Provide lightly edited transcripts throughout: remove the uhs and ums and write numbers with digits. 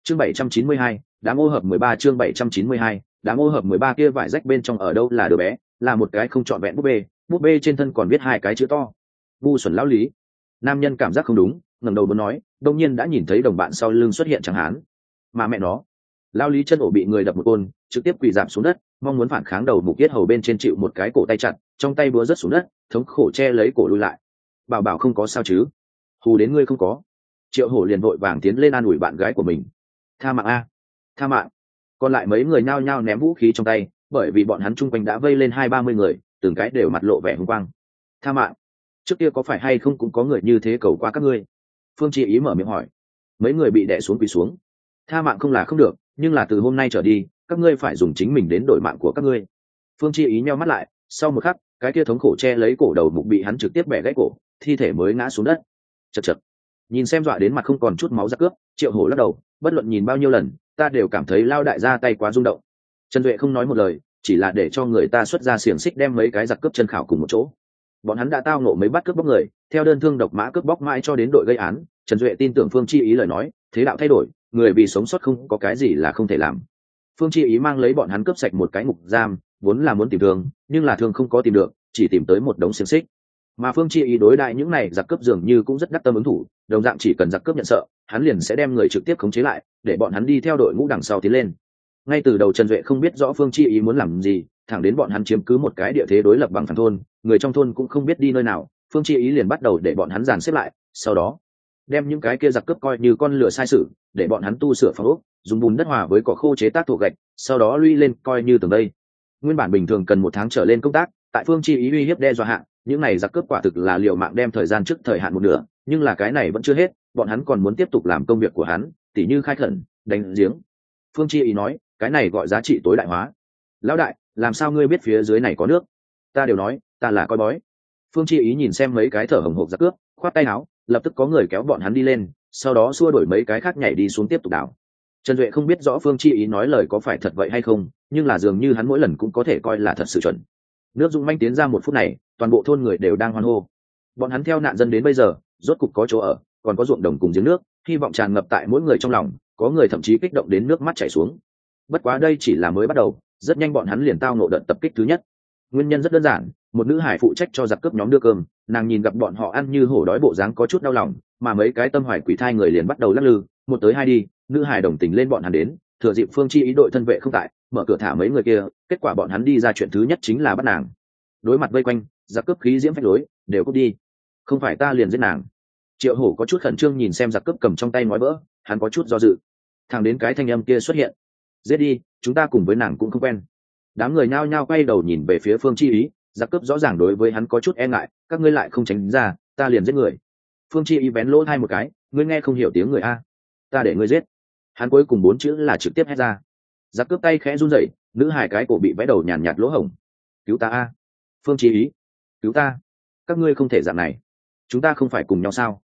Chương 792, đám ô hợp 13 chương 792, đám ô hợp 13 kia vải rách bên trong ở đâu là đứa bé, là một cái không trọn vẹn búp bê trên thân còn viết hai cái chữ to. Ngu xuẩn lão lý. Nam nhân cảm giác không đúng, ngẩng đầu muốn nói, đột nhiên đã nhìn thấy đồng bạn sau lưng xuất hiện chẳng hán. Mà mẹ nó, lão lý chân ổ bị người đập một côn, trực tiếp quỳ rạp xuống đất, mong muốn phản kháng đầu mục yết hầu bên trên chịu một cái cổ tay chặt, trong tay búa rớt xuống đất, thống khổ che lấy cổ lui lại. Bảo bảo không có sao chứ? Hù đến ngươi không có. Triệu Hổ liền vội vàng tiến lên an ủi bạn gái của mình. Tha mạng a, tha mạng. Còn lại mấy người nhao nhao ném vũ khí trong tay, bởi vì bọn hắn chung quanh đã vây lên 20-30 người, từng cái đều mặt lộ vẻ hung quang. Tha mạng. Trước kia có phải hay không cũng có người như thế cầu qua các ngươi? Phương Chi Ý mở miệng hỏi. Mấy người bị đè xuống quỳ xuống. Tha mạng không là không được, nhưng là từ hôm nay trở đi, các ngươi phải dùng chính mình đến đổi mạng của các ngươi. Phương Chi Ý nheo mắt lại, sau một khắc, cái kia thống khổ che lấy cổ đầu mục bị hắn trực tiếp bẻ gãy cổ, thi thể mới ngã xuống đất. Chậc chậc. Nhìn xem dọa đến mặt không còn chút máu ra cướp, Triệu Hổ lắc đầu, bất luận nhìn bao nhiêu lần, ta đều cảm thấy lao đại ra tay quá rung động. Trần Duệ không nói một lời, chỉ là để cho người ta xuất ra xiềng xích đem mấy cái giặc cướp chân khảo cùng một chỗ. Bọn hắn đã tao nộ mấy bắt cướp bóc người, theo đơn thương độc mã cướp bóc mãi cho đến đội gây án. Trần Duệ tin tưởng Phương Chi Ý lời nói, thế đạo thay đổi, người vì sống sót không có cái gì là không thể làm. Phương Chi Ý mang lấy bọn hắn cướp sạch một cái ngục giam, vốn là muốn tìm thương, nhưng là thương không có tìm được, chỉ tìm tới một đống xiềng xích. Mà Phương Chi Ý đối đại những này giặc cướp dường như cũng rất đắc tâm ứng thủ, đồng dạng chỉ cần giặc cướp nhận sợ, hắn liền sẽ đem người trực tiếp khống chế lại, để bọn hắn đi theo đội ngũ đằng sau tiến lên. Ngay từ đầu Trần Duệ không biết rõ Phương Chi Ý muốn làm gì, thẳng đến bọn hắn chiếm cứ một cái địa thế đối lập bằng phẳng thôn, người trong thôn cũng không biết đi nơi nào, Phương Chi Ý liền bắt đầu để bọn hắn dàn xếp lại, sau đó đem những cái kia giặc cướp coi như con lửa sai sử, để bọn hắn tu sửa phòng ốc, dùng bùn đất hòa với cỏ khô chế tác thổ gạch, sau đó lũy lên coi như tường đây. Nguyên bản bình thường cần 1 tháng trở lên công tác, tại Phương Chi Ý uy hiếp đe dọa hạ, những này giặc cướp quả thực là liều mạng đem thời gian trước thời hạn một nửa, nhưng là cái này vẫn chưa hết, bọn hắn còn muốn tiếp tục làm công việc của hắn, tỉ như khai khẩn, đánh giếng. Phương Chi Ý nói, cái này gọi giá trị tối đại hóa. Lão đại, làm sao ngươi biết phía dưới này có nước? Ta đều nói, ta là coi bói. Phương Chi Ý nhìn xem mấy cái thở hồng hộc giặc cướp, khoát tay áo, lập tức có người kéo bọn hắn đi lên, sau đó xua đuổi mấy cái khác nhảy đi xuống tiếp tục đào. Trần Duệ không biết rõ Phương Chi Ý nói lời có phải thật vậy hay không, nhưng là dường như hắn mỗi lần cũng có thể coi là thật sự chuẩn. Nước dũng manh tiến ra 1 phút này, toàn bộ thôn người đều đang hoan hô. Bọn hắn theo nạn dân đến bây giờ, rốt cục có chỗ ở, còn có ruộng đồng cùng giếng nước, hy vọng tràn ngập tại mỗi người trong lòng, có người thậm chí kích động đến nước mắt chảy xuống. Bất quá đây chỉ là mới bắt đầu, rất nhanh bọn hắn liền tao ngộ đợt tập kích thứ nhất. Nguyên nhân rất đơn giản, một nữ hải phụ trách cho giặc cướp nhóm đưa cơm, nàng nhìn gặp bọn họ ăn như hổ đói bộ dáng có chút đau lòng, mà mấy cái tâm hoài quỷ thai người liền bắt đầu lắc lư, một tới hai đi, nữ hải đồng tình lên bọn hắn đến, thừa dịp Phương Chi Ý đội thân vệ không tại, mở cửa thả mấy người kia, kết quả bọn hắn đi ra chuyện thứ nhất chính là bắt nàng. Đối mặt vây quanh, giặc cướp khí diễm phách lối, đều cút đi. Không phải ta liền giết nàng. Triệu Hổ có chút khẩn trương nhìn xem giặc cướp cầm trong tay nói vỡ, hắn có chút do dự. Thằng đến cái thanh âm kia xuất hiện, giết đi, chúng ta cùng với nàng cũng không quen. Đám người nhao nhao quay đầu nhìn về phía Phương Chi Ý, giặc cướp rõ ràng đối với hắn có chút e ngại, các ngươi lại không tránh ra, ta liền giết người. Phương Chi Ý vén lỗ tai một cái, ngươi nghe không hiểu tiếng người a? Ta để ngươi giết. Hắn cuối cùng 4 chữ là trực tiếp hét ra. Giặc cướp tay khẽ run rẩy, nữ hài cái cổ bị vẽ đầu nhàn nhạt lỗ hổng. Cứu ta a! Phương Chi Ý, cứu ta! Các ngươi không thể dạng này, chúng ta không phải cùng nhau sao?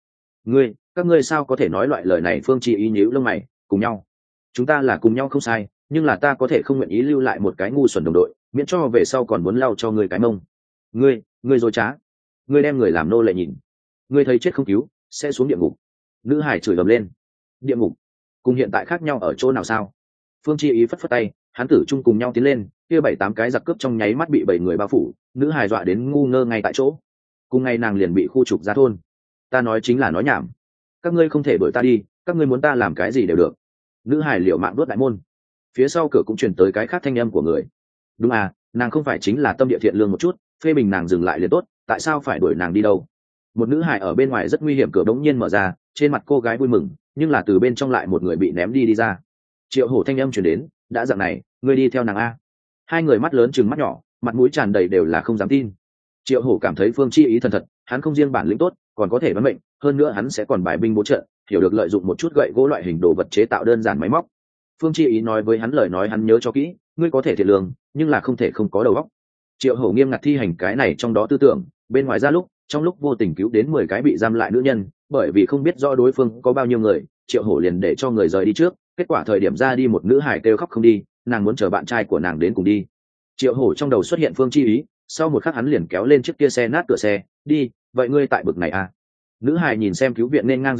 Các ngươi sao có thể nói loại lời này? Phương Chi Ý nhíu lông mày, cùng nhau? Chúng ta là cùng nhau không sai, nhưng là ta có thể không nguyện ý lưu lại một cái ngu xuẩn đồng đội, miễn cho về sau còn muốn lau cho ngươi cái mông. Ngươi dối trá, ngươi đem người làm nô lệ nhìn, ngươi thấy chết không cứu, sẽ xuống địa ngục. Nữ hải chửi gầm lên. Địa ngục cùng hiện tại khác nhau ở chỗ nào sao? Phương Chi Ý phất phất tay, hắn tử chung cùng nhau tiến lên, kia 7-8 cái giặc cướp trong nháy mắt bị 7 người bao phủ, nữ hài dọa đến ngu ngơ ngay tại chỗ. Cùng ngày nàng liền bị khu trục ra thôn. Ta nói chính là nói nhảm, các ngươi không thể đuổi ta đi, các ngươi muốn ta làm cái gì đều được. Nữ hài liều mạng đuốt đại môn. Phía sau cửa cũng truyền tới cái khác thanh âm của người. Đúng à, nàng không phải chính là tâm địa thiện lương một chút, phê bình nàng dừng lại liền tốt, tại sao phải đuổi nàng đi đâu? Một nữ hài ở bên ngoài rất nguy hiểm, cửa đống nhiên mở ra, trên mặt cô gái vui mừng, nhưng là từ bên trong lại một người bị ném đi ra. Triệu Hổ thanh âm truyền đến, đã dạng này, ngươi đi theo nàng a. Hai người mắt lớn chừng mắt nhỏ, mặt mũi tràn đầy đều là không dám tin. Triệu Hổ cảm thấy Phương Chi Ý thần thật, hắn không riêng bản lĩnh tốt, còn có thể bắn mệnh, hơn nữa hắn sẽ còn bài binh bố trận, hiểu được lợi dụng một chút gậy gỗ loại hình đồ vật chế tạo đơn giản máy móc. Phương Chi Ý nói với hắn lời nói hắn nhớ cho kỹ, ngươi có thể thiệt lương, nhưng là không thể không có đầu óc. Triệu Hổ nghiêm ngặt thi hành cái này trong đó tư tưởng, bên ngoài ra lúc, trong lúc vô tình cứu đến 10 cái bị giam lại nữ nhân, bởi vì không biết rõ đối phương có bao nhiêu người, Triệu Hổ liền để cho người rời đi trước, kết quả thời điểm ra đi một nữ hải kêu khóc không đi, nàng muốn chờ bạn trai của nàng đến cùng đi. Triệu Hổ trong đầu xuất hiện Phương Chi Ý, sau một khắc hắn liền kéo lên chiếc kia xe nát cửa xe, đi, vậy ngươi tại bực này à? Nữ hải nhìn xem cứu viện nên ngang rời đi,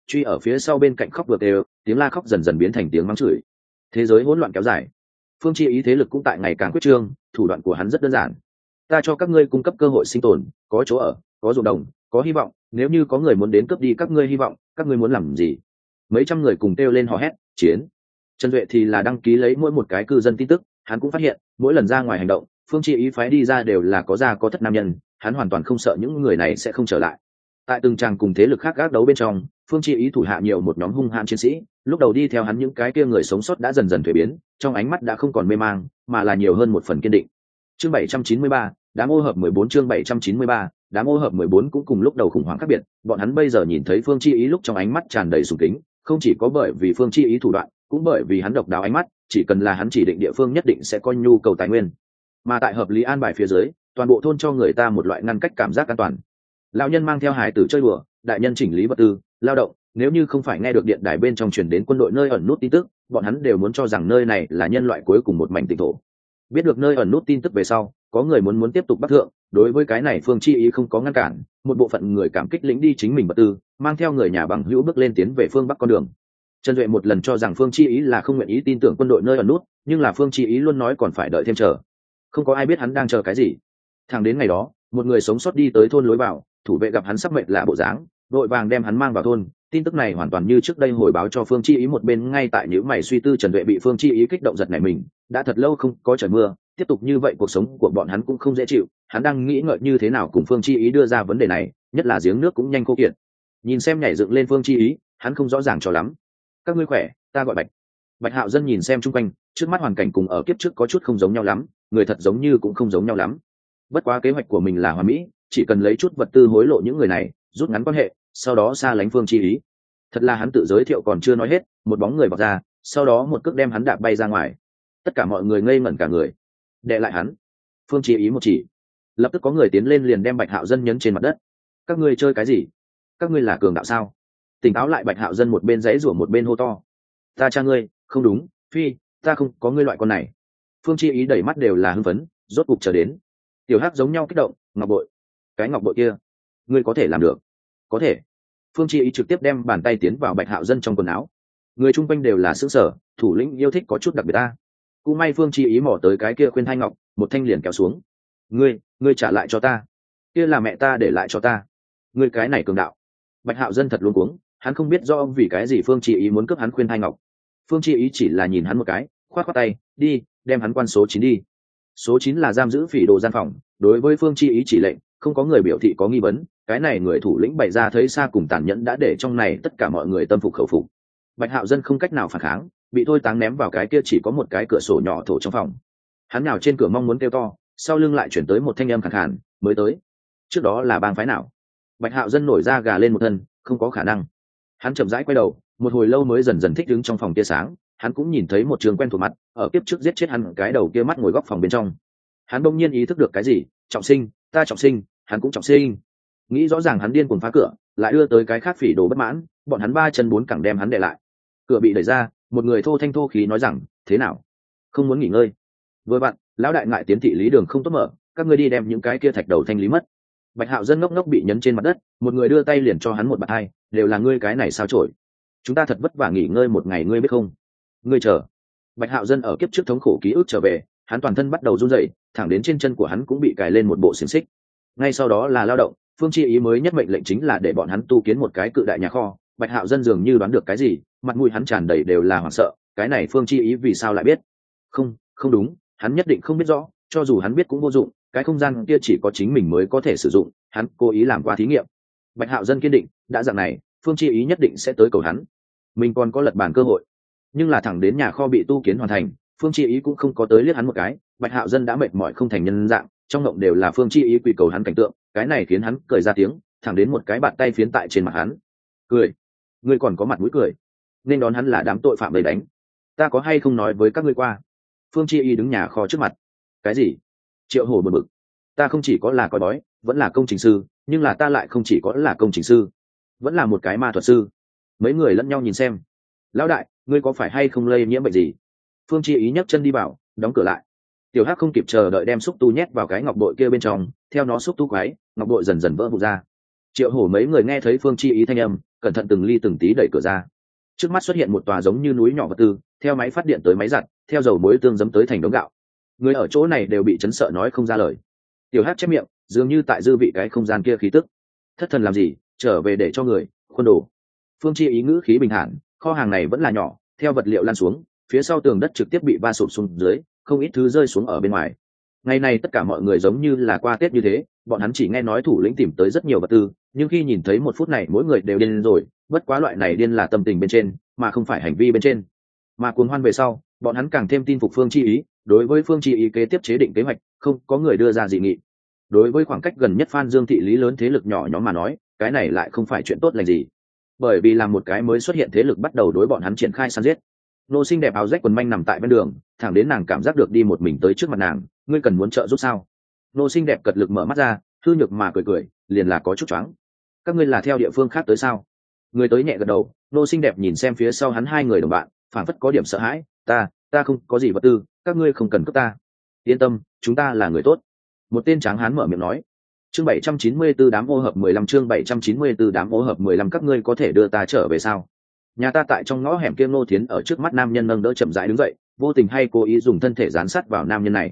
truy ở phía sau bên cạnh khóc vừa đều, tiếng la khóc dần dần biến thành tiếng mắng chửi. Thế giới hỗn loạn kéo dài. Phương Chi Ý thế lực cũng tại ngày càng quyết trương, thủ đoạn của hắn rất đơn giản. Ta cho các ngươi cung cấp cơ hội sinh tồn, có chỗ ở, có ruộng đồng, có hy vọng, nếu như có người muốn đến cướp đi các ngươi hy vọng, các ngươi muốn làm gì? Mấy trăm người cùng kêu lên hò hét, chiến. Trần Duệ thì là đăng ký lấy mỗi một cái cư dân tin tức, hắn cũng phát hiện, mỗi lần ra ngoài hành động, Phương Chi Ý phái đi ra đều là có già có thất nam nhân, hắn hoàn toàn không sợ những người này sẽ không trở lại. Tại từng tràng cùng thế lực khác gác đấu bên trong, Phương Chi Ý thủ hạ nhiều một nhóm hung hãn chiến sĩ, lúc đầu đi theo hắn những cái kia người sống sót đã dần dần thuế biến, trong ánh mắt đã không còn mê mang, mà là nhiều hơn một phần kiên định. Chương 793, đám ô hợp 14 chương 793, đám ô hợp 14 cũng cùng lúc đầu khủng hoảng khác biệt, bọn hắn bây giờ nhìn thấy Phương Chi Ý lúc trong ánh mắt tràn đầy sùng kính, không chỉ có bởi vì Phương Chi Ý thủ đoạn, cũng bởi vì hắn độc đáo ánh mắt, chỉ cần là hắn chỉ định địa phương nhất định sẽ có nhu cầu tài nguyên. Mà tại hợp lý an bài phía dưới, toàn bộ thôn cho người ta một loại ngăn cách cảm giác an toàn. Lão nhân mang theo hài tử chơi đùa, đại nhân chỉnh lý vật tư, lao động, nếu như không phải nghe được điện đài bên trong truyền đến quân đội nơi ẩn nút tin tức, bọn hắn đều muốn cho rằng nơi này là nhân loại cuối cùng một mảnh tịnh thổ. Biết được nơi ẩn nút tin tức về sau, có người muốn tiếp tục bắc thượng, đối với cái này Phương Chi Ý không có ngăn cản, một bộ phận người cảm kích lĩnh đi chính mình vật tư, mang theo người nhà bằng hữu bước lên tiến về phương bắc con đường. Trần Duệ một lần cho rằng Phương Chi Ý là không nguyện ý tin tưởng quân đội nơi ẩn nút, nhưng là Phương Chi Ý luôn nói còn phải đợi thêm chờ. Không có ai biết hắn đang chờ cái gì. Thẳng đến ngày đó, một người sống sót đi tới thôn lối vào, thủ vệ gặp hắn sắp mệnh lạ bộ dáng, đội vàng đem hắn mang vào thôn. Tin tức này hoàn toàn như trước đây hồi báo cho Phương Chi Ý một bên, ngay tại những mày suy tư Trần Duệ bị Phương Chi Ý kích động giật nảy mình, đã thật lâu không có trời mưa, tiếp tục như vậy cuộc sống của bọn hắn cũng không dễ chịu, hắn đang nghĩ ngợi như thế nào cùng Phương Chi Ý đưa ra vấn đề này, nhất là giếng nước cũng nhanh khô kiệt. Nhìn xem nhảy dựng lên Phương Chi Ý, hắn không rõ ràng cho lắm. Các ngươi khỏe, ta gọi Bạch. Bạch Hạo Dân nhìn xem chung quanh, trước mắt hoàn cảnh cùng ở kiếp trước có chút không giống nhau lắm, người thật giống như cũng không giống nhau lắm. Bất quá kế hoạch của mình là hoàn mỹ, chỉ cần lấy chút vật tư hối lộ những người này, rút ngắn quan hệ, sau đó xa lánh Phương Chi Ý. Thật là hắn tự giới thiệu còn chưa nói hết, một bóng người vọt ra, sau đó một cước đem hắn đạp bay ra ngoài. Tất cả mọi người ngây ngẩn cả người. Đè lại hắn. Phương Chi Ý một chỉ, lập tức có người tiến lên liền đem Bạch Hạo Dân nhấn trên mặt đất. Các ngươi chơi cái gì? Các ngươi là cường đạo sao? Tỉnh táo lại. Bạch Hạo Dân một bên giãy giụa một bên hô to. Ta cha ngươi, không đúng, phi, ta không có ngươi loại con này. Phương Chi Ý đẩy mắt đều là hưng phấn, rốt cục chờ đến. Tiểu Hắc giống nhau kích động, ngọc bội. Cái ngọc bội kia, ngươi có thể làm được? Có thể. Phương Chi Ý trực tiếp đem bàn tay tiến vào Bạch Hạo Dân trong quần áo. Người chung quanh đều là sững sờ, thủ lĩnh yêu thích có chút đặc biệt ta. Cũng may Phương Chi Ý mò tới cái kia khuyên thai ngọc, một thanh liền kéo xuống. Ngươi trả lại cho ta. Kia là mẹ ta để lại cho ta. Ngươi cái này cường đạo. Bạch Hạo Dân thật luống cuống, hắn không biết do vì cái gì Phương Chi Ý muốn cướp hắn khuyên thai ngọc. Phương Chi Ý chỉ là nhìn hắn một cái, khoát khoát tay, đi, đem hắn quan số 9 đi. Số 9 là giam giữ phỉ đồ gian phòng, đối với Phương Chi Ý chỉ lệnh, không có người biểu thị có nghi vấn, cái này người thủ lĩnh bày ra thấy xa cùng tàn nhẫn đã để trong này tất cả mọi người tâm phục khẩu phục. Bạch Hạo Dân không cách nào phản kháng, bị thôi táng ném vào cái kia chỉ có một cái cửa sổ nhỏ thổ trong phòng. Hắn nhào trên cửa mong muốn kêu to, sau lưng lại chuyển tới một thanh âm khàn khàn, mới tới. Trước đó là bang phái nào? Bạch Hạo Dân nổi da gà lên một thân, không có khả năng. Hắn chậm rãi quay đầu, một hồi lâu mới dần dần thích đứng trong phòng tia sáng, hắn cũng nhìn thấy một trường quen thuộc mặt, ở kiếp trước giết chết hắn cái đầu kia mắt ngồi góc phòng bên trong. Hắn bỗng nhiên ý thức được cái gì, trọng sinh, ta trọng sinh, hắn cũng trọng sinh. Nghĩ rõ ràng hắn điên cuồng phá cửa, lại đưa tới cái khác phỉ đồ bất mãn, bọn hắn ba chân bốn cẳng đem hắn để lại. Cửa bị đẩy ra, một người thô thanh thô khí nói rằng, thế nào, không muốn nghỉ ngơi? Vừa bạn, lão đại ngại tiến thị lý đường không tốt mở, các ngươi đi đem những cái kia thạch đầu thanh lý mất. Bạch Hạo Dân ngốc ngốc bị nhấn trên mặt đất, một người đưa tay liền cho hắn một bạt hai, đều là ngươi cái này sao chổi. Chúng ta thật vất vả nghỉ ngơi một ngày ngươi biết không? Ngươi chờ. Bạch Hạo Dân ở kiếp trước thống khổ ký ức trở về, hắn toàn thân bắt đầu run rẩy, thẳng đến trên chân của hắn cũng bị cài lên một bộ xiềng xích. Ngay sau đó là lao động, Phương Chi Ý mới nhất mệnh lệnh chính là để bọn hắn tu kiến một cái cự đại nhà kho. Bạch Hạo Dân dường như đoán được cái gì, mặt mũi hắn tràn đầy đều là hoảng sợ, cái này Phương Chi Ý vì sao lại biết? Không đúng, hắn nhất định không biết rõ, cho dù hắn biết cũng vô dụng, cái không gian kia chỉ có chính mình mới có thể sử dụng, hắn cố ý làm qua thí nghiệm. Bạch Hạo Dân kiên định, đã dạng này, Phương Chi Ý nhất định sẽ tới cầu hắn. Mình còn có lật bàn cơ hội. Nhưng là thẳng đến nhà kho bị tu kiến hoàn thành, Phương Chi Ý cũng không có tới liếc hắn một cái, Bạch Hạo Dân đã mệt mỏi không thành nhân dạng, trong ngộng đều là Phương Chi Ý quỳ cầu hắn cảnh tượng, cái này khiến hắn cười ra tiếng, thẳng đến một cái bàn tay phiến tại trên mặt hắn. Cười, ngươi còn có mặt mũi cười? Nên đón hắn là đám tội phạm đầy đánh. Ta có hay không nói với các ngươi qua? Phương Chi Ý đứng nhà kho trước mặt. Cái gì? Triệu Hổ bực bực. Ta không chỉ có là coi bói, vẫn là công trình sư, nhưng là ta lại không chỉ có là công trình sư, vẫn là một cái ma thuật sư. Mấy người lẫn nhau nhìn xem. Lão đại, ngươi có phải hay không lây nhiễm bệnh gì? Phương Chi Ý nhấc chân đi vào, đóng cửa lại. Tiểu Hắc không kịp chờ đợi đem xúc tu nhét vào cái ngọc bội kia bên trong, theo nó xúc tu quái, ngọc bội dần dần vỡ vụn ra. Triệu Hổ mấy người nghe thấy Phương Chi Ý thanh âm, cẩn thận từng ly từng tí đẩy cửa ra. Trước mắt xuất hiện một tòa giống như núi nhỏ vật tư, theo máy phát điện tới máy giặt, theo dầu muối tương giấm tới thành đống gạo. Người ở chỗ này đều bị chấn sợ nói không ra lời. Tiểu Hát chép miệng, dường như tại dư vị cái không gian kia khí tức. Thất thần làm gì, trở về để cho người khuôn đồ. Phương Chi ý ngữ khí bình thản, kho hàng này vẫn là nhỏ, theo vật liệu lan xuống, phía sau tường đất trực tiếp bị va sụp xuống dưới, không ít thứ rơi xuống ở bên ngoài. Ngày này tất cả mọi người giống như là qua Tết như thế, bọn hắn chỉ nghe nói thủ lĩnh tìm tới rất nhiều vật tư, nhưng khi nhìn thấy một phút này mỗi người đều điên rồi, bất quá loại này điên là tâm tình bên trên, mà không phải hành vi bên trên. Mà cuồng hoan về sau, bọn hắn càng thêm tin phục Phương Chi ý, đối với Phương Chi ý kế tiếp chế định kế hoạch, không có người đưa ra dị nghị. Đối với khoảng cách gần nhất Phan Dương thị lý lớn thế lực nhỏ nhóm mà nói, cái này lại không phải chuyện tốt lành gì. Bởi vì là một cái mới xuất hiện thế lực bắt đầu đối bọn hắn triển khai săn giết. Nô xinh đẹp áo rách quần manh nằm tại bên đường, thẳng đến nàng cảm giác được đi một mình tới trước mặt nàng, ngươi cần muốn trợ giúp sao? Nô xinh đẹp cật lực mở mắt ra, hư nhược mà cười cười, liền là có chút choáng. Các ngươi là theo địa phương khác tới sao? Người tới nhẹ gật đầu, nô xinh đẹp nhìn xem phía sau hắn hai người đồng bạn, phản phất có điểm sợ hãi, ta không có gì vật tư, các ngươi không cần cấp ta. Yên tâm, chúng ta là người tốt. Một tên tráng hán mở miệng nói. Chương 794 đám ô hợp 15 chương 794 đám ô hợp 15 các ngươi có thể đưa ta trở về sao? Nhà ta tại trong ngõ hẻm kia. Ngô Thiến ở trước mắt nam nhân nâng đỡ chậm rãi đứng dậy, vô tình hay cố ý dùng thân thể dán sát vào nam nhân này.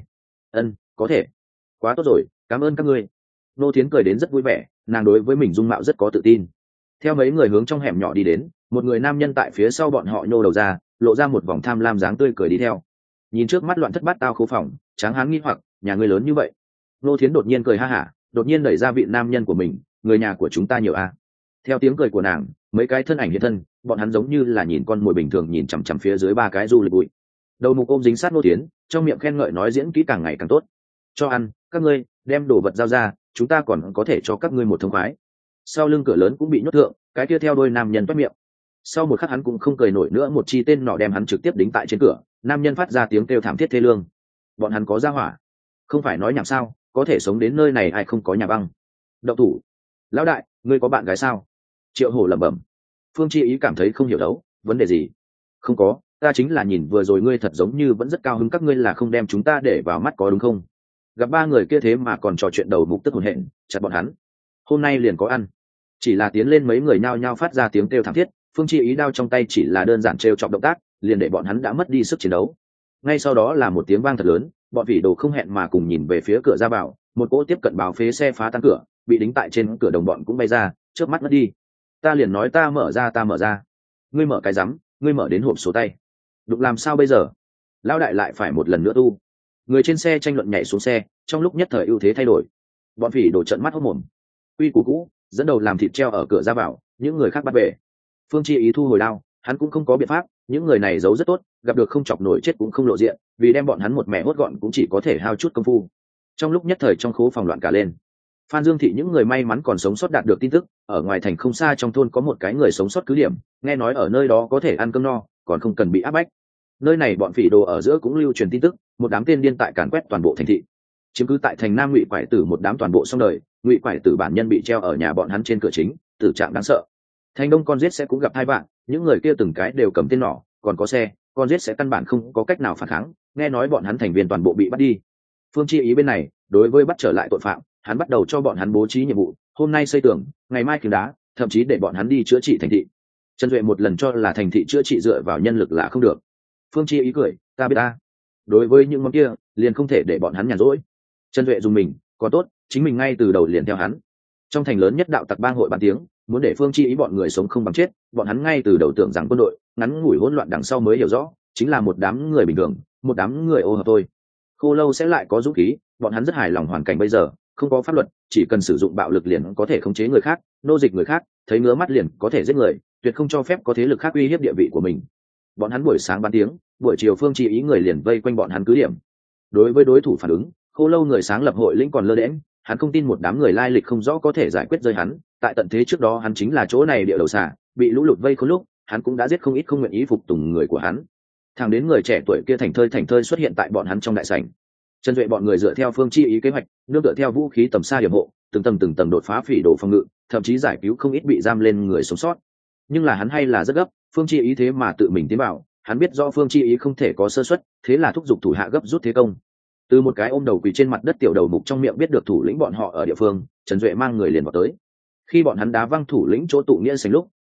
Có thể. Quá tốt rồi, cảm ơn các ngươi. Ngô Thiến cười đến rất vui vẻ, nàng đối với mình dung mạo rất có tự tin. Theo mấy người hướng trong hẻm nhỏ đi đến, một người nam nhân tại phía sau bọn họ nhô đầu ra, lộ ra một vòng tham lam dáng tươi cười đi theo. Nhìn trước mắt loạn thất bát tao khố phòng, tráng hán nghi hoặc, nhà ngươi lớn như vậy. Ngô Thiến đột nhiên cười ha hả, đột nhiên đẩy ra vị nam nhân của mình, người nhà của chúng ta nhiều a. Theo tiếng cười của nàng, mấy cái thân ảnh hiện thân, bọn hắn giống như là nhìn con mồi bình thường nhìn chằm chằm phía dưới ba cái du lịch bụi. Đầu mục ôm dính sát Ngô Thiến, trong miệng khen ngợi nói diễn kỹ càng ngày càng tốt. Cho ăn, các ngươi đem đồ vật giao ra, chúng ta còn có thể cho các ngươi một thông khoái. Sau lưng cửa lớn cũng bị nhốt thượng, cái kia theo đôi nam nhân toét miệng. Sau một khắc hắn cũng không cười nổi nữa, một chi tên nọ đem hắn trực tiếp đính tại trên cửa, nam nhân phát ra tiếng kêu thảm thiết thê lương. Bọn hắn có ra hỏa, không phải nói nhảm sao, có thể sống đến nơi này ai không có nhà băng. Động thủ. Lão đại, ngươi có bạn gái sao? Triệu Hổ lẩm bẩm. Phương Chi ý cảm thấy không hiểu đấu, vấn đề gì? Không có, ta chính là nhìn vừa rồi ngươi thật giống như vẫn rất cao hứng, các ngươi là không đem chúng ta để vào mắt có đúng không? Gặp ba người kia thế mà còn trò chuyện đầu mục tức hồn hện, chặt bọn hắn. Hôm nay liền có ăn. Chỉ là tiến lên mấy người nhao nhao phát ra tiếng kêu thảm thiết, Phương Chi ý đao trong tay chỉ là đơn giản trêu chọc động tác, liền để bọn hắn đã mất đi sức chiến đấu. Ngay sau đó là một tiếng vang thật lớn, bọn vỉ đồ không hẹn mà cùng nhìn về phía cửa ra vào, một cỗ tiếp cận báo phế xe phá tan cửa, bị đính tại trên cửa đồng bọn cũng bay ra, chớp mắt mất đi. Ta liền nói ta mở ra. Ngươi mở cái rắm, ngươi mở đến hộp số tay. Đụng làm sao bây giờ? Lão đại lại phải một lần nữa tu. Người trên xe tranh luận nhảy xuống xe, trong lúc nhất thời ưu thế thay đổi. Bọn phỉ đổ trận mắt hốt mồm. Quy củ cũ, dẫn đầu làm thịt treo ở cửa ra vào, những người khác bắt về. Phương Chi ý thu hồi đao, hắn cũng không có biện pháp, những người này giấu rất tốt, gặp được không chọc nổi chết cũng không lộ diện, vì đem bọn hắn một mẻ hốt gọn cũng chỉ có thể hao chút công phu. Trong lúc nhất thời trong khố phòng loạn cả lên. Phan Dương thị những người may mắn còn sống sót đạt được tin tức, ở ngoài thành không xa trong thôn có một cái người sống sót cứ điểm, nghe nói ở nơi đó có thể ăn cơm no, còn không cần bị áp bách. Nơi này bọn phỉ đồ ở giữa cũng lưu truyền tin tức, một đám tên điên tại càn quét toàn bộ thành thị. Chiếm cứ tại thành Nam Ngụy Quải Tử một đám toàn bộ xong đời, Ngụy Quải Tử bản nhân bị treo ở nhà bọn hắn trên cửa chính, tử trạng đáng sợ. Thành Đông con giết sẽ cũng gặp hai bạn, những người kia từng cái đều cầm tên nỏ, còn có xe, con giết sẽ căn bản không có cách nào phản kháng, nghe nói bọn hắn thành viên toàn bộ bị bắt đi. Phương Chi ý bên này, đối với bắt trở lại tội phạm, hắn bắt đầu cho bọn hắn bố trí nhiệm vụ, hôm nay xây tường, ngày mai kiềm đá, thậm chí để bọn hắn đi chữa trị thành thị. Trần Duệ một lần cho là thành thị chữa trị dựa vào nhân lực là không được. Phương Chi ý cười, ta biết ta. Đối với những món kia, liền không thể để bọn hắn nhàn rỗi. Trần Duệ dùng mình, có tốt, chính mình ngay từ đầu liền theo hắn. Trong thành lớn nhất đạo tặc bang hội bàn tiếng, muốn để Phương Chi ý bọn người sống không bằng chết, bọn hắn ngay từ đầu tưởng rằng quân đội ngắn ngủi hỗn loạn đằng sau mới hiểu rõ, chính là một đám người bình thường, một đám người ô hợp thôi. Khô lâu sẽ lại có dũng khí, bọn hắn rất hài lòng hoàn cảnh bây giờ, không có pháp luật, chỉ cần sử dụng bạo lực liền có thể khống chế người khác, nô dịch người khác, thấy ngứa mắt liền có thể giết người, tuyệt không cho phép có thế lực khác uy hiếp địa vị của mình. Bọn hắn buổi sáng bán tiếng, buổi chiều Phương Chi ý người liền vây quanh bọn hắn cứ điểm. Đối với đối thủ phản ứng, Khô lâu người sáng lập hội lĩnh còn lơ đễnh, hắn không tin một đám người lai lịch không rõ có thể giải quyết rơi hắn, tại tận thế trước đó hắn chính là chỗ này địa đầu xà, bị lũ lụt vây khốn lúc, hắn cũng đã giết không ít không nguyện ý phục tùng người của hắn. Thẳng đến người trẻ tuổi kia thành thơi xuất hiện tại bọn hắn trong đại sảnh. Trần Duệ bọn người dựa theo Phương Chi ý kế hoạch, nương tựa theo vũ khí tầm xa điểm hộ, từng tầng đột phá phỉ đồ phòng ngự, thậm chí giải cứu không ít bị giam lên người sống sót. Nhưng là hắn hay là rất gấp, Phương Chi ý thế mà tự mình tiến vào, hắn biết rõ Phương Chi ý không thể có sơ suất, thế là thúc giục thủ hạ gấp rút thế công. Từ một cái ôm đầu quỳ trên mặt đất tiểu đầu mục trong miệng biết được thủ lĩnh bọn họ ở địa phương, Trần Duệ mang người liền vào tới. Khi bọn hắn đá văng thủ lĩnh chỗ tụ nghĩa sảnh lúc,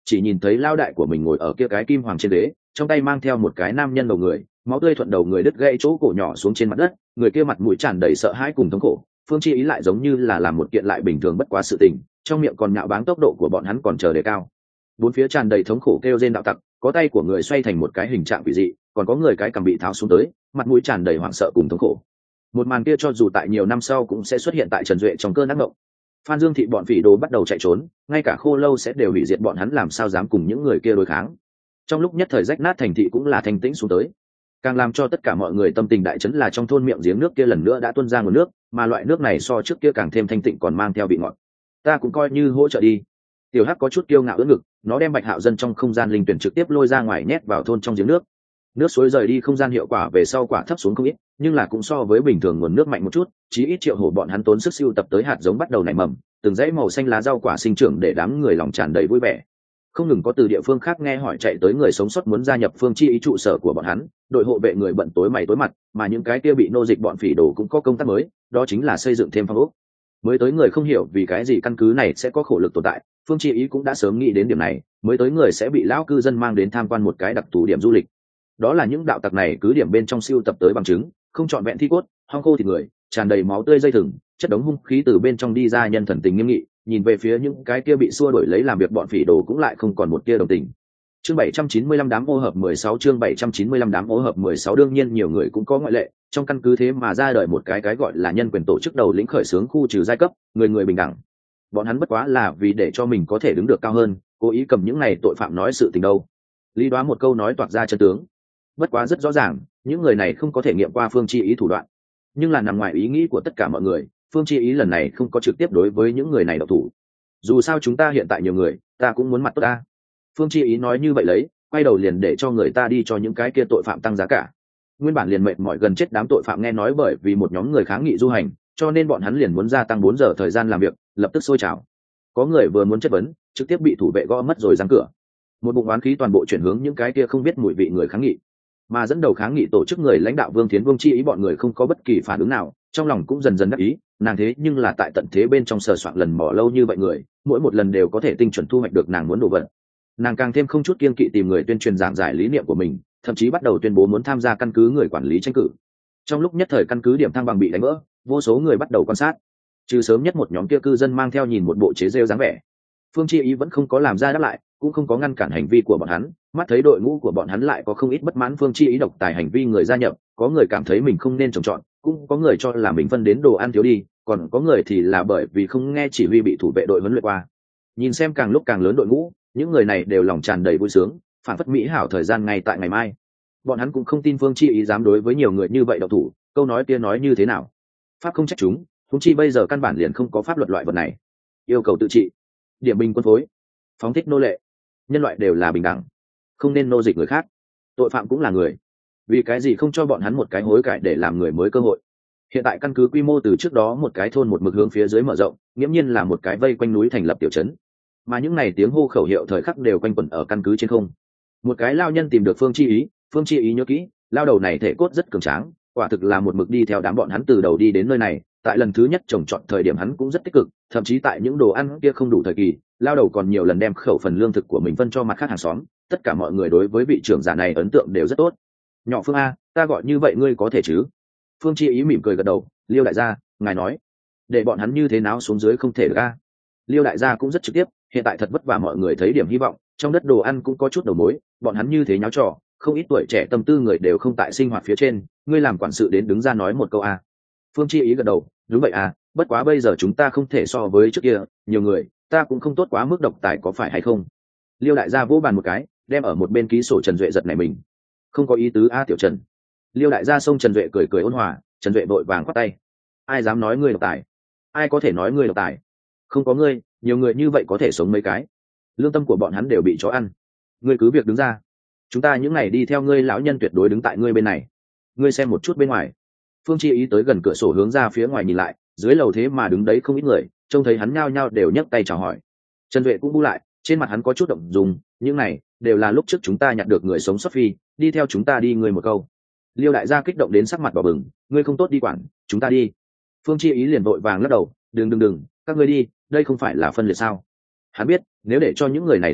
chỉ nhìn thấy lao đại của mình ngồi ở kia cái kim hoàng trên ghế, trong tay mang theo một cái nam nhân đầu người, máu tươi thuận đầu người đứt gãy chỗ cổ nhỏ xuống trên mặt đất, người kia mặt mũi tràn đầy sợ hãi cùng thống khổ. Phương Chi Ý lại giống như là làm một kiện lại bình thường bất quá sự tình, trong miệng còn nhạo báng tốc độ của bọn hắn còn chờ đề cao. Bốn phía tràn đầy thống khổ kêu rên đạo tặc, có tay của người xoay thành một cái hình trạng quỷ dị, còn có người cái cằm bị tháo xuống tới, mặt mũi tràn đầy hoảng sợ cùng thống khổ. Một màn kia cho dù tại nhiều năm sau cũng sẽ xuất hiện tại Trần Duệ trong cơn ác mộng. Phan Dương Thị bọn phỉ đồ bắt đầu chạy trốn, ngay cả Khô Lâu sẽ đều hủy diệt bọn hắn, làm sao dám cùng những người kia đối kháng. Trong lúc nhất thời rách nát thành thị cũng là thanh tĩnh xuống tới. Càng làm cho tất cả mọi người tâm tình đại chấn là trong thôn miệng giếng nước kia lần nữa đã tuôn ra nguồn nước, mà loại nước này so trước kia càng thêm thanh tịnh, còn mang theo vị ngọt. Ta cũng coi như hỗ trợ đi. Tiểu Hắc có chút kiêu ngạo ưỡn ngực, nó đem Bạch Hạo Dân trong không gian linh tuyển trực tiếp lôi ra ngoài nhét vào thôn trong giếng nước. Nước suối rời đi không gian hiệu quả về sau quả thấp xuống không ít, nhưng là cũng so với bình thường nguồn nước mạnh một chút, chí ít Triệu Hổ bọn hắn tốn sức sưu tập tới hạt giống bắt đầu nảy mầm, từng dãy màu xanh lá rau quả sinh trưởng để đám người lòng tràn đầy vui vẻ. Không ngừng có từ địa phương khác nghe hỏi chạy tới người sống sót muốn gia nhập Phương Chi Ý trụ sở của bọn hắn, đội hộ vệ người bận tối mày tối mặt, mà những cái kia bị nô dịch bọn phỉ đồ cũng có công tác mới, đó chính là xây dựng thêm phong ốc. Mới tới người không hiểu vì cái gì căn cứ này sẽ có khổ lực tồn tại, Phương Chi Ý cũng đã sớm nghĩ đến điểm này, mới tới người sẽ bị lão cư dân mang đến tham quan một cái đặc thù điểm du lịch. Đó là những đạo tặc này cứ điểm bên trong siêu tập tới bằng chứng, không trọn vẹn thi cốt, hoang khô thịt người, tràn đầy máu tươi dây thừng, chất đống hung khí từ bên trong đi ra, nhân thần tình nghiêm nghị, nhìn về phía những cái kia bị xua đuổi lấy làm việc bọn phỉ đồ cũng lại không còn một tia đồng tình. Chương 795 đám ô hợp 16, chương 795 đám ô hợp 16. Đương nhiên nhiều người cũng có ngoại lệ, trong căn cứ thế mà ra đời một cái gọi là nhân quyền tổ chức đầu lĩnh khởi xướng khu trừ giai cấp, người người bình đẳng. Bọn hắn bất quá là vì để cho mình có thể đứng được cao hơn, cố ý cầm những này tội phạm nói sự tình đâu. Lý Đoá một câu nói toạc ra chân tướng. Bất quá rất rõ ràng, những người này không có thể nghiệm qua Phương Chi Ý thủ đoạn, nhưng là nằm ngoài ý nghĩ của tất cả mọi người, Phương Chi Ý lần này không có trực tiếp đối với những người này độc thủ. Dù sao chúng ta hiện tại nhiều người, ta cũng muốn mặt tốt ta. Phương Chi Ý nói như vậy lấy, quay đầu liền để cho người ta đi cho những cái kia tội phạm tăng giá cả. Nguyên bản liền mệt mỏi gần chết đám tội phạm nghe nói bởi vì một nhóm người kháng nghị du hành, cho nên bọn hắn liền muốn gia tăng 4 giờ thời gian làm việc, lập tức sôi trào. Có người vừa muốn chất vấn, trực tiếp bị thủ vệ gõ mất rồi giáng cửa. Một bụng oán khí toàn bộ chuyển hướng những cái kia không biết mùi vị người kháng nghị. Mà dẫn đầu kháng nghị tổ chức người lãnh đạo Vương Thiến Vương Chi Ý bọn người không có bất kỳ phản ứng nào, trong lòng cũng dần dần đắc ý, nàng thế nhưng là tại tận thế bên trong sờ soạn lần mò lâu như vậy người, mỗi một lần đều có thể tinh chuẩn thu hoạch được nàng muốn đồ vật. Nàng càng thêm không chút kiêng kỵ tìm người tuyên truyền giảng giải lý niệm của mình, thậm chí bắt đầu tuyên bố muốn tham gia căn cứ người quản lý tranh cử. Trong lúc nhất thời căn cứ điểm thăng bằng bị đánh vỡ, vô số người bắt đầu quan sát. Trừ sớm nhất một nhóm kia cư dân mang theo nhìn một bộ chế rêu dáng vẻ, Phương Chi Ý vẫn không có làm ra đáp lại, cũng không có ngăn cản hành vi của bọn hắn. Mắt thấy đội ngũ của bọn hắn lại có không ít bất mãn Phương Chi Ý độc tài hành vi người gia nhập, có người cảm thấy mình không nên trồng trọt, cũng có người cho là mình phân đến đồ ăn thiếu đi, còn có người thì là bởi vì không nghe chỉ huy bị thủ vệ đội huấn luyện qua. Nhìn xem càng lúc càng lớn đội ngũ, những người này đều lòng tràn đầy vui sướng, phản phất mỹ hảo thời gian ngay tại ngày mai. Bọn hắn cũng không tin Phương Chi Ý dám đối với nhiều người như vậy độc thủ, câu nói kia nói như thế nào? Pháp không trách chúng, huống chi bây giờ căn bản liền không có pháp luật loại vật này. Yêu cầu tự trị, điểm bình quân phối, phóng thích nô lệ, nhân loại đều là bình đẳng, không nên nô dịch người khác. Tội phạm cũng là người, vì cái gì không cho bọn hắn một cái hối cải để làm người mới cơ hội? Hiện tại căn cứ quy mô từ trước đó một cái thôn một mực hướng phía dưới mở rộng, nghiễm nhiên là một cái vây quanh núi thành lập tiểu trấn, mà những này tiếng hô khẩu hiệu thời khắc đều quanh quẩn ở căn cứ trên không. Một cái lao nhân tìm được Phương Chi Ý, Phương Chi Ý nhớ kỹ, lao đầu này thể cốt rất cường tráng, quả thực là một mực đi theo đám bọn hắn từ đầu đi đến nơi này. Tại lần thứ nhất trồng trọt thời điểm hắn cũng rất tích cực, thậm chí tại những đồ ăn kia không đủ thời kỳ, lao đầu còn nhiều lần đem khẩu phần lương thực của mình phân cho mặt khác hàng xóm. Tất cả mọi người đối với vị trưởng giả này ấn tượng đều rất tốt. Nhỏ Phương A, ta gọi như vậy ngươi có thể chứ? Phương Chi Ý mỉm cười gật đầu. Liêu đại gia, ngài nói để bọn hắn như thế nào xuống dưới không thể được a? Liêu đại gia cũng rất trực tiếp, hiện tại thật vất vả mọi người thấy điểm hy vọng, trong đất đồ ăn cũng có chút đầu mối, bọn hắn như thế nháo trò, không ít tuổi trẻ tâm tư người đều không tại sinh hoạt phía trên, ngươi làm quản sự đến đứng ra nói một câu a. Phương Chi Ý gật đầu, đúng vậy à, bất quá bây giờ chúng ta không thể so với trước kia, nhiều người, ta cũng không tốt quá mức độc tài có phải hay không? Liêu đại gia vỗ bàn một cái, đem ở một bên ký sổ Trần Duệ giật này mình. Không có ý tứ a tiểu Trần. Liêu đại gia xông Trần Duệ cười cười ôn hòa, Trần Duệ vội vàng khoát tay. Ai dám nói ngươi độc tài? Ai có thể nói ngươi độc tài? Không có ngươi, nhiều người như vậy có thể sống mấy cái. Lương tâm của bọn hắn đều bị chó ăn. Ngươi cứ việc đứng ra. Chúng ta những ngày đi theo ngươi lão nhân tuyệt đối đứng tại ngươi bên này. Ngươi xem một chút bên ngoài. Phương Chi Ý tới gần cửa sổ hướng ra phía ngoài nhìn lại, dưới lầu thế mà đứng đấy không ít người, trông thấy hắn nhao nhao đều nhấc tay chào hỏi. Trần Duệ cũng bu lại, trên mặt hắn có chút động dung, những này đều là lúc trước chúng ta nhặt được người sống sót phi, đi theo chúng ta đi ngươi một câu. Liêu đại gia kích động đến sắc mặt đỏ bừng, ngươi không tốt đi quản, chúng ta đi. Phương Chi Ý liền vội vàng lắc đầu, đừng, các ngươi đi, đây không phải là phân liệt sao? Hắn biết, nếu để cho những người này xuất động,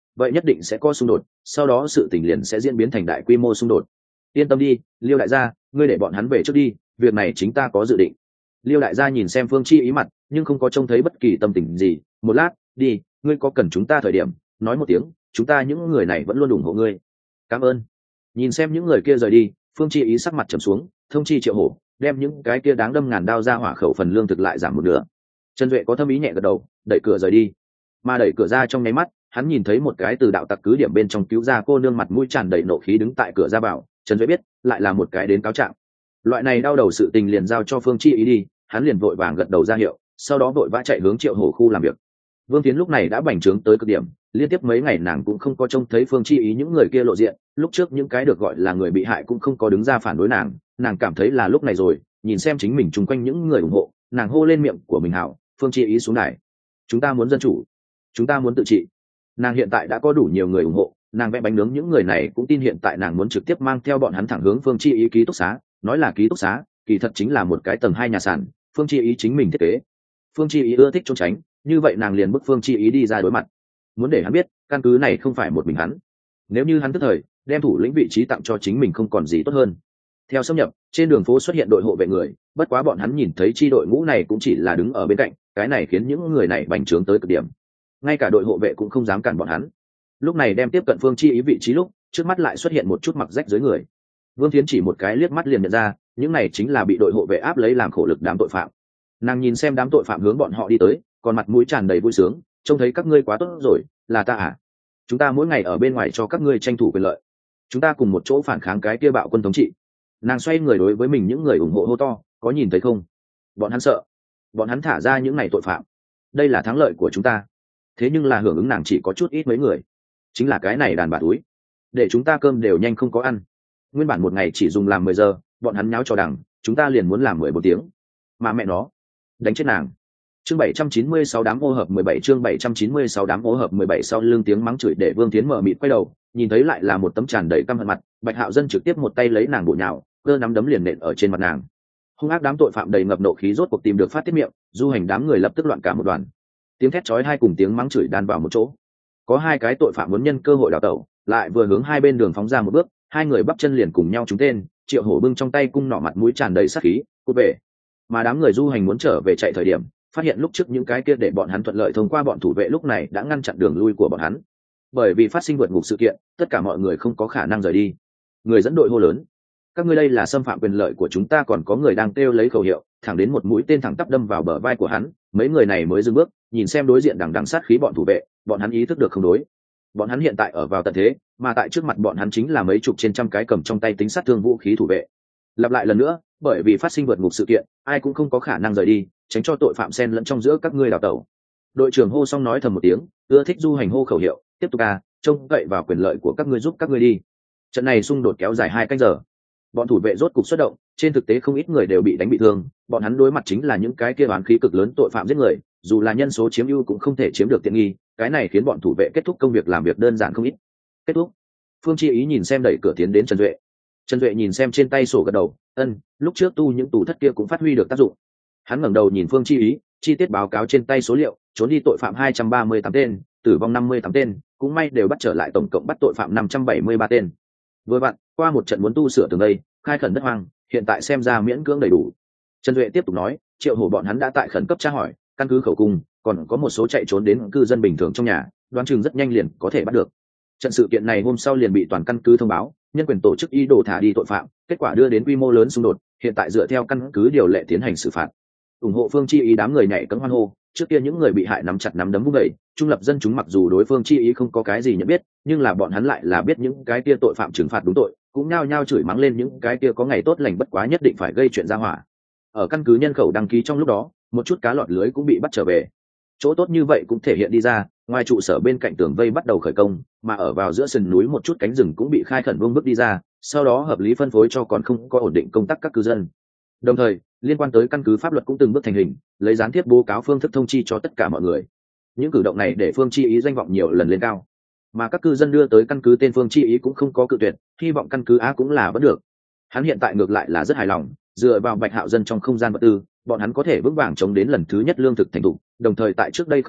vậy nhất định sẽ có xung đột, sau đó sự tình liền sẽ diễn biến thành đại quy mô xung đột. Yên tâm đi, Liêu đại gia, ngươi để bọn hắn về trước đi, việc này chính ta có dự định. Liêu đại gia nhìn xem Phương Chi Ý mặt, nhưng không có trông thấy bất kỳ tâm tình gì. Một lát, đi, ngươi có cần chúng ta thời điểm, nói một tiếng, chúng ta những người này vẫn luôn ủng hộ ngươi. Cảm ơn. Nhìn xem những người kia rời đi, Phương Chi Ý sắc mặt trầm xuống, thông chi Triệu Hổ, đem những cái kia đáng đâm ngàn đao ra hỏa khẩu phần lương thực lại giảm một nửa. Trần Duệ có thâm ý nhẹ gật đầu, đẩy cửa rời đi. Mà đẩy cửa ra trong nháy mắt, hắn nhìn thấy một cái từ đạo tặc cứ điểm bên trong cứu ra cô nương mặt mũi tràn đầy nộ khí đứng tại cửa ra vào. Trần Duệ biết, lại là một cái đến cáo trạng. Loại này đau đầu sự tình liền giao cho Phương Chi Ý đi, hắn liền vội vàng gật đầu ra hiệu, sau đó vội vã chạy hướng Triệu Hổ khu làm việc. Vương Tiến lúc này đã bành trướng tới cực điểm, liên tiếp mấy ngày nàng cũng không có trông thấy Phương Chi Ý những người kia lộ diện, lúc trước những cái được gọi là người bị hại cũng không có đứng ra phản đối nàng cảm thấy là lúc này rồi, nhìn xem chính mình chung quanh những người ủng hộ, nàng hô lên miệng của mình hảo, Phương Chi Ý xuống đài. Chúng ta muốn dân chủ, chúng ta muốn tự trị. Nàng hiện tại đã có đủ nhiều người ủng hộ, nàng vẽ bánh nướng những người này cũng tin hiện tại nàng muốn trực tiếp mang theo bọn hắn thẳng hướng Phương Chi Ý ký túc xá, nói là ký túc xá, kỳ thật chính là một cái tầng 2 nhà sàn, Phương Chi Ý chính mình thiết kế. Phương Chi Ý ưa thích trốn tránh, như vậy nàng liền bức Phương Chi Ý đi ra đối mặt, muốn để hắn biết căn cứ này không phải một mình hắn, nếu như hắn tức thời đem thủ lĩnh vị trí tặng cho chính mình không còn gì tốt hơn. Theo xâm nhập, trên đường phố xuất hiện đội hộ vệ người, bất quá bọn hắn nhìn thấy chi đội ngũ này cũng chỉ là đứng ở bên cạnh, cái này khiến những người này bành trướng tới cực điểm, ngay cả đội hộ vệ cũng không dám cản bọn hắn. Lúc này đem tiếp cận Phương Chi Ý vị trí lúc, trước mắt lại xuất hiện một chút mặc rách dưới người. Vương Thiến chỉ một cái liếc mắt liền nhận ra, những này chính là bị đội hộ vệ áp lấy làm khổ lực đám tội phạm. Nàng nhìn xem đám tội phạm hướng bọn họ đi tới, còn mặt mũi tràn đầy vui sướng, trông thấy các ngươi quá tốt rồi, là ta à? Chúng ta mỗi ngày ở bên ngoài cho các ngươi tranh thủ quyền lợi, chúng ta cùng một chỗ phản kháng cái kia bạo quân thống trị. Nàng xoay người đối với mình những người ủng hộ hô to, có nhìn thấy không? Bọn hắn sợ, bọn hắn thả ra những này tội phạm, đây là thắng lợi của chúng ta. Thế nhưng là hưởng ứng nàng chỉ có chút ít mấy người, chính là cái này đàn bà túi, để chúng ta cơm đều nhanh không có ăn. Nguyên bản một ngày chỉ dùng làm 10 giờ, bọn hắn nháo cho đằng, chúng ta liền muốn làm 14 tiếng. Mà mẹ nó, đánh chết nàng. Chương 796 đám ô hợp 17 chương 796 đám ô hợp 17 sau lưng tiếng mắng chửi để Vương Tiến mở mịt quay đầu, nhìn thấy lại là một tấm tràn đầy căm hận mặt, Bạch Hạo Dân trực tiếp một tay lấy nàng bổ nhào, cơ nắm đấm liền nện ở trên mặt nàng. Hung ác đám tội phạm đầy ngập nộ khí rốt cuộc tìm được phát tiết miệng, du hành đám người lập tức loạn cả một đoàn. Tiếng thét chói tai cùng tiếng mắng chửi đan vào một chỗ. Có hai cái tội phạm muốn nhân cơ hội đào tẩu, lại vừa hướng hai bên đường phóng ra một bước, hai người bắp chân liền cùng nhau trúng tên, Triệu Hổ bưng trong tay cung nỏ mặt mũi tràn đầy sát khí, cút về. Mà đám người du hành muốn trở về chạy thời điểm, phát hiện lúc trước những cái kia để bọn hắn thuận lợi thông qua bọn thủ vệ lúc này đã ngăn chặn đường lui của bọn hắn. Bởi vì phát sinh vượt ngục sự kiện, tất cả mọi người không có khả năng rời đi. Người dẫn đội hô lớn, các ngươi đây là xâm phạm quyền lợi của chúng ta, còn có người đang kêu lấy khẩu hiệu, thẳng đến một mũi tên thẳng tắp đâm vào bờ vai của hắn, mấy người này mới dừng bước, nhìn xem đối diện đằng đằng sát khí bọn thủ vệ, bọn hắn ý thức được không đối. Bọn hắn hiện tại ở vào tận thế, mà tại trước mặt bọn hắn chính là mấy chục trên trăm cái cầm trong tay tính sát thương vũ khí thủ vệ. Lặp lại lần nữa, bởi vì phát sinh vượt ngục sự kiện, ai cũng không có khả năng rời đi, tránh cho tội phạm xen lẫn trong giữa các ngươi đào tẩu. Đội trưởng hô xong nói thầm một tiếng, ưa thích du hành hô khẩu hiệu, tiếp tục trông cậy vào quyền lợi của các ngươi giúp các ngươi đi. Trận này xung đột kéo dài 2 canh giờ, bọn thủ vệ rốt cục xuất động, trên thực tế không ít người đều bị đánh bị thương, bọn hắn đối mặt chính là những cái kia oán khí cực lớn tội phạm giết người, dù là nhân số chiếm ưu cũng không thể chiếm được tiện nghi, cái này khiến bọn thủ vệ kết thúc công việc làm việc đơn giản không ít. Kết thúc. Phương Chi Ý nhìn xem đẩy cửa tiến đến Trần Duệ. Trần Duệ nhìn xem trên tay sổ gật đầu, lúc trước tu những tù thất kia cũng phát huy được tác dụng. Hắn ngẩng đầu nhìn Phương Chi Ý, chi tiết báo cáo trên tay số liệu, trốn đi tội phạm 238 tên, tử vong 58 tên, cũng may đều bắt trở lại, tổng cộng bắt tội phạm 573 tên. Vừa vặn, qua một trận muốn tu sửa tường đây, khai khẩn đất hoang, hiện tại xem ra miễn cưỡng đầy đủ. Trần Duệ tiếp tục nói, Triệu Hổ bọn hắn đã tại khẩn cấp tra hỏi, căn cứ khẩu cung, còn có một số chạy trốn đến cư dân bình thường trong nhà, đoán chừng rất nhanh liền có thể bắt được. Trận sự kiện này hôm sau liền bị toàn căn cứ thông báo, nhân quyền tổ chức ý đồ thả đi tội phạm, kết quả đưa đến quy mô lớn xung đột, hiện tại dựa theo căn cứ điều lệ tiến hành xử phạt. Ủng hộ Phương Chi Ý đám người nhảy cẫng hoan hô, trước kia những người bị hại nắm chặt nắm đấm vung đẩy, trung lập dân chúng mặc dù đối Phương Chi Ý không có cái gì nhận biết, nhưng là bọn hắn lại là biết những cái kia tội phạm trừng phạt đúng tội, cũng nhao nhao chửi mắng lên những cái kia có ngày tốt lành bất quá nhất định phải gây chuyện ra hỏa. Ở căn cứ nhân khẩu đăng ký trong lúc đó, một chút cá lọt lưới cũng bị bắt trở về. Chỗ tốt như vậy cũng thể hiện đi ra, ngoài trụ sở bên cạnh tường vây bắt đầu khởi công, mà ở vào giữa sườn núi một chút cánh rừng cũng bị khai khẩn vương bước đi ra, sau đó hợp lý phân phối cho còn không có ổn định công tác các cư dân. Đồng thời, liên quan tới căn cứ pháp luật cũng từng bước thành hình, lấy gián tiếp bố cáo phương thức thông chi cho tất cả mọi người. Những cử động này để Phương Chi Ý danh vọng nhiều lần lên cao, mà các cư dân đưa tới căn cứ tên Phương Chi Ý cũng không có cự tuyệt, hy vọng căn cứ á cũng là vẫn được. Hắn hiện tại ngược lại là rất hài lòng, dựa vào Bạch Hạo Dân trong không gian vật tư, bọn hắn có thể vững vàng chống đến lần thứ nhất lương thực thành thục, đồng thời tại trước đây không lâu,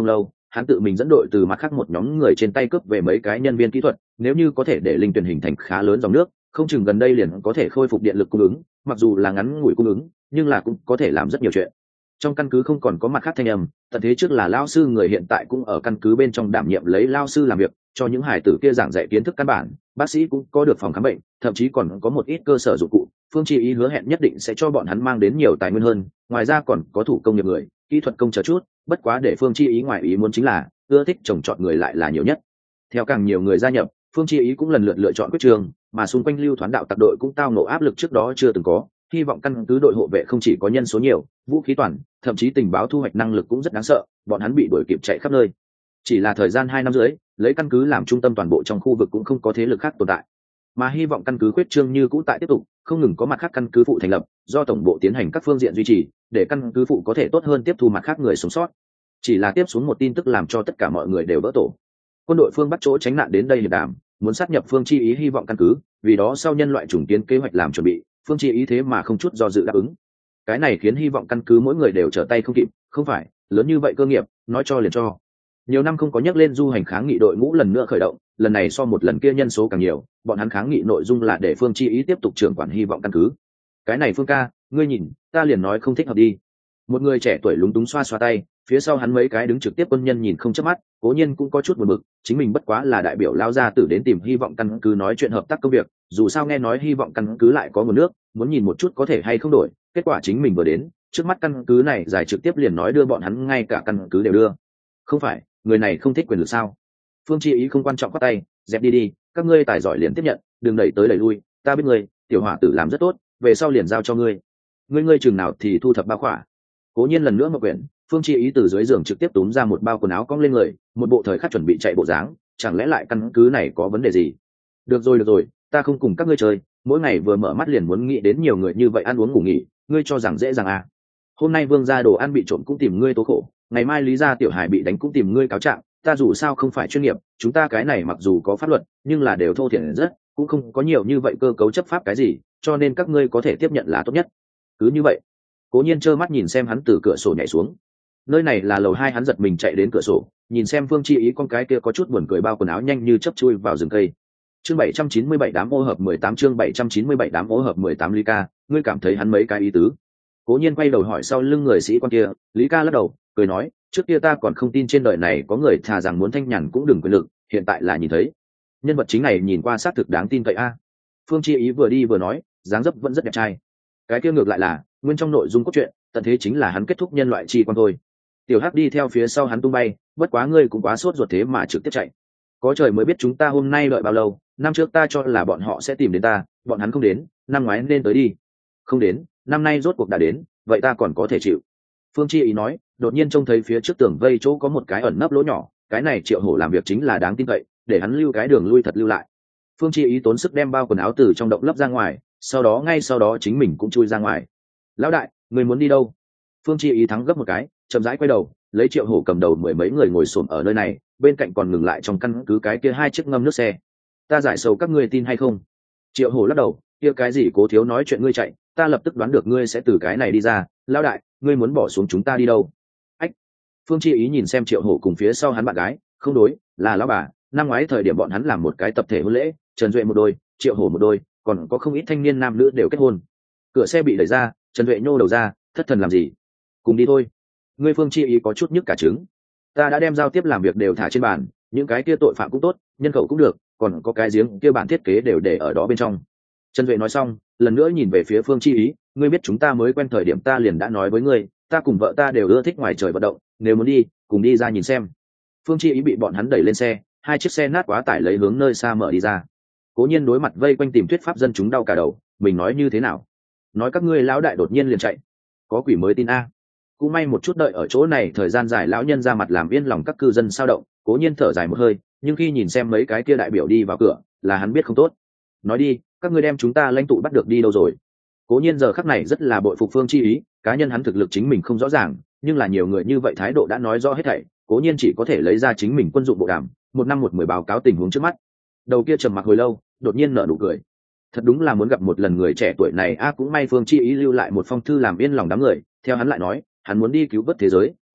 hắn tự mình dẫn đội từ mặt khác một nhóm người trên tay cướp về mấy cái nhân viên kỹ thuật, nếu như có thể để linh tuyển hình thành khá lớn dòng nước, không chừng gần đây liền có thể khôi phục điện lực cung ứng, mặc dù là ngắn ngủi cung ứng, nhưng là cũng có thể làm rất nhiều chuyện. Trong căn cứ không còn có mặt khác thanh âm, tận thế trước là lao sư người hiện tại cũng ở căn cứ bên trong đảm nhiệm lấy lao sư làm việc, cho những hải tử kia giảng dạy kiến thức căn bản, bác sĩ cũng có được phòng khám bệnh, thậm chí còn có một ít cơ sở dụng cụ. Phương Chi Ý hứa hẹn nhất định sẽ cho bọn hắn mang đến nhiều tài nguyên hơn, ngoài ra còn có thủ công nghiệp người, kỹ thuật công chờ chút, bất quá để Phương Chi Ý ngoài ý muốn chính là ưa thích trồng trọt người lại là nhiều nhất. Theo càng nhiều người gia nhập, Phương Chi Ý cũng lần lượt lựa chọn quyết trường, mà xung quanh lưu thoán đạo tặc đội cũng tao ngộ áp lực trước đó chưa từng có, hy vọng căn cứ đội hộ vệ không chỉ có nhân số nhiều, vũ khí toàn, thậm chí tình báo thu hoạch năng lực cũng rất đáng sợ, bọn hắn bị đuổi kịp chạy khắp nơi. Chỉ là thời gian 2 năm dưới, lấy căn cứ làm trung tâm toàn bộ trong khu vực cũng không có thế lực khác tồn tại. Mà hy vọng căn cứ khuyết trương như cũ tại tiếp tục, không ngừng có mặt khác căn cứ phụ thành lập, do tổng bộ tiến hành các phương diện duy trì, để căn cứ phụ có thể tốt hơn tiếp thu mặt khác người sống sót. Chỉ là tiếp xuống một tin tức làm cho tất cả mọi người đều vỡ tổ. Quân đội phương Bắc chỗ tránh nạn đến đây hiệp đàm, muốn sát nhập Phương Chi Ý hy vọng căn cứ, vì đó sau nhân loại trùng kiến kế hoạch làm chuẩn bị, Phương Chi Ý thế mà không chút do dự đáp ứng. Cái này khiến hy vọng căn cứ mỗi người đều trở tay không kịp, không phải, lớn như vậy cơ nghiệp, nói cho liền cho. Nhiều năm không có nhắc lên du hành kháng nghị đội ngũ lần nữa khởi động, lần này so một lần kia nhân số càng nhiều, bọn hắn kháng nghị nội dung là để Phương Chi Ý tiếp tục trưởng quản hy vọng căn cứ. Cái này Phương ca, ngươi nhìn, ta liền nói không thích hợp đi. Một người trẻ tuổi lúng túng xoa xoa tay, phía sau hắn mấy cái đứng trực tiếp quân nhân nhìn không chớp mắt, cố nhiên cũng có chút buồn bực, chính mình bất quá là đại biểu lao ra tử đến tìm hy vọng căn cứ nói chuyện hợp tác công việc, dù sao nghe nói hy vọng căn cứ lại có nguồn nước, muốn nhìn một chút có thể hay không đổi, kết quả chính mình vừa đến, trước mắt căn cứ này giải trực tiếp liền nói đưa bọn hắn ngay cả căn cứ đều đưa. Không phải, người này không thích quyền lực sao? Phương Chi Ý không quan trọng quát tay, dẹp đi đi, các ngươi tài giỏi liền tiếp nhận, đừng đẩy tới đẩy lui, ta biết ngươi, tiểu hỏa tử làm rất tốt, về sau liền giao cho ngươi. Ngươi chừng nào thì thu thập bao khỏa. Cố nhiên lần nữa mở quyển, Phương Chi Ý từ dưới giường trực tiếp túm ra một bao quần áo cong lên người, một bộ thời khắc chuẩn bị chạy bộ dáng, chẳng lẽ lại căn cứ này có vấn đề gì? Được rồi, ta không cùng các ngươi chơi, mỗi ngày vừa mở mắt liền muốn nghĩ đến nhiều người như vậy ăn uống ngủ nghỉ, ngươi cho rằng dễ dàng à? Hôm nay Vương gia đồ ăn bị trộm cũng tìm ngươi tố khổ, ngày mai Lý gia tiểu hải bị đánh cũng tìm ngươi cáo trạng, ta dù sao không phải chuyên nghiệp, chúng ta cái này mặc dù có pháp luật, nhưng là đều thô thiển rất, cũng không có nhiều như vậy cơ cấu chấp pháp cái gì, cho nên các ngươi có thể tiếp nhận là tốt nhất. Cứ như vậy, Cố Nhiên trơ mắt nhìn xem hắn từ cửa sổ nhảy xuống. Nơi này là lầu 2, hắn giật mình chạy đến cửa sổ, nhìn xem Phương Chi Ý con cái kia có chút buồn cười bao quần áo nhanh như chớp chui vào rừng cây. Chương 797 đám ô hợp 18 chương 797 đám ô hợp 18 Lý ca, ngươi cảm thấy hắn mấy cái ý tứ? Cố Nhiên quay đầu hỏi sau lưng người sĩ quan kia, Lý ca lắc đầu, cười nói, trước kia ta còn không tin trên đời này có người thà rằng muốn thanh nhàn cũng đừng quyền lực, hiện tại là nhìn thấy. Nhân vật chính này nhìn qua xác thực đáng tin cậy a. Phương Chi Ý vừa đi vừa nói, dáng dấp vẫn rất đẹp trai. Cái kia ngược lại là, nguyên trong nội dung cốt truyện, tận thế chính là hắn kết thúc nhân loại chi quan thôi. Tiểu Hắc đi theo phía sau hắn tung bay, bất quá ngươi cũng quá sốt ruột thế mà trực tiếp chạy. Có trời mới biết chúng ta hôm nay đợi bao lâu, năm trước ta cho là bọn họ sẽ tìm đến ta, bọn hắn không đến, năm ngoái nên tới đi. Không đến, năm nay rốt cuộc đã đến, vậy ta còn có thể chịu. Phương Chi Ý nói, đột nhiên trông thấy phía trước tường vây chỗ có một cái ẩn nấp lỗ nhỏ, cái này Triệu Hổ làm việc chính là đáng tin cậy, để hắn lưu cái đường lui thật lưu lại. Phương Chi Ý tốn sức đem bao quần áo từ trong động lấp ra ngoài, ngay sau đó chính mình cũng chui ra ngoài. Lão đại, người muốn đi đâu? Phương Chi Ý thắng gấp một cái, chậm rãi quay đầu, lấy Triệu Hổ cầm đầu mười mấy người ngồi xổm ở nơi này, bên cạnh còn ngừng lại trong căn cứ cái kia 2 chiếc ngâm nước xe. Ta giải sầu các ngươi tin hay không? Triệu Hổ lắc đầu, kia cái gì Cố thiếu nói chuyện ngươi chạy, ta lập tức đoán được ngươi sẽ từ cái này đi ra. Lão đại, ngươi muốn bỏ xuống chúng ta đi đâu? Ách. Phương Chi Ý nhìn xem Triệu Hổ cùng phía sau hắn bạn gái, không đối, là lão bà. Năm ngoái thời điểm bọn hắn làm một cái tập thể hôn lễ, Trần Duệ một đôi, Triệu Hổ một đôi, còn có không ít thanh niên nam nữ đều kết hôn. Cửa xe bị đẩy ra, Trần Duệ nhô đầu ra, thất thần làm gì? Cùng đi thôi. Ngươi Phương Chi Ý có chút nhức cả trứng. Ta đã đem giao tiếp làm việc đều thả trên bàn, những cái kia tội phạm cũng tốt, nhân khẩu cũng được, còn có cái giếng kia bản thiết kế đều để ở đó bên trong. Trần Duệ nói xong, lần nữa nhìn về phía Phương Chi Ý, ngươi biết chúng ta mới quen thời điểm ta liền đã nói với ngươi, ta cùng vợ ta đều ưa thích ngoài trời vận động, nếu muốn đi, cùng đi ra nhìn xem. Phương Chi Ý bị bọn hắn đẩy lên xe, 2 chiếc xe nát quá tải lấy hướng nơi xa mở đi ra. Cố Nhiên đối mặt vây quanh tìm thuyết pháp dân chúng đau cả đầu, mình nói như thế nào? Nói các ngươi lão đại đột nhiên liền chạy, có quỷ mới tin a. Cũng may một chút đợi ở chỗ này thời gian dài, lão nhân ra mặt làm yên lòng các cư dân sao động. Cố Nhiên thở dài một hơi, nhưng khi nhìn xem mấy cái kia đại biểu đi vào cửa, là hắn biết không tốt. Nói đi, các ngươi đem chúng ta lãnh tụ bắt được đi đâu rồi? Cố Nhiên giờ khắc này rất là bội phục Phương Chi Ý, cá nhân hắn thực lực chính mình không rõ ràng, nhưng là nhiều người như vậy thái độ đã nói rõ hết thảy. Cố Nhiên chỉ có thể lấy ra chính mình quân dụng bộ đàm, 1 năm 1 10 báo cáo tình huống trước mắt. Đầu kia trầm mặc hồi lâu, đột nhiên nở nụ cười. Thật đúng là muốn gặp một lần người trẻ tuổi này a. Cũng may Phương Chi Ý lưu lại một phong thư làm yên lòng đám người. Theo hắn lại nói, hắn muốn đi cứu vớt thế giới,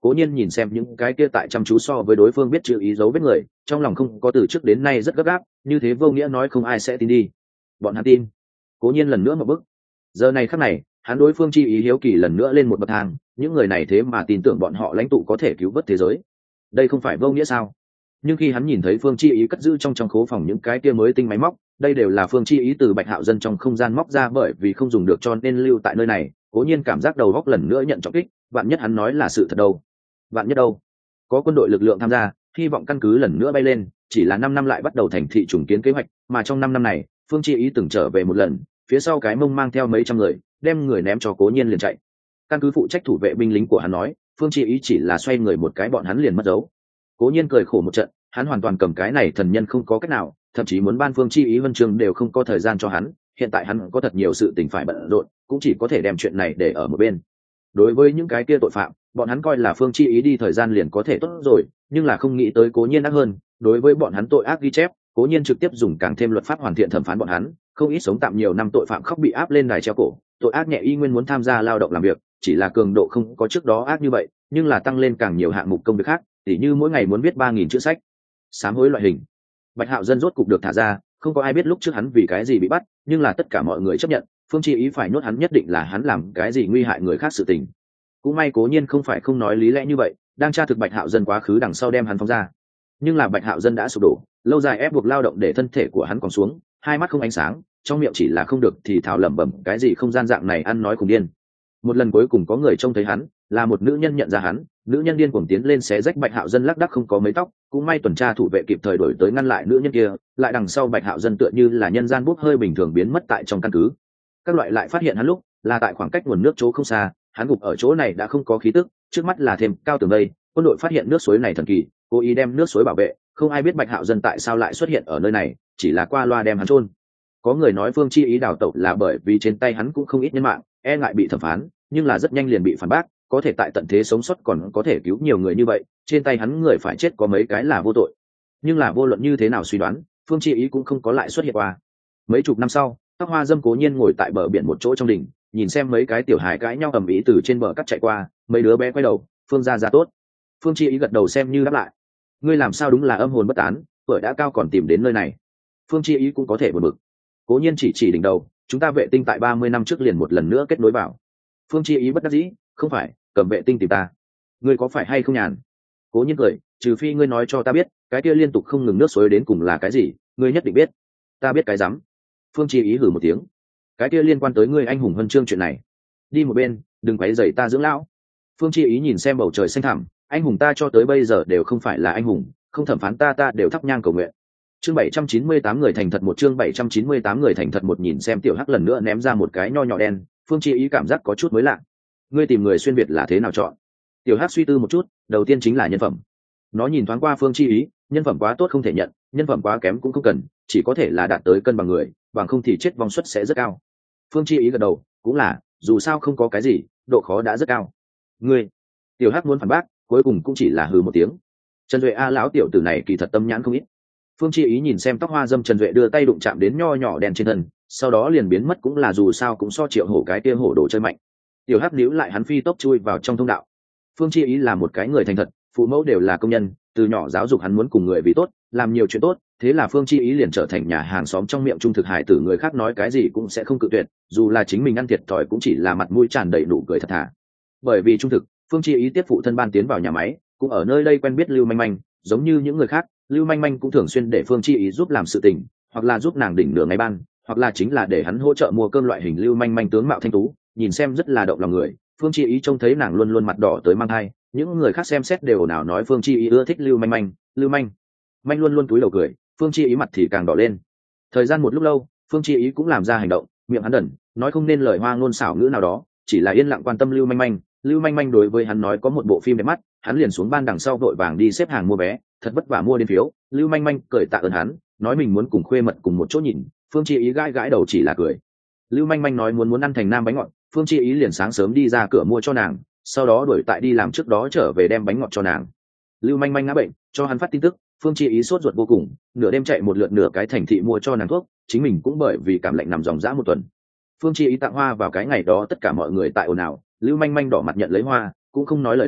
Cố Nhiên nhìn xem những cái kia tại chăm chú so với đối phương biết chữ ý dấu vết người, trong lòng không có từ trước đến nay rất gấp gáp, như thế vô nghĩa nói không ai sẽ tin đi. Bọn hắn tin. Cố Nhiên lần nữa một bước. Giờ này khắc này, hắn đối phương chi ý hiếu kỳ lần nữa lên một bậc thang, những người này thế mà tin tưởng bọn họ lãnh tụ có thể cứu vớt thế giới. Đây không phải vô nghĩa sao? Nhưng khi hắn nhìn thấy Phương Chi ý cất giữ trong khố phòng những cái kia mới tinh máy móc, đây đều là Phương Chi ý từ Bạch Hạo Dân trong không gian móc ra bởi vì không dùng được cho nên lưu tại nơi này. Cố Nhiên cảm giác đầu góc lần nữa nhận trọng kích, vạn nhất hắn nói là sự thật đâu? Vạn nhất đâu? Có quân đội lực lượng tham gia, hy vọng căn cứ lần nữa bay lên, chỉ là 5 năm lại bắt đầu thành thị trùng kiến kế hoạch, mà trong 5 năm này, Phương Chi ý từng trở về một lần, phía sau cái mông mang theo mấy trăm người, đem người ném cho Cố Nhiên liền chạy. Căn cứ phụ trách thủ vệ binh lính của hắn nói, Phương Chi ý chỉ là xoay người một cái bọn hắn liền mất dấu. Cố Nhiên cười khổ một trận, hắn hoàn toàn cầm cái này thần nhân không có cách nào, thậm chí muốn ban Phương Chi ý huân chương đều không có thời gian cho hắn, hiện tại hắn có thật nhiều sự tình phải bận rộn, cũng chỉ có thể đem chuyện này để ở một bên. Đối với những cái kia tội phạm, bọn hắn coi là Phương Chi ý đi thời gian liền có thể tốt rồi, nhưng là không nghĩ tới Cố Nhiên ác hơn, đối với bọn hắn tội ác ghi chép, Cố Nhiên trực tiếp dùng càng thêm luật pháp hoàn thiện thẩm phán bọn hắn, không ít sống tạm nhiều năm tội phạm khóc bị áp lên đài treo cổ, tội ác nhẹ y nguyên muốn tham gia lao động làm việc, chỉ là cường độ không có trước đó ác như vậy, nhưng là tăng lên càng nhiều hạng mục công việc khác, tỉ như mỗi ngày muốn viết 3.000 chữ sách, sám hối loại hình. Bạch Hạo Dân rốt cục được thả ra, không có ai biết lúc trước hắn vì cái gì bị bắt, nhưng là tất cả mọi người chấp nhận, Phương Chi ý phải nhốt hắn nhất định là hắn làm cái gì nguy hại người khác sự tình. Cũng may Cố Nhiên không phải không nói lý lẽ như vậy, đang tra thực Bạch Hạo Dân quá khứ đằng sau đem hắn phóng ra. Nhưng là Bạch Hạo Dân đã sụp đổ, lâu dài ép buộc lao động để thân thể của hắn còn xuống, hai mắt không ánh sáng, trong miệng chỉ là không được thì thào lẩm bẩm cái gì không gian dạng này ăn nói cùng điên. Một lần cuối cùng có người trông thấy hắn, là một nữ nhân nhận ra hắn, nữ nhân điên cuồng tiến lên xé rách Bạch Hạo Dân lác đác không có mấy tóc, cũng may tuần tra thủ vệ kịp thời đổi tới ngăn lại nữ nhân kia, lại đằng sau Bạch Hạo Dân tựa như là nhân gian bốc hơi bình thường biến mất tại trong căn cứ. Các loại lại phát hiện hắn lúc là tại khoảng cách nguồn nước chỗ không xa, hắn gục ở chỗ này đã không có khí tức, trước mắt là thêm cao tường đây, quân đội phát hiện nước suối này thần kỳ, cố ý đem nước suối bảo vệ, không ai biết Bạch Hạo Dân tại sao lại xuất hiện ở nơi này, chỉ là qua loa đem hắn chôn. Có người nói Phương Chi ý đào tẩu là bởi vì trên tay hắn cũng không ít nhân mạng, e ngại bị thẩm phán, nhưng là rất nhanh liền bị phản bác, có thể tại tận thế sống sót còn có thể cứu nhiều người như vậy, trên tay hắn người phải chết có mấy cái là vô tội. Nhưng là vô luận như thế nào suy đoán, Phương Chi ý cũng không có lại xuất hiện qua. Mấy chục năm sau, Tóc Hoa Dâm Cố Nhiên ngồi tại bờ biển một chỗ trong đỉnh, nhìn xem mấy cái tiểu hài cãi nhau ầm ĩ từ trên bờ cắt chạy qua, mấy đứa bé quay đầu, Phương gia gia tốt. Phương Chi ý gật đầu xem như đáp lại. Ngươi làm sao đúng là âm hồn bất tán, tuổi đã cao còn tìm đến nơi này. Phương Chi ý cũng có thể buồn bực. Cố Nhiên chỉ đỉnh đầu, chúng ta vệ tinh tại 30 năm trước liền một lần nữa kết nối vào. Phương Chi ý bất đắc dĩ, không phải, cầm vệ tinh tìm ta. Ngươi có phải hay không nhàn? Cố Nhiên cười, trừ phi ngươi nói cho ta biết, cái kia liên tục không ngừng nước suối đến cùng là cái gì, ngươi nhất định biết. Ta biết cái rắm. Phương Chi ý hử một tiếng. Cái kia liên quan tới ngươi anh hùng huân chương chuyện này. Đi một bên, đừng quấy rầy ta dưỡng lão. Phương Chi ý nhìn xem bầu trời xanh thẳm, anh hùng ta cho tới bây giờ đều không phải là anh hùng, không thẩm phán ta đều thắp nhang cầu nguyện. Chương 798 người thành thật một, chương 798 người thành thật một, nhìn xem tiểu hắc lần nữa ném ra một cái nho nhỏ đen, Phương Chi ý cảm giác có chút mới lạ. Ngươi tìm người xuyên việt là thế nào chọn? Tiểu hắc suy tư một chút, đầu tiên chính là nhân phẩm. Nó nhìn thoáng qua Phương Chi ý, nhân phẩm quá tốt không thể nhận, nhân phẩm quá kém cũng không cần, chỉ có thể là đạt tới cân bằng người, bằng không thì chết vong suất sẽ rất cao. Phương Chi ý gật đầu, cũng là, dù sao không có cái gì, độ khó đã rất cao. Ngươi, tiểu hắc muốn phản bác, cuối cùng cũng chỉ là hừ một tiếng. Trần Duệ a lão tiểu tử này kỳ thật tâm nhãn không ít. Phương Chi ý nhìn xem Tóc Hoa Dâm Trần Duệ đưa tay đụng chạm đến nho nhỏ đen trên thân, sau đó liền biến mất, cũng là dù sao cũng so Triệu Hổ cái kia hổ đồ chơi mạnh. Tiểu hắc níu lại hắn phi tốc chui vào trong thông đạo. Phương Chi ý là một cái người thành thật, phụ mẫu đều là công nhân, từ nhỏ giáo dục hắn muốn cùng người vì tốt, làm nhiều chuyện tốt, thế là Phương Chi ý liền trở thành nhà hàng xóm trong miệng trung thực hài tử, người khác nói cái gì cũng sẽ không cự tuyệt, dù là chính mình ăn thiệt thòi cũng chỉ là mặt mũi tràn đầy nụ cười thật thà. Bởi vì trung thực, Phương Chi ý tiếp phụ thân ban tiến vào nhà máy, cũng ở nơi đây quen biết Lưu Manh Manh, giống như những người khác, Lưu Manh Manh cũng thường xuyên để Phương Chi ý giúp làm sự tình, hoặc là giúp nàng đỉnh nửa ngày ban, hoặc là chính là để hắn hỗ trợ mua cơm loại hình. Lưu Manh Manh tướng mạo thanh tú, nhìn xem rất là động lòng người, Phương Chi ý trông thấy nàng luôn luôn mặt đỏ tới mang thai, những người khác xem xét đều ồn ào nói Phương Chi ý ưa thích Lưu Manh Manh, Lưu Manh Manh luôn luôn cúi đầu cười, Phương Chi ý mặt thì càng đỏ lên. Thời gian một lúc lâu, Phương Chi ý cũng làm ra hành động, miệng hắn đần, nói không nên lời hoa ngôn xảo ngữ nào đó, chỉ là yên lặng quan tâm Lưu Manh Manh. Lưu Manh Manh đối với hắn nói có một bộ phim đẹp mắt, hắn liền xuống ban đằng sau vội vàng đi xếp hàng mua vé, thật vất vả mua đến phiếu. Lưu Manh Manh cười tạ ơn hắn, nói mình muốn cùng khuê mật cùng một chỗ nhìn, Phương Chi ý gãi gãi đầu chỉ là cười. Lưu Manh Manh nói muốn ăn thành nam bánh ngọt, Phương Chi ý liền sáng sớm đi ra cửa mua cho nàng, sau đó đuổi tại đi làm trước đó trở về đem bánh ngọt cho nàng. Lưu Manh Manh ngã bệnh, cho hắn phát tin tức, Phương Chi ý sốt ruột vô cùng, nửa đêm chạy một lượt nửa cái thành thị mua cho nàng thuốc, chính mình cũng bởi vì cảm lạnh nằm dòng dã một tuần. Phương Chi ý tặng hoa vào cái ngày đó tất cả mọi người tại ồn ào, Lưu Manh Manh đỏ mặt nhận lấy hoa, cũng không nói lời nào.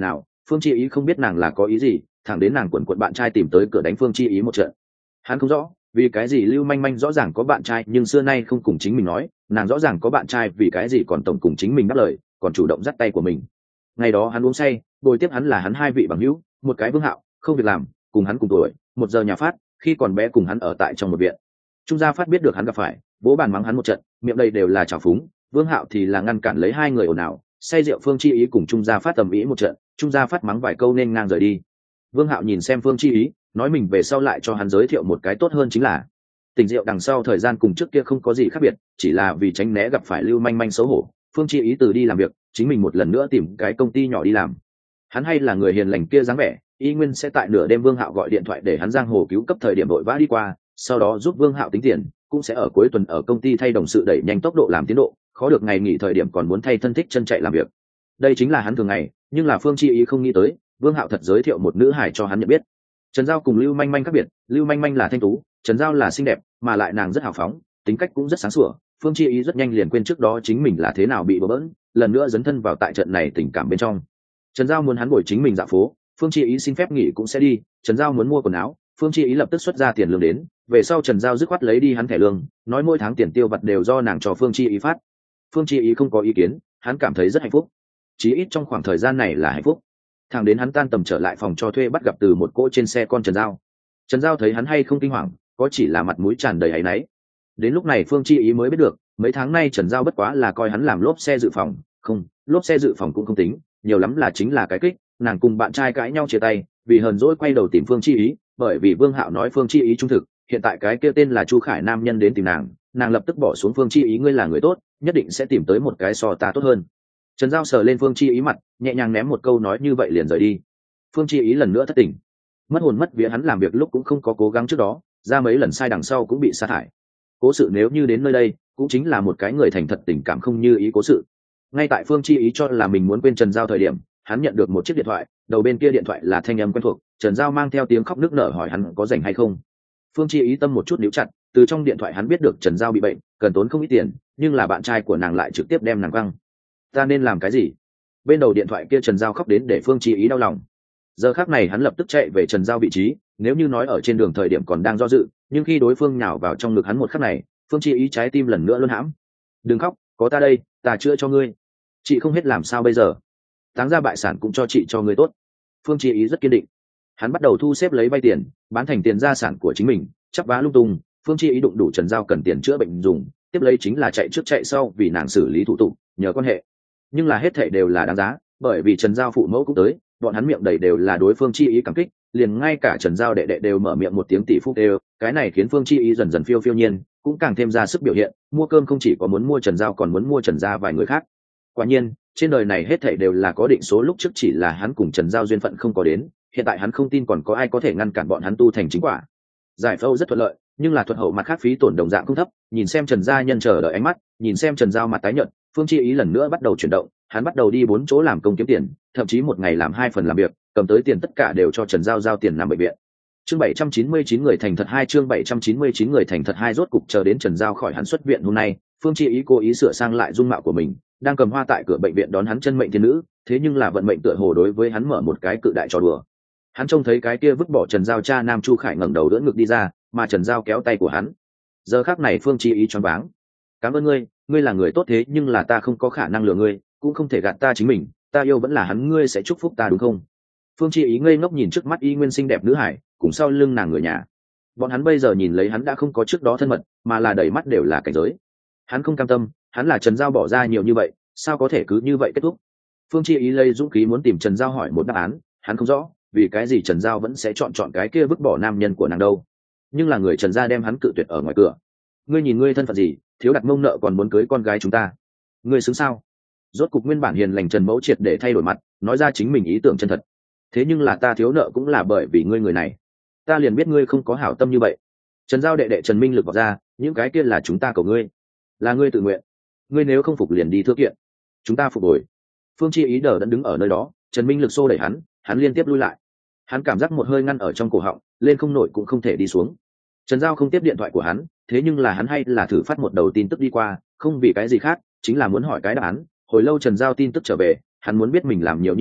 Phương Chi Ý không biết nàng là có ý gì, thẳng đến nàng quần bạn trai tìm tới cửa đánh Phương Chi Ý một trận. Hắn không rõ vì cái gì Lưu Manh Manh rõ ràng có bạn trai nhưng xưa nay không cùng chính mình nói, nàng rõ ràng có bạn trai vì cái gì còn tổng cùng chính mình đáp lời, còn chủ động dắt tay của mình. Ngày đó hắn uống say, bồi tiếp hắn là hắn hai vị bằng hữu, một cái Vương Hạo không việc làm, cùng hắn cùng tuổi, 1 giờ nhà phát, khi còn bé cùng hắn ở tại trong một viện. Trung Gia Phát biết được hắn gặp phải, vỗ bàn mắng hắn một trận, miệng đầy đều là trào phúng. Vương Hạo thì là ngăn cản lấy hai người ồn ào, say rượu Phương Chi Ý cùng Trung Gia Phát tầm ý một trận, Trung Gia Phát mắng vài câu nên ngang rời đi. Vương Hạo nhìn xem Phương Chi Ý, nói mình về sau lại cho hắn giới thiệu một cái tốt hơn, chính là tỉnh rượu đằng sau thời gian cùng trước kia không có gì khác biệt, chỉ là vì tránh né gặp phải Lưu Manh Manh xấu hổ, Phương Chi Ý từ đi làm việc, chính mình một lần nữa tìm cái công ty nhỏ đi làm. Hắn hay là người hiền lành kia dáng vẻ, y nguyên sẽ tại nửa đêm Vương Hạo gọi điện thoại để hắn giang hồ cứu cấp thời điểm vội vã đi qua, sau đó giúp Vương Hạo tính tiền, cũng sẽ ở cuối tuần ở công ty thay đồng sự đẩy nhanh tốc độ làm tiến độ, khó được ngày nghỉ thời điểm còn muốn thay thân thích chân chạy làm việc. Đây chính là hắn thường ngày, nhưng là Phương Chi Ý không nghĩ tới, Vương Hạo thật giới thiệu một nữ hài cho hắn nhận biết. Trần Giao cùng Lưu Manh Manh khác biệt, Lưu Manh Manh là thanh tú, Trần Giao là xinh đẹp, mà lại nàng rất hào phóng, tính cách cũng rất sáng sủa. Phương Chi Ý rất nhanh liền quên trước đó chính mình là thế nào bị bỡ bỡn, lần nữa dấn thân vào tại trận này tình cảm bên trong. Trần Giao muốn hắn bồi chính mình dạo phố, Phương Chi Ý xin phép nghỉ cũng sẽ đi. Trần Giao muốn mua quần áo, Phương Chi Ý lập tức xuất ra tiền lương đến, về sau Trần Giao dứt khoát lấy đi hắn thẻ lương, nói mỗi tháng tiền tiêu vặt đều do nàng cho Phương Chi Ý phát. Phương Chi Ý không có ý kiến, hắn cảm thấy rất hạnh phúc, chí ít trong khoảng thời gian này là hạnh phúc. Thằng đến hắn tan tầm trở lại phòng cho thuê bắt gặp từ một cỗ trên xe con Trần Giao. Trần Giao thấy hắn hay không kinh hoàng, có chỉ là mặt mũi tràn đầy áy náy. Đến lúc này Phương Chi Ý mới biết được, mấy tháng nay Trần Giao bất quá là coi hắn làm lốp xe dự phòng, không, lốp xe dự phòng cũng không tính, nhiều lắm là chính là cái kích. Nàng cùng bạn trai cãi nhau chia tay, vì hờn dỗi quay đầu tìm Phương Chi Ý, bởi vì Vương Hạo nói Phương Chi Ý trung thực, hiện tại cái kia tên là Chu Khải nam nhân đến tìm nàng, nàng lập tức bỏ xuống Phương Chi Ý, ngươi là người tốt, nhất định sẽ tìm tới một cái so ta tốt hơn. Trần Giao sờ lên Phương Chi Ý mặt, nhẹ nhàng ném một câu nói như vậy liền rời đi. Phương Chi Ý lần nữa thất tỉnh, mất hồn mất vía, hắn làm việc lúc cũng không có cố gắng trước đó, ra mấy lần sai đằng sau cũng bị sa thải. Cố sự nếu như đến nơi đây, cũng chính là một cái người thành thật tình cảm không như ý cố sự. Ngay tại Phương Chi Ý cho là mình muốn quên Trần Giao thời điểm, hắn nhận được một chiếc điện thoại, đầu bên kia điện thoại là thanh âm quen thuộc, Trần Giao mang theo tiếng khóc nức nở hỏi hắn có rảnh hay không. Phương Chi Ý tâm một chút níu chặt, từ trong điện thoại hắn biết được Trần Giao bị bệnh, cần tốn không ít tiền, nhưng là bạn trai của nàng lại trực tiếp đem nàng quăng. Ta nên làm cái gì? Bên đầu điện thoại kia Trần Giao khóc đến để Phương Chi Ý đau lòng. Giờ khắc này hắn lập tức chạy về Trần Giao vị trí, nếu như nói ở trên đường thời điểm còn đang do dự, nhưng khi đối phương nhào vào trong ngực hắn một khắc này, Phương Chi Ý trái tim lần nữa luân hãm. Đừng khóc, có ta đây, ta chữa cho ngươi. Chị không hết làm sao bây giờ? Táng ra bại sản cũng cho chị cho ngươi tốt. Phương Chi Ý rất kiên định. Hắn bắt đầu thu xếp lấy vay tiền, bán thành tiền gia sản của chính mình, chắp vá lung tung. Phương Chi Ý đụng đủ Trần Giao cần tiền chữa bệnh dùng, tiếp lấy chính là chạy trước chạy sau vì nàng xử lý thủ tục, nhờ quan hệ. Nhưng là hết thảy đều là đáng giá, bởi vì Trần Giao phụ mẫu cũng tới, bọn hắn miệng đầy đều là đối Phương Chi Ý cảm kích, liền ngay cả Trần Giao đệ đệ đều mở miệng một tiếng tỷ phú đều, cái này khiến Phương Chi Ý dần dần phiêu phiêu nhiên, cũng càng thêm ra sức biểu hiện, mua cơm không chỉ có muốn mua Trần Giao còn muốn mua Trần gia vài người khác. Quả nhiên, trên đời này hết thảy đều là có định số, lúc trước chỉ là hắn cùng Trần Giao duyên phận không có đến, hiện tại hắn không tin còn có ai có thể ngăn cản bọn hắn tu thành chính quả. Giải phẫu rất thuận lợi, nhưng là thuật hậu mặt khác phí tổn đồng dạng không thấp, nhìn xem Trần gia nhân chờ đợi ánh mắt, nhìn xem Trần Giao mặt tái nhợt, Phương Chi Ý lần nữa bắt đầu chuyển động, hắn bắt đầu đi 4 chỗ làm công kiếm tiền, thậm chí một ngày làm 2 phần làm việc, cầm tới tiền tất cả đều cho Trần Giao giao tiền nằm bệnh viện. Chương 799 người thành thật 2, chương 799 người thành thật 2, rốt cục chờ đến Trần Giao khỏi hắn xuất viện hôm nay, Phương Chi Ý cố ý sửa sang lại dung mạo của mình, đang cầm hoa tại cửa bệnh viện đón hắn chân mệnh thiên nữ, thế nhưng là vận mệnh tựa hồ đối với hắn mở một cái cự đại trò đùa. Hắn trông thấy cái kia vứt bỏ Trần Giao cha nam Chu Khải ngẩng đầu đỡ ngực đi ra, mà Trần Giao kéo tay của hắn. Giờ khắc này Phương Chi Ý choáng váng. Cảm ơn ngươi, ngươi là người tốt, thế nhưng là ta không có khả năng lừa ngươi, cũng không thể gạt ta chính mình, ta yêu vẫn là hắn, ngươi sẽ chúc phúc ta đúng không? Phương Chi Ý ngây ngốc nhìn trước mắt y nguyên xinh đẹp nữ hải, cùng sau lưng nàng người nhà. Bọn hắn bây giờ nhìn lấy hắn đã không có trước đó thân mật, mà là đầy mắt đều là cảnh giới. Hắn không cam tâm, hắn là Trần Giao bỏ ra nhiều như vậy, sao có thể cứ như vậy kết thúc? Phương Chi Ý lấy dũng khí muốn tìm Trần Giao hỏi một đáp án, hắn không rõ vì cái gì Trần Giao vẫn sẽ chọn cái kia vứt bỏ nam nhân của nàng đâu. Nhưng là người Trần gia đem hắn cự tuyệt ở ngoài cửa. Ngươi nhìn ngươi thân phận gì, thiếu đặt mông nợ còn muốn cưới con gái chúng ta, ngươi xứng sao? Rốt cục nguyên bản hiền lành Trần Mẫu triệt để thay đổi mặt, nói ra chính mình ý tưởng chân thật. Thế nhưng là ta thiếu nợ cũng là bởi vì ngươi người này, ta liền biết ngươi không có hảo tâm như vậy. Trần Giao đệ đệ Trần Minh Lực vào ra, những cái kia là chúng ta cầu ngươi, là ngươi tự nguyện, ngươi nếu không phục liền đi thưa kiện, chúng ta phục hồi. Phương Chi Ý đờ đẫn đứng ở nơi đó, Trần Minh Lực xô đẩy hắn liên tiếp lui lại. Hắn cảm giác một hơi ngăn ở trong cổ họng, lên không nổi cũng không thể đi xuống. Trần Giao không tiếp điện thoại của hắn, thế nhưng là hắn hay là thử phát một đầu tin tức đi qua, không vì cái gì khác, chính là muốn hỏi cái đáp án. Hồi lâu Trần Giao tin tức trở về, hắn muốn biết mình làm nhiều như vậy,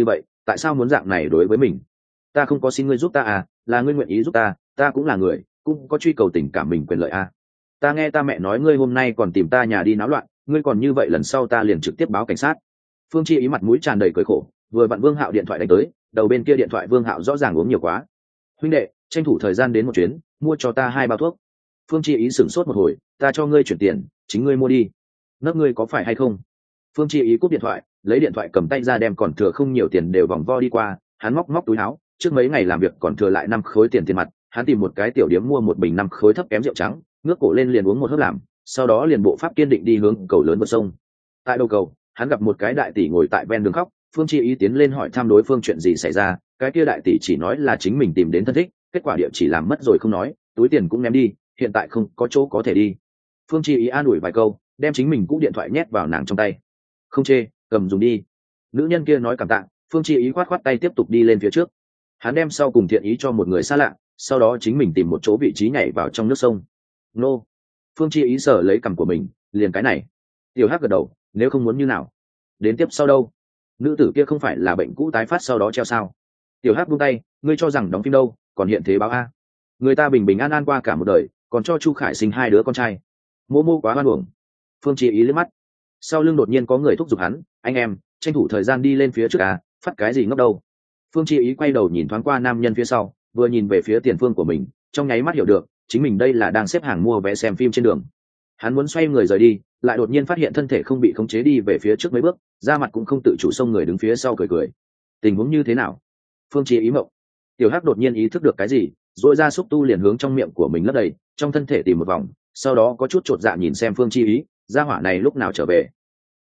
tại sao muốn dạng này đối với mình? Ta không có xin ngươi giúp ta à, là ngươi nguyện ý giúp ta, ta cũng là người, cũng có truy cầu tình cảm mình quyền lợi à. Ta nghe ta mẹ nói ngươi hôm nay còn tìm ta nhà đi náo loạn, ngươi còn như vậy lần sau ta liền trực tiếp báo cảnh sát. Phương Chi Ý mặt mũi tràn đầy cười khổ, vừa vặn Vương Hạo điện thoại đánh tới, đầu bên kia điện thoại Vương Hạo rõ ràng uống nhiều quá. Huynh đệ, tranh thủ thời gian đến một chuyến, mua cho ta 2 bao thuốc. Phương Chi Ý sửng sốt một hồi, ta cho ngươi chuyển tiền, chính ngươi mua đi. Nấc ngươi có phải hay không? Phương Chi Ý cúp điện thoại, lấy điện thoại cầm tay ra đem còn thừa không nhiều tiền đều vòng vo đi qua, hắn móc túi áo, trước mấy ngày làm việc còn thừa lại 5 khối tiền mặt, hắn tìm một cái tiểu điếm mua một bình 5 khối thấp kém rượu trắng, ngước cổ lên liền uống một hớp làm, sau đó liền bộ pháp kiên định đi hướng cầu lớn vượt sông. Tại đầu cầu, hắn gặp một cái đại tỷ ngồi tại ven đường khóc. Phương Chi Ý tiến lên hỏi thăm đối phương chuyện gì xảy ra, cái kia đại tỷ chỉ nói là chính mình tìm đến thân thích, kết quả địa chỉ làm mất rồi không nói, túi tiền cũng ném đi, hiện tại không có chỗ có thể đi. Phương Chi Ý an ủi vài câu, đem chính mình cũ điện thoại nhét vào nàng trong tay. Không chê, cầm dùng đi. Nữ nhân kia nói cảm tạ. Phương Chi Ý khoát tay tiếp tục đi lên phía trước. Hắn đem sau cùng thiện ý cho một người xa lạ, sau đó chính mình tìm một chỗ vị trí nhảy vào trong nước sông. Nô. Phương Chi Ý sờ lấy cằm của mình, liền cái này. Tiểu Hắc gật đầu, nếu không muốn như nào, đến tiếp sau đâu? Nữ tử kia không phải là bệnh cũ tái phát sau đó treo sao? Tiểu Hắc buông tay, ngươi cho rằng đóng phim đâu, còn hiện thế báo a. Người ta bình bình an an qua cả một đời, còn cho Chu Khải sinh 2 đứa con trai. Mô quá hoan uổng. Phương Chi Ý liếc mắt, sau lưng đột nhiên có người thúc giục hắn, anh em, tranh thủ thời gian đi lên phía trước à, phát cái gì ngốc đâu. Phương Chi Ý quay đầu nhìn thoáng qua nam nhân phía sau, vừa nhìn về phía tiền phương của mình, trong nháy mắt hiểu được chính mình đây là đang xếp hàng mua vé xem phim trên đường. Hắn muốn xoay người rời đi, lại đột nhiên phát hiện thân thể không bị khống chế đi về phía trước mấy bước, da mặt cũng không tự chủ xông người đứng phía sau cười. Tình huống như thế nào? Phương Chi Ý mộng. Tiểu Hắc đột nhiên ý thức được cái gì, rồi ra xúc tu liền hướng trong miệng của mình lấp đầy, trong thân thể tìm một vòng, sau đó có chút chột dạ nhìn xem Phương Chi Ý, gia hỏa này lúc nào trở về.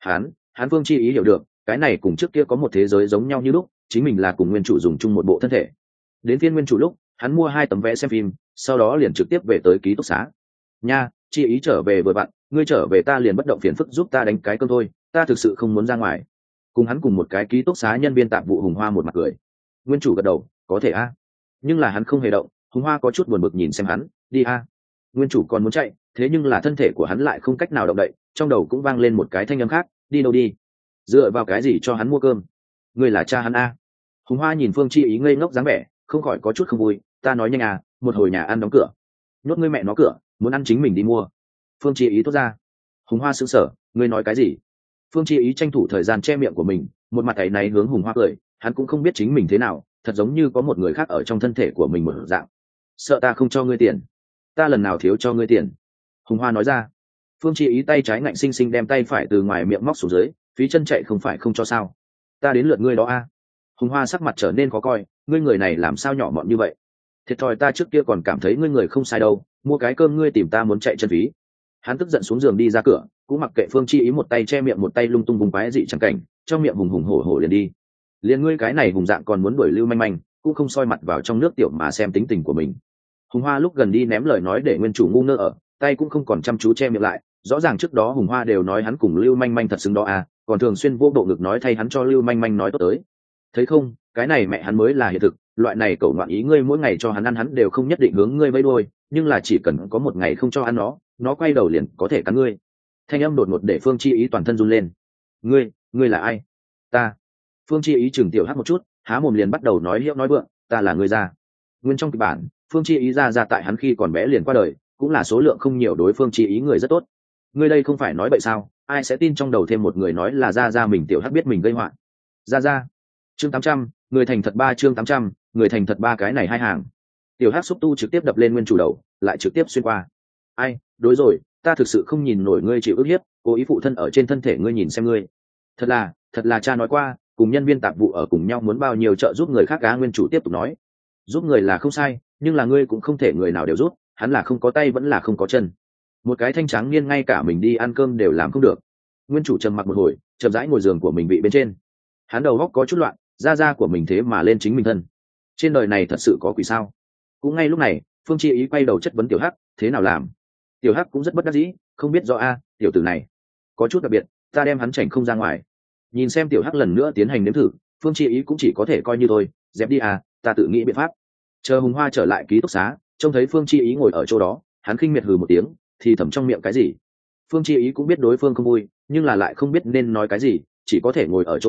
Hắn Phương Chi Ý hiểu được, cái này cùng trước kia có một thế giới giống nhau như lúc, chính mình là cùng nguyên chủ dùng chung một bộ thân thể. Đến phiên nguyên chủ lúc, hắn mua 2 tấm vé xem phim, sau đó liền trực tiếp về tới ký túc xá. Nha, Chi Ý trở về vừa vặn, ngươi trở về ta liền bất động phiền phức giúp ta đánh cái cơm thôi, ta thực sự không muốn ra ngoài. Cùng hắn cùng một cái ký túc xá nhân viên tạp vụ Hùng Hoa một mặt cười. Nguyên chủ gật đầu, có thể a. Nhưng là hắn không hề động. Hùng Hoa có chút buồn bực nhìn xem hắn, đi a. Nguyên chủ còn muốn chạy, thế nhưng là thân thể của hắn lại không cách nào động đậy, trong đầu cũng vang lên một cái thanh âm khác, đi đâu đi? Dựa vào cái gì cho hắn mua cơm? Ngươi là cha hắn a? Hùng Hoa nhìn Phương Chi Ý ngây ngốc dáng vẻ, không khỏi có chút không vui, ta nói nhanh à, một hồi nhà ăn đóng cửa. Nhốt ngươi mẹ nó cửa, muốn ăn chính mình đi mua. Phương Chi Ý thốt ra. Hùng Hoa sững sờ, ngươi nói cái gì? Phương Chi Ý tranh thủ thời gian che miệng của mình, một mặt ấy náy hướng Hùng Hoa cười, hắn cũng không biết chính mình thế nào, thật giống như có một người khác ở trong thân thể của mình một dạng. Sợ ta không cho ngươi tiền? Ta lần nào thiếu cho ngươi tiền? Hùng Hoa nói ra. Phương Chi Ý tay trái ngạnh sinh sinh đem tay phải từ ngoài miệng móc xuống dưới, phí chân chạy không phải không cho sao? Ta đến lượt ngươi đó a. Hùng Hoa sắc mặt trở nên khó coi, ngươi người này làm sao nhỏ mọn như vậy? Thiệt thòi ta trước kia còn cảm thấy ngươi người không sai đâu, mua cái cơm ngươi tìm ta muốn chạy chân phí. Hắn tức giận xuống giường đi ra cửa, cũng mặc kệ Phương Chi Ý một tay che miệng một tay lung tung vùng quái dị chẳng cảnh, trong miệng hùng hùng hổ hổ liền đi. Liền ngươi cái này hùng dạng còn muốn đuổi lưu manh manh, cũng không soi mặt vào trong nước tiểu mà xem tính tình của mình. Hùng Hoa lúc gần đi ném lời nói để nguyên chủ ngu ngơ ở, tay cũng không còn chăm chú che miệng lại, rõ ràng trước đó Hùng Hoa đều nói hắn cùng lưu manh manh thật xứng đó à, còn thường xuyên vô bộ ngực nói thay hắn cho lưu manh manh nói tốt tới. Thấy không, cái này mẹ hắn mới là hiện thực, loại này cẩu ngoạn ý ngươi mỗi ngày cho hắn ăn hắn đều không nhất định hướng ngươi vẫy đuôi, nhưng là chỉ cần có một ngày không cho ăn nó quay đầu liền có thể cắn ngươi. Thanh âm đột ngột để Phương Chi Ý toàn thân run lên. Ngươi là ai? Ta. Phương Chi Ý chừng Tiểu Hắc một chút, há mồm liền bắt đầu nói hiệu nói vượng, ta là người già. Nguyên trong kịch bản, Phương Chi Ý ra tại hắn khi còn bé liền qua đời, cũng là số lượng không nhiều đối Phương Chi Ý người rất tốt. Ngươi đây không phải nói bậy sao? Ai sẽ tin trong đầu thêm một người nói là ra mình Tiểu Hắc biết mình gây họa. Ra. Chương 800, người thành thật 3 chương 800, người thành thật 3 cái này 2 hàng. Tiểu Hắc xúc tu trực tiếp đập lên nguyên chủ đầu, lại trực tiếp xuyên qua. Ai, đối rồi, ta thực sự không nhìn nổi ngươi chịu ức hiếp, cố ý phụ thân ở trên thân thể ngươi nhìn xem ngươi. Thật là cha nói qua, cùng nhân viên tạp vụ ở cùng nhau muốn bao nhiêu trợ giúp người khác cá. Nguyên chủ tiếp tục nói, giúp người là không sai, nhưng là ngươi cũng không thể người nào đều giúp, hắn là không có tay vẫn là không có chân. Một cái thanh trắng niên ngay cả mình đi ăn cơm đều làm không được. Nguyên chủ trầm mặc một hồi, chậm rãi ngồi giường của mình bị bên trên. Hắn đầu óc có chút loạn, da của mình thế mà lên chính mình thân. Trên đời này thật sự có quỷ sao? Cũng ngay lúc này, Phương Chi Ý quay đầu chất vấn Tiểu Hắc, thế nào làm? Tiểu Hắc cũng rất bất đắc dĩ, không biết do tiểu tử này có chút đặc biệt, ta đem hắn chảnh không ra ngoài. Nhìn xem Tiểu Hắc lần nữa tiến hành nếm thử, Phương Chi Ý cũng chỉ có thể coi như thôi, dẹp đi ta tự nghĩ biện pháp. Chờ Hùng Hoa trở lại ký túc xá, trông thấy Phương Chi Ý ngồi ở chỗ đó, hắn khinh miệt hừ một tiếng, thì thầm trong miệng cái gì. Phương Chi Ý cũng biết đối phương không vui, nhưng là lại không biết nên nói cái gì, chỉ có thể ngồi ở chỗ đó,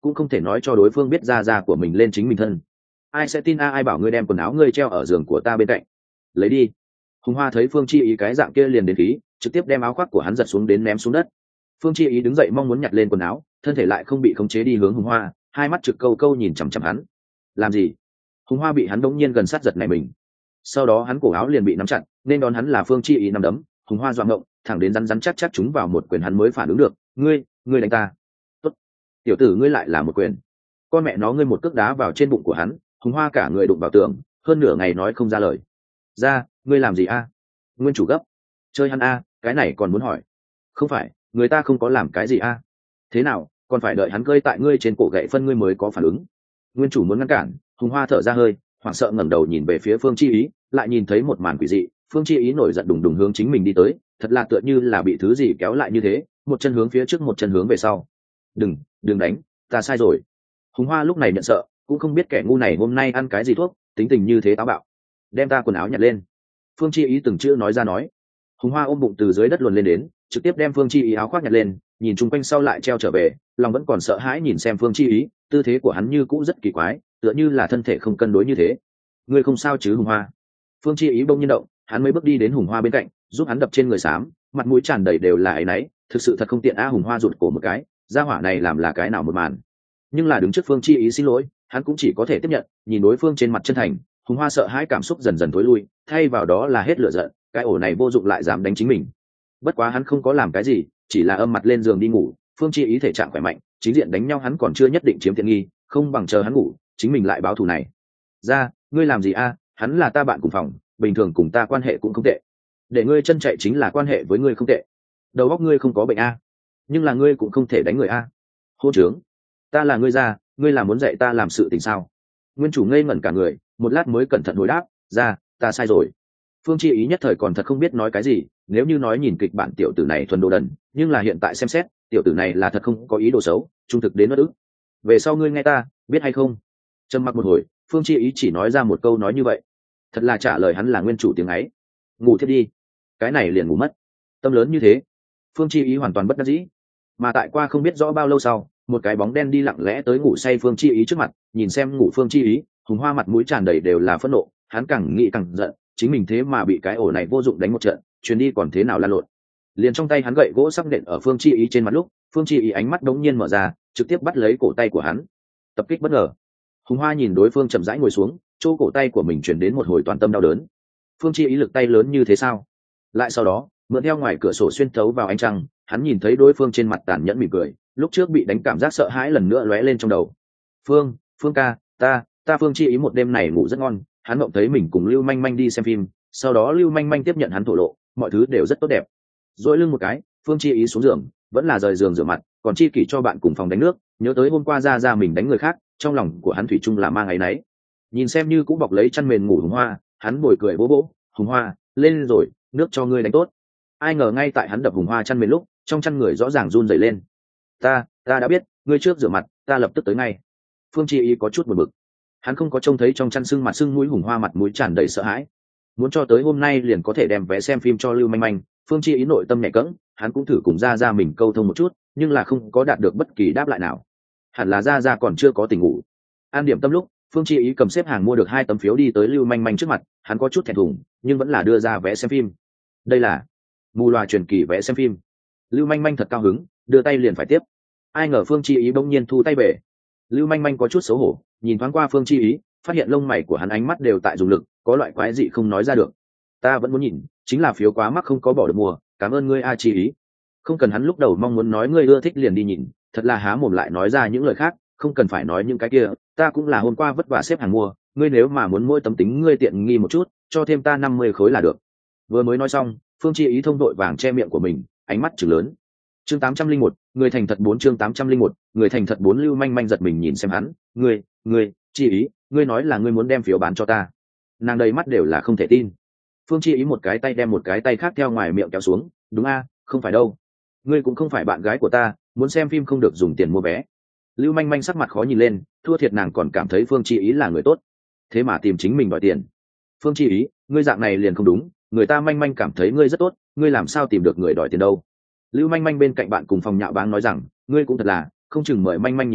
cũng không thể nói cho đối phương biết ra của mình lên chính mình thân. Ai sẽ tin ai bảo ngươi đem quần áo ngươi treo ở giường của ta bên cạnh. Lấy đi. Hùng Hoa thấy Phương Chi Ý cái dạng kia liền đến khí, trực tiếp đem áo khoác của hắn giật xuống đến ném xuống đất. Phương Chi Ý đứng dậy mong muốn nhặt lên quần áo, thân thể lại không bị khống chế đi hướng Hùng Hoa, hai mắt trực câu câu nhìn chằm chằm hắn. Làm gì? Hùng Hoa bị hắn đống nhiên gần sát giật này mình. Sau đó hắn cổ áo liền bị nắm chặt, nên đón hắn là Phương Chi Ý nắm đấm. Hùng Hoa doạng ngộng, thẳng đến rắn chắc chúng vào một quyền hắn mới phản ứng được. Ngươi đánh ta? Tốt. Tiểu tử ngươi lại là một quyền. Con mẹ nó, ngươi một cước đá vào trên bụng của hắn. Hùng Hoa cả người đụng vào tường, hơn nửa ngày nói không ra lời. Ra, ngươi làm gì a? Nguyên chủ gấp. Chơi hắn a, cái này còn muốn hỏi. Không phải, người ta không có làm cái gì a. Thế nào, còn phải đợi hắn cơi tại ngươi trên cổ gậy phân ngươi mới có phản ứng. Nguyên chủ muốn ngăn cản. Hùng Hoa thở ra hơi, hoảng sợ ngẩng đầu nhìn về phía Phương Chi Ý, lại nhìn thấy một màn quỷ dị. Phương Chi Ý nổi giận đùng đùng hướng chính mình đi tới, thật là tựa như là bị thứ gì kéo lại như thế, một chân hướng phía trước một chân hướng về sau. Đừng đánh, ta sai rồi. Hùng Hoa lúc này nhận sợ, cũng không biết kẻ ngu này hôm nay ăn cái gì thuốc, tính tình như thế táo bạo. Đem ta quần áo nhặt lên. Phương Chi Ý từng chữ nói ra nói. Hùng Hoa ôm bụng từ dưới đất luồn lên đến, trực tiếp đem Phương Chi Ý áo khoác nhặt lên, nhìn chung quanh sau lại treo trở về, lòng vẫn còn sợ hãi nhìn xem Phương Chi Ý, tư thế của hắn như cũ rất kỳ quái, tựa như là thân thể không cân đối như thế. Ngươi không sao chứ Hùng Hoa? Phương Chi Ý bỗng nhiên động, hắn mới bước đi đến Hùng Hoa bên cạnh, giúp hắn đập trên người xám, mặt mũi tràn đầy đều là áy náy, thực sự thật không tiện a. Hùng Hoa rụt cổ một cái, gia hỏa này làm là cái nào một màn. Nhưng là đứng trước Phương Chi Ý xin lỗi, hắn cũng chỉ có thể tiếp nhận, nhìn đối phương trên mặt chân thành. Hùng Hoa sợ hãi cảm xúc dần dần tối lui, thay vào đó là hết lửa giận, cái ổ này vô dụng lại dám đánh chính mình. Bất quá hắn không có làm cái gì, chỉ là âm mặt lên giường đi ngủ. Phương Chi Ý thể trạng khỏe mạnh, chính diện đánh nhau hắn còn chưa nhất định chiếm tiện nghi, không bằng chờ hắn ngủ, chính mình lại báo thù này. Ra, ngươi làm gì a? Hắn là ta bạn cùng phòng, bình thường cùng ta quan hệ cũng không tệ. Để ngươi chân chạy chính là quan hệ với ngươi không tệ. Đầu óc ngươi không có bệnh a? Nhưng là ngươi cũng không thể đánh người a. Hô trướng, ta là ngươi ra, ngươi là muốn dạy ta làm sự tình sao? Nguyên chủ ngây ngẩn cả người, một lát mới cẩn thận hồi đáp, ra, ta sai rồi. Phương Chi Ý nhất thời còn thật không biết nói cái gì, nếu như nói nhìn kịch bản tiểu tử này thuần đồ đần, nhưng là hiện tại xem xét, tiểu tử này là thật không có ý đồ xấu, trung thực đến bất ức. Về sau ngươi nghe ta, biết hay không? Trầm mặc một hồi, Phương Chi Ý chỉ nói ra một câu nói như vậy. Thật là trả lời hắn là nguyên chủ tiếng ấy. Ngủ thiết đi. Cái này liền ngủ mất. Tâm lớn như thế. Phương Chi Ý hoàn toàn bất đắc dĩ. Mà tại qua không biết rõ bao lâu sau, một cái bóng đen đi lặng lẽ tới ngủ say Phương Chi Ý trước mặt, nhìn xem ngủ Phương Chi Ý, Hùng Hoa mặt mũi tràn đầy đều là phẫn nộ, hắn càng nghĩ càng giận, chính mình thế mà bị cái ổ này vô dụng đánh một trận, chuyến đi còn thế nào lan lộn. Liền trong tay hắn gậy gỗ sắc nện ở Phương Chi Ý trên mặt lúc, Phương Chi Ý ánh mắt đống nhiên mở ra, trực tiếp bắt lấy cổ tay của hắn. Tập kích bất ngờ. Hùng Hoa nhìn đối phương chậm rãi ngồi xuống, chỗ cổ tay của mình chuyển đến một hồi toàn tâm đau đớn. Phương Chi Ý lực tay lớn như thế sao? Lại sau đó, mượn theo ngoài cửa sổ xuyên thấu vào ánh trăng, hắn nhìn thấy đối phương trên mặt tàn nhẫn mỉm cười, lúc trước bị đánh cảm giác sợ hãi lần nữa lóe lên trong đầu. Phương ca, ta Phương Chi Ý một đêm này ngủ rất ngon, hắn mộng thấy mình cùng Lưu Manh Manh đi xem phim, sau đó Lưu Manh Manh tiếp nhận hắn thổ lộ, mọi thứ đều rất tốt đẹp. Dỗi lưng một cái, Phương Chi Ý xuống giường, vẫn là rời giường rửa mặt, còn chi kỷ cho bạn cùng phòng đánh nước, nhớ tới hôm qua ra mình đánh người khác, trong lòng của hắn thủy chung là mang áy náy. Nhìn xem như cũng bọc lấy chăn mền ngủ Hùng Hoa, hắn bồi cười bố bố, Hùng Hoa, lên rồi, nước cho ngươi đánh tốt. Ai ngờ ngay tại hắn đập Hùng Hoa chăn mền lúc, trong chăn người rõ ràng run rẩy lên. Ta đã biết, ngươi trước rửa mặt, ta lập tức tới ngay. Phương Chi Ý có chút buồn bực, hắn không có trông thấy trong chăn sưng mặt sưng mũi Hùng Hoa mặt mũi tràn đầy sợ hãi, muốn cho tới hôm nay liền có thể đem vé xem phim cho Lưu Manh Manh. Phương Chi Ý nội tâm nhẹ cẫng, hắn cũng thử cùng ra mình câu thông một chút, nhưng là không có đạt được bất kỳ đáp lại nào. Hẳn là ra còn chưa có tỉnh ngủ. An điểm tâm lúc, Phương Chi Ý cầm xếp hàng mua được 2 tấm phiếu đi tới Lưu Manh Manh trước mặt, hắn có chút thẹn thùng, nhưng vẫn là đưa ra vé xem phim. Đây là mù loà truyền kỳ vé xem phim. Lưu Manh Manh thật cao hứng, đưa tay liền phải tiếp. Ai ngờ Phương Chi Ý bỗng nhiên thu tay về. Lưu Manh Manh có chút xấu hổ, nhìn thoáng qua Phương Chi Ý, phát hiện lông mày của hắn ánh mắt đều tại dùng lực, có loại quái dị không nói ra được. Ta vẫn muốn nhìn, chính là phiếu quá mắc không có bỏ được mua, cảm ơn ngươi A Chi Ý. Không cần hắn lúc đầu mong muốn nói ngươi ưa thích liền đi nhìn, thật là há mồm lại nói ra những lời khác, không cần phải nói những cái kia, ta cũng là hôm qua vất vả xếp hàng mua, ngươi nếu mà muốn mỗi tấm tính ngươi tiện nghi một chút, cho thêm ta 50 khối là được. Vừa mới nói xong, Phương Chi Ý thông đội vàng che miệng của mình, ánh mắt trừng lớn. Chương 801, người thành thật 4 chương 801, người thành thật 4. Lưu Manh Manh giật mình nhìn xem hắn, ngươi, Chi Ý, ngươi nói là ngươi muốn đem phiếu bán cho ta? Nàng đầy mắt đều là không thể tin. Phương Chi Ý một cái tay đem một cái tay khác theo ngoài miệng kéo xuống, đúng a, không phải đâu, ngươi cũng không phải bạn gái của ta, muốn xem phim không được dùng tiền mua vé. Lưu Manh Manh sắc mặt khó nhìn lên, thua thiệt nàng còn cảm thấy Phương Chi Ý là người tốt, thế mà tìm chính mình đòi tiền. Phương Chi Ý, ngươi dạng này liền không đúng, người ta Manh Manh cảm thấy ngươi rất tốt, ngươi làm sao tìm được người đòi tiền đâu? Lưu Manh Manh bên cạnh bạn cùng phòng nhạo báng nói rằng, ngươi cũng thật là, không chừng mời Manh Manh nhìn phim,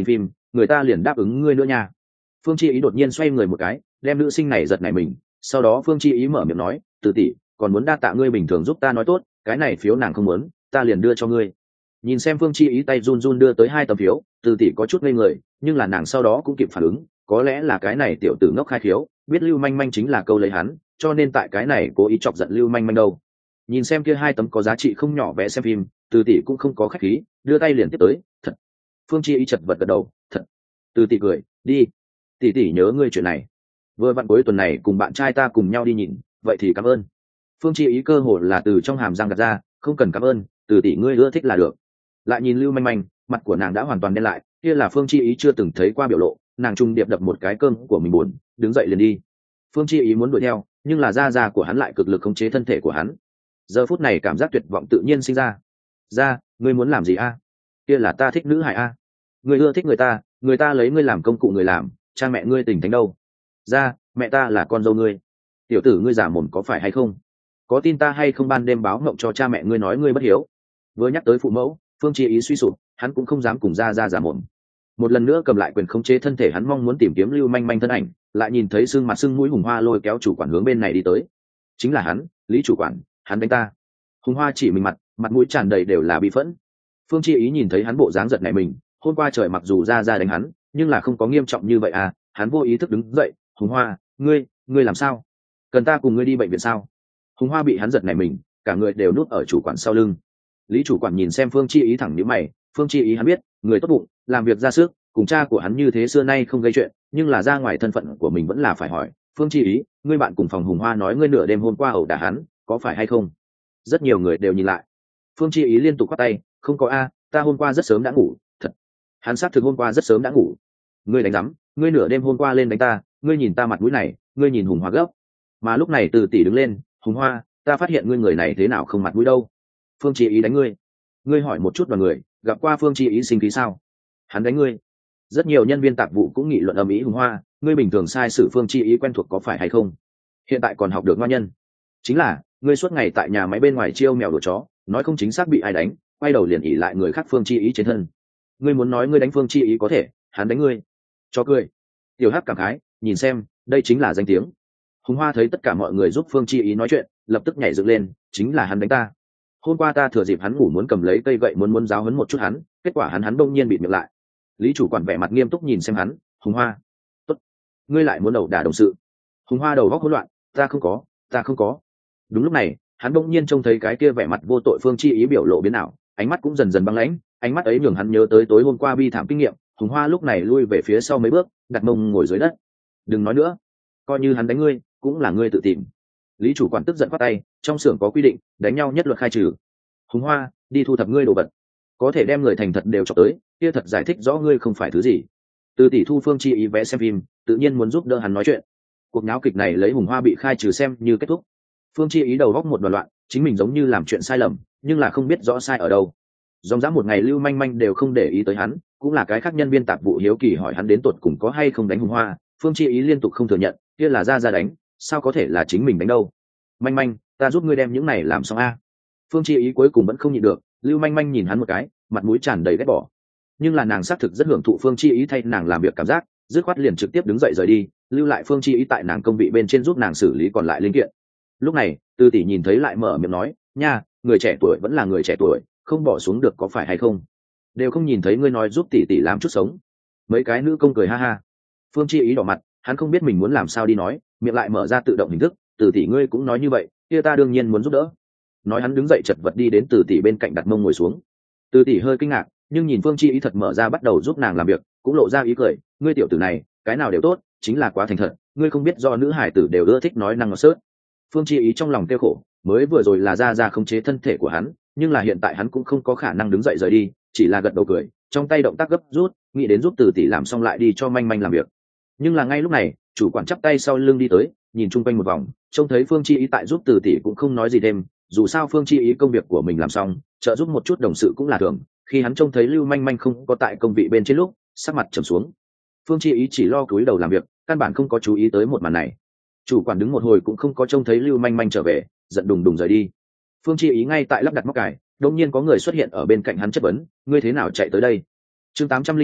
người ta liền đáp ứng ngươi nữa nha. Phương Chi Ý đột nhiên xoay người một cái, đem nữ sinh này giật nảy mình, sau đó Phương Chi Ý mở miệng nói, Từ tỷ, còn muốn đa tạ ngươi bình thường giúp ta nói tốt, cái này phiếu nàng không muốn, ta liền đưa cho ngươi. Nhìn xem Phương Chi Ý tay run run đưa tới 2 tấm phiếu, Từ tỷ có chút ngây người, nhưng là nàng sau đó cũng kịp phản ứng, có lẽ là cái này tiểu tử ngốc khai khiếu, biết Lưu Manh Manh chính là câu lấy hắn, cho nên tại cái này cố ý chọc giận Lưu Manh Manh đâu. Nhìn xem kia 2 tấm có giá trị không nhỏ vẽ xem phim, Từ tỷ cũng không có khách khí, đưa tay liền tiếp tới, thật. Phương Chi Ý chật vật gật đầu, thật. Từ tỷ cười, đi. Tỷ tỷ nhớ ngươi chuyện này, vừa vặn cuối tuần này cùng bạn trai ta cùng nhau đi nhìn, vậy thì cảm ơn. Phương Chi Ý cơ hồ là từ trong hàm răng gạt ra, không cần cảm ơn, Từ tỷ ngươi ưa thích là được. Lại nhìn Lưu Manh Manh, mặt của nàng đã hoàn toàn đen lại, kia là Phương Chi Ý chưa từng thấy qua biểu lộ, nàng trung điệp đập một cái cơm của mình buồn, đứng dậy liền đi. Phương Chi Ý muốn đuổi theo, nhưng là da của hắn lại cực lực khống chế thân thể của hắn. Giờ phút này cảm giác tuyệt vọng tự nhiên sinh ra. Ra, ngươi muốn làm gì a? Kia là ta thích nữ hải a. Ngươi ưa thích người ta lấy ngươi làm công cụ người làm, cha mẹ ngươi tình thánh đâu? Ra, mẹ ta là con dâu ngươi. Tiểu tử ngươi giả mồm có phải hay không? Có tin ta hay không ban đêm báo ngộng cho cha mẹ ngươi nói ngươi bất hiếu? Vừa nhắc tới phụ mẫu, Phương Chi Ý suy sụp, hắn cũng không dám cùng ra giả mồm. Một lần nữa cầm lại quyền khống chế thân thể, hắn mong muốn tìm kiếm Lưu Manh Manh thân ảnh, lại nhìn thấy sưng mặt sưng mũi Hùng Hoa lôi kéo chủ quản hướng bên này đi tới. Chính là hắn, Lý chủ quản, hắn đánh ta. Hùng Hoa chỉ mình mặt mũi tràn đầy đều là bi phẫn. Phương Chi Ý nhìn thấy hắn bộ dáng giật này mình, hôm qua trời mặc dù ra đánh hắn, nhưng là không có nghiêm trọng như vậy à. Hắn vô ý thức đứng dậy, Hùng Hoa, ngươi làm sao? Cần ta cùng ngươi đi bệnh viện sao? Hùng Hoa bị hắn giật này mình, cả người đều núp ở chủ quản sau lưng. Lý chủ quản nhìn xem Phương Chi Ý thẳng nhíu mày, Phương Chi Ý hắn biết, người tốt bụng, làm việc ra sức, cùng cha của hắn như thế xưa nay không gây chuyện, nhưng là ra ngoài thân phận của mình vẫn là phải hỏi, Phương Chi Ý, ngươi bạn cùng phòng Hùng Hoa nói ngươi nửa đêm hôm qua ẩu đả hắn, có phải hay không? Rất nhiều người đều nhìn lại. Phương Chi Ý liên tục quát tay, không có a, ta hôm qua rất sớm đã ngủ, thật. Hắn xác thực hôm qua rất sớm đã ngủ. Ngươi đánh rắm, ngươi nửa đêm hôm qua lên đánh ta, ngươi nhìn ta mặt mũi này, ngươi nhìn Hùng Hoa gấp. Mà lúc này Từ tỷ đứng lên, Hùng Hoa, ta phát hiện ngươi người này thế nào không mặt mũi đâu. Phương Chi Ý đánh ngươi. Ngươi hỏi một chút đoàn người, gặp qua Phương Chi Ý sinh khí sao? Hắn đánh ngươi. Rất nhiều nhân viên tạp vụ cũng nghị luận ầm ĩ, Hùng Hoa, ngươi bình thường sai sử Phương Chi Ý quen thuộc có phải hay không? Hiện tại còn học được ngoan nhân. Chính là, ngươi suốt ngày tại nhà máy bên ngoài chiêu mèo đuổi chó, nói không chính xác bị ai đánh, quay đầu liền ỉ lại người khác Phương Chi Ý trên thân. Ngươi muốn nói ngươi đánh Phương Chi Ý có thể, hắn đánh ngươi. Cho cười. Tiểu Hắc cảm khái, nhìn xem, đây chính là danh tiếng. Hùng Hoa thấy tất cả mọi người giúp Phương Chi Ý nói chuyện, lập tức nhảy dựng lên, chính là hắn đánh ta. Hôm qua ta thừa dịp hắn ngủ muốn cầm lấy cây gậy muốn giáo huấn một chút hắn, kết quả hắn đông nhiên bị miệng lại. Lý chủ quản vẻ mặt nghiêm túc nhìn xem hắn, Hùng Hoa, tốt, ngươi lại muốn ẩu đả đồng sự. Hùng Hoa đầu óc hỗn loạn, ta không có. Đúng lúc này, hắn đông nhiên trông thấy cái kia vẻ mặt vô tội Phương Chi Ý biểu lộ biến ảo, ánh mắt cũng dần dần băng lãnh, ánh mắt ấy nhường hắn nhớ tới tối hôm qua bi thảm kinh nghiệm. Hùng Hoa lúc này lui về phía sau mấy bước, đặt mông ngồi dưới đất. Đừng nói nữa, coi như hắn đánh ngươi, cũng là ngươi tự tìm. Lý chủ quản tức giận quát tay, trong xưởng có quy định, đánh nhau nhất luật khai trừ. Hùng Hoa, đi thu thập ngươi đồ vật. Có thể đem người thành thật đều cho tới, kia thật giải thích rõ ngươi không phải thứ gì. Từ tỷ thu Phương Chi Ý vẽ xem phim, tự nhiên muốn giúp đỡ hắn nói chuyện. Cuộc náo kịch này lấy Hùng Hoa bị khai trừ xem như kết thúc. Phương Chi Ý đầu góc một đoàn loạn, chính mình giống như làm chuyện sai lầm, nhưng là không biết rõ sai ở đâu. Dòng dã một ngày Lưu Manh Manh đều không để ý tới hắn, cũng là cái khác nhân viên tạp vụ hiếu kỳ hỏi hắn đến tột cùng có hay không đánh Hùng Hoa. Phương Chi Ý liên tục không thừa nhận, kia là ra đánh, sao có thể là chính mình đánh đâu. Manh Manh, ta giúp ngươi đem những này làm xong a. Phương Chi Ý cuối cùng vẫn không nhịn được, Lưu Manh Manh nhìn hắn một cái, mặt mũi tràn đầy ghét bỏ. Nhưng là nàng xác thực rất hưởng thụ Phương Chi Ý thay nàng làm việc cảm giác, dứt khoát liền trực tiếp đứng dậy rời đi, lưu lại Phương Chi Ý tại nàng công vị bên trên giúp nàng xử lý còn lại linh kiện. Lúc này, Từ tỷ nhìn thấy lại mở miệng nói, nha, người trẻ tuổi vẫn là người trẻ tuổi, không bỏ xuống được có phải hay không? Đều không nhìn thấy ngươi nói giúp tỷ tỷ làm chút sống. Mấy cái nữ công cười ha ha. Phương Chi Ý đỏ mặt, hắn không biết mình muốn làm sao đi nói, miệng lại mở ra tự động hình thức, Từ tỷ ngươi cũng nói như vậy, kia ta đương nhiên muốn giúp đỡ. Nói hắn đứng dậy chật vật đi đến Từ tỷ bên cạnh đặt mông ngồi xuống. Từ tỷ hơi kinh ngạc, nhưng nhìn Phương Chi Ý thật mở ra bắt đầu giúp nàng làm việc, cũng lộ ra ý cười, ngươi tiểu tử này, cái nào đều tốt, chính là quá thành thật, ngươi không biết do nữ hải tử đều ưa thích nói năng ngọt sớt. Phương Chi Ý trong lòng tiêu khổ, mới vừa rồi là ra khống chế thân thể của hắn, nhưng là hiện tại hắn cũng không có khả năng đứng dậy rời đi, chỉ là gật đầu cười, trong tay động tác gấp rút, nghĩ đến giúp Từ tỷ làm xong lại đi cho Manh Manh làm việc. Nhưng là ngay lúc này, chủ quản chắp tay sau lưng đi tới, nhìn chung quanh một vòng, trông thấy Phương Chi Ý tại giúp Từ tỷ cũng không nói gì thêm, dù sao Phương Chi Ý công việc của mình làm xong, trợ giúp một chút đồng sự cũng là thường. Khi hắn trông thấy Lưu Manh Manh không có tại công vị bên trên lúc, sắc mặt trầm xuống. Phương Chi Ý chỉ lo cúi đầu làm việc, căn bản không có chú ý tới một màn này. Chủ quản đứng một hồi cũng không có trông thấy Lưu Manh Manh trở về, giận đùng đùng rời đi. Phương Chi Ý ngay tại lắp đặt móc cài, đột nhiên có người xuất hiện ở bên cạnh hắn chất vấn, ngươi thế nào chạy tới đây? Chương 802,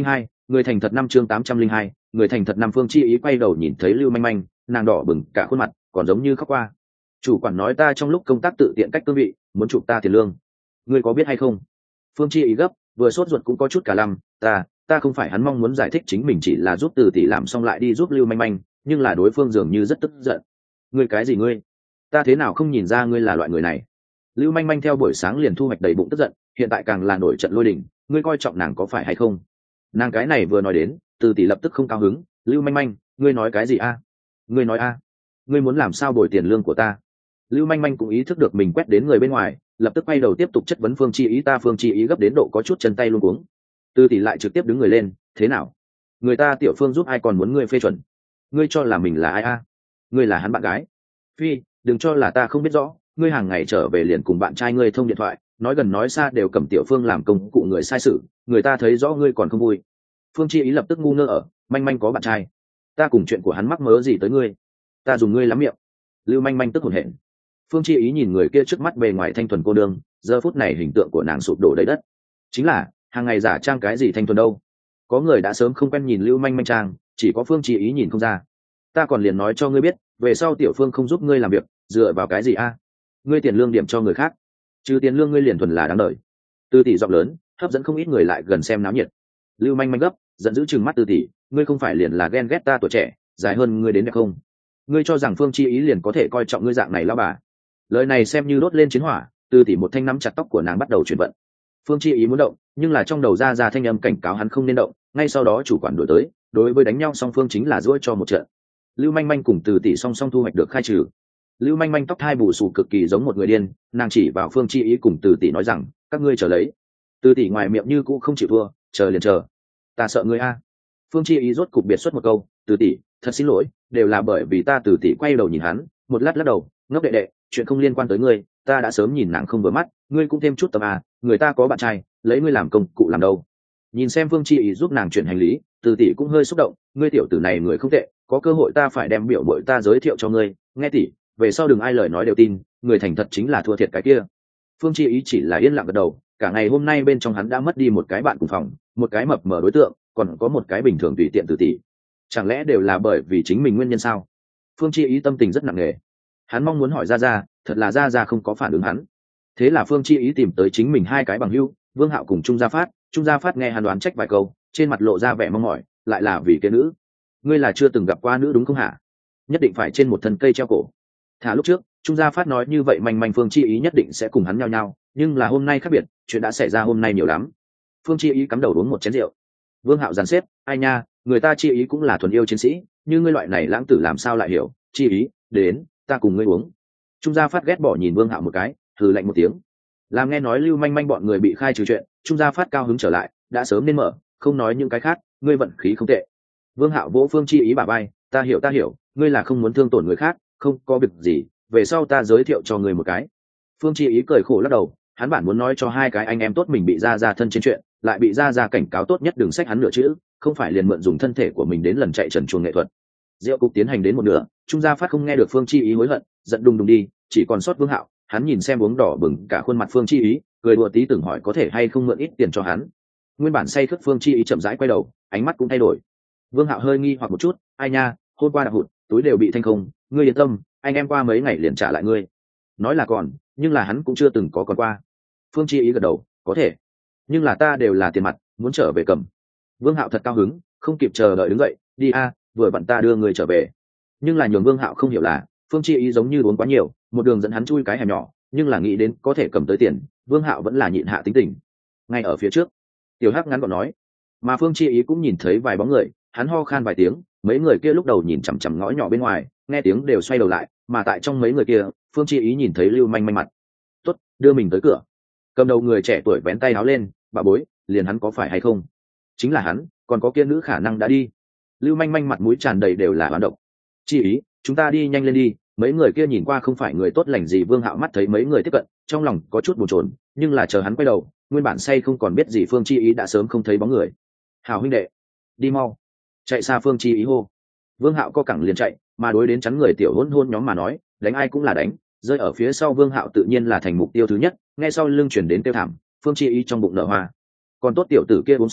Người thành thật năm chương 802, người thành thật năm. Phương Chi Ý quay đầu nhìn thấy Lưu Manh Manh, nàng đỏ bừng cả khuôn mặt, còn giống như khóc qua. Chủ quản nói ta trong lúc công tác tự tiện cách cương vị, muốn chụp ta tiền lương. Ngươi có biết hay không? Phương Chi Ý gấp, vừa sốt ruột cũng có chút cả lăm. Ta không phải. Hắn mong muốn giải thích chính mình chỉ là giúp Từ tỷ làm xong lại đi giúp Lưu Manh Manh, nhưng là đối phương dường như rất tức giận. Ngươi cái gì ngươi? Ta thế nào không nhìn ra ngươi là loại người này? Lưu Manh Manh theo buổi sáng liền thu hoạch đầy bụng tức giận, hiện tại càng là nổi trận lôi đình. Ngươi coi trọng nàng có phải hay không? Nàng cái này vừa nói đến, Từ tỷ lập tức không cao hứng. Lưu Manh Manh, ngươi nói cái gì a? Ngươi nói a? Ngươi muốn làm sao bồi tiền lương của ta? Lưu Manh Manh cũng ý thức được mình quét đến người bên ngoài, lập tức quay đầu tiếp tục chất vấn Phương Chi Ý. Phương Chi Ý gấp đến độ có chút chân tay luống cuống. Từ tỷ lại trực tiếp đứng người lên. Thế nào? Người ta Tiểu Phương giúp ai còn muốn ngươi phê chuẩn? Ngươi cho là mình là ai a? Ngươi là hắn bạn gái? Phi, đừng cho là ta không biết rõ. Ngươi hàng ngày trở về liền cùng bạn trai ngươi thông điện thoại, nói gần nói xa đều cầm Tiểu Phương làm công cụ người sai sự, người ta thấy rõ ngươi còn không vui. Phương Chi Ý lập tức ngu ngơ ở. Manh Manh có bạn trai, ta cùng chuyện của hắn mắc mớ gì tới ngươi? Ta dùng ngươi lắm miệng. Lưu Manh Manh tức hổn hển. Phương Chi Ý nhìn người kia trước mắt bề ngoài thanh thuần cô đương, giờ phút này hình tượng của nàng sụp đổ đầy đất. Chính là hàng ngày giả trang cái gì thanh thuần đâu? Có người đã sớm không quen nhìn Lưu Manh Manh trang, chỉ có Phương Chi Ý nhìn không ra. Ta còn liền nói cho ngươi biết, về sau Tiểu Phương không giúp ngươi làm việc, dựa vào cái gì a? Ngươi tiền lương điểm cho người khác, trừ tiền lương ngươi liền thuần là đáng đời. Từ tỷ giọng lớn, hấp dẫn không ít người lại gần xem náo nhiệt. Lưu Manh Manh gấp, giận dữ chừng mắt Từ tỷ, ngươi không phải liền là ghen ghét ta tuổi trẻ, dài hơn ngươi đến đẹp không? Ngươi cho rằng Phương Chi Ý liền có thể coi trọng ngươi dạng này lão bà? Lời này xem như đốt lên chiến hỏa. Từ tỷ một thanh nắm chặt tóc của nàng bắt đầu chuyển vận. Phương Chi Ý muốn động, nhưng là trong đầu ra thanh âm cảnh cáo hắn không nên động. Ngay sau đó chủ quản đuổi tới, đối với đánh nhau song phương chính là giũa cho một trận. Lưu Manh Manh cùng Từ tỷ song song thu hoạch được khai trừ. Lưu Manh Manh tóc hai bù xù cực kỳ giống một người điên, nàng chỉ vào Phương Chi Ý cùng Từ tỷ nói rằng, các ngươi chờ lấy. Từ tỷ ngoài miệng như cũ không chịu thua, chờ liền chờ. Ta sợ ngươi a. Phương Chi Ý rốt cục biệt xuất một câu, Từ tỷ, thật xin lỗi, đều là bởi vì ta. Từ tỷ quay đầu nhìn hắn, một lát lắc đầu, ngốc đệ đệ, chuyện không liên quan tới ngươi, ta đã sớm nhìn nàng không vừa mắt, ngươi cũng thêm chút tâm à, người ta có bạn trai, lấy ngươi làm công cụ làm đâu? Nhìn xem Phương Chi Ý giúp nàng chuyển hành lý, Từ tỷ cũng hơi xúc động, ngươi tiểu tử này người không tệ, có cơ hội ta phải đem biểu bội ta giới thiệu cho ngươi, nghe tỷ, về sau đừng ai lời nói đều tin, người thành thật chính là thua thiệt cái kia. Phương Chi Ý chỉ là yên lặng gật đầu, cả ngày hôm nay bên trong hắn đã mất đi một cái bạn cùng phòng, một cái mập mờ đối tượng, còn có một cái bình thường tùy tiện Từ tỷ. Chẳng lẽ đều là bởi vì chính mình nguyên nhân sao? Phương Chi Ý tâm tình rất nặng nề. Hắn mong muốn hỏi ra, thật là ra không có phản ứng hắn. Thế là Phương Chi Ý tìm tới chính mình hai cái bằng hữu, Vương Hạo cùng Trung Gia Phát. Trung Gia Phát nghe hắn đoán trách vài câu, trên mặt lộ ra vẻ mong mỏi, lại là vì cái nữ. Ngươi là chưa từng gặp qua nữ đúng không hả? Nhất định phải trên một thân cây treo cổ. Thả lúc trước, Trung Gia Phát nói như vậy Manh Manh Phương Chi Ý nhất định sẽ cùng hắn nhau nhau, nhưng là hôm nay khác biệt, chuyện đã xảy ra hôm nay nhiều lắm. Phương Chi Ý cắm đầu uống một chén rượu. Vương Hạo giàn xếp, ai nha, người ta Chi Ý cũng là thuần yêu chiến sĩ, như ngươi loại này lãng tử làm sao lại hiểu? Chi Ý, đến, ta cùng ngươi uống. Trung Gia Phát ghét bỏ nhìn Vương Hạo một cái, hừ lạnh một tiếng. Làm nghe nói Lưu Manh Manh bọn người bị khai trừ chuyện, Trung Gia Phát cao hứng trở lại, đã sớm nên mở, không nói những cái khác, ngươi vận khí không tệ. Vương Hạo vỗ Phương Chi Ý bả vai, ta hiểu, ngươi là không muốn thương tổn người khác, không có việc gì, về sau ta giới thiệu cho ngươi một cái. Phương Chi Ý cười khổ lắc đầu, hắn bản muốn nói cho hai cái anh em tốt mình bị ra thân trên chuyện, lại bị ra cảnh cáo tốt nhất đừng sách hắn nửa chữ, không phải liền mượn dùng thân thể của mình đến lần chạy trần truồng nghệ thuật. Rượu cục tiến hành đến một nửa, Trung Gia Phát không nghe được Phương Chi Ý hối hận, giận đùng đùng đi, chỉ còn sót Vương Hạo, hắn nhìn xem uống đỏ bừng cả khuôn mặt Phương Chi Ý, cười đùa tí từng hỏi có thể hay không mượn ít tiền cho hắn. Nguyên bản say khướt Phương Chi Ý chậm rãi quay đầu, ánh mắt cũng thay đổi. Vương Hạo hơi nghi hoặc một chút, ai nha, hôm qua đã hụt, túi đều bị thanh không, ngươi yên tâm, anh em qua mấy ngày liền trả lại ngươi. Nói là còn, nhưng là hắn cũng chưa từng có còn qua. Phương Chi Ý gật đầu, có thể, nhưng là ta đều là tiền mặt, muốn trở về cầm. Vương Hạo thật cao hứng, không kịp chờ đợi đứng dậy, đi a, vừa vặn ta đưa người trở về. Nhưng là nhường Vương Hạo không hiểu là Phương Chi Ý giống như uống quá nhiều, một đường dẫn hắn chui cái hẻm nhỏ, nhưng là nghĩ đến có thể cầm tới tiền, Vương Hạo vẫn là nhịn hạ tính tình. Ngay ở phía trước, Tiểu Hắc ngắn gọn nói, mà Phương Chi Ý cũng nhìn thấy vài bóng người, hắn ho khan vài tiếng, mấy người kia lúc đầu nhìn chằm chằm ngõ nhỏ bên ngoài, nghe tiếng đều xoay đầu lại, mà tại trong mấy người kia, Phương Chi Ý nhìn thấy Lưu Manh Manh mặt. Tốt, đưa mình tới cửa. Cầm đầu người trẻ tuổi vén tay áo lên, bà bối, liền hắn có phải hay không? Chính là hắn, còn có kia nữ khả năng đã đi. Lưu Manh Manh mặt mũi tràn đầy đều là oán độc. Chi Ý, chúng ta đi nhanh lên đi, mấy người kia nhìn qua không phải người tốt lành gì. Vương Hạo mắt thấy mấy người tiếp cận, trong lòng có chút bồn chồn, nhưng là chờ hắn quay đầu, nguyên bản say không còn biết gì Phương Chi Ý đã sớm không thấy bóng người. Hào huynh đệ, đi mau. Chạy xa Phương Chi Ý hô. Vương Hạo co cẳng liền chạy, mà đối đến chắn người tiểu hôn hôn nhóm mà nói, đánh ai cũng là đánh, rơi ở phía sau Vương Hạo tự nhiên là thành mục tiêu thứ nhất. Nghe sau lưng chuyển đến tiêu thảm, Phương Chi Ý trong bụng nở hoa. Còn tốt tiểu tử kia uống say,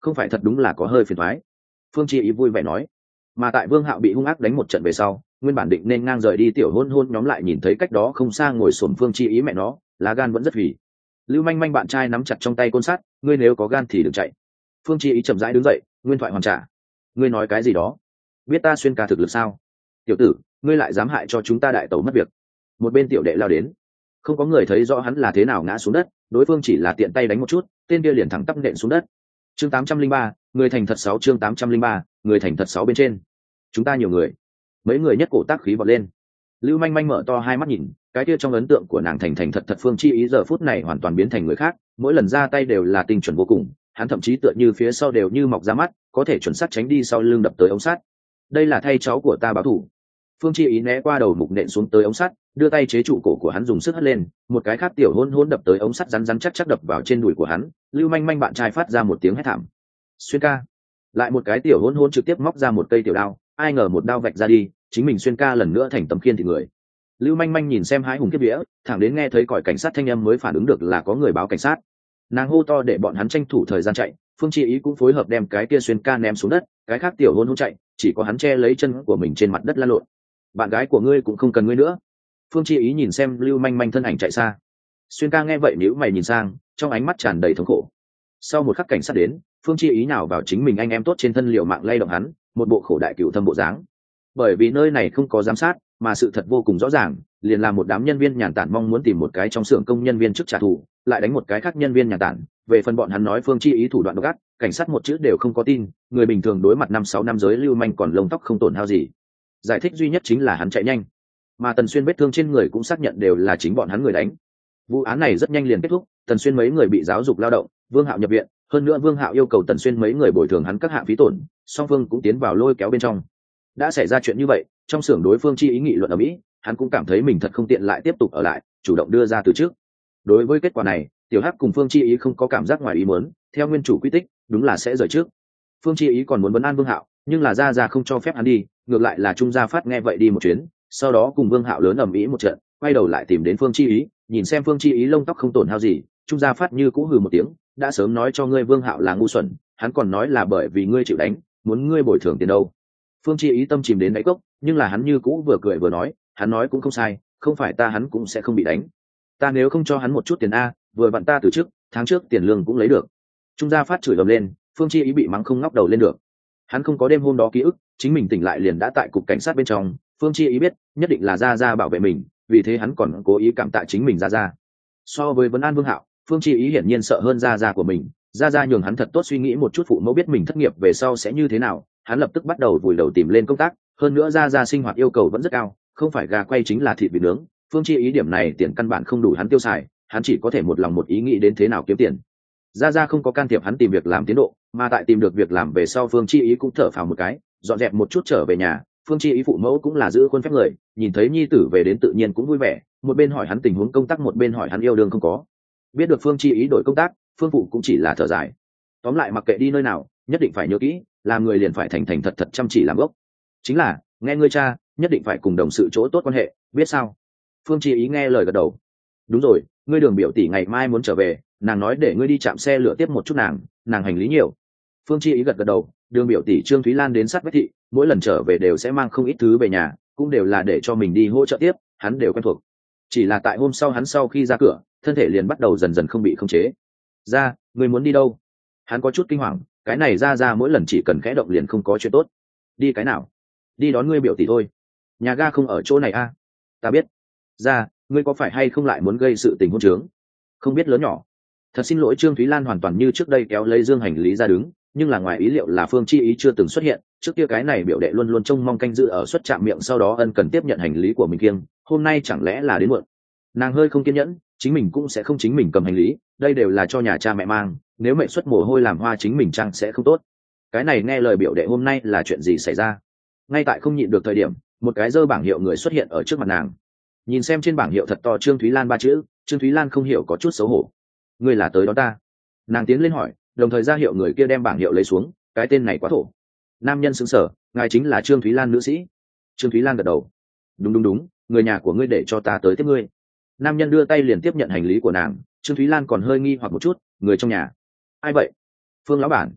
không phải thật đúng là có hơi phiền thoái. Phương Chi Ý vui vẻ nói. Mà tại Vương Hạo bị hung ác đánh một trận về sau, nguyên bản định nên ngang rời đi tiểu hôn hôn nhóm lại nhìn thấy cách đó không xa ngồi xổm Phương Chi Ý mẹ nó, lá gan vẫn rất vì. Lưu Manh Manh bạn trai nắm chặt trong tay côn sắt, ngươi nếu có gan thì đừng chạy. Phương Chi Ý chậm rãi đứng dậy, nguyên thoại hoàn trả. Ngươi nói cái gì đó? Biết ta xuyên ca thực lực sao? Tiểu tử, ngươi lại dám hại cho chúng ta đại tẩu mất việc. Một bên tiểu đệ lao đến, không có người thấy rõ hắn là thế nào ngã xuống đất, đối phương chỉ là tiện tay đánh một chút, tên kia liền thẳng tắp nện xuống đất. Chương 803, người thành thật 6 chương 803, người thành thật 6 bên trên. Chúng ta nhiều người. Mấy người nhất cổ tác khí vọt lên. Lưu Manh Manh mở to hai mắt nhìn, cái kia trong ấn tượng của nàng thành thành thật thật Phương Chi Ý giờ phút này hoàn toàn biến thành người khác, mỗi lần ra tay đều là tinh chuẩn vô cùng, hắn thậm chí tựa như phía sau đều như mọc ra mắt, có thể chuẩn xác tránh đi sau lưng đập tới ống sắt. Đây là thay cháu của ta báo thủ. Phương Chi Ý né qua đầu mục nện xuống tới ống sắt, đưa tay chế trụ cổ của hắn dùng sức hất lên, một cái khác tiểu hôn hôn đập tới ống sắt rắn rắn chắc chắc đập vào trên đùi của hắn. Lưu Manh Manh bạn trai phát ra một tiếng hét thảm. Xuyên ca. Lại một cái tiểu hôn hôn trực tiếp móc ra một cây tiểu đao, ai ngờ một đao vạch ra đi, chính mình xuyên ca lần nữa thành tấm khiên thịt người. Lưu Manh Manh nhìn xem hái hùng kiếp vía, thẳng đến nghe thấy còi cảnh sát thanh âm mới phản ứng được là có người báo cảnh sát. Nàng hô to để bọn hắn tranh thủ thời gian chạy, Phương Chi Ý cũng phối hợp đem cái kia xuyên ca ném xuống đất, cái khác tiểu hôn hôn chạy, chỉ có hắn che lấy chân của mình trên mặt đất lăn lộn. Bạn gái của ngươi cũng không cần ngươi nữa. Phương Chi Ý nhìn xem Lưu Manh Manh thân ảnh chạy xa. Xuyên ca nghe vậy nhíu mày nhìn sang, trong ánh mắt tràn đầy thống khổ. Sau một khắc cảnh sát đến, Phương Chi Ý nào vào chính mình anh em tốt trên thân liều mạng lay động hắn, một bộ khổ đại cửu thâm bộ dáng. Bởi vì nơi này không có giám sát, mà sự thật vô cùng rõ ràng, liền là một đám nhân viên nhàn tản mong muốn tìm một cái trong xưởng công nhân viên chức trả thù, lại đánh một cái khác nhân viên nhàn tản. Về phần bọn hắn nói Phương Chi Ý thủ đoạn độc ác, cảnh sát một chữ đều không có tin, người bình thường đối mặt 5-6 năm giới lưu manh còn lông tóc không tổn hao gì. Giải thích duy nhất chính là hắn chạy nhanh, mà Tần Xuyên vết thương trên người cũng xác nhận đều là chính bọn hắn người đánh. Vụ án này rất nhanh liền kết thúc, Tần Xuyên mấy người bị giáo dục lao động, Vương Hạo nhập viện, hơn nữa Vương Hạo yêu cầu Tần Xuyên mấy người bồi thường hắn các hạng phí tổn, song phương cũng tiến vào lôi kéo bên trong. Đã xảy ra chuyện như vậy, trong xưởng đối phương Chi Ý nghị luận ở mỹ, hắn cũng cảm thấy mình thật không tiện lại tiếp tục ở lại, chủ động đưa ra từ trước. Đối với kết quả này, Tiểu Hắc cùng Phương Chi Ý không có cảm giác ngoài ý muốn, theo nguyên chủ quy tích, đúng là sẽ rời trước. Phương Chi Ý còn muốn vấn an Vương Hạo, nhưng là ra không cho phép hắn đi, ngược lại là Trung Gia Phát nghe vậy đi một chuyến, sau đó cùng Vương Hạo lớn ầm ĩ một trận, quay đầu lại tìm đến Phương Chi Ý, nhìn xem Phương Chi Ý lông tóc không tổn hao gì, Trung Gia Phát như cũ hừ một tiếng, đã sớm nói cho ngươi Vương Hạo là ngu xuẩn, hắn còn nói là bởi vì ngươi chịu đánh, muốn ngươi bồi thường tiền đâu. Phương Chi Ý tâm chìm đến đáy cốc, nhưng là hắn như cũ vừa cười vừa nói, hắn nói cũng không sai, không phải ta hắn cũng sẽ không bị đánh. Ta nếu không cho hắn một chút tiền a, vừa vặn ta từ trước, tháng trước tiền lương cũng lấy được. Trung Gia Phát chửi ầm lên, Phương Chi Ý bị mắng không ngóc đầu lên được. Hắn không có đêm hôm đó ký ức, chính mình tỉnh lại liền đã tại cục cảnh sát bên trong, Phương Chi Ý biết, nhất định là Gia bảo vệ mình, vì thế hắn còn cố ý cảm tạ chính mình Gia. So với vấn an Vương Hạo, Phương Chi Ý hiển nhiên sợ hơn Gia của mình, Gia nhường hắn thật tốt suy nghĩ một chút phụ mẫu biết mình thất nghiệp về sau sẽ như thế nào, hắn lập tức bắt đầu vùi đầu tìm lên công tác, hơn nữa Gia sinh hoạt yêu cầu vẫn rất cao, không phải gà quay chính là thịt vịt nướng, Phương Chi Ý điểm này tiền căn bản không đủ hắn tiêu xài, hắn chỉ có thể một lòng một ý nghĩ đến thế nào kiếm tiền. Gia không có can thiệp hắn tìm việc làm tiến độ, mà tại tìm được việc làm về sau Phương Chi Ý cũng thở phào một cái, dọn dẹp một chút trở về nhà. Phương Chi Ý phụ mẫu cũng là giữ khuôn phép người, nhìn thấy nhi tử về đến tự nhiên cũng vui vẻ, một bên hỏi hắn tình huống công tác một bên hỏi hắn yêu đương không có. Biết được Phương Chi Ý đổi công tác, Phương phụ cũng chỉ là thở dài. Tóm lại mặc kệ đi nơi nào, nhất định phải nhớ kỹ, làm người liền phải thành thành thật thật chăm chỉ làm gốc. Chính là, nghe ngươi cha, nhất định phải cùng đồng sự chỗ tốt quan hệ, biết sao? Phương Chi Ý nghe lời gật đầu. Đúng rồi, ngươi Đường biểu tỷ ngày mai muốn trở về, nàng nói để ngươi đi chạm xe lửa tiếp một chút nàng hành lý nhiều. Phương Chi Ý gật gật đầu, Đường biểu tỷ Trương Thúy Lan đến sát Bách thị, mỗi lần trở về đều sẽ mang không ít thứ về nhà, cũng đều là để cho mình đi hỗ trợ tiếp, hắn đều quen thuộc. Chỉ là tại hôm sau hắn sau khi ra cửa, thân thể liền bắt đầu dần dần không bị khống chế. Ra, ngươi muốn đi đâu? Hắn có chút kinh hoàng, cái này ra mỗi lần chỉ cần khẽ động liền không có chuyện tốt. Đi cái nào? Đi đón ngươi biểu tỷ thôi. Nhà ga không ở chỗ này a. Ta biết. Ra, ngươi có phải hay không lại muốn gây sự tình hôn trướng? Không biết lớn nhỏ. Thật xin lỗi, Trương Thúy Lan hoàn toàn như trước đây kéo lấy dương hành lý ra đứng, nhưng là ngoài ý liệu là Phương Chi Ý chưa từng xuất hiện, trước kia cái này biểu đệ luôn luôn trông mong canh dự ở xuất trạm miệng, sau đó ân cần tiếp nhận hành lý của mình kiêng, hôm nay chẳng lẽ là đến muộn. Nàng hơi không kiên nhẫn, chính mình cũng sẽ không chính mình cầm hành lý, đây đều là cho nhà cha mẹ mang, nếu mẹ xuất mồ hôi làm hoa chính mình trang sẽ không tốt. Cái này nghe lời biểu đệ hôm nay là chuyện gì xảy ra? Ngay tại không nhịn được thời điểm, một cái dơ bảng hiệu người xuất hiện ở trước mặt nàng. Nhìn xem trên bảng hiệu thật to Trương Thúy Lan 3 chữ, Trương Thúy Lan không hiểu có chút xấu hổ. Ngươi là tới đó ta? Nàng tiến lên hỏi, đồng thời ra hiệu người kia đem bảng hiệu lấy xuống, cái tên này quá thổ. Nam nhân sững sờ, ngài chính là Trương Thúy Lan nữ sĩ? Trương Thúy Lan gật đầu. Đúng, người nhà của ngươi để cho ta tới tiếp ngươi. Nam nhân đưa tay liền tiếp nhận hành lý của nàng. Trương Thúy Lan còn hơi nghi hoặc một chút, người trong nhà? Ai vậy? Phương lão bản.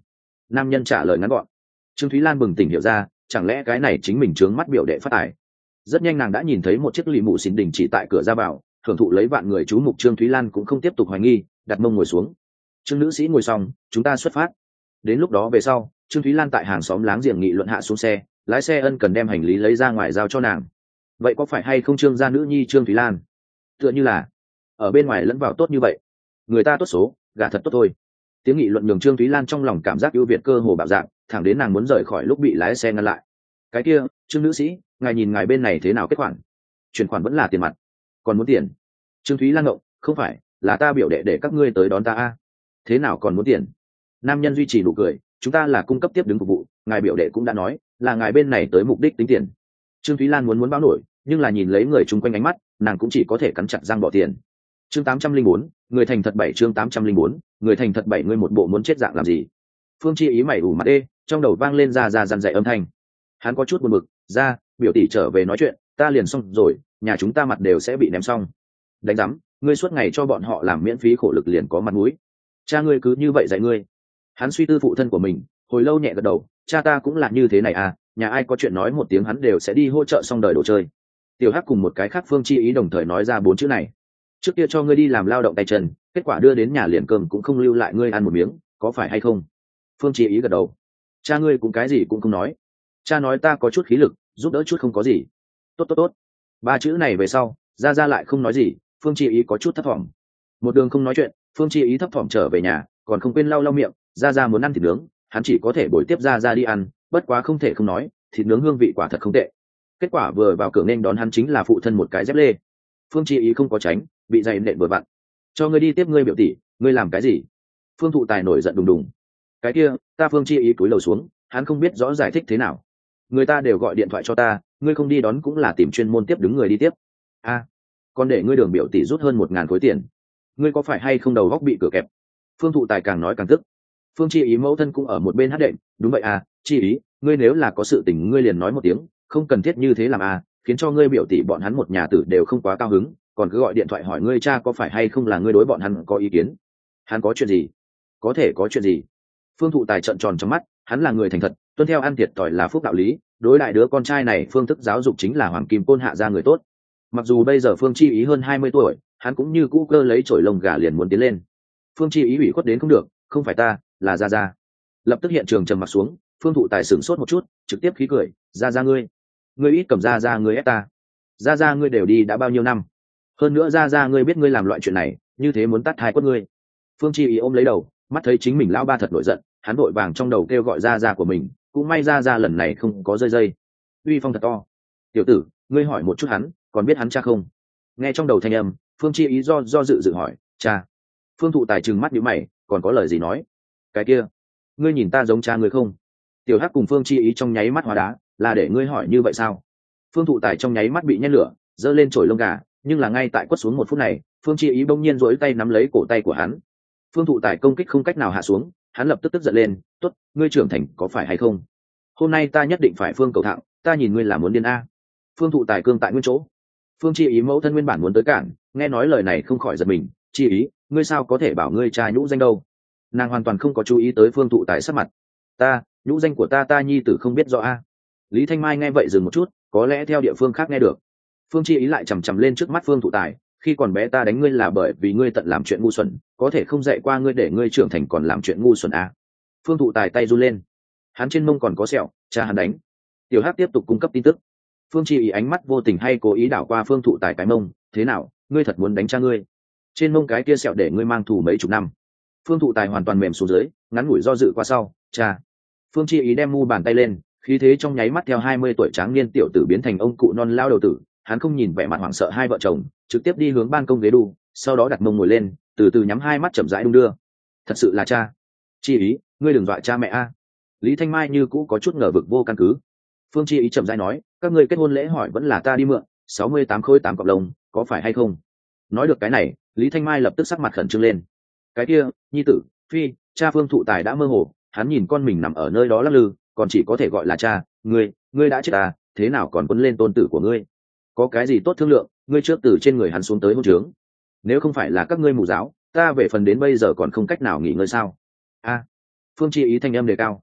Nam nhân trả lời ngắn gọn. Trương Thúy Lan bừng tỉnh hiểu ra, chẳng lẽ cái này chính mình trướng mắt biểu đệ phát tài. Rất nhanh nàng đã nhìn thấy một chiếc lì mụ xỉn đình chỉ tại cửa ra vào, thưởng thụ lấy vạn người chú mục. Trương Thúy Lan cũng không tiếp tục hoài nghi, đặt mông ngồi xuống. Trương nữ sĩ ngồi xong, chúng ta xuất phát. Đến lúc đó về sau, Trương Thúy Lan tại hàng xóm láng giềng nghị luận hạ xuống xe, lái xe ân cần đem hành lý lấy ra ngoài giao cho nàng. Vậy có phải hay không Trương gia nữ nhi Trương Thúy Lan? Tựa như là ở bên ngoài lẫn vào tốt như vậy, người ta tốt số, gà thật tốt thôi. Tiếng nghị luận nhường Trương Thúy Lan trong lòng cảm giác ưu việt cơ hồ bạo dạng, thẳng đến nàng muốn rời khỏi lúc bị lái xe ngăn lại. Cái kia, Trương nữ sĩ, ngài nhìn ngài bên này thế nào kết khoản? Chuyển khoản vẫn là tiền mặt, còn muốn tiền? Trương Thúy Lan ngộng, không phải, là ta biểu đệ để các ngươi tới đón ta a. Thế nào còn muốn tiền? Nam nhân duy trì nụ cười, chúng ta là cung cấp tiếp đứng phục vụ, ngài biểu đệ cũng đã nói, là ngài bên này tới mục đích tính tiền. Trương Thúy Lan muốn báo nổi, nhưng là nhìn lấy người chung quanh ánh mắt, nàng cũng chỉ có thể cắn chặt răng bỏ tiền. Chương 804, người thành thật 7. Chương 804, người thành thật 7. Ngươi một bộ muốn chết dạng làm gì? Phương Chi ý mày ủ mặt đê, trong đầu vang lên ra dằn dạy âm thanh. Hắn có chút buồn bực, ra, biểu tỷ trở về nói chuyện, ta liền xong rồi, nhà chúng ta mặt đều sẽ bị ném xong. Đánh rắm, ngươi suốt ngày cho bọn họ làm miễn phí khổ lực liền có mặt mũi. Cha ngươi cứ như vậy dạy ngươi. Hắn suy tư phụ thân của mình, hồi lâu nhẹ gật đầu, cha ta cũng là như thế này à, nhà ai có chuyện nói một tiếng hắn đều sẽ đi hỗ trợ xong đời đồ chơi. Tiểu Hắc cùng một cái khác Phương Chi ý đồng thời nói ra 4 chữ này. Trước kia cho ngươi đi làm lao động tay chân, kết quả đưa đến nhà liền cơm cũng không lưu lại ngươi ăn một miếng, có phải hay không? Phương Chi ý gật đầu. Cha ngươi cũng cái gì cũng không nói. Cha nói ta có chút khí lực, giúp đỡ chút không có gì. Tốt. 3 chữ này về sau, ra lại không nói gì. Phương Chi ý có chút thấp thỏm. Một đường không nói chuyện, Phương Chi ý thấp thỏm trở về nhà, còn không quên lau miệng. Ra muốn ăn thịt nướng, hắn chỉ có thể bồi tiếp ra đi ăn, bất quá không thể không nói, thịt nướng hương vị quả thật không tệ. Kết quả vừa vào cửa nên đón hắn chính là phụ thân một cái dép lê. Phương Chi ý không có tránh, bị giày nện vừa vặn. Cho ngươi đi tiếp ngươi biểu tỷ, ngươi làm cái gì? Phương Thụ Tài nổi giận đùng đùng. Cái kia, ta Phương Chi ý cúi đầu xuống, hắn không biết rõ giải thích thế nào. Người ta đều gọi điện thoại cho ta, ngươi không đi đón cũng là tìm chuyên môn tiếp đứng người đi tiếp. A, còn để ngươi Đường biểu tỷ rút hơn 1.000 khối tiền. Ngươi có phải hay không đầu góc bị cửa kẹp? Phương Thụ Tài càng nói càng tức. Phương Chi ý mẫu thân cũng ở một bên hát đệm, đúng vậy à, Chi ý, ngươi nếu là có sự tình ngươi liền nói một tiếng, không cần thiết như thế làm à, khiến cho ngươi biểu tỷ bọn hắn một nhà tử đều không quá cao hứng, còn cứ gọi điện thoại hỏi ngươi cha có phải hay không là ngươi đối bọn hắn có ý kiến. Hắn có chuyện gì? Có thể có chuyện gì? Phương Thụ Tài trợn tròn trong mắt, hắn là người thành thật, tuân theo ăn thiệt thòi là phúc đạo lý, đối lại đứa con trai này phương thức giáo dục chính là hoàng kim côn hạ ra người tốt. Mặc dù bây giờ Phương Chi ý hơn 20 tuổi, hắn cũng như cũ cơ lấy chổi lông gà liền muốn tiến lên. Phương Chi ý ủy khuất đến không được, không phải ta, là ra. Lập tức hiện trường trầm mặt xuống, Phương Thụ Tài sửng sốt một chút, trực tiếp khí cười, ra ngươi ít cầm ra ngươi ép ta. Ra ngươi đều đi đã bao nhiêu năm, hơn nữa ra ngươi biết ngươi làm loại chuyện này, như thế muốn tắt hai quất ngươi. Phương Chi ý ôm lấy đầu, mắt thấy chính mình lão ba thật nổi giận, hắn vội vàng trong đầu kêu gọi ra của mình, cũng may ra lần này không có rơi dây. Uy phong thật to. Tiểu tử, ngươi hỏi một chút hắn, còn biết hắn cha không? Nghe trong đầu thanh âm, Phương Chi ý do dự hỏi, cha. Phương Thụ Tài trừng mắt nhíu mày, còn có lời gì nói? Cái kia, ngươi nhìn ta giống cha ngươi không? Tiểu Hắc cùng Phương Chi ý trong nháy mắt hóa đá, là để ngươi hỏi như vậy sao? Phương Thụ Tài trong nháy mắt bị nhét lửa, giơ lên chổi lông gà, nhưng là ngay tại quất xuống 1 phút này, Phương Chi ý bỗng nhiên duỗi tay nắm lấy cổ tay của hắn. Phương Thụ Tài công kích không cách nào hạ xuống, hắn lập tức tức giận lên, tốt, ngươi trưởng thành có phải hay không? Hôm nay ta nhất định phải Phương cầu thạng, ta nhìn ngươi là muốn điên a. Phương Thụ Tài cương tại nguyên chỗ. Phương Chi ý mẫu thân nguyên bản muốn tới cản, nghe nói lời này không khỏi giật mình, Chi ý, ngươi sao có thể bảo ngươi cha nhũ danh đâu? Nàng hoàn toàn không có chú ý tới Phương Thụ Tài sắc mặt. Ta, nhũ danh của ta nhi tử không biết rõ a. Lý Thanh Mai nghe vậy dừng một chút, có lẽ theo địa phương khác nghe được. Phương Chi ý lại chằm chằm lên trước mắt Phương Thụ Tài, khi còn bé ta đánh ngươi là bởi vì ngươi tận làm chuyện ngu xuẩn, có thể không dạy qua ngươi để ngươi trưởng thành còn làm chuyện ngu xuẩn à. Phương Thụ Tài tay run lên, hắn trên mông còn có sẹo, cha hắn đánh. Tiểu Hắc tiếp tục cung cấp tin tức. Phương Chi ý ánh mắt vô tình hay cố ý đảo qua Phương Thụ Tài cái mông, thế nào, ngươi thật muốn đánh cha ngươi? Trên mông cái kia sẹo để ngươi mang thù mấy chục năm. Phương Thụ Tài hoàn toàn mềm xuống dưới, ngắn ngủi do dự qua sau, cha. Phương Chi ý đem mu bàn tay lên, khí thế trong nháy mắt theo 20 tuổi tráng niên tiểu tử biến thành ông cụ non lao đầu tử. Hắn không nhìn vẻ mặt hoảng sợ hai vợ chồng, trực tiếp đi hướng ban công ghế đu, sau đó đặt mông ngồi lên, từ từ nhắm hai mắt chậm rãi đung đưa. Thật sự là cha. Chi ý, ngươi đừng dọa cha mẹ a. Lý Thanh Mai như cũ có chút ngờ vực vô căn cứ. Phương Chi ý chậm rãi nói, các ngươi kết hôn lễ hỏi vẫn là ta đi mượn, 68 khối 8 cọc lông, có phải hay không? Nói được cái này, Lý Thanh Mai lập tức sắc mặt khẩn trương lên. Cái kia, nhi tử, phi, cha Phương Thụ Tài đã mơ hồ, hắn nhìn con mình nằm ở nơi đó lắc lư, còn chỉ có thể gọi là cha. Ngươi đã chết à, thế nào còn quấn lên tôn tử của ngươi? Có cái gì tốt thương lượng, ngươi trước từ trên người hắn xuống tới hôn trướng. Nếu không phải là các ngươi mù giáo, ta về phần đến bây giờ còn không cách nào nghỉ ngơi sao? A. Phương Chi ý thanh âm đề cao,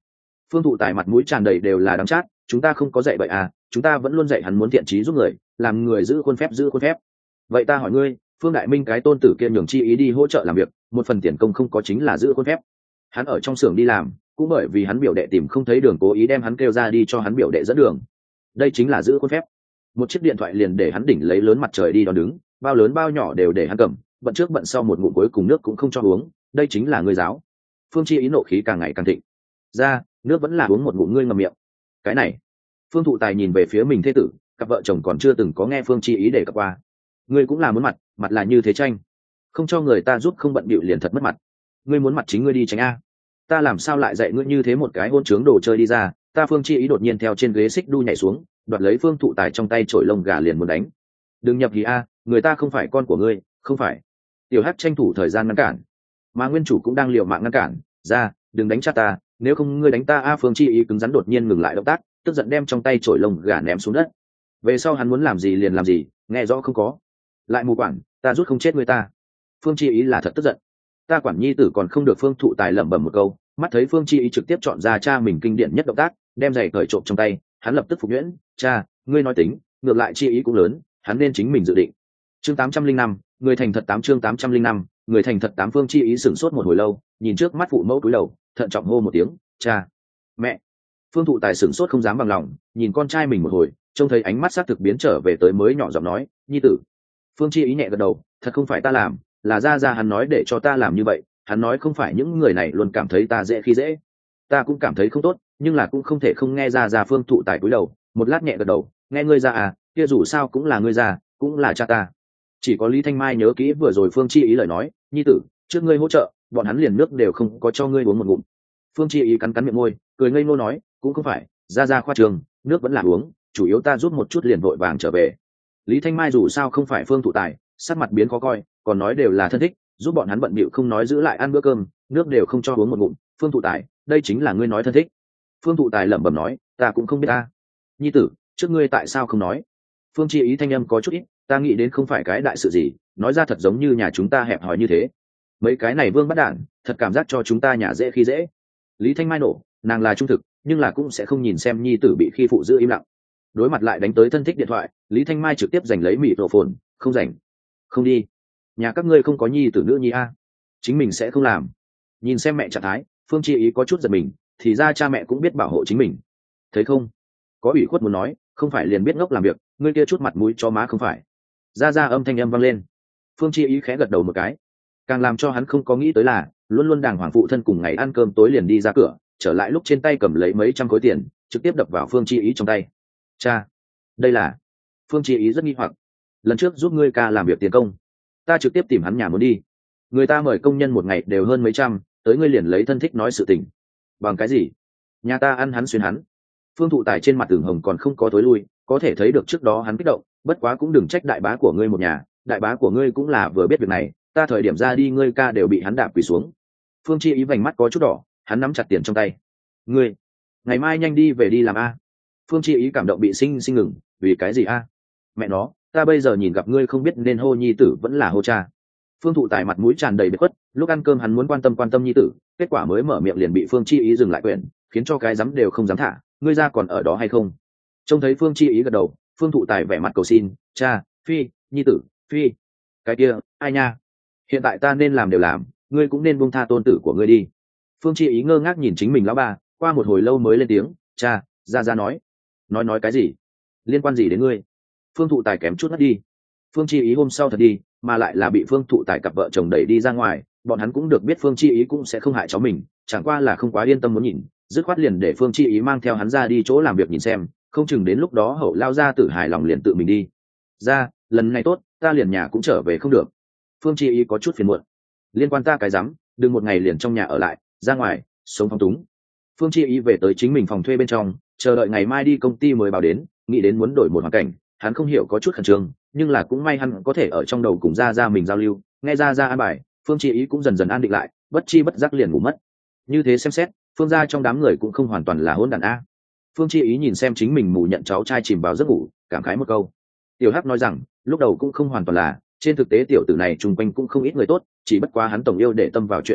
Phương Thụ Tài mặt mũi tràn đầy đều là đắng chát, chúng ta không có dạy vậy à, chúng ta vẫn luôn dạy hắn muốn thiện trí giúp người, làm người giữ khuôn phép giữ khuôn phép. Vậy ta hỏi ngươi, Phương Đại Minh cái tôn tử kia nhường chi ý đi hỗ trợ làm việc, một phần tiền công không có chính là giữ khuôn phép. Hắn ở trong xưởng đi làm, cũng bởi vì hắn biểu đệ tìm không thấy đường cố ý đem hắn kêu ra đi cho hắn biểu đệ dẫn đường. Đây chính là giữ khuôn phép. Một chiếc điện thoại liền để hắn đỉnh lấy lớn mặt trời đi đón đứng, bao lớn bao nhỏ đều để hắn cầm, bận trước bận sau một ngụm cuối cùng nước cũng không cho uống, đây chính là ngươi giáo. Phương Chi ý nộ khí càng ngày càng thịnh. Ra, nước vẫn là uống một ngụm ngươi ngậm miệng. Cái này. Phương Thụ Tài nhìn về phía mình thê tử, cặp vợ chồng còn chưa từng có nghe Phương Chi ý để cập qua. Ngươi cũng là muốn mặt, mặt là như thế tranh, không cho người ta giúp không bận bịu liền thật mất mặt. Ngươi muốn mặt chính ngươi đi tránh a. Ta làm sao lại dạy ngươi như thế một cái hôn trướng đồ chơi đi ra. Ta Phương Chi ý đột nhiên theo trên ghế xích đu nhảy xuống, đoạt lấy Phương Thụ Tài trong tay chổi lông gà liền muốn đánh. Đừng nhập hí a, người ta không phải con của ngươi, không phải. Tiểu Hắc tranh thủ thời gian ngăn cản, mà nguyên chủ cũng đang liều mạng ngăn cản. Ra, đừng đánh cha ta, nếu không ngươi đánh ta a. Phương Chi ý cứng rắn đột nhiên ngừng lại động tác, tức giận đem trong tay chổi lông gà ném xuống đất. Về sau hắn muốn làm gì liền làm gì, nghe rõ không có. Lại mù quản, ta rút không chết người ta. Phương Chi ý là thật tức giận. Ta quản nhi tử còn không được. Phương Thụ Tài lẩm bẩm một câu, mắt thấy Phương Chi ý trực tiếp chọn ra cha mình kinh điển nhất động tác, đem giày cởi trộm trong tay, hắn lập tức phục nhuyễn. Cha, ngươi nói tính, ngược lại Chi ý cũng lớn, hắn nên chính mình dự định. Chương 805, người thành thật 8 chương 805, người thành thật 8. Phương Chi ý sửng sốt một hồi lâu, nhìn trước mắt phụ mẫu cúi đầu, thận trọng hô một tiếng, cha, mẹ. Phương Thụ Tài sửng sốt không dám bằng lòng, nhìn con trai mình một hồi, trông thấy ánh mắt xác thực biến trở về tới mới nhỏ giọng nói, nhi tử. Phương Chi ý nhẹ gật đầu, thật không phải ta làm, là ra hắn nói để cho ta làm như vậy, hắn nói không phải những người này luôn cảm thấy ta dễ khi dễ, ta cũng cảm thấy không tốt, nhưng là cũng không thể không nghe ra. Phương Thụ Tài cúi đầu, một lát nhẹ gật đầu, nghe ngươi ra à, kia dù sao cũng là ngươi ra, cũng là cha ta. Chỉ có Lý Thanh Mai nhớ kỹ vừa rồi Phương Chi ý lời nói, nhi tử, trước ngươi hỗ trợ, bọn hắn liền nước đều không có cho ngươi uống một ngụm. Phương Chi ý cắn cắn miệng môi, cười ngây ngô nói, cũng không phải, ra khoa trường, nước vẫn là uống, chủ yếu ta giúp một chút liền vội vàng trở về. Lý Thanh Mai dù sao không phải Phương Thụ Tài, sắc mặt biến khó coi, còn nói đều là thân thích, giúp bọn hắn bận bịu không nói giữ lại ăn bữa cơm, nước đều không cho uống một ngụm. Phương Thụ Tài, đây chính là ngươi nói thân thích. Phương Thụ Tài lẩm bẩm nói, ta cũng không biết ta. Nhi tử, trước ngươi tại sao không nói? Phương Chi ý thanh âm có chút ít, ta nghĩ đến không phải cái đại sự gì, nói ra thật giống như nhà chúng ta hẹp hòi như thế. Mấy cái này vương bắt đản, thật cảm giác cho chúng ta nhà dễ khi dễ. Lý Thanh Mai nổ, nàng là trung thực, nhưng là cũng sẽ không nhìn xem nhi tử bị khi phụ giữ im lặng. Đối mặt lại đánh tới thân thích điện thoại, Lý Thanh Mai trực tiếp giành lấy mịt rổ phồn, không rảnh, không đi. Nhà các ngươi không có nhi tử nữ nhi a, chính mình sẽ không làm. Nhìn xem mẹ trạng thái, Phương Chi ý có chút giật mình, thì ra cha mẹ cũng biết bảo hộ chính mình. Thấy không, có ủy khuất muốn nói, không phải liền biết ngốc làm việc, ngươi kia chút mặt mũi cho má không phải. Ra âm thanh âm vang lên. Phương Chi ý khẽ gật đầu một cái. Càng làm cho hắn không có nghĩ tới là, luôn luôn đàng hoàng phụ thân cùng ngày ăn cơm tối liền đi ra cửa, trở lại lúc trên tay cầm lấy mấy trăm khối tiền, trực tiếp đập vào Phương Chi ý trong tay. Cha, đây là. Phương Chi ý rất nghi hoặc. Lần trước giúp ngươi ca làm việc tiền công, ta trực tiếp tìm hắn nhà muốn đi. Người ta mời công nhân một ngày đều hơn mấy trăm, tới ngươi liền lấy thân thích nói sự tình. Bằng cái gì? Nhà ta ăn hắn xuyên hắn. Phương Thụ Tài trên mặt tưởng hồng còn không có tối lui, có thể thấy được trước đó hắn kích động, bất quá cũng đừng trách đại bá của ngươi một nhà, đại bá của ngươi cũng là vừa biết việc này, ta thời điểm ra đi ngươi ca đều bị hắn đạp quỳ xuống. Phương Chi ý vành mắt có chút đỏ, hắn nắm chặt tiền trong tay. Ngươi, ngày mai nhanh đi về đi làm a. Phương Chi ý cảm động bị sinh ngừng, vì cái gì a? Mẹ nó, ta bây giờ nhìn gặp ngươi không biết nên hô nhi tử vẫn là hô cha. Phương Thụ Tài mặt mũi tràn đầy bực khuất, lúc ăn cơm hắn muốn quan tâm nhi tử, kết quả mới mở miệng liền bị Phương Chi ý dừng lại quyền, khiến cho cái dám đều không dám thả. Ngươi ra còn ở đó hay không? Trông thấy Phương Chi ý gật đầu, Phương Thụ Tài vẻ mặt cầu xin, cha, phi, nhi tử, phi. Cái kia, ai nha? Hiện tại ta nên làm đều làm, ngươi cũng nên buông tha tôn tử của ngươi đi. Phương Chi ý ngơ ngác nhìn chính mình lão ba, qua một hồi lâu mới lên tiếng, cha, ra nói cái gì? Liên quan gì đến ngươi? Phương Thụ Tài kém chút ngất đi. Phương Chi ý hôm sau thật đi, mà lại là bị Phương Thụ Tài cặp vợ chồng đẩy đi ra ngoài, bọn hắn cũng được biết Phương Chi ý cũng sẽ không hại cháu mình, chẳng qua là không quá yên tâm muốn nhìn, dứt khoát liền để Phương Chi ý mang theo hắn ra đi chỗ làm việc nhìn xem, không chừng đến lúc đó Hậu lao ra tử hài lòng liền tự mình đi. Ra, lần này tốt, ta liền nhà cũng trở về không được. Phương Chi ý có chút phiền muộn. Liên quan ta cái rắm, đừng một ngày liền trong nhà ở lại, ra ngoài sống phong túng. Phương Chi ý về tới chính mình phòng thuê bên trong, chờ đợi ngày mai đi công ty mới báo đến, nghĩ đến muốn đổi một hoàn cảnh, hắn không hiểu có chút khẩn trương, nhưng là cũng may hắn có thể ở trong đầu cùng ra mình giao lưu, nghe ra an bài, Phương Chi ý cũng dần dần an định lại, bất chi bất giác liền ngủ mất. Như thế xem xét, Phương gia trong đám người cũng không hoàn toàn là hỗn đản a. Phương Chi ý nhìn xem chính mình mù nhận cháu trai chìm vào giấc ngủ, cảm khái một câu. Tiểu Hắc nói rằng, lúc đầu cũng không hoàn toàn là, trên thực tế tiểu tử này chung quanh cũng không ít người tốt, chỉ bất quá hắn tổng yêu để tâm vào chuyện vụ vặt,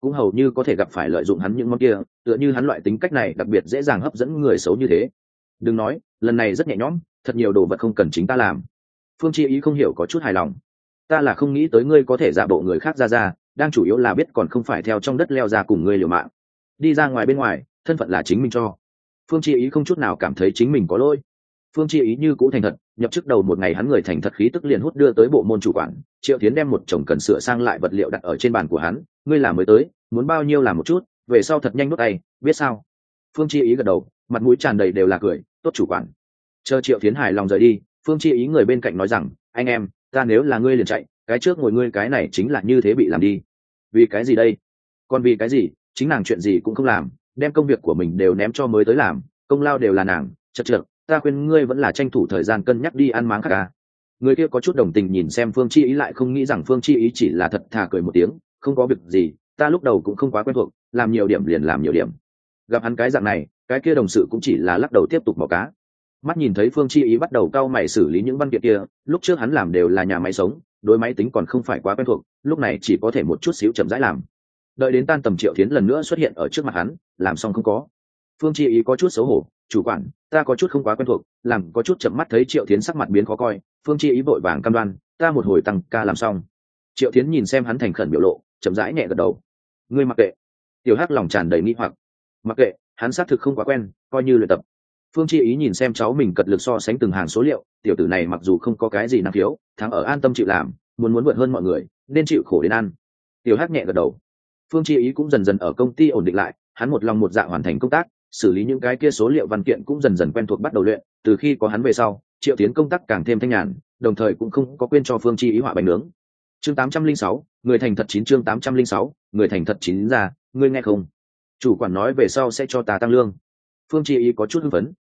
cũng hầu như có thể gặp phải lợi dụng hắn những món kia, tựa như hắn loại tính cách này đặc biệt dễ dàng hấp dẫn người xấu như thế. Đừng nói, lần này rất nhẹ nhõm, thật nhiều đồ vật không cần chính ta làm. Phương Chi Ý không hiểu có chút hài lòng. Ta là không nghĩ tới ngươi có thể giả bộ người khác ra, đang chủ yếu là biết còn không phải theo trong đất leo ra cùng ngươi liều mạng. Đi ra ngoài bên ngoài, thân phận là chính mình cho. Phương Chi Ý không chút nào cảm thấy chính mình có lỗi. Phương Chi Ý như cũ thành thật, nhập chức đầu một ngày hắn người thành thật khí tức liền hút đưa tới bộ môn chủ quản. Triệu Tiến đem một chồng cần sửa sang lại vật liệu đặt ở trên bàn của hắn, ngươi làm mới tới, muốn bao nhiêu làm một chút, về sau thật nhanh nốt tay, biết sao? Phương Chi Ý gật đầu, mặt mũi tràn đầy đều là cười, tốt chủ quản. Chờ Triệu Tiến hài lòng rời đi, Phương Chi Ý người bên cạnh nói rằng, anh em, ta nếu là ngươi liền chạy, cái trước ngồi ngươi cái này chính là như thế bị làm đi. Vì cái gì đây? Còn vì cái gì? Chính nàng chuyện gì cũng không làm, đem công việc của mình đều ném cho mới tới làm, công lao đều là nàng. Chật chật, ta khuyên ngươi vẫn là tranh thủ thời gian cân nhắc đi ăn máng khác à. Người kia có chút đồng tình nhìn xem Phương Chi Ý, lại không nghĩ rằng Phương Chi Ý chỉ là thật thà cười một tiếng, không có việc gì, ta lúc đầu cũng không quá quen thuộc, làm nhiều điểm liền làm nhiều điểm. Gặp hắn cái dạng này, cái kia đồng sự cũng chỉ là lắc đầu tiếp tục bỏ cá. Mắt nhìn thấy Phương Chi Ý bắt đầu cau mày xử lý những văn kiện kia, lúc trước hắn làm đều là nhà máy sống, đối máy tính còn không phải quá quen thuộc, lúc này chỉ có thể một chút xíu chậm rãi làm. Đợi đến tan tầm, Triệu Thiến lần nữa xuất hiện ở trước mặt hắn, làm xong không có. Phương Chi Ý có chút xấu hổ, chủ quản, ta có chút không quá quen thuộc, làm có chút chậm. Mắt thấy Triệu Thiến sắc mặt biến khó coi, Phương Chi Ý vội vàng cam đoan, ta một hồi tăng ca làm xong. Triệu Thiến nhìn xem hắn thành khẩn biểu lộ, chậm rãi nhẹ gật đầu. Ngươi mặc kệ. Tiểu Hắc lòng tràn đầy nghi hoặc. Mặc kệ, hắn xác thực không quá quen, coi như luyện tập. Phương Chi Ý nhìn xem cháu mình cật lực so sánh từng hàng số liệu, tiểu tử này mặc dù không có cái gì năng khiếu, thắng ở an tâm chịu làm, muốn vượt hơn mọi người, nên chịu khổ đến ăn. Tiểu Hắc nhẹ gật đầu. Phương Chi Ý cũng dần dần ở công ty ổn định lại, hắn một lòng một dạ hoàn thành công tác, xử lý những cái kia số liệu văn kiện cũng dần dần quen thuộc bắt đầu luyện. Từ khi có hắn về sau, Triệu Tiến công tác càng thêm thanh nhàn, đồng thời cũng không có quên cho Phương Chi Ý họa bánh nướng. Chương 806, người thành thật 9. Chương 806, người thành thật 9 ra, ngươi nghe không? Chủ quản nói về sau sẽ cho ta tăng lương. Phương Chi Ý có chút hưng phấn.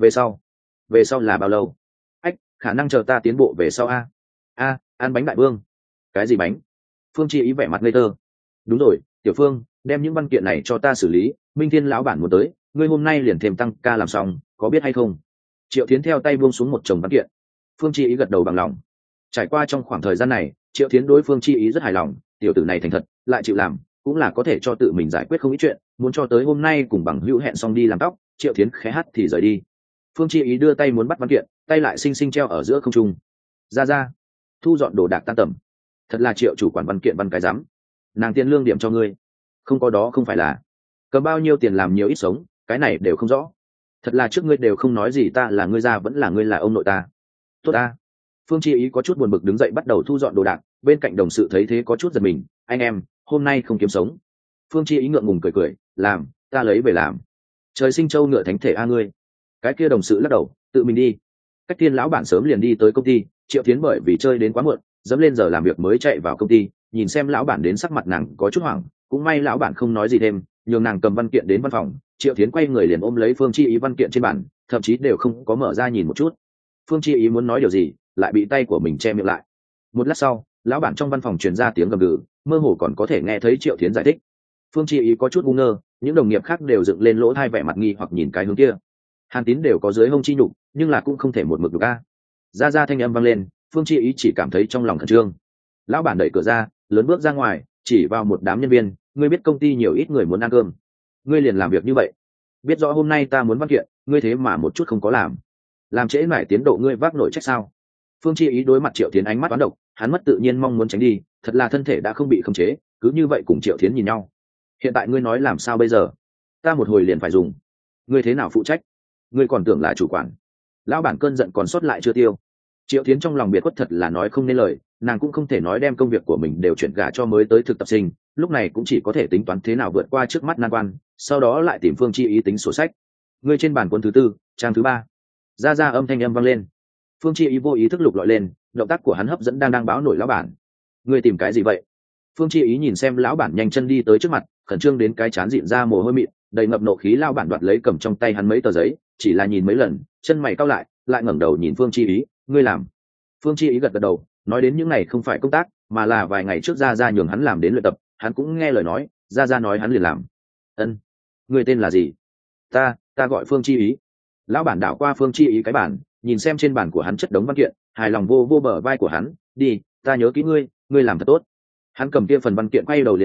Về sau là bao lâu? Ách, khả năng chờ ta tiến bộ về sau a. Ăn bánh đại vương. Cái gì bánh? Phương Chi Ý vẻ mặt ngây thơ. Đúng rồi, Tiểu Phương, đem những văn kiện này cho ta xử lý, Minh Thiên lão bản muốn tới, ngươi hôm nay liền thêm tăng ca làm xong, có biết hay không? Triệu Thiến theo tay buông xuống một chồng văn kiện. Phương Chi Ý gật đầu bằng lòng. Trải qua trong khoảng thời gian này, Triệu Thiến đối Phương Chi Ý rất hài lòng, tiểu tử này thành thật, lại chịu làm, cũng là có thể cho tự mình giải quyết không ít chuyện. Muốn cho tới hôm nay cùng bằng hữu hẹn xong đi làm tóc, Triệu Thiến khẽ hát thì rời đi. Phương Chi Ý đưa tay muốn bắt văn kiện, tay lại xinh xinh treo ở giữa không trung. Ra, thu dọn đồ đạc tan tầm. Thật là Triệu chủ quản văn kiện văn cái dám. Nàng tiền lương điểm cho ngươi, không có đó không phải là cầm bao nhiêu tiền làm nhiều ít sống, cái này đều không rõ. Thật là trước ngươi đều không nói gì, ta là ngươi ra vẫn là ngươi là ông nội ta. Tốt ta. Phương Chi Ý có chút buồn bực đứng dậy bắt đầu thu dọn đồ đạc, bên cạnh đồng sự thấy thế có chút giật mình, anh em hôm nay không kiếm sống. Phương Chi Ý ngượng ngùng cười, làm, ta lấy về làm. Trời sinh châu ngựa thánh thể a ngươi. Cái kia đồng sự lắc đầu, tự mình đi. Cách Thiên lão bản sớm liền đi tới công ty, Triệu Thiến bởi vì chơi đến quá muộn, dẫm lên giờ làm việc mới chạy vào công ty, nhìn xem lão bản đến sắc mặt nàng có chút hoảng, cũng may lão bản không nói gì thêm, nhường nàng cầm văn kiện đến văn phòng. Triệu Thiến quay người liền ôm lấy Phương Chi Ý văn kiện trên bàn, thậm chí đều không có mở ra nhìn một chút. Phương Chi Ý muốn nói điều gì, lại bị tay của mình che miệng lại. Một lát sau, lão bản trong văn phòng truyền ra tiếng gầm gừ, mơ hồ còn có thể nghe thấy Triệu Thiến giải thích. Phương Chi Ý có chút ngu ngơ, những đồng nghiệp khác đều dựng lên lỗ tai vẻ mặt nghi hoặc nhìn cái hướng kia. Hàn Tín đều có dưới hông chi nhục, nhưng là cũng không thể một mực được a. Ra thanh âm vang lên, Phương Chi Ý chỉ cảm thấy trong lòng khẩn trương. Lão bản đẩy cửa ra, lớn bước ra ngoài, chỉ vào một đám nhân viên, ngươi biết công ty nhiều ít người muốn ăn cơm, ngươi liền làm việc như vậy. Biết rõ hôm nay ta muốn văn kiện, ngươi thế mà một chút không có làm trễ mãi tiến độ, ngươi vác nổi trách sao? Phương Chi Ý đối mặt Triệu Thiến ánh mắt toán độc, hắn mất tự nhiên mong muốn tránh đi, thật là thân thể đã không bị khống chế, cứ như vậy cùng Triệu Thiến nhìn nhau. Hiện tại ngươi nói làm sao bây giờ? Ta một hồi liền phải dùng, ngươi thế nào phụ trách? Ngươi còn tưởng là chủ quản? Lão bản cơn giận còn sót lại chưa tiêu. Triệu Thiến trong lòng biệt khuất thật là nói không nên lời, nàng cũng không thể nói đem công việc của mình đều chuyển gả cho mới tới thực tập sinh, lúc này cũng chỉ có thể tính toán thế nào vượt qua trước mắt nan quan, sau đó lại tìm Phương Chi Ý tính sổ sách. Ngươi trên bàn cuốn thứ 4, trang thứ 3. Ra âm thanh âm vang lên. Phương Chi Ý vô ý thức lục lọi lên, động tác của hắn hấp dẫn đang báo nổi lão bản. Ngươi tìm cái gì vậy? Phương Chi Ý nhìn xem lão bản nhanh chân đi tới trước mặt, khẩn trương đến cái trán dịn ra mồ hôi mịn, đầy ngập nộ khí. Lão bản đoạt lấy cầm trong tay hắn mấy tờ giấy, chỉ là nhìn mấy lần, chân mày cau lại ngẩng đầu nhìn Phương Chi Ý, ngươi làm? Phương Chi Ý gật đầu, nói đến những này không phải công tác, mà là vài ngày trước ra nhường hắn làm đến luyện tập, hắn cũng nghe lời nói, ra nói hắn liền làm. Ân, ngươi tên là gì? Ta gọi Phương Chi Ý. Lão bản đảo qua Phương Chi Ý cái bản, nhìn xem trên bàn của hắn chất đống văn kiện, hài lòng vô bờ vai của hắn, đi, ta nhớ kỹ ngươi làm thật tốt. Hắn cầm kia phần văn kiện quay đầu liền đi,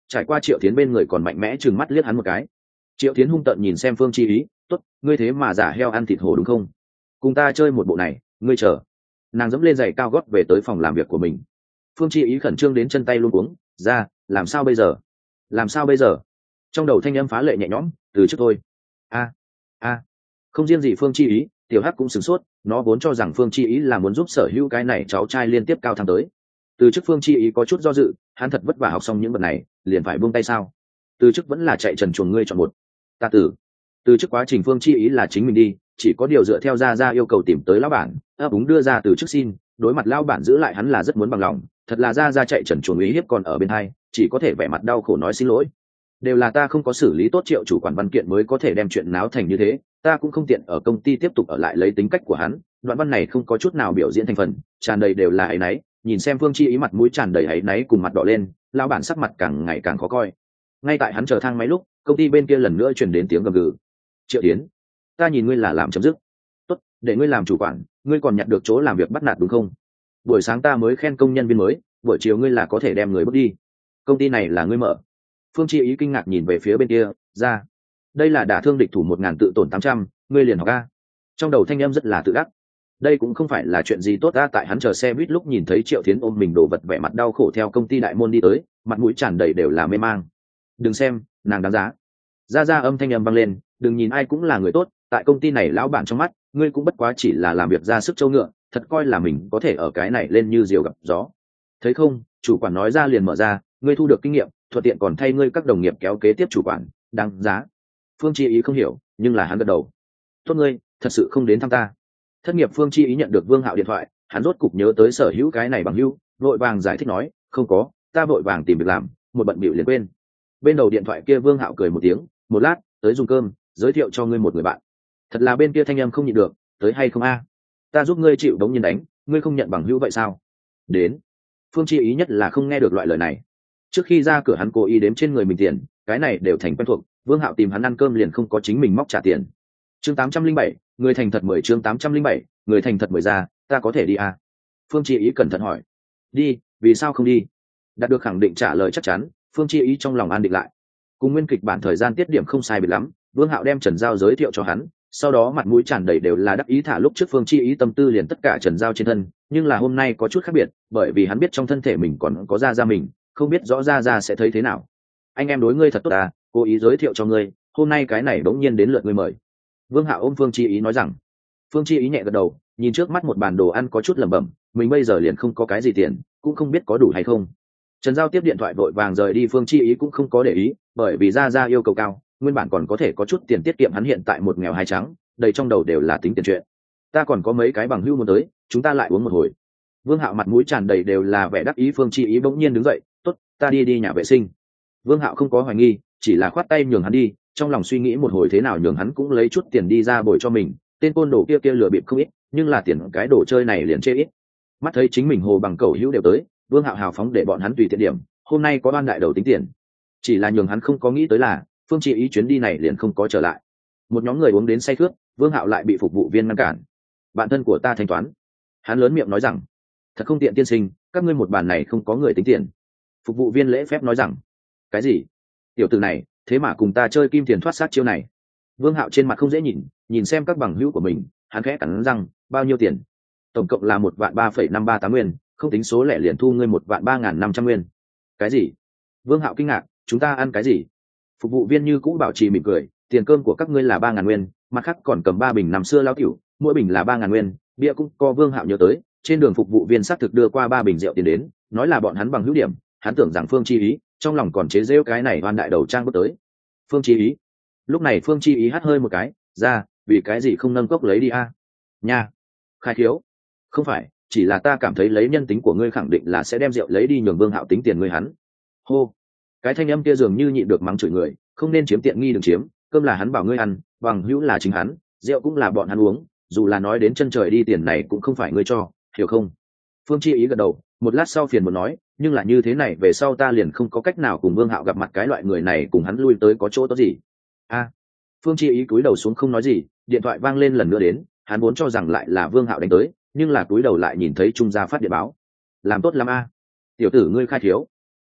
trải qua Triệu Thiến bên người còn mạnh mẽ trừng mắt liếc hắn một cái. Triệu Thiến hung tợn nhìn xem Phương Chi Ý, tốt, ngươi thế mà giả heo ăn thịt hổ đúng không? Cùng ta chơi một bộ này, ngươi chờ. Nàng dẫm lên giày cao gót về tới phòng làm việc của mình. Phương Chi Ý khẩn trương đến chân tay luống cuống, ra, làm sao bây giờ? Làm sao bây giờ? Trong đầu thanh âm phá lệ nhẹ nhõm, từ trước thôi. A, không riêng gì Phương Chi Ý, Tiểu Hắc cũng sửng sốt, nó vốn cho rằng Phương Chi Ý là muốn giúp sở hữu cái này cháu trai liên tiếp cao thăng tới. Từ trước Phương Chi Ý có chút do dự, hắn thật vất vả học xong những vật này, liền phải buông tay sao? Từ trước vẫn là chạy trần chuồng ngươi chọn một. Ta từ trước quá trình Phương Chi Ý là chính mình đi, chỉ có điều dựa theo ra yêu cầu tìm tới lão bản, ấp úng đưa ra từ trước xin, đối mặt lão bản giữ lại hắn là rất muốn bằng lòng, thật là ra chạy trần chuồng ý hiếp còn ở bên hai, chỉ có thể vẻ mặt đau khổ nói xin lỗi. Đều là ta không có xử lý tốt Triệu chủ quản văn kiện mới có thể đem chuyện náo thành như thế, ta cũng không tiện ở công ty tiếp tục ở lại lấy tính cách của hắn. Đoạn văn này không có chút nào biểu diễn thành phần, tràn đầy đều là áy náy. Nhìn xem Phương Chi Ý mặt mũi tràn đầy áy náy cùng mặt đỏ lên, lão bản sắc mặt càng ngày càng khó coi. Ngay tại hắn chờ thang máy lúc, công ty bên kia lần nữa truyền đến tiếng gầm gừ. Triệu Tiến, ta nhìn ngươi là làm chấm dứt. Tốt, để ngươi làm chủ quản, ngươi còn nhặt được chỗ làm việc bắt nạt đúng không? Buổi sáng ta mới khen công nhân viên mới, buổi chiều ngươi là có thể đem người bước đi. Công ty này là ngươi mở. Phương Chi Ý kinh ngạc nhìn về phía bên kia, ra. Đây là đả thương địch thủ 1000 tự tổn 800, ngươi liền học a. Trong đầu thanh em rất là tự đắc. Đây cũng không phải là chuyện gì tốt ta, tại hắn chờ xe buýt lúc nhìn thấy Triệu Thiến ôm mình đổ vật vẻ mặt đau khổ theo công ty đại môn đi tới, mặt mũi tràn đầy đều là mê mang. Đừng xem, nàng đáng giá. Ra âm thanh âm vang lên, đừng nhìn ai cũng là người tốt, tại công ty này lão bản trong mắt, ngươi cũng bất quá chỉ là làm việc ra sức trâu ngựa, thật coi là mình có thể ở cái này lên như diều gặp gió. Thấy không, chủ quản nói ra liền mở ra, ngươi thu được kinh nghiệm, thuận tiện còn thay ngươi các đồng nghiệp kéo kế tiếp chủ quản, đáng giá. Phương Chi Ý không hiểu, nhưng là hắn gật đầu. Tốt ngươi, thật sự không đến thăm ta. Thất nghiệp Phương Chi Ý nhận được Vương Hạo điện thoại, hắn rốt cục nhớ tới sở hữu cái này bằng hữu, vội vàng giải thích nói, không có, ta vội vàng tìm việc làm, một bận bịu liền quên. Bên đầu điện thoại kia Vương Hạo cười một tiếng, một lát, tới dùng cơm, giới thiệu cho ngươi một người bạn. Thật là bên kia thanh âm không nhịn được, tới hay không a? Ta giúp ngươi chịu đống nhiên đánh, ngươi không nhận bằng hữu vậy sao? Đến. Phương Chi Ý nhất là không nghe được loại lời này. Trước khi ra cửa hắn cố ý đếm trên người mình tiền, cái này đều thành quen thuộc. Vương Hạo tìm hắn ăn cơm liền không có chính mình móc trả tiền. Chương 807, người thành thật 10 chương 807, người thành thật 10 ra, ta có thể đi à? Phương Chi Ý cẩn thận hỏi. Đi, vì sao không đi? Đạt được khẳng định trả lời chắc chắn, Phương Chi Ý trong lòng an định lại. Cùng nguyên kịch bản thời gian tiết điểm không sai biệt lắm, Vương Hạo đem Trần Giao giới thiệu cho hắn, sau đó mặt mũi tràn đầy đều là đắc ý thả lúc trước Phương Chi Ý tâm tư liền tất cả Trần Giao trên thân, nhưng là hôm nay có chút khác biệt, bởi vì hắn biết trong thân thể mình còn có ra mình, không biết rõ ra sẽ thấy thế nào. Anh em đối ngươi thật tốt à, cố ý giới thiệu cho ngươi, hôm nay cái này bỗng nhiên đến lượt ngươi mời. Vương Hạo ôm Phương Chi Ý nói rằng. Phương Chi Ý nhẹ gật đầu, nhìn trước mắt một bàn đồ ăn có chút lẩm bẩm, mình bây giờ liền không có cái gì tiền, cũng không biết có đủ hay không. Trần Giao tiếp điện thoại vội vàng rời đi, Phương Chi Ý cũng không có để ý, bởi vì ra yêu cầu cao, nguyên bản còn có thể có chút tiền tiết kiệm, hắn hiện tại một nghèo hai trắng, đầy trong đầu đều là tính tiền chuyện. Ta còn có mấy cái bằng hữu muốn tới, chúng ta lại uống một hồi. Vương Hạo mặt mũi tràn đầy đều là vẻ đắc ý. Phương Chi Ý bỗng nhiên đứng dậy, tốt, ta đi nhà vệ sinh. Vương Hạo không có hoài nghi, chỉ là khoát tay nhường hắn đi, trong lòng suy nghĩ một hồi thế nào nhường hắn cũng lấy chút tiền đi ra bồi cho mình. Tên côn đồ kia lừa bịp không ít, nhưng là tiền cái đồ chơi này liền chê ít. Mắt thấy chính mình hồ bằng cẩu hữu đều tới, Vương Hạo hào phóng để bọn hắn tùy tiện điểm, hôm nay có ban đại đầu tính tiền. Chỉ là nhường hắn không có nghĩ tới là Phương Chi Ý chuyến đi này liền không có trở lại. Một nhóm người uống đến say khướt, Vương Hạo lại bị phục vụ viên ngăn cản. Bạn thân của ta thanh toán. Hắn lớn miệng nói rằng, thật không tiện tiên sinh, các ngươi một bàn này không có người tính tiền. Phục vụ viên lễ phép nói rằng, cái gì? Tiểu tử này thế mà cùng ta chơi kim tiền thoát sát chiêu này. Vương Hạo trên mặt không dễ nhìn xem các bằng hữu của mình, hắn khẽ cắn răng, bao nhiêu tiền? Tổng cộng là 1.3.538 nguyên, không tính số lẻ liền thu ngươi 1.3.500 nguyên. Cái gì? Vương Hạo kinh ngạc, chúng ta ăn cái gì? Phục vụ viên như cũ bảo trì mỉm cười, tiền cơm của các ngươi là 3.000 nguyên, mặt khác còn cầm 3 bình năm xưa lão tiểu, mỗi bình là 3.000 nguyên, bia cũng co. Vương Hạo nhớ tới, trên đường phục vụ viên xác thực đưa qua 3 bình rượu tiền đến, nói là bọn hắn bằng hữu điểm, hắn tưởng rằng Phương Chi Ý, trong lòng còn chế giễu cái này oan đại đầu trang bước tới. Phương Chi Ý. Lúc này Phương Chi Ý hắt hơi một cái, ra, vì cái gì không nâng cốc lấy đi a? Nha. Khai khiếu. Không phải, chỉ là ta cảm thấy lấy nhân tính của ngươi khẳng định là sẽ đem rượu lấy đi nhường Vương Hạo tính tiền ngươi hắn. Hô. Cái thanh âm kia dường như nhịn được mắng chửi người, không nên chiếm tiện nghi đừng chiếm, cơm là hắn bảo ngươi ăn, bằng hữu là chính hắn, rượu cũng là bọn hắn uống, dù là nói đến chân trời đi tiền này cũng không phải ngươi cho, hiểu không? Phương Chi Ý gật đầu, một lát sau phiền muốn nói, nhưng là như thế này về sau ta liền không có cách nào cùng Vương Hạo gặp mặt, cái loại người này cùng hắn lui tới có chỗ tốt gì? A. Phương Chi Ý cúi đầu xuống không nói gì, điện thoại vang lên lần nữa đến, hắn vốn cho rằng lại là Vương Hạo đánh tới, nhưng là cúi đầu lại nhìn thấy trung gia phát điện báo. Làm tốt lắm a. Tiểu tử ngươi khai thiếu.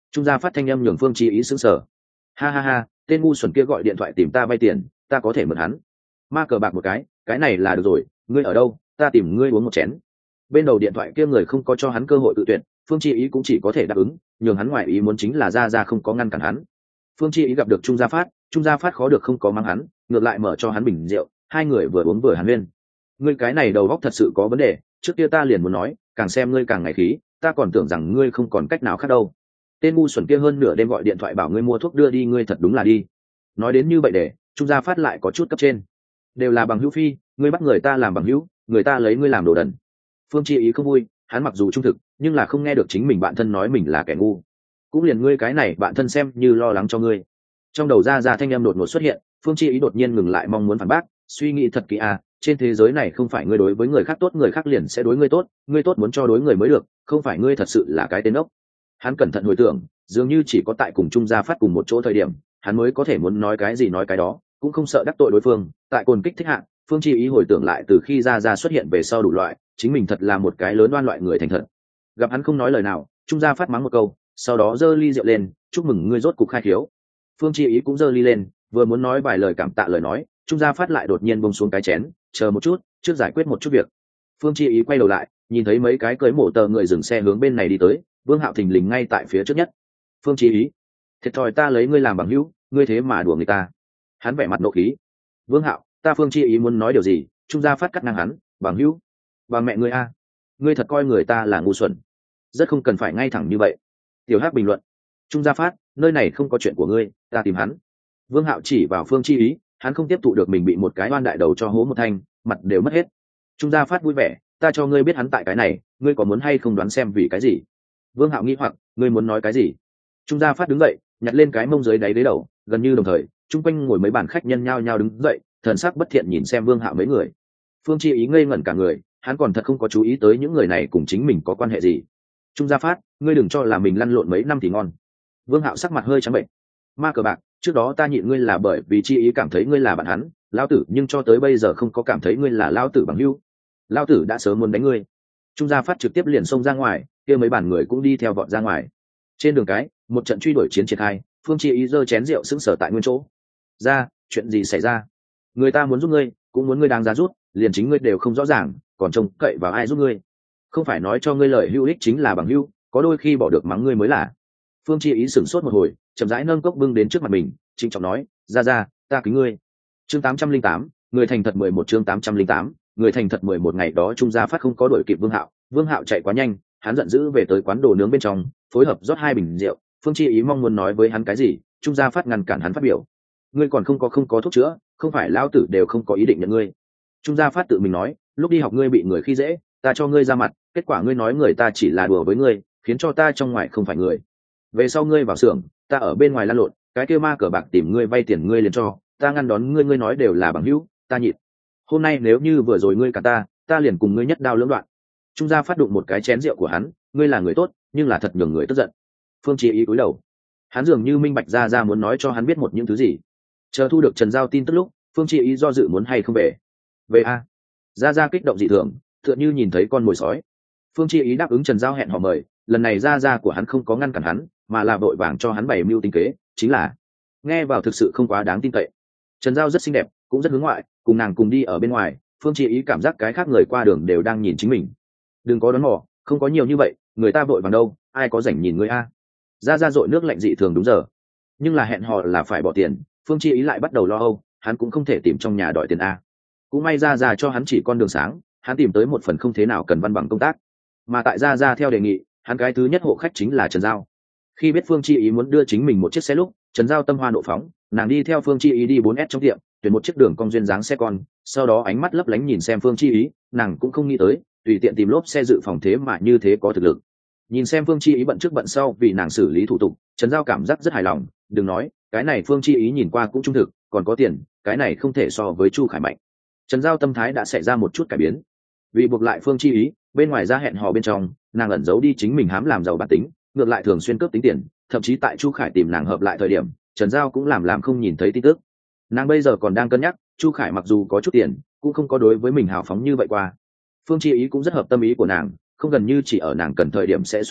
Trung gia phát thanh âm nhường Phương Chi Ý sững sờ. Ha ha ha, tên ngu xuẩn kia gọi điện thoại tìm ta vay tiền, ta có thể mượn hắn. Ma cờ bạc một cái này là được rồi, ngươi ở đâu, ta tìm ngươi uống một chén. Bên đầu điện thoại kia người không có cho hắn cơ hội tự tuyển, Phương Chi Ý cũng chỉ có thể đáp ứng, nhường hắn ngoài ý muốn chính là ra không có ngăn cản hắn. Phương Chi Ý gặp được Trung gia phát khó được không có mang hắn, ngược lại mở cho hắn bình rượu, hai người vừa uống vừa hàn huyên. Ngươi cái này đầu óc thật sự có vấn đề, trước kia ta liền muốn nói, càng xem ngươi càng ngày khí, ta còn tưởng rằng ngươi không còn cách nào khác đâu. Tên ngu xuẩn kia hơn nửa đêm gọi điện thoại bảo ngươi mua thuốc đưa đi, ngươi thật đúng là đi. Nói đến như vậy để Trung gia phát lại có chút cấp trên, đều là bằng hữu phi, ngươi bắt người ta làm bằng hữu, người ta lấy ngươi làm đồ đần. Phương Chi Ý không vui, hắn mặc dù trung thực nhưng là không nghe được chính mình bạn thân nói mình là kẻ ngu. Cũng liền ngươi cái này bạn thân xem như lo lắng cho ngươi. Trong đầu ra thanh âm đột ngột xuất hiện, Phương Chi Ý đột nhiên ngừng lại, mong muốn phản bác, suy nghĩ thật kỹ à, trên thế giới này không phải ngươi đối với người khác tốt người khác liền sẽ đối ngươi tốt muốn cho đối người mới được, không phải ngươi thật sự là cái tên ốc. Hắn cẩn thận hồi tưởng, dường như chỉ có tại cùng Trung gia phát cùng một chỗ thời điểm hắn mới có thể muốn nói cái gì nói cái đó, cũng không sợ đắc tội đối phương. Tại cồn kích thích hạng, Phương Chi Ý hồi tưởng lại từ khi ra xuất hiện về sau đủ loại, chính mình thật là một cái lớn đoan loại người thành thật. Gặp hắn không nói lời nào, Trung gia phát mắng một câu, sau đó giơ ly rượu lên, chúc mừng ngươi rốt cục khai khiếu. Phương Chi Ý cũng giơ ly lên, vừa muốn nói vài lời cảm tạ lời nói, Trung gia phát lại đột nhiên buông xuống cái chén, chờ một chút, trước giải quyết một chút việc. Phương Chi Ý quay đầu lại, nhìn thấy mấy cái cưỡi mổ tờ người dừng xe hướng bên này đi tới, Vương Hạo thình lình ngay tại phía trước nhất. Phương Chi Ý, thiệt thòi ta lấy ngươi làm bằng hữu, ngươi thế mà đùa người ta. Hắn vẻ mặt nộ khí. Vương Hạo, ta Phương Chi Ý muốn nói điều gì? Trung gia phát cắt ngang hắn, bằng hữu, bằng mẹ ngươi a, ngươi thật coi người ta là ngu xuẩn, rất không cần phải ngay thẳng như vậy. Tiểu Hắc bình luận. Trung gia phát, nơi này không có chuyện của ngươi, ta tìm hắn. Vương Hạo chỉ vào Phương Chi Ý, hắn không tiếp thụ được mình bị một cái oan đại đầu cho hố một thanh, mặt đều mất hết. Trung gia phát vui vẻ, ta cho ngươi biết hắn tại cái này, ngươi có muốn hay không đoán xem vì cái gì? Vương Hạo nghi hoặc, ngươi muốn nói cái gì? Trung gia phát đứng dậy, nhặt lên cái mông dưới đáy đầu, gần như đồng thời, chung quanh ngồi mấy bàn khách nhân nhao nhao đứng dậy, thần sắc bất thiện nhìn xem Vương Hạo mấy người. Phương Chi Ý ngây ngẩn cả người, hắn còn thật không có chú ý tới những người này cùng chính mình có quan hệ gì. Trung gia phát, ngươi đừng cho là mình lăn lộn mấy năm thì ngon. Vương Hạo sắc mặt hơi trắng bệnh. Ma cờ bạc, trước đó ta nhịn ngươi là bởi vì Chi Ý cảm thấy ngươi là bạn hắn, lão tử nhưng cho tới bây giờ không có cảm thấy ngươi là lão tử bằng hữu. Lão tử đã sớm muốn đánh ngươi. Trung gia phát trực tiếp liền xông ra ngoài, kia mấy bàn người cũng đi theo vọt ra ngoài. Trên đường cái, một trận truy đuổi chiến triển khai, Phương Chi Ý giơ chén rượu sững sờ tại nguyên chỗ. Ra, chuyện gì xảy ra? Người ta muốn giúp ngươi, cũng muốn ngươi đáng giá rút, liền chính ngươi đều không rõ ràng, còn trông cậy vào ai giúp ngươi? Không phải nói cho ngươi lời hữu ích chính là bằng hữu, có đôi khi bỏ được mắng ngươi mới là. Phương Chi Ý sửng sốt một hồi, chậm rãi nâng cốc bưng đến trước mặt mình, trịnh trọng nói, ra, ta kính ngươi. Chương 808, người thành thật 11 chương 808, người thành thật 11 ngày đó Trung gia phát không có đuổi kịp Vương Hạo chạy quá nhanh, hắn giận dữ về tới quán đồ nướng bên trong, phối hợp rót 2 bình rượu. Phương Chi Ý mong muốn nói với hắn cái gì, Trung gia phát ngăn cản hắn phát biểu. Ngươi còn không có thuốc chữa, không phải lão tử đều không có ý định nhận ngươi. Trung gia phát tự mình nói, lúc đi học ngươi bị người khi dễ, ta cho ngươi ra mặt, kết quả ngươi nói người ta chỉ là đùa với ngươi, khiến cho ta trong ngoài không phải người. Về sau ngươi vào xưởng, ta ở bên ngoài lăn lộn, cái kia ma cờ bạc tìm ngươi vay tiền ngươi liền cho, ta ngăn đón ngươi, ngươi nói đều là bằng hữu, ta nhịn. Hôm nay nếu như vừa rồi ngươi cả ta liền cùng ngươi nhất đao lưỡng đoạn. Trung gia phát đụng một cái chén rượu của hắn, ngươi là người tốt, nhưng là thật nhường người tức giận. Phương Chi Ý cúi đầu, hắn dường như minh bạch ra muốn nói cho hắn biết một những thứ gì. Chờ thu được Trần Giao tin tức lúc, Phương Chi Ý do dự muốn hay không về a. Ra kích động dị thường, tựa như nhìn thấy con mồi sói. Phương Chi Ý đáp ứng Trần Giao hẹn hò mời, lần này ra của hắn không có ngăn cản hắn, mà là vội vàng cho hắn bày mưu tính kế, chính là nghe vào thực sự không quá đáng tin cậy. Trần Giao rất xinh đẹp, cũng rất hướng ngoại, cùng nàng cùng đi ở bên ngoài, Phương Chi Ý cảm giác cái khác người qua đường đều đang nhìn chính mình. Đừng có đón mò, không có nhiều như vậy, người ta vội vàng đâu, ai có rảnh nhìn ngươi a. Ra dội nước lạnh dị thường đúng giờ, nhưng là hẹn hò là phải bỏ tiền, Phương Chi Ý lại bắt đầu lo âu, hắn cũng không thể tìm trong nhà đòi tiền a. Cũng may ra cho hắn chỉ con đường sáng, hắn tìm tới một phần không thế nào cần văn bằng công tác, mà tại ra theo đề nghị, hắn cái thứ nhất hộ khách chính là Trần Giao. Khi biết Phương Chi Ý muốn đưa chính mình một chiếc xe lúc, Trần Giao tâm hoa nộ phóng, nàng đi theo Phương Chi Ý đi 4S trong tiệm, tuyển một chiếc đường cong duyên dáng xe con, sau đó ánh mắt lấp lánh nhìn xem Phương Chi Ý, nàng cũng không nghĩ tới, tùy tiện tìm lốp xe dự phòng thế mà như thế có thực lực. Nhìn xem Phương Chi Ý bận trước bận sau vì nàng xử lý thủ tục, Trần Giao cảm giác rất hài lòng, đừng nói, cái này Phương Chi Ý nhìn qua cũng trung thực, còn có tiền, cái này không thể so với Chu Khải Mạnh. Trần Giao tâm thái đã xảy ra một chút cải biến. Vì buộc lại Phương Chi Ý, bên ngoài ra hẹn hò bên trong, nàng ẩn giấu đi chính mình hám làm giàu bản tính, ngược lại thường xuyên cướp tính tiền, thậm chí tại Chu Khải tìm nàng hợp lại thời điểm, Trần Giao cũng làm không nhìn thấy tin tức. Nàng bây giờ còn đang cân nhắc, Chu Khải mặc dù có chút tiền, cũng không có đối với mình hào phóng như vậy qua. Phương Chi Ý cũng rất hợp tâm ý của nàng, không gần như chỉ ở nàng cần thời điểm sẽ xuất hiện,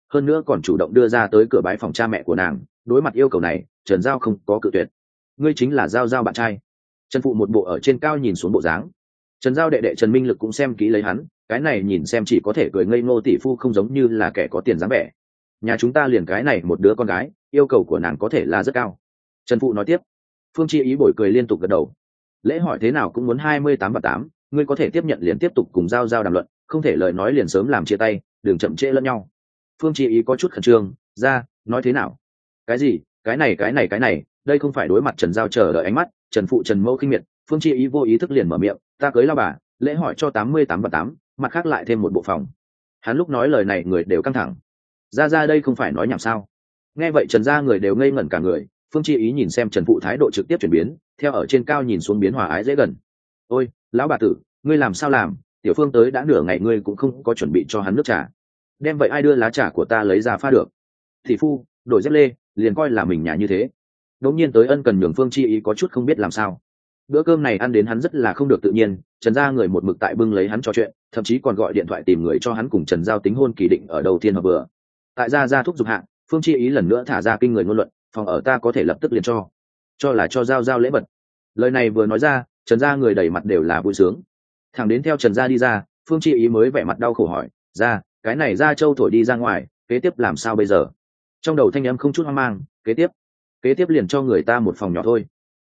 hơn nữa còn chủ động đưa ra tới cửa bái phòng cha mẹ của nàng. Đối mặt yêu cầu này, Trần Giao không có cự tuyệt. Ngươi chính là Giao Giao bạn trai. Trần Phụ một bộ ở trên cao nhìn xuống bộ dáng. Trần Giao đệ đệ Trần Minh Lực cũng xem kỹ lấy hắn, cái này nhìn xem chỉ có thể cười ngây ngô tỷ phu không giống như là kẻ có tiền dáng vẻ. Nhà chúng ta liền cái này một đứa con gái, yêu cầu của nàng có thể là rất cao. Trần Phụ nói tiếp. Phương Chi Ý bồi cười liên tục gật đầu. Lễ hỏi thế nào cũng muốn 28/8, ngươi có thể tiếp nhận liền tiếp tục cùng Giao Giao đàm luận, không thể lời nói liền sớm làm chia tay, đừng chậm trễ lẫn nhau. Phương Chi Ý có chút khẩn trương, ra, nói thế nào? Cái gì? Cái này, đây không phải đối mặt Trần Giao chờ đợi ánh mắt. Trần Phụ Trần Mẫu khinh miệt. Phương Chi Ý vô ý thức liền mở miệng, ta cưới lao bà, lễ hỏi cho 88/8, mặt khác lại thêm một bộ phòng. Hắn lúc nói lời này người đều căng thẳng. Ra đây không phải nói nhảm sao? Nghe vậy Trần gia người đều ngây ngẩn cả người. Phương Chi Ý nhìn xem Trần Phụ thái độ trực tiếp chuyển biến, theo ở trên cao nhìn xuống biến hòa ái dễ gần. Ôi, lão bà tử, ngươi làm sao làm? Tiểu Phương tới đã nửa ngày ngươi cũng không có chuẩn bị cho hắn nước trà. Đem vậy ai đưa lá trà của ta lấy ra pha được? Thị phu, đổi dép lê, liền coi là mình nhà như thế. Đống nhiên tới ân cần nhường Phương Chi Ý có chút không biết làm sao. Bữa cơm này ăn đến hắn rất là không được tự nhiên, Trần gia người một mực tại bưng lấy hắn trò chuyện, thậm chí còn gọi điện thoại tìm người cho hắn cùng Trần Giao tính hôn kỳ định ở đầu tiên hợp vừa. Tại gia thúc giục hạng, Phương Chi Ý lần nữa thả ra kinh người ngôn luận, phòng ở ta có thể lập tức liền cho là cho Giao lễ vật. Lời này vừa nói ra, Trần gia người đầy mặt đều là vui sướng. Thẳng đến theo Trần gia đi ra, Phương Chi Ý mới vẻ mặt đau khổ hỏi, ra, cái này Gia Châu thổi đi ra ngoài, kế tiếp làm sao bây giờ? Trong đầu thanh âm không chút hoang mang, kế tiếp liền cho người ta một phòng nhỏ thôi.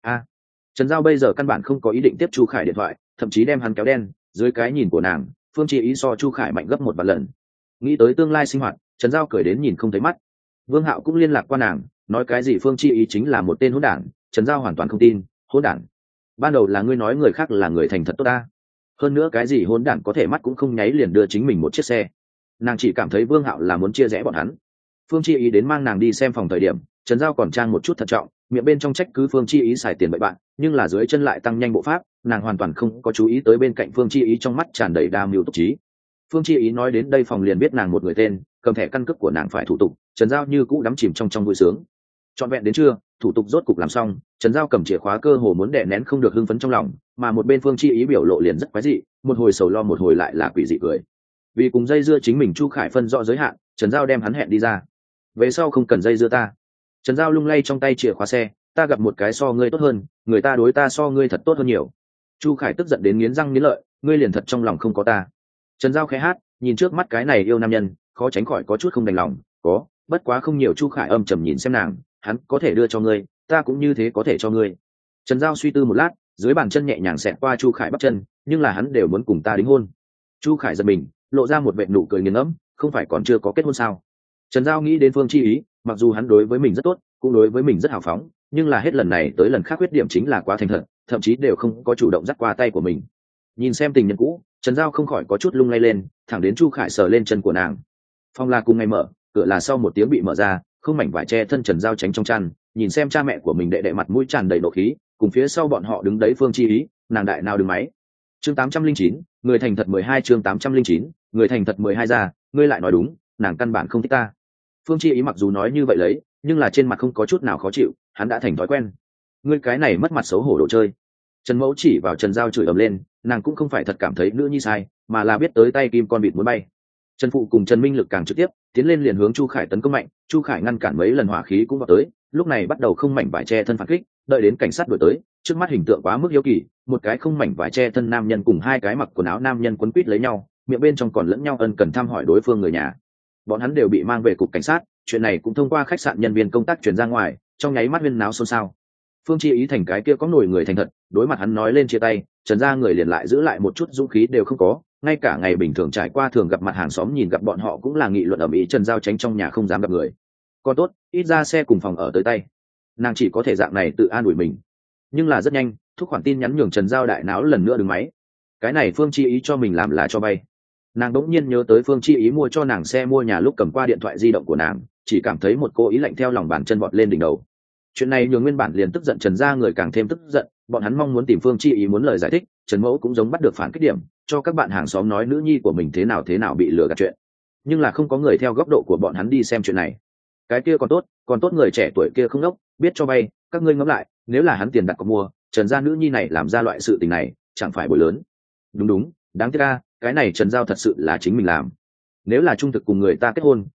Trần Giao bây giờ căn bản không có ý định tiếp Chu Khải điện thoại, thậm chí đem hắn kéo đen. Dưới cái nhìn của nàng, Phương Chi Ý so Chu Khải mạnh gấp 1 vạn lần. Nghĩ tới tương lai sinh hoạt, Trần Giao cười đến nhìn không thấy mắt. Vương Hạo cũng liên lạc qua nàng, nói cái gì Phương Chi Ý chính là một tên hỗn đản. Trần Giao hoàn toàn không tin. Hỗn đản? Ban đầu là ngươi nói người khác là người thành thật tốt ta. Hơn nữa cái gì hỗn đản có thể mắt cũng không nháy liền đưa chính mình một chiếc xe. Nàng chỉ cảm thấy Vương Hạo là muốn chia rẽ bọn hắn. Phương Chi Ý đến mang nàng đi xem phòng thời điểm, Trần Giao còn trang một chút thận trọng, miệng bên trong trách cứ Phương Chi Ý xài tiền bậy bạn, nhưng là dưới chân lại tăng nhanh bộ pháp, nàng hoàn toàn không có chú ý tới bên cạnh Phương Chi Ý trong mắt tràn đầy đa mưu túc trí. Phương Chi Ý nói đến đây phòng liền biết nàng một người tên, cầm thẻ căn cước của nàng phải thủ tục. Trần Giao như cũ đắm chìm trong vui sướng. Trọn vẹn đến trưa, thủ tục rốt cục làm xong, Trần Giao cầm chìa khóa cơ hồ muốn đè nén không được hưng phấn trong lòng, mà một bên Phương Chi Ý biểu lộ liền rất quái dị, một hồi sầu lo một hồi lại là quỷ dị cười. Vì cùng dây dưa chính mình Chu Khải phân rõ giới hạn, Trần Giao đem hắn hẹn đi ra. Về sau không cần dây dưa ta. Trần Giao lung lay trong tay chìa khóa xe, ta gặp một cái so ngươi tốt hơn, người ta đối ta so ngươi thật tốt hơn nhiều. Chu Khải tức giận đến nghiến răng nghiến lợi, ngươi liền thật trong lòng không có ta. Trần Giao khẽ hát, nhìn trước mắt cái này yêu nam nhân, khó tránh khỏi có chút không đành lòng. Có, bất quá không nhiều. Chu Khải âm trầm nhìn xem nàng, hắn có thể đưa cho ngươi, ta cũng như thế có thể cho ngươi. Trần Giao suy tư một lát, dưới bàn chân nhẹ nhàng xẹt qua Chu Khải bắp chân, nhưng là hắn đều muốn cùng ta đính hôn. Chu Khải giật mình, lộ ra một vệt nụ cười nghiền ngẫm, không phải còn chưa có kết hôn sao? Trần Giao nghĩ đến Phương Chi Ý, mặc dù hắn đối với mình rất tốt, cũng đối với mình rất hào phóng, nhưng là hết lần này tới lần khác khuyết điểm chính là quá thành thật, thậm chí đều không có chủ động dắt qua tay của mình. Nhìn xem tình nhân cũ, Trần Giao không khỏi có chút lung lay lên, thẳng đến Chu Khải sờ lên chân của nàng. Phòng là cùng ngày mở, cửa là sau một tiếng bị mở ra, không mảnh vải che thân Trần Giao tránh trong chăn, nhìn xem cha mẹ của mình đệ đệ mặt mũi tràn đầy nộ khí, cùng phía sau bọn họ đứng đấy Phương Chi Ý, nàng đại nào đứng máy. Chương 809, người thành thật 12 chương 809, người thành thật 12 ra, ngươi lại nói đúng, nàng căn bản không thích ta. Phương Chi Ý mặc dù nói như vậy lấy, nhưng là trên mặt không có chút nào khó chịu, hắn đã thành thói quen. Ngươi cái này mất mặt xấu hổ đồ chơi. Trần Mẫu chỉ vào Trần Giao chửi ầm lên, nàng cũng không phải thật cảm thấy nữ nhi sai, mà là biết tới tay kim con vịt muốn bay. Trần Phụ cùng Trần Minh Lực càng trực tiếp tiến lên liền hướng Chu Khải tấn công mạnh, Chu Khải ngăn cản mấy lần hỏa khí cũng vào tới, lúc này bắt đầu không mảnh vải che thân phản kích, đợi đến cảnh sát đuổi tới, trước mắt hình tượng quá mức hiếu kỳ, một cái không mảnh vải che thân nam nhân cùng hai cái mặc quần áo nam nhân quấn quýt lấy nhau, miệng bên trong còn lẫn nhau ân cần thăm hỏi đối phương người nhà. Bọn hắn đều bị mang về cục cảnh sát, chuyện này cũng thông qua khách sạn nhân viên công tác truyền ra ngoài, trong nháy mắt huyên náo xôn xao. Phương Chi Ý thành cái kia có nổi người thành thật, đối mặt hắn nói lên chia tay, Trần gia người liền lại giữ lại một chút dũng khí đều không có, ngay cả ngày bình thường trải qua thường gặp mặt hàng xóm nhìn gặp bọn họ cũng là nghị luận ầm ĩ Trần Giao tránh trong nhà không dám gặp người. Còn tốt, ít ra xe cùng phòng ở tới tay. Nàng chỉ có thể dạng này tự an ủi mình. Nhưng là rất nhanh, thúc khoản tin nhắn nhường Trần Giao đại náo lần nữa đứng máy. Cái này Phương Chi Ý cho mình làm là cho bay. Nàng đỗng nhiên nhớ tới Phương Chi Ý mua cho nàng xe mua nhà lúc cầm qua điện thoại di động của nàng, chỉ cảm thấy một cô ý lạnh theo lòng bàn chân vọt lên đỉnh đầu. Chuyện này nhường nguyên bản liền tức giận Trần gia người càng thêm tức giận, bọn hắn mong muốn tìm Phương Chi Ý muốn lời giải thích, Trần Mẫu cũng giống bắt được phản kích điểm, cho các bạn hàng xóm nói nữ nhi của mình thế nào bị lừa gạt chuyện. Nhưng là không có người theo góc độ của bọn hắn đi xem chuyện này. Cái kia còn tốt người trẻ tuổi kia không đốc, biết cho vay, các ngươi ngẫm lại, nếu là hắn tiền đặt cọc mua, Trần gia nữ nhi này làm ra loại sự tình này, chẳng phải bồi lớn. Đúng, đáng tiếc a, cái này Trần Giao thật sự là chính mình làm. Nếu là trung thực cùng người ta kết hôn,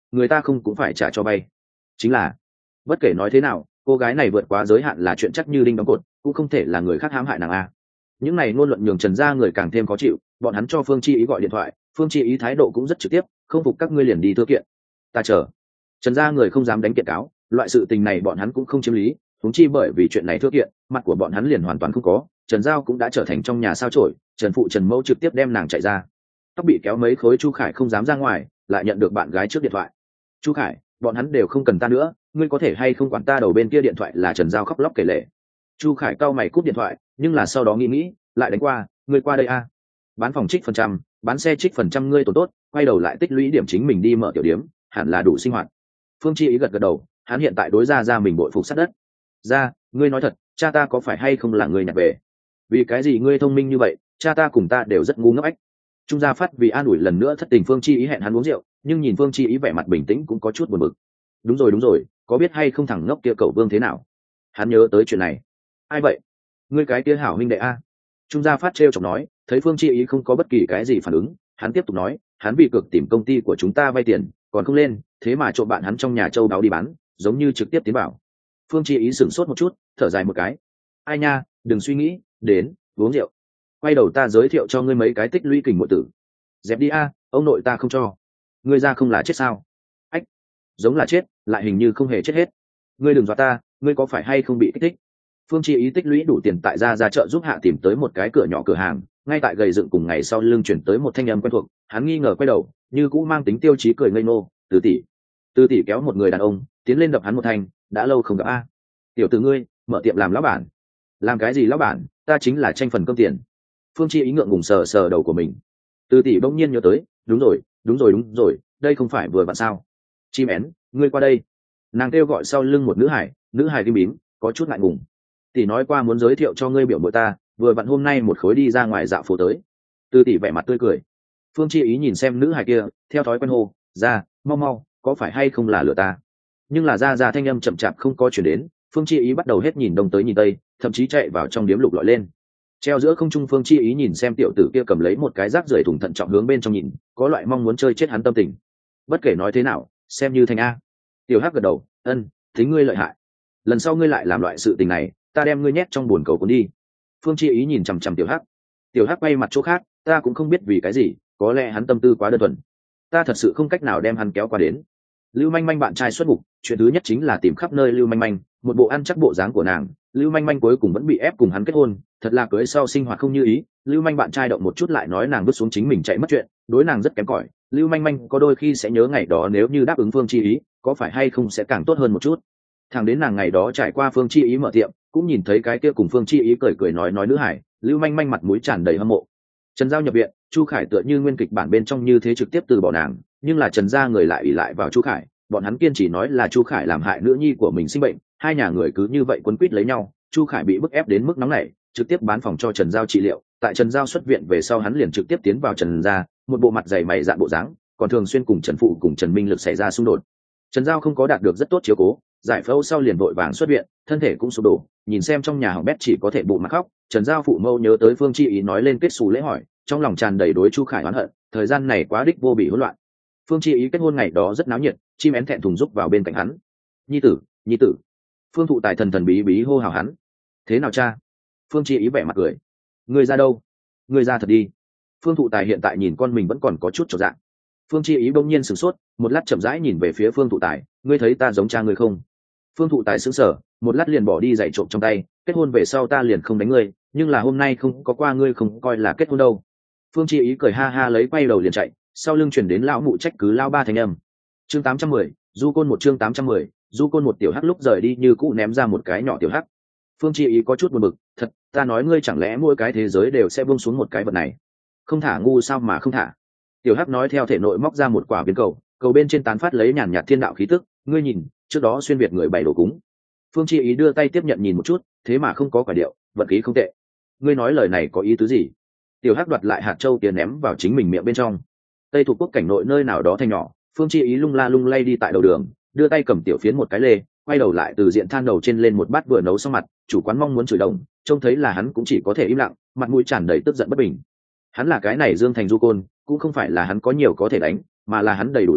người ta không cũng phải trả cho bay. Chính là, bất kể nói thế nào, cô gái này vượt quá giới hạn là chuyện chắc như đinh đóng cột, cũng không thể là người khác hãm hại nàng a. Những này ngôn luận nhường Trần gia người càng thêm khó chịu, bọn hắn cho Phương Chi Ý gọi điện thoại, Phương Chi Ý thái độ cũng rất trực tiếp, không phục các ngươi liền đi thưa kiện. Ta chờ. Trần gia người không dám đánh kiện cáo, loại sự tình này bọn hắn cũng không chiếm lý, huống chi bởi vì chuyện này thưa kiện, mặt của bọn hắn liền hoàn toàn không có. Trần Giao cũng đã trở thành trong nhà sao chổi, Trần phụ Trần mẫu trực tiếp đem nàng chạy ra. Tóc bị kéo mấy khối, Chu Khải không dám ra ngoài, lại nhận được bạn gái trước điện thoại. Chu Khải, bọn hắn đều không cần ta nữa, ngươi có thể hay không quản ta? Đầu bên kia điện thoại là Trần Giao khóc lóc kể lể. Chu Khải cau mày cúp điện thoại, nhưng là sau đó nghĩ lại đánh qua, ngươi qua đây a. Bán phòng trích phần trăm, bán xe trích phần trăm, ngươi tổn tốt, quay đầu lại tích lũy điểm chính mình đi mở tiểu điếm, hẳn là đủ sinh hoạt. Phương Chi Ý gật gật đầu, hắn hiện tại đối ra mình bội phục sát đất. Ra, ngươi nói thật, cha ta có phải hay không là người nhặt về? Vì cái gì ngươi thông minh như vậy? Cha ta cùng ta đều rất ngu ngốc ách. Trung Gia Phát vì an ủi lần nữa thất tình Phương Chi Ý hẹn hắn uống rượu, nhưng nhìn Phương Chi Ý vẻ mặt bình tĩnh cũng có chút buồn bực. Đúng rồi, có biết hay không thằng ngốc kia cậu Vương thế nào? Hắn nhớ tới chuyện này. Ai vậy? Ngươi cái kia hảo huynh đệ a. Trung Gia Phát trêu chọc nói, thấy Phương Chi Ý không có bất kỳ cái gì phản ứng, hắn tiếp tục nói, hắn vì cược tìm công ty của chúng ta vay tiền, còn không lên, thế mà trộm bạn hắn trong nhà châu đáo đi bán, giống như trực tiếp tiến vào. Phương Chi Ý sửng sốt một chút, thở dài một cái. Ai nha, đừng suy nghĩ, đến uống rượu. Quay đầu ta giới thiệu cho ngươi mấy cái tích lũy kình muội tử. Dẹp đi a, ông nội ta không cho. Ngươi ra không là chết sao? Ách, giống là chết, lại hình như không hề chết hết. Ngươi đừng dọa ta, ngươi có phải hay không bị kích thích? Phương Chi Ý tích lũy đủ tiền tại ra chợ giúp hạ tìm tới một cái cửa nhỏ cửa hàng, ngay tại gầy dựng cùng ngày sau lưng chuyển tới một thanh âm quen thuộc, hắn nghi ngờ quay đầu, như cũ mang tính tiêu chí cười ngây ngô, Từ tỷ. Từ tỷ kéo một người đàn ông, tiến lên đập hắn một thanh, đã lâu không gặp a. Tiểu tử ngươi, mở tiệm làm lão bản. Làm cái gì lão bản, ta chính là tranh phần cơm tiền. Phương Chi Ý ngượng ngùng sờ sờ đầu của mình. Từ tỷ bỗng nhiên nhớ tới, đúng rồi, đây không phải vừa vặn sao? Chim én, ngươi qua đây. Nàng kêu gọi sau lưng một nữ hài kim bím, có chút ngại ngùng. Tỷ nói qua muốn giới thiệu cho ngươi biểu muội ta, vừa vặn hôm nay một khối đi ra ngoài dạo phố tới. Từ tỷ vẻ mặt tươi cười. Phương Chi Ý nhìn xem nữ hài kia, theo thói quen hô, ra, mau, có phải hay không là lừa ta? Nhưng là ra thanh âm chậm chạp không có chuyển đến. Phương Chi Ý bắt đầu hết nhìn đông tới nhìn tây, thậm chí chạy vào trong điếm lục lọi lên. Treo giữa không trung, Phương Chi Ý nhìn xem tiểu tử kia cầm lấy một cái rác rưởi thùng thận trọng hướng bên trong nhìn, có loại mong muốn chơi chết hắn tâm tình. Bất kể nói thế nào, xem như thành a. Tiểu Hắc gật đầu, ân, tính ngươi lợi hại. Lần sau ngươi lại làm loại sự tình này, ta đem ngươi nhét trong bồn cầu cuốn đi. Phương Chi Ý nhìn chằm chằm Tiểu Hắc. Tiểu Hắc quay mặt chỗ khác, ta cũng không biết vì cái gì, có lẽ hắn tâm tư quá đơn thuần, ta thật sự không cách nào đem hắn kéo qua đến. Lưu Manh Manh bạn trai xuất ngục, chuyện thứ nhất chính là tìm khắp nơi Lưu Manh Manh, một bộ ăn chắc bộ dáng của nàng. Lưu Manh Manh cuối cùng vẫn bị ép cùng hắn kết hôn, thật là cưới sau sinh hoạt không như ý. Lưu Manh bạn trai động một chút lại nói nàng vứt xuống chính mình chạy mất chuyện, đối nàng rất kém cỏi. Lưu Manh Manh có đôi khi sẽ nhớ ngày đó nếu như đáp ứng Phương Chi Ý, có phải hay không sẽ càng tốt hơn một chút. Thằng đến nàng ngày đó trải qua Phương Chi Ý mở tiệm, cũng nhìn thấy cái kia cùng Phương Chi Ý cười nói nữ hải, Lưu Manh Manh mặt mũi tràn đầy hâm mộ. Trần Giao nhập viện, Chu Khải tựa như nguyên kịch bản bên trong như thế trực tiếp từ bỏ nàng, nhưng là Trần gia người lại ủy lại vào Chu Khải, bọn hắn kiên trì nói là Chu Khải làm hại nữ nhi của mình sinh bệnh, hai nhà người cứ như vậy quấn quýt lấy nhau. Chu Khải bị bức ép đến mức nóng nảy, trực tiếp bán phòng cho Trần Giao trị liệu. Tại Trần Giao xuất viện về sau, hắn liền trực tiếp tiến vào Trần gia, một bộ mặt dày mày dạn bộ dáng, còn thường xuyên cùng Trần phụ cùng Trần Minh Lực xảy ra xung đột. Trần Giao không có đạt được rất tốt chiếu cố, giải phẫu sau liền vội vàng xuất viện, thân thể cũng sụp đổ, nhìn xem trong nhà hỏng bét chỉ có thể bụng mà khóc. Trần Giao phụ mâu nhớ tới Phương Chi Ý nói lên kết xù lễ hỏi, trong lòng tràn đầy đối Chu Khải oán hận, thời gian này quá đích vô bị hỗn loạn. Phương Chi Ý kết hôn ngày đó rất náo nhiệt, chim én thẹn thùng giúp vào bên cạnh hắn. Nhi tử. Phương Thụ Tài thần bí bí hô hào hắn. Thế nào cha? Phương Chi Ý vẻ mặt cười. Ngươi ra đâu? Ngươi ra thật đi. Phương Thụ Tài hiện tại nhìn con mình vẫn còn có chút chột dạ. Phương Chi Ý bỗng nhiên sửng sốt, một lát chậm rãi nhìn về phía Phương Thụ Tài, ngươi thấy ta giống cha ngươi không? Phương Thụ Tài sững sờ, một lát liền bỏ đi giày trộm trong tay, kết hôn về sau ta liền không đánh ngươi, nhưng là hôm nay không có qua ngươi không coi là kết hôn đâu. Phương Chi Ý cười ha ha lấy quay đầu liền chạy, sau lưng chuyển đến lão mụ trách cứ lao ba thanh âm. Chương 810, du côn một chương 810, du côn một. Tiểu Hắc lúc rời đi như cũ ném ra một cái nhỏ Tiểu Hắc. Phương Chi Ý có chút buồn bực, thật, ta nói ngươi chẳng lẽ mỗi cái thế giới đều sẽ buông xuống một cái vật này? Không thả ngu sao mà không thả? Tiểu Hắc nói theo thể nội móc ra một quả viên cầu, cầu bên trên tán phát lấy nhàn nhạt thiên đạo khí tức, ngươi nhìn, trước đó xuyên việt người bày đồ cúng. Phương Chi Ý đưa tay tiếp nhận nhìn một chút, thế mà không có quả điệu, vận khí không tệ. Ngươi nói lời này có ý tứ gì? Tiểu Hắc đoạt lại hạt châu tiền ném vào chính mình miệng bên trong. Tây thuộc quốc cảnh nội nơi nào đó thanh nhỏ, Phương Chi Ý lung la lung lay đi tại đầu đường, đưa tay cầm tiểu phiến một cái lê, quay đầu lại từ diện than đầu trên lên một bát vừa nấu xong mặt, chủ quán mong muốn chửi đồng, trông thấy là hắn cũng chỉ có thể im lặng, mặt mũi tràn đầy tức giận bất bình. Hắn là cái này Dương Thành du côn, cũng không phải là hắn có nhiều có thể đánh, mà là hắn đầy đủ lại,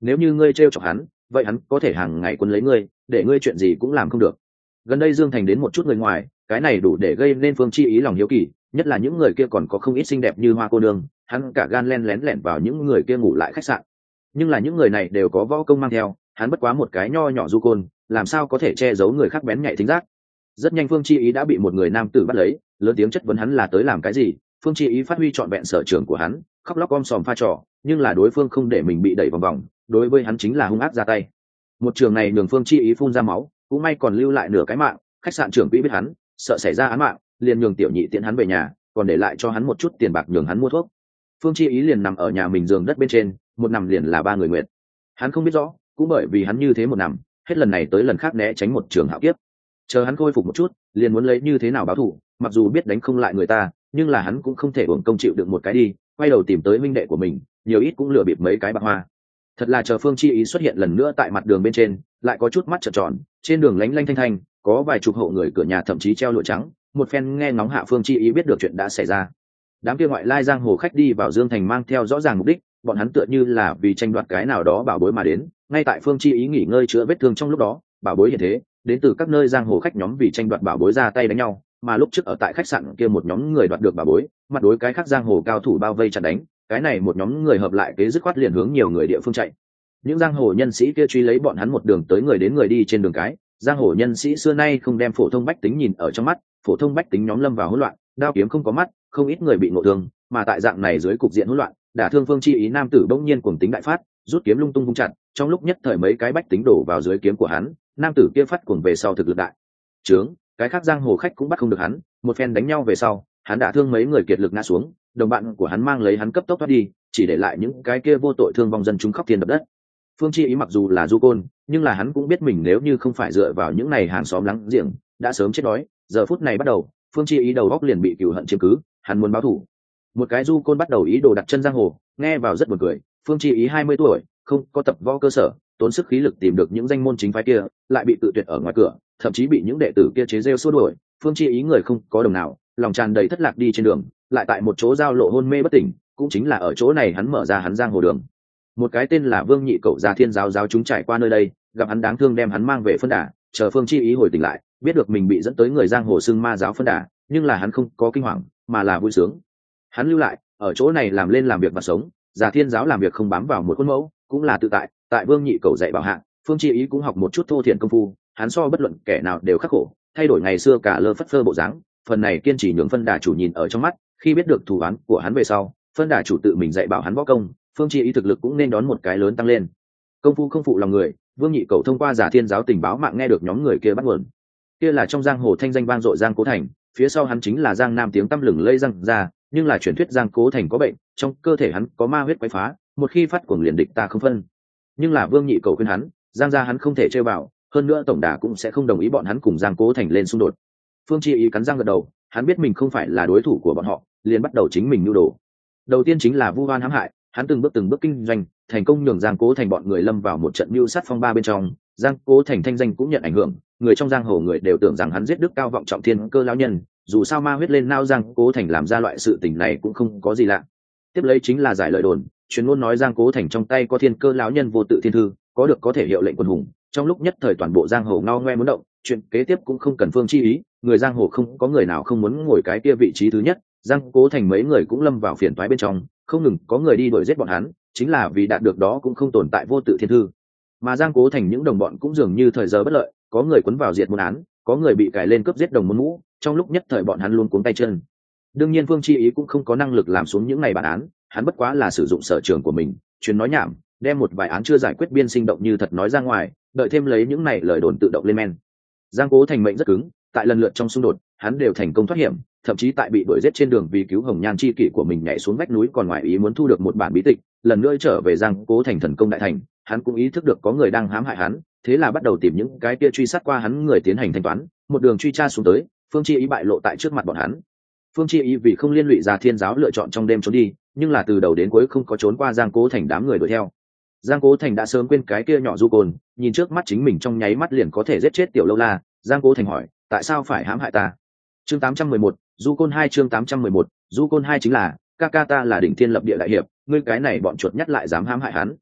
nếu như ngươi trêu chọc hắn vậy hắn có thể hàng ngày quân lấy ngươi để ngươi chuyện gì cũng làm không được. Gần đây Dương Thành đến một chút người ngoài, cái này đủ để gây nên Phương Chi Ý lòng hiếu kỳ, nhất là những người kia còn có không ít xinh đẹp như hoa cô nương, hắn cả gan len lén lẻn vào những người kia ngủ lại khách sạn. Nhưng là những người này đều có võ công mang theo, hắn bất quá một cái nho nhỏ du côn, làm sao có thể che giấu người khác bén nhạy thính giác. Rất nhanh Phương Chi Ý đã bị một người nam tử bắt lấy, lớn tiếng chất vấn hắn là tới làm cái gì. Phương Chi Ý phát huy trọn vẹn sở trường của hắn, khóc lóc om sòm pha trò, nhưng là đối phương không để mình bị đẩy vòng vòng, đối với hắn chính là hung ác ra tay. Một trường này nhường Phương Chi Ý phun ra máu, cũng may còn lưu lại nửa cái mạng. Khách sạn trưởng quỹ biết hắn sợ xảy ra án mạng, liền nhường tiểu nhị tiễn hắn về nhà, còn để lại cho hắn một chút tiền bạc nhường hắn mua thuốc. Phương Chi Ý liền nằm ở nhà mình giường đất bên trên, một nằm liền là 3 người nguyệt. Hắn không biết rõ, cũng bởi vì hắn như thế một nằm, hết lần này tới lần khác né tránh một trường hạo kiếp. Chờ hắn khôi phục một chút, liền muốn lấy như thế nào báo thù, mặc dù biết đánh không lại người ta, nhưng là hắn cũng không thể uổng công chịu đựng một cái đi, quay đầu tìm tới minh đệ của mình, nhiều ít cũng lừa bịp mấy cái bạc hoa. Thật là chờ Phương Chi Ý xuất hiện lần nữa tại mặt đường bên trên, lại có chút mắt trợn tròn, trên đường lánh lanh thanh thanh, có vài chục hộ người cửa nhà thậm chí treo lụa trắng, một phen nghe ngóng hạ Phương Chi Ý biết được chuyện đã xảy ra. Đám kia ngoại lai giang hồ khách đi vào Dương Thành mang theo rõ ràng mục đích, bọn hắn tựa như là vì tranh đoạt cái nào đó bảo bối mà đến. Ngay tại Phương Chi Ý nghỉ ngơi chữa vết thương trong lúc đó, bảo bối hiện thế, đến từ các nơi giang hồ khách nhóm vì tranh đoạt bảo bối ra tay đánh nhau, mà lúc trước ở tại khách sạn kia một nhóm người đoạt được bảo bối, mặt đối cái khác giang hồ cao thủ bao vây chặn đánh, cái này một nhóm người hợp lại kế dứt khoát liền hướng nhiều người địa phương chạy. Những giang hồ nhân sĩ kia truy lấy bọn hắn một đường tới người đến người đi trên đường cái, giang hồ nhân sĩ xưa nay không đem phổ thông bách tính nhìn ở trong mắt, phổ thông bách tính nhóm lâm vào hỗn loạn, đao kiếm không có mắt, không ít người bị ngộ thương, mà tại dạng này dưới cục diện hỗn loạn, đả thương Phương Chi Ý nam tử bỗng nhiên cuồng tính đại phát, rút kiếm lung tung vung chặt, trong lúc nhất thời mấy cái bách tính đổ vào dưới kiếm của hắn, nam tử kia phát cuồng về sau thực lực đại trướng, cái khác giang hồ khách cũng bắt không được hắn, một phen đánh nhau về sau, hắn đả thương mấy người kiệt lực ngã xuống, đồng bạn của hắn mang lấy hắn cấp tốc thoát đi, chỉ để lại những cái kia vô tội thương vong dân chúng khóc thiên đập đất. Phương Chi Ý mặc dù là du côn, nhưng là hắn cũng biết mình nếu như không phải dựa vào những này hàng xóm láng giềng, đã sớm chết đói. Giờ phút này bắt đầu, Phương Chi Ý đầu góc liền bị cừu hận chiếm cứ, hắn muốn báo thù. Một cái du côn bắt đầu ý đồ đặt chân giang hồ, nghe vào rất buồn cười. Phương Chi Ý 20 tuổi, không có tập võ cơ sở, tốn sức khí lực tìm được những danh môn chính phái kia, lại bị tự tuyệt ở ngoài cửa, thậm chí bị những đệ tử kia chế giễu xua đuổi. Phương Chi Ý người không có đồng nào, lòng tràn đầy thất lạc đi trên đường, lại tại một chỗ giao lộ hôn mê bất tỉnh, cũng chính là ở chỗ này hắn mở ra hắn giang hồ đường. Một cái tên là Vương Nhị cậu già thiên giáo giáo chúng trải qua nơi đây, gặp hắn đáng thương đem hắn mang về phân đà, chờ Phương Chi Ý hồi tỉnh lại, biết được mình bị dẫn tới người giang hồ xưng ma giáo phân đà, nhưng là hắn không có kinh hoàng, mà là vui sướng. Hắn lưu lại, ở chỗ này làm lên làm việc và sống, già thiên giáo làm việc không bám vào một khuôn mẫu, cũng là tự tại, tại Vương Nhị cậu dạy bảo hạ, Phương Chi Ý cũng học một chút thô thiện công phu, hắn so bất luận kẻ nào đều khắc khổ, thay đổi ngày xưa cả lơ phất phơ bộ dáng, phần này kiên trì nhường phân đà chủ nhìn ở trong mắt, khi biết được thủ án của hắn về sau, phân đà chủ tự mình dạy bảo hắn võ công, Phương Chi Ý thực lực cũng nên đón một cái lớn tăng lên. Công phu không phụ lòng người, Vương Nhị cậu thông qua giả thiên giáo tình báo mạng nghe được nhóm người kia bắt nguồn. Kia là trong giang hồ thanh danh vang dội Giang Cố Thành, phía sau hắn chính là Giang Nam tiếng tăm lừng lây răng ra, nhưng là truyền thuyết Giang Cố Thành có bệnh, trong cơ thể hắn có ma huyết quấy phá, một khi phát cuồng liền địch ta không phân. Nhưng là Vương Nhị cậu khuyên hắn, Giang gia hắn không thể chơi vào, hơn nữa tổng đà cũng sẽ không đồng ý bọn hắn cùng Giang Cố Thành lên xung đột. Phương Chi Ý cắn răng gật đầu, hắn biết mình không phải là đối thủ của bọn họ, liền bắt đầu chính mình nưu đồ. Đầu tiên chính là vu oan hãm hại, hắn từng bước kinh doanh, thành công nhường Giang Cố Thành bọn người lâm vào một trận mưu sát phong ba bên trong, Giang Cố Thành thanh danh cũng nhận ảnh hưởng, người trong giang hồ người đều tưởng rằng hắn giết đức cao vọng trọng thiên cơ lão nhân, dù sao ma huyết lên nao Giang Cố Thành làm ra loại sự tình này cũng không có gì lạ. Tiếp lấy chính là giải lời đồn, truyền ngôn nói Giang Cố Thành trong tay có thiên cơ lão nhân vô tự thiên thư, có được có thể hiệu lệnh quân hùng, trong lúc nhất thời toàn bộ giang hồ ngao ngoe muốn động, chuyện kế tiếp cũng không cần Phương Chi Ý, người giang hồ không có người nào không muốn ngồi cái kia vị trí thứ nhất, Giang Cố Thành mấy người cũng lâm vào phiền toái bên trong, không ngừng có người đi đuổi giết bọn hắn, chính là vì đạt được đó cũng không tồn tại vô tự thiên thư. Mà Giang Cố Thành những đồng bọn cũng dường như thời giờ bất lợi, có người cuốn vào diệt môn án, có người bị cài lên cướp giết đồng môn mũ, trong lúc nhất thời bọn hắn luôn cuống tay chân. Đương nhiên Phương Chi Ý cũng không có năng lực làm xuống những ngày bản án, hắn bất quá là sử dụng sở trường của mình, chuyên nói nhảm, đem một vài án chưa giải quyết biên sinh động như thật nói ra ngoài, đợi thêm lấy những này lời đồn tự động lên men. Giang Cố Thành mệnh rất cứng, tại lần lượt trong xung đột, hắn đều thành công thoát hiểm, thậm chí tại bị đuổi giết trên đường vì cứu hồng nhan chi kỷ của mình nhảy xuống vách núi còn ngoài ý muốn thu được một bản bí tịch, lần nữa trở về Giang Cố Thành thần công đại thành, hắn cũng ý thức được có người đang hãm hại hắn, thế là bắt đầu tìm những cái kia truy sát qua hắn người tiến hành thanh toán, một đường truy tra xuống tới, Phương Chi Ý bại lộ tại trước mặt bọn hắn. Phương Chi Ý vì không liên lụy ra thiên giáo lựa chọn trong đêm trốn đi, nhưng là từ đầu đến cuối không có trốn qua Giang Cố Thành đám người đuổi theo. Giang Cố Thành đã sớm quên cái kia nhỏ du côn, nhìn trước mắt chính mình trong nháy mắt liền có thể giết chết tiểu lâu la, Giang Cố Thành hỏi, tại sao phải hãm hại ta? Chương 811, du côn 2 chương 811, du côn 2 chính là, ca ca ta là đỉnh thiên lập địa đại hiệp, ngươi cái này bọn chuột nhắt lại dám hãm hại hắn.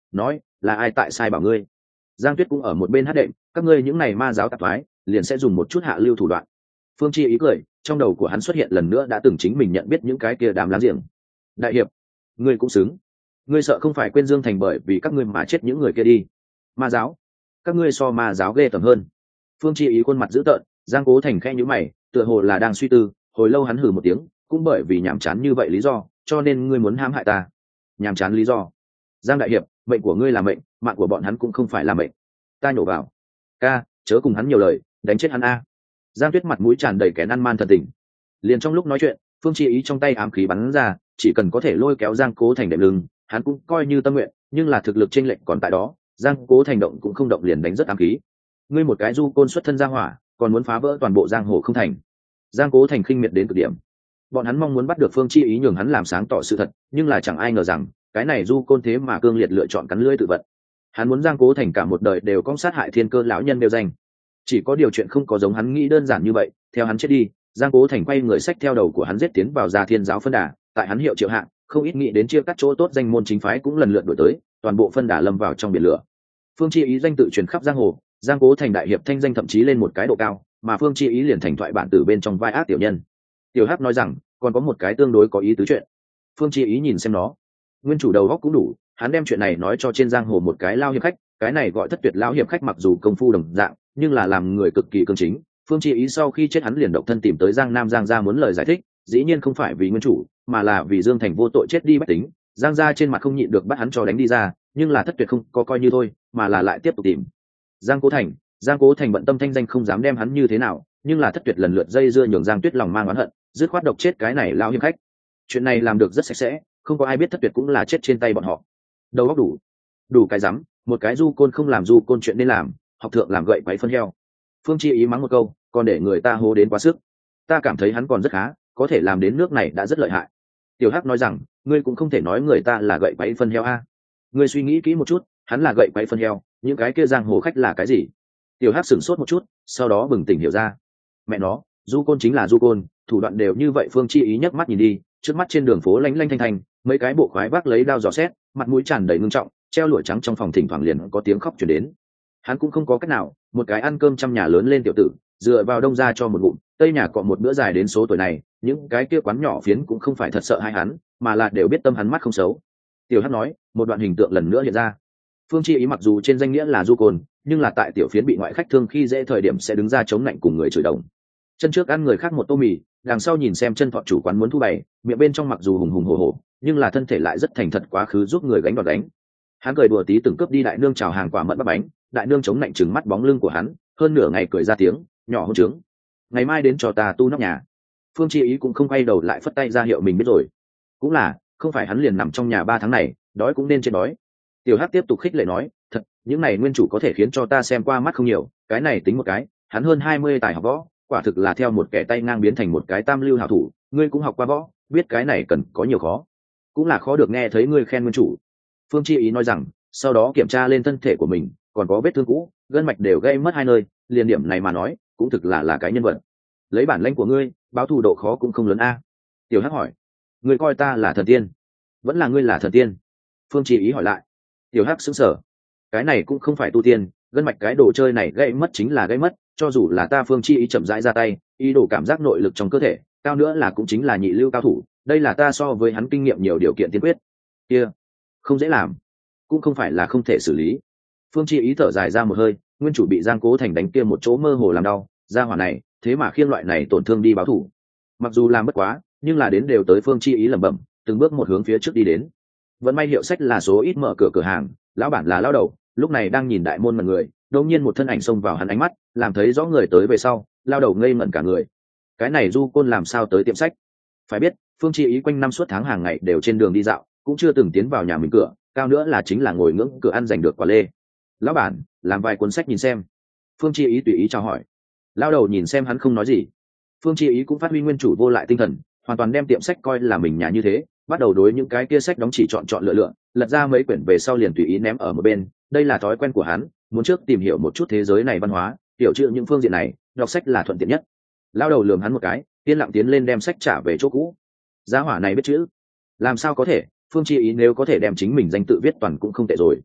nói là ai tại sai bảo ngươi. Giang Tuyết cũng ở một bên hát đệm, các ngươi những này ma giáo tạp thoái liền sẽ dùng một chút hạ lưu thủ đoạn. Phương Chi ý cười, trong đầu của hắn xuất hiện lần nữa đã từng chính mình nhận biết những cái kia đám láng giềng. Đại hiệp, ngươi cũng xứng. Ngươi sợ không phải quên Dương Thành bởi vì các ngươi mà chết những người kia đi. Ma giáo, các ngươi so ma giáo ghê tởm hơn. Phương Chi ý khuôn mặt dữ tợn, Giang Cố Thành khẽ nhíu mày, tựa hồ là đang suy tư, hồi lâu hắn hừ một tiếng, cũng bởi vì nhàm chán như vậy lý do, cho nên ngươi muốn hãm hại ta. Nhàm chán lý do? Giang đại hiệp, mệnh của ngươi là mệnh, mạng của bọn hắn cũng không phải là mệnh. Ta nhổ vào. Ca, chớ cùng hắn nhiều lời, đánh chết hắn a. Giang Tuyết mặt mũi tràn đầy kén ăn man thần tình. Liền trong lúc nói chuyện, Phương Chi ý trong tay ám khí bắn ra, chỉ cần có thể lôi kéo Giang Cố Thành đệm lưng, hắn cũng coi như tâm nguyện, nhưng là thực lực chênh lệch còn tại đó, Giang Cố Thành động cũng không động liền đánh rất ám khí. Ngươi một cái du côn xuất thân giang hỏa, còn muốn phá vỡ toàn bộ giang hồ không thành. Giang Cố Thành khinh miệt đến cực điểm. Bọn hắn mong muốn bắt được Phương Chi ý nhường hắn làm sáng tỏ sự thật, nhưng là chẳng ai ngờ rằng cái này du côn thế mà cương liệt lựa chọn cắn lưỡi tự vận. Hắn muốn Giang Cố Thành cả một đời đều cong sát hại thiên cơ lão nhân đều danh. Chỉ có điều chuyện không có giống hắn nghĩ đơn giản như vậy, theo hắn chết đi, Giang Cố Thành quay người xách theo đầu của hắn giết tiến vào Gia Thiên giáo phân đà, tại hắn hiệu triệu hạng, không ít nghĩ đến chia cắt chỗ tốt danh môn chính phái cũng lần lượt đổi tới, toàn bộ phân đà lâm vào trong biển lửa. Phương Chi ý danh tự truyền khắp giang hồ, Giang Cố Thành đại hiệp thanh danh thậm chí lên một cái độ cao, mà Phương Chi ý liền thành thoại bản tử bên trong vai ác tiểu nhân. Tiểu Hắc nói rằng, còn có một cái tương đối có ý tứ chuyện. Phương Chi ý nhìn xem nó, nguyên chủ đầu góc cũng đủ, hắn đem chuyện này nói cho trên giang hồ một cái lao hiệp khách, cái này gọi Thất Tuyệt lão hiệp khách, mặc dù công phu đồng dạng, nhưng là làm người cực kỳ cương chính. Phương Chi ý sau khi chết hắn liền độc thân tìm tới Giang Nam Giang gia muốn lời giải thích, dĩ nhiên không phải vì nguyên chủ, mà là vì Dương Thành vô tội chết đi bách tính. Giang gia trên mặt không nhịn được bắt hắn cho đánh đi ra, nhưng là Thất Tuyệt không có coi như thôi, mà là lại tiếp tục tìm Giang Cố Thành bận tâm thanh danh không dám đem hắn như thế nào, nhưng là Thất Tuyệt lần lượt dây dưa nhường Giang Tuyết lòng mang oán hận, dứt khoát độc chết cái này lao hiệp khách. Chuyện này làm được rất sạch sẽ, không có ai biết Thất Tuyệt cũng là chết trên tay bọn họ. Đầu óc đủ cái rắm, một cái du côn không làm du côn chuyện nên làm, học thượng làm gậy quấy phân heo. Phương Chi ý mắng một câu, còn để người ta hô đến quá sức. Ta cảm thấy hắn còn rất khá, có thể làm đến nước này đã rất lợi hại. Tiểu Hắc nói rằng, ngươi cũng không thể nói người ta là gậy quấy phân heo a. Ngươi suy nghĩ kỹ một chút, hắn là gậy quấy phân heo, những cái kia giang hồ khách là cái gì? Tiểu Hắc sửng sốt một chút, sau đó bừng tỉnh hiểu ra. Mẹ nó, du côn chính là du côn, thủ đoạn đều như vậy. Phương Chi ý nhấc mắt nhìn đi, trước mắt trên đường phố lánh lanh thanh thanh, mấy cái bộ khoái vác lấy đao dò xét, mặt mũi tràn đầy ngưng trọng, treo lụa trắng trong phòng thỉnh thoảng liền có tiếng khóc truyền đến. Hắn cũng không có cách nào, một cái ăn cơm trăm nhà lớn lên tiểu tử, dựa vào đông ra cho một ngụm, tây nhà cọ một bữa dài đến số tuổi này, những cái kia quán nhỏ phiến cũng không phải thật sợ hai hắn, mà là đều biết tâm hắn mắt không xấu. Tiểu Hắc nói, một đoạn hình tượng lần nữa hiện ra. Phương Chi ý mặc dù trên danh nghĩa là du côn, nhưng là tại tiểu phiến bị ngoại khách thương khi dễ thời điểm sẽ đứng ra chống nạnh cùng người chửi đồng. Chân trước ăn người khác một tô mì, đằng sau nhìn xem chân thọ chủ quán muốn thu bày, miệng bên trong mặc dù hùng hùng hổ hổ, nhưng là thân thể lại rất thành thật, quá khứ giúp người gánh đòn đánh. Hắn cười đùa tí từng cướp đi đại nương chào hàng quả mận bắp bánh, đại nương chống nạnh trừng mắt bóng lưng của hắn, hơn nửa ngày cười ra tiếng, nhỏ hôn trướng, ngày mai đến cho ta tu nóc nhà. Phương Chi ý cũng không quay đầu lại, phất tay ra hiệu mình biết rồi. Cũng là, không phải hắn liền nằm trong nhà 3 tháng này, đói cũng nên trên đói. Tiểu Hắc tiếp tục khích lệ nói, thật, những này nguyên chủ có thể khiến cho ta xem qua mắt không nhiều, cái này tính một cái, hắn hơn 20 tài học võ, quả thực là theo một kẻ tay ngang biến thành một cái tam lưu hảo thủ. Ngươi cũng học qua võ, biết cái này cần có nhiều khó, cũng là khó được nghe thấy ngươi khen nguyên chủ. Phương Chi ý nói rằng, sau đó kiểm tra lên thân thể của mình, còn có vết thương cũ, gân mạch đều gây mất 2 nơi, liền điểm này mà nói, cũng thực là cái nhân vật. Lấy bản lĩnh của ngươi, báo thù độ khó cũng không lớn a. Tiểu Hắc hỏi, ngươi coi ta là thần tiên, vẫn là ngươi là thần tiên? Phương Chi ý hỏi lại. Tiểu Hắc sững sờ, cái này cũng không phải tu tiên, gân mạch cái đồ chơi này gây mất chính là gây mất, cho dù là ta Phương Chi ý chậm rãi ra tay, ý đồ cảm giác nội lực trong cơ thể cao nữa là cũng chính là nhị lưu cao thủ, đây là ta so với hắn kinh nghiệm nhiều điều kiện tiên quyết. Kia, không dễ làm, cũng không phải là không thể xử lý. Phương Chi ý thở dài ra một hơi, nguyên chủ bị Giang Cố Thành đánh kia một chỗ mơ hồ làm đau, gia hỏa này thế mà khiêng loại này tổn thương đi báo thủ, mặc dù làm bất quá, nhưng là đến đều tới. Phương Chi ý lẩm bẩm, từng bước một hướng phía trước đi đến. Vẫn may hiệu sách là số ít mở cửa hàng, lão bản là lão đầu, lúc này đang nhìn đại môn mật người, đột nhiên một thân ảnh xông vào hắn ánh mắt, làm thấy rõ người tới về sau, lão đầu ngây ngẩn cả người. Cái này du côn làm sao tới tiệm sách? Phải biết, Phương Chi ý quanh năm suốt tháng hàng ngày đều trên đường đi dạo, cũng chưa từng tiến vào nhà mình cửa, cao nữa là chính là ngồi ngưỡng cửa ăn giành được quả lê. Lão bản, làm vài cuốn sách nhìn xem. Phương Chi ý tùy ý chào hỏi. Lão đầu nhìn xem hắn không nói gì. Phương Chi ý cũng phát huy nguyên chủ vô lại tinh thần, hoàn toàn đem tiệm sách coi là mình nhà như thế, bắt đầu đối những cái kia sách đóng chỉ chọn lựa, lật ra mấy quyển về sau liền tùy ý ném ở một bên. Đây là thói quen của hắn, muốn trước tìm hiểu một chút thế giới này văn hóa, hiểu chữ những phương diện này, đọc sách là thuận tiện nhất. Lão đầu lườm hắn một cái, yên lặng tiến lên đem sách trả về chỗ cũ. Gia hỏa này biết chữ, làm sao có thể? Phương Chi ý nếu có thể đem chính mình danh tự viết toàn cũng không tệ rồi.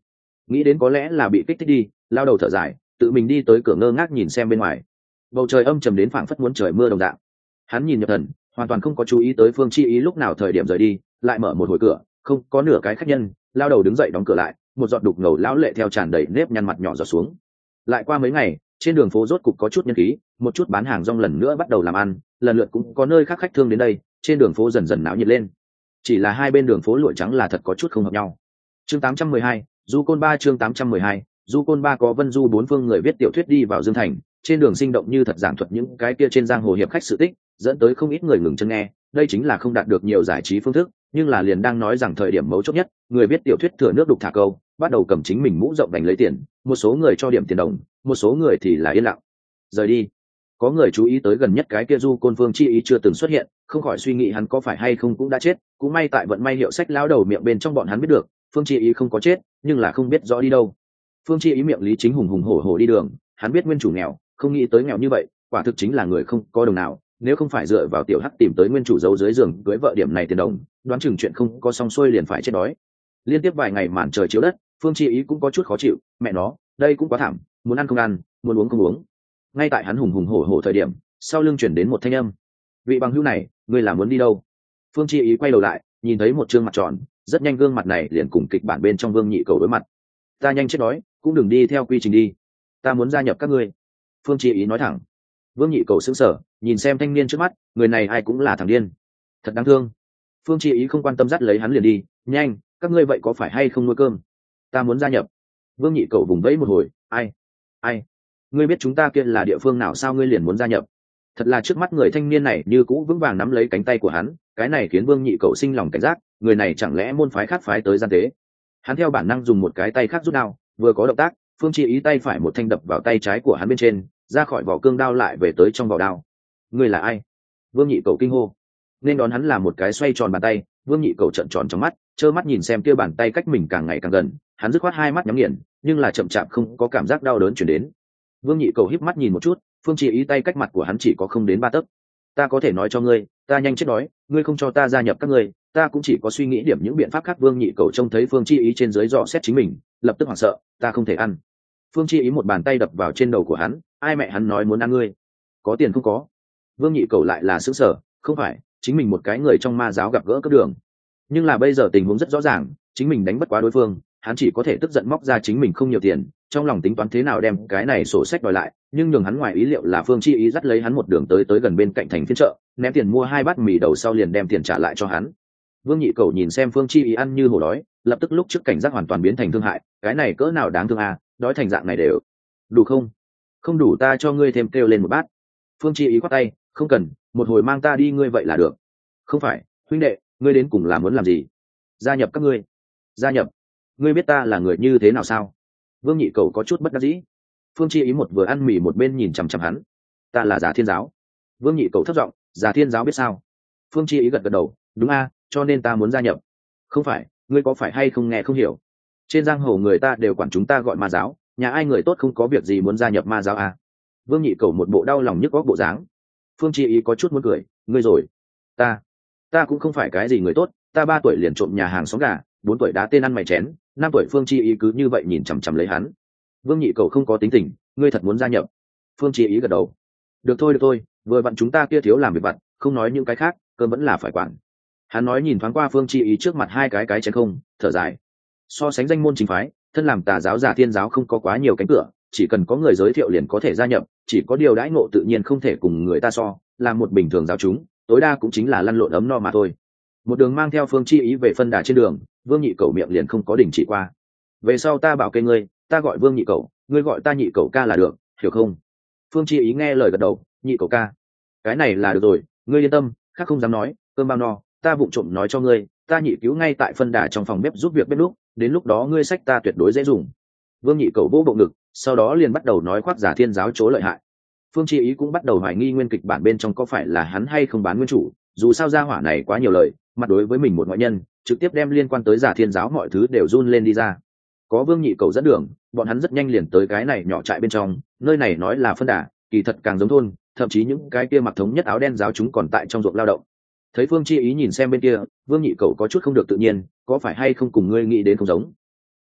nghĩ đến có lẽ là bị kích thích đi, lao đầu thở dài, tự mình đi tới cửa ngơ ngác nhìn xem bên ngoài. Bầu trời âm trầm đến phảng phất muốn trời mưa đồng dạng. Hắn nhìn nhập thần, hoàn toàn không có chú ý tới Phương Chi Ý lúc nào thời điểm rời đi, lại mở một hồi cửa, không có nửa cái khách nhân, lao đầu đứng dậy đóng cửa lại, một giọt đục ngầu lão lệ theo tràn đầy nếp nhăn mặt nhỏ giọt xuống. Lại qua mấy ngày, trên đường phố rốt cục có chút nhân khí, một chút bán hàng rong lần nữa bắt đầu làm ăn, lần lượt cũng có nơi khác khách thương đến đây, trên đường phố dần dần náo nhiệt lên. Chỉ là hai bên đường phố lụa trắng là thật có chút không hợp nhau. Chương 812, Du Côn Ba chương 812, Du Côn Ba có Vân Du bốn phương người viết tiểu thuyết đi vào Dương Thành, trên đường sinh động như thật giảng thuật những cái kia trên giang hồ hiệp khách sự tích, dẫn tới không ít người ngừng chân nghe. Đây chính là không đạt được nhiều giải trí phương thức, nhưng là liền đang nói rằng thời điểm mấu chốt nhất, người viết tiểu thuyết thừa nước đục thả câu, bắt đầu cầm chính mình mũ rộng đánh lấy tiền, một số người cho điểm tiền đồng, một số người thì là yên lặng rời đi. Có người chú ý tới gần nhất cái kia Du Côn Phương Chi Ý chưa từng xuất hiện, không khỏi suy nghĩ hắn có phải hay không cũng đã chết. Cũng may tại vận may hiệu sách lão đầu miệng bên trong bọn hắn biết được Phương Chi Ý không có chết, nhưng là không biết rõ đi đâu. Phương Chi Ý miệng lý chính hùng hùng hổ hổ đi đường, hắn biết nguyên chủ nghèo, không nghĩ tới nghèo như vậy, quả thực chính là người không có đồng nào. Nếu không phải dựa vào tiểu hắc tìm tới nguyên chủ giấu dưới giường cưới vợ điểm này tiền đồng, đoán chừng chuyện không có xong xuôi liền phải chết đói. Liên tiếp vài ngày màn trời chiếu đất, Phương Chi Ý cũng có chút khó chịu, mẹ nó, đây cũng quá thảm, muốn ăn không ăn, muốn uống không uống. Ngay tại hắn hùng hùng hổ hổ thời điểm, sau lưng chuyển đến một thanh âm: vị bằng hữu này, ngươi là muốn đi đâu? Phương Chi Ý quay đầu lại, nhìn thấy một trương mặt tròn, rất nhanh gương mặt này liền cùng kịch bản bên trong Vương Nhị Cầu đối mặt. Ta nhanh chết đói, cũng đừng đi theo quy trình đi, ta muốn gia nhập các ngươi. Phương Chi Ý nói thẳng. Vương Nhị Cầu sững sờ, nhìn xem thanh niên trước mắt, người này ai cũng là thằng điên, thật đáng thương. Phương Chi Ý không quan tâm dắt lấy hắn liền đi, nhanh, các ngươi vậy có phải hay không nuôi cơm? Ta muốn gia nhập. Vương Nhị Cầu vùng vẫy một hồi, ai, ngươi biết chúng ta kia là địa phương nào sao ngươi liền muốn gia nhập? Thật là trước mắt người thanh niên này như cũ vững vàng nắm lấy cánh tay của hắn, cái này khiến Vương Nhị Cầu sinh lòng cảnh giác, người này chẳng lẽ môn phái khác phái tới gian tế? Hắn theo bản năng dùng một cái tay khác rút đao, vừa có động tác, Phương Chi Ý tay phải một thanh đập vào tay trái của hắn bên trên, ra khỏi vỏ cương đao lại về tới trong vỏ đao. Ngươi là ai? Vương Nhị Cầu kinh hô. Nên đón hắn là một cái xoay tròn bàn tay. Vương Nhị Cầu trợn tròn trong mắt, trơ mắt nhìn xem kia bàn tay cách mình càng ngày càng gần, hắn dứt khoát hai mắt nhắm nghiền, nhưng là chậm chạp không có cảm giác đau đớn truyền đến. Vương Nhị Cầu híp mắt nhìn một chút, Phương Chi Ý tay cách mặt của hắn chỉ có không đến 3 tấc. Ta có thể nói cho ngươi, ta nhanh chết đói, ngươi không cho ta gia nhập các ngươi, ta cũng chỉ có suy nghĩ điểm những biện pháp khác. Vương Nhị Cầu trông thấy Phương Chi Ý trên dưới dò xét chính mình, lập tức hoảng sợ, ta không thể ăn. Phương Chi Ý một bàn tay đập vào trên đầu của hắn, ai mẹ hắn nói muốn ăn ngươi? Có tiền không có? Vương Nhị Cầu lại là sững sờ, không phải, chính mình một cái người trong ma giáo gặp gỡ cấp đường. Nhưng là bây giờ tình huống rất rõ ràng, chính mình đánh bất quá đối phương, hắn chỉ có thể tức giận móc ra chính mình không nhiều tiền, trong lòng tính toán thế nào đem cái này sổ sách đòi lại. Nhưng nhường hắn ngoài ý liệu là Phương Chi Ý dắt lấy hắn một đường tới gần bên cạnh thành phiên chợ, ném tiền mua 2 bát mì đầu sau liền đem tiền trả lại cho hắn. Vương Nhị Cầu nhìn xem Phương Chi Ý ăn như hổ đói, lập tức lúc trước cảnh giác hoàn toàn biến thành thương hại, cái này cỡ nào đáng thương à, đói thành dạng này đều đủ không? Không đủ ta cho ngươi thêm kêu lên một bát. Phương Chi Ý quát tay, không cần, một hồi mang ta đi ngươi vậy là được. Không phải, huynh đệ, ngươi đến cùng là muốn làm gì? Gia nhập các ngươi. Gia nhập? Ngươi biết ta là người như thế nào sao? Vương Nhị Cầu có chút bất đắc dĩ. Phương Chi Ý một vừa ăn mì một bên nhìn chằm chằm hắn. Ta là Già Thiên Giáo. Vương Nhị Cầu thấp giọng, Già Thiên Giáo biết sao? Phương Chi Ý gật gật đầu, đúng a, cho nên ta muốn gia nhập. Không phải, ngươi có phải hay không nghe không hiểu? Trên giang hồ người ta đều quản chúng ta gọi ma giáo, nhà ai người tốt không có việc gì muốn gia nhập ma giáo à? Vương Nhị Cầu một bộ đau lòng nhức góc bộ dáng. Phương Chi Ý có chút muốn cười, ngươi rồi. Ta cũng không phải cái gì người tốt, ta 3 tuổi liền trộm nhà hàng xóm gà, 4 tuổi đá tên ăn mày chén, 5 tuổi. Phương Chi Ý cứ như vậy nhìn chằm chằm lấy hắn. Vương Nhị Cầu không có tính tình, ngươi thật muốn gia nhập? Phương Chi Ý gật đầu. Được thôi, vừa vặn chúng ta kia thiếu làm việc vặt, không nói những cái khác, cơm vẫn là phải quản. Hắn nói nhìn thoáng qua Phương Chi Ý trước mặt 2 cái chén không, thở dài. So sánh danh môn chính phái, thân làm tà giáo Già Thiên Giáo không có quá nhiều cánh cửa, chỉ cần có người giới thiệu liền có thể gia nhập, chỉ có điều đãi ngộ tự nhiên không thể cùng người ta so, là một bình thường giáo chúng, tối đa cũng chính là lăn lộn ấm no mà thôi. Một đường mang theo Phương Chi Ý về phân đà trên đường, Vương Nhị Cầu miệng liền không có đình chỉ qua. Về sau ta bảo kê ngươi, ta gọi Vương Nhị Cầu, ngươi gọi ta Nhị Cầu ca là được, hiểu không? Phương Chi Ý nghe lời gật đầu, Nhị Cầu ca, cái này là được rồi, ngươi yên tâm, khác không dám nói, cơm bao no, ta vụng trộm nói cho ngươi, ta Nhị Cứu ngay tại phân đà trong phòng bếp giúp việc bếp lúc, đến lúc đó ngươi sách ta tuyệt đối dễ dùng. Vương Nhị Cầu vỗ bộ ngực, sau đó liền bắt đầu nói khoác Già Thiên Giáo chỗ lợi hại. Phương Chi Ý cũng bắt đầu hoài nghi nguyên kịch bản bên trong có phải là hắn hay không bán nguyên chủ, dù sao gia hỏa này quá nhiều lời, mặt đối với mình một ngoại nhân, trực tiếp đem liên quan tới Già Thiên Giáo mọi thứ đều run lên đi ra. Có Vương Nhị Cầu dẫn đường, bọn hắn rất nhanh liền tới cái này nhỏ trại bên trong, nơi này nói là phân đà, kỳ thật càng giống thôn, thậm chí những cái kia mặc thống nhất áo đen giáo chúng còn tại trong ruộng lao động. Thấy Phương Chi Ý nhìn xem bên kia, Vương Nhị Cầu có chút không được tự nhiên, có phải hay không cùng ngươi nghĩ đến không giống?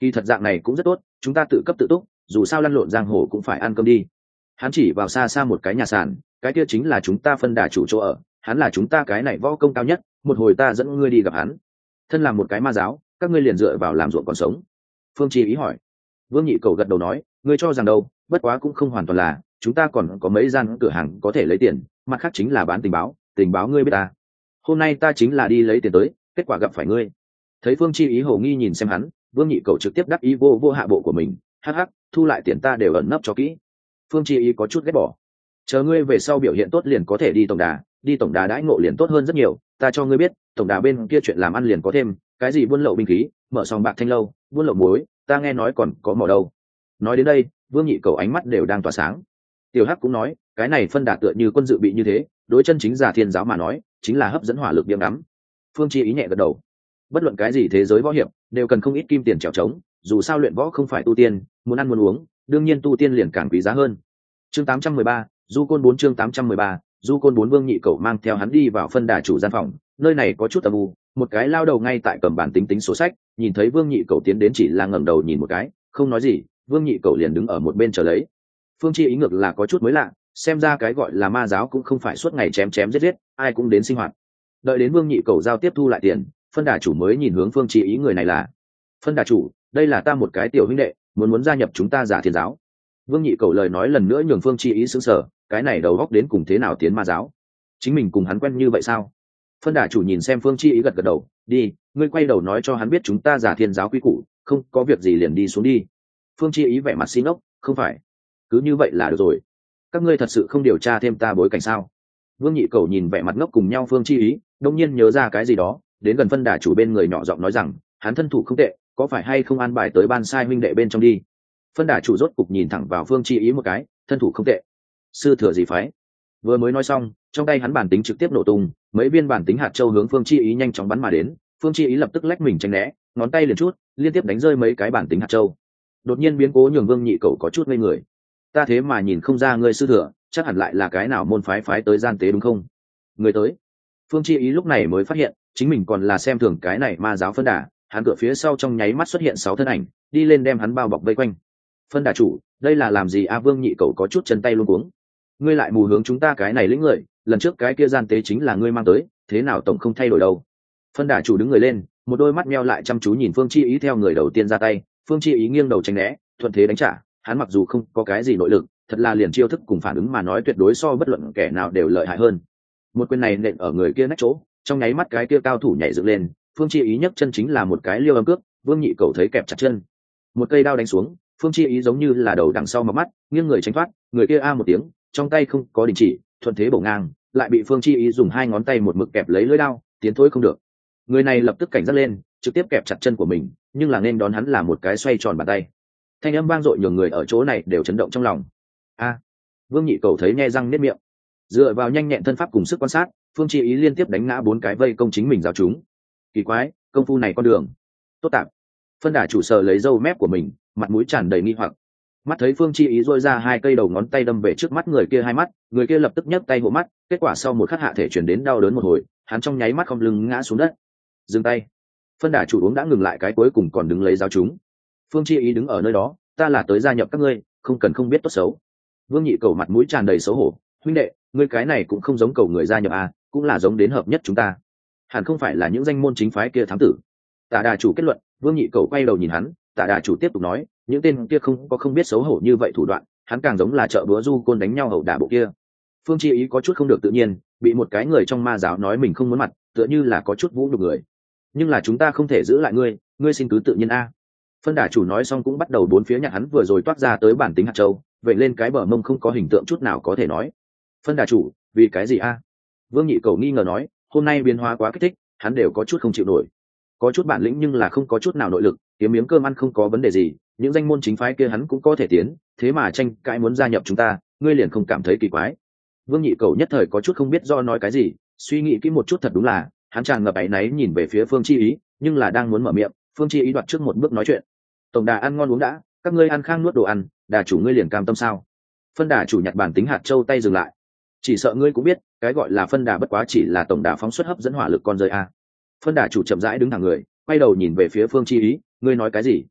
Kỳ thật dạng này cũng rất tốt, chúng ta tự cấp tự túc, dù sao lăn lộn giang hồ cũng phải ăn cơm đi. Hắn chỉ vào xa xa một cái nhà sàn, cái kia chính là chúng ta phân đà chủ chỗ ở, hắn là chúng ta cái này võ công cao nhất, một hồi ta dẫn ngươi đi gặp hắn. Thân làm một cái ma giáo, các ngươi liền dựa vào làm ruộng còn sống. Phương Chi ý hỏi. Vương Nhị Cầu gật đầu nói, ngươi cho rằng đâu, bất quá cũng không hoàn toàn là, chúng ta còn có mấy gian cửa hàng có thể lấy tiền, mặt khác chính là bán tình báo ngươi biết ta. Hôm nay ta chính là đi lấy tiền tới, kết quả gặp phải ngươi. Thấy Phương Chi ý hồ nghi nhìn xem hắn, Vương Nhị Cầu trực tiếp đắc ý vô hạ bộ của mình, hắc hắc, thu lại tiền ta đều ẩn nấp cho kỹ. Phương Chi ý có chút ghét bỏ. Chờ ngươi về sau biểu hiện tốt liền có thể đi tổng đà đãi ngộ liền tốt hơn rất nhiều, ta cho ngươi biết, tổng đà bên kia chuyện làm ăn liền có thêm, cái gì buôn lậu binh khí, mở sòng bạc thanh lâu, buôn lậu muối, ta nghe nói còn có mỏ đâu. Nói đến đây, Vương Nhị Cầu ánh mắt đều đang tỏa sáng. Tiểu Hắc cũng nói, cái này phân đà tựa như quân dự bị như thế, đối chân chính giả thiên giáo mà nói, chính là hấp dẫn hỏa lực điểm đắm. Phương Chi ý nhẹ gật đầu. Bất luận cái gì thế giới võ hiệp, đều cần không ít kim tiền trèo trống, dù sao luyện võ không phải tu tiên, muốn ăn muốn uống, đương nhiên tu tiên liền càng quý giá hơn. Chương 813, Du Côn 4 chương 813, Du Côn 4 Vương Nhị Cầu mang theo hắn đi vào phân đà chủ gian phòng, nơi này có chút âm u, một cái lao đầu ngay tại cầm bản tính sổ sách, nhìn thấy Vương Nhị Cầu tiến đến chỉ là ngẩng đầu nhìn một cái, không nói gì, Vương Nhị Cầu liền đứng ở một bên chờ lấy. Phương Chi ý ngược là có chút mới lạ, xem ra cái gọi là ma giáo cũng không phải suốt ngày chém giết, ai cũng đến sinh hoạt. Đợi đến Vương Nhị Cầu giao tiếp thu lại tiền, phân đà chủ mới nhìn hướng Phương Chi ý, người này là phân đà chủ, đây là ta một cái tiểu huynh đệ, muốn gia nhập chúng ta Giả Thiên giáo. Vương Nhị Cầu lời nói lần nữa nhường Phương Chi ý sững sờ, cái này đầu góc đến cùng thế nào tiến ma giáo, chính mình cùng hắn quen như vậy sao? Phân đà chủ nhìn xem Phương Chi ý gật đầu, đi, ngươi quay đầu nói cho hắn biết chúng ta Giả Thiên giáo quy củ, không có việc gì liền đi xuống đi. Phương Chi ý vẻ mặt xin ốc, không phải, cứ như vậy là được rồi, các ngươi thật sự không điều tra thêm ta bối cảnh sao? Vương Nhị Cầu nhìn vẻ mặt ngốc cùng nhau Phương Chi ý, đột nhiên nhớ ra cái gì đó, đến gần phân đà chủ bên người nhỏ giọng nói rằng, hắn thân thủ không tệ, có phải hay không an bài tới ban sai huynh đệ bên trong đi? Phân đà chủ rốt cục nhìn thẳng vào Phương Chi ý một cái, thân thủ không tệ, sư thừa gì phái? Vừa mới nói xong, trong tay hắn bản tính trực tiếp nổ tung, mấy viên bản tính hạt châu hướng Phương Chi ý nhanh chóng bắn mà đến. Phương Chi ý lập tức lách mình tránh né, ngón tay liền chút, liên tiếp đánh rơi mấy cái bản tính hạt châu. Đột nhiên biến cố nhường Vương Nhị Cầu có chút ngây người. Ta thế mà nhìn không ra ngươi sư thừa, chắc hẳn lại là cái nào môn phái tới gian tế đúng không? Người tới. Phương Chi ý lúc này mới phát hiện, chính mình còn là xem thường cái này ma giáo phân đà. Hắn cửa phía sau trong nháy mắt xuất hiện 6 thân ảnh, đi lên đem hắn bao bọc vây quanh. Phân đà chủ, đây là làm gì a? Vương Nhị Cầu có chút chân tay luống cuống. Ngươi lại mù hướng chúng ta cái này lĩnh người, lần trước cái kia gian tế chính là ngươi mang tới, thế nào tổng không thay đổi đâu? Phân đà chủ đứng người lên, một đôi mắt meo lại chăm chú nhìn Phương Chi ý theo người đầu tiên ra tay. Phương Chi ý nghiêng đầu tránh né, thuận thế đánh trả. Hắn mặc dù không có cái gì nội lực, thật là liền chiêu thức cùng phản ứng mà nói tuyệt đối so bất luận kẻ nào đều lợi hại hơn. Một quyền này nện ở người kia nách chỗ, trong nháy mắt cái kia cao thủ nhảy dựng lên. Phương Chi ý nhấc chân chính là một cái liêu âm cước, Vương Nhị Cầu thấy kẹp chặt chân, một cây đao đánh xuống. Phương Chi ý giống như là đầu đằng sau mà mắt, nghiêng người tránh thoát, người kia a một tiếng, trong tay không có đình chỉ, thuận thế bổ ngang, lại bị Phương Chi ý dùng 2 ngón tay một mực kẹp lấy lưỡi đao, tiến thối không được. Người này lập tức cảnh giác lên, trực tiếp kẹp chặt chân của mình, nhưng là nên đón hắn là một cái xoay tròn bàn tay. Thanh âm vang dội nhường người ở chỗ này đều chấn động trong lòng. A! Vương Nhị Cầu thấy nhe răng niết miệng. Dựa vào nhanh nhẹn thân pháp cùng sức quan sát, Phương Chi ý liên tiếp đánh ngã 4 cái vây công chính mình giáo chúng. Kỳ quái, công phu này con đường tốt tạm. Phân đà chủ sờ lấy râu mép của mình, mặt mũi tràn đầy nghi hoặc. Mắt thấy Phương Chi ý rôi ra 2 cây đầu ngón tay đâm về trước mắt người kia 2 mắt, người kia lập tức nhấc tay hộ mắt, kết quả sau một khắc hạ thể truyền đến đau đớn một hồi, hắn trong nháy mắt không lưng ngã xuống đất. Dừng tay. Phân đà chủ uống đã ngừng lại cái cuối cùng còn đứng lấy giáo chúng. Phương Chi ý đứng ở nơi đó, ta là tới gia nhập các ngươi, không cần không biết tốt xấu. Vương Nhị Cầu mặt mũi tràn đầy xấu hổ, huynh đệ, ngươi cái này cũng không giống cầu người gia nhập à, cũng là giống đến hợp nhất chúng ta. Hẳn không phải là những danh môn chính phái kia thám tử. Tạ đà chủ kết luận. Vương Nhị Cầu quay đầu nhìn hắn, Tạ đà chủ tiếp tục nói, những tên kia không biết xấu hổ như vậy thủ đoạn, hắn càng giống là chợ búa du côn đánh nhau hậu đả bộ kia. Phương Chi ý có chút không được tự nhiên, bị một cái người trong ma giáo nói mình không muốn mặt, tựa như là có chút vũ nhục người. Nhưng là chúng ta không thể giữ lại ngươi xin cứ tự nhiên a. Phân đà chủ nói xong cũng bắt đầu bốn phía nhặt hắn vừa rồi toát ra tới bản tính hạt châu, vậy lên cái bờ mông không có hình tượng chút nào có thể nói. Phân đà chủ, vì cái gì a? Vương Nhị Cầu nghi ngờ nói, hôm nay biến hóa quá kích thích, hắn đều có chút không chịu nổi. Có chút bản lĩnh nhưng là không có chút nào nội lực, kiếm miếng cơm ăn không có vấn đề gì, những danh môn chính phái kia hắn cũng có thể tiến, thế mà tranh cãi muốn gia nhập chúng ta, ngươi liền không cảm thấy kỳ quái? Vương Nhị Cầu nhất thời có chút không biết do nói cái gì, suy nghĩ kỹ một chút thật đúng là, hắn tràn ngập áy náy nhìn về phía Phương Chi ý, nhưng là đang muốn mở miệng, Phương Chi ý đoạt trước một bước nói chuyện. Tổng đà ăn ngon uống đã, các ngươi ăn khang nuốt đồ ăn, đà chủ ngươi liền cam tâm sao? Phân đà chủ nhặt bản tính hạt châu tay dừng lại. Chỉ sợ ngươi cũng biết, cái gọi là phân đà bất quá chỉ là tổng đà phóng xuất hấp dẫn hỏa lực con rơi a. Phân đà chủ chậm rãi đứng thẳng người, quay đầu nhìn về phía Phương Chi ý, ngươi nói cái gì?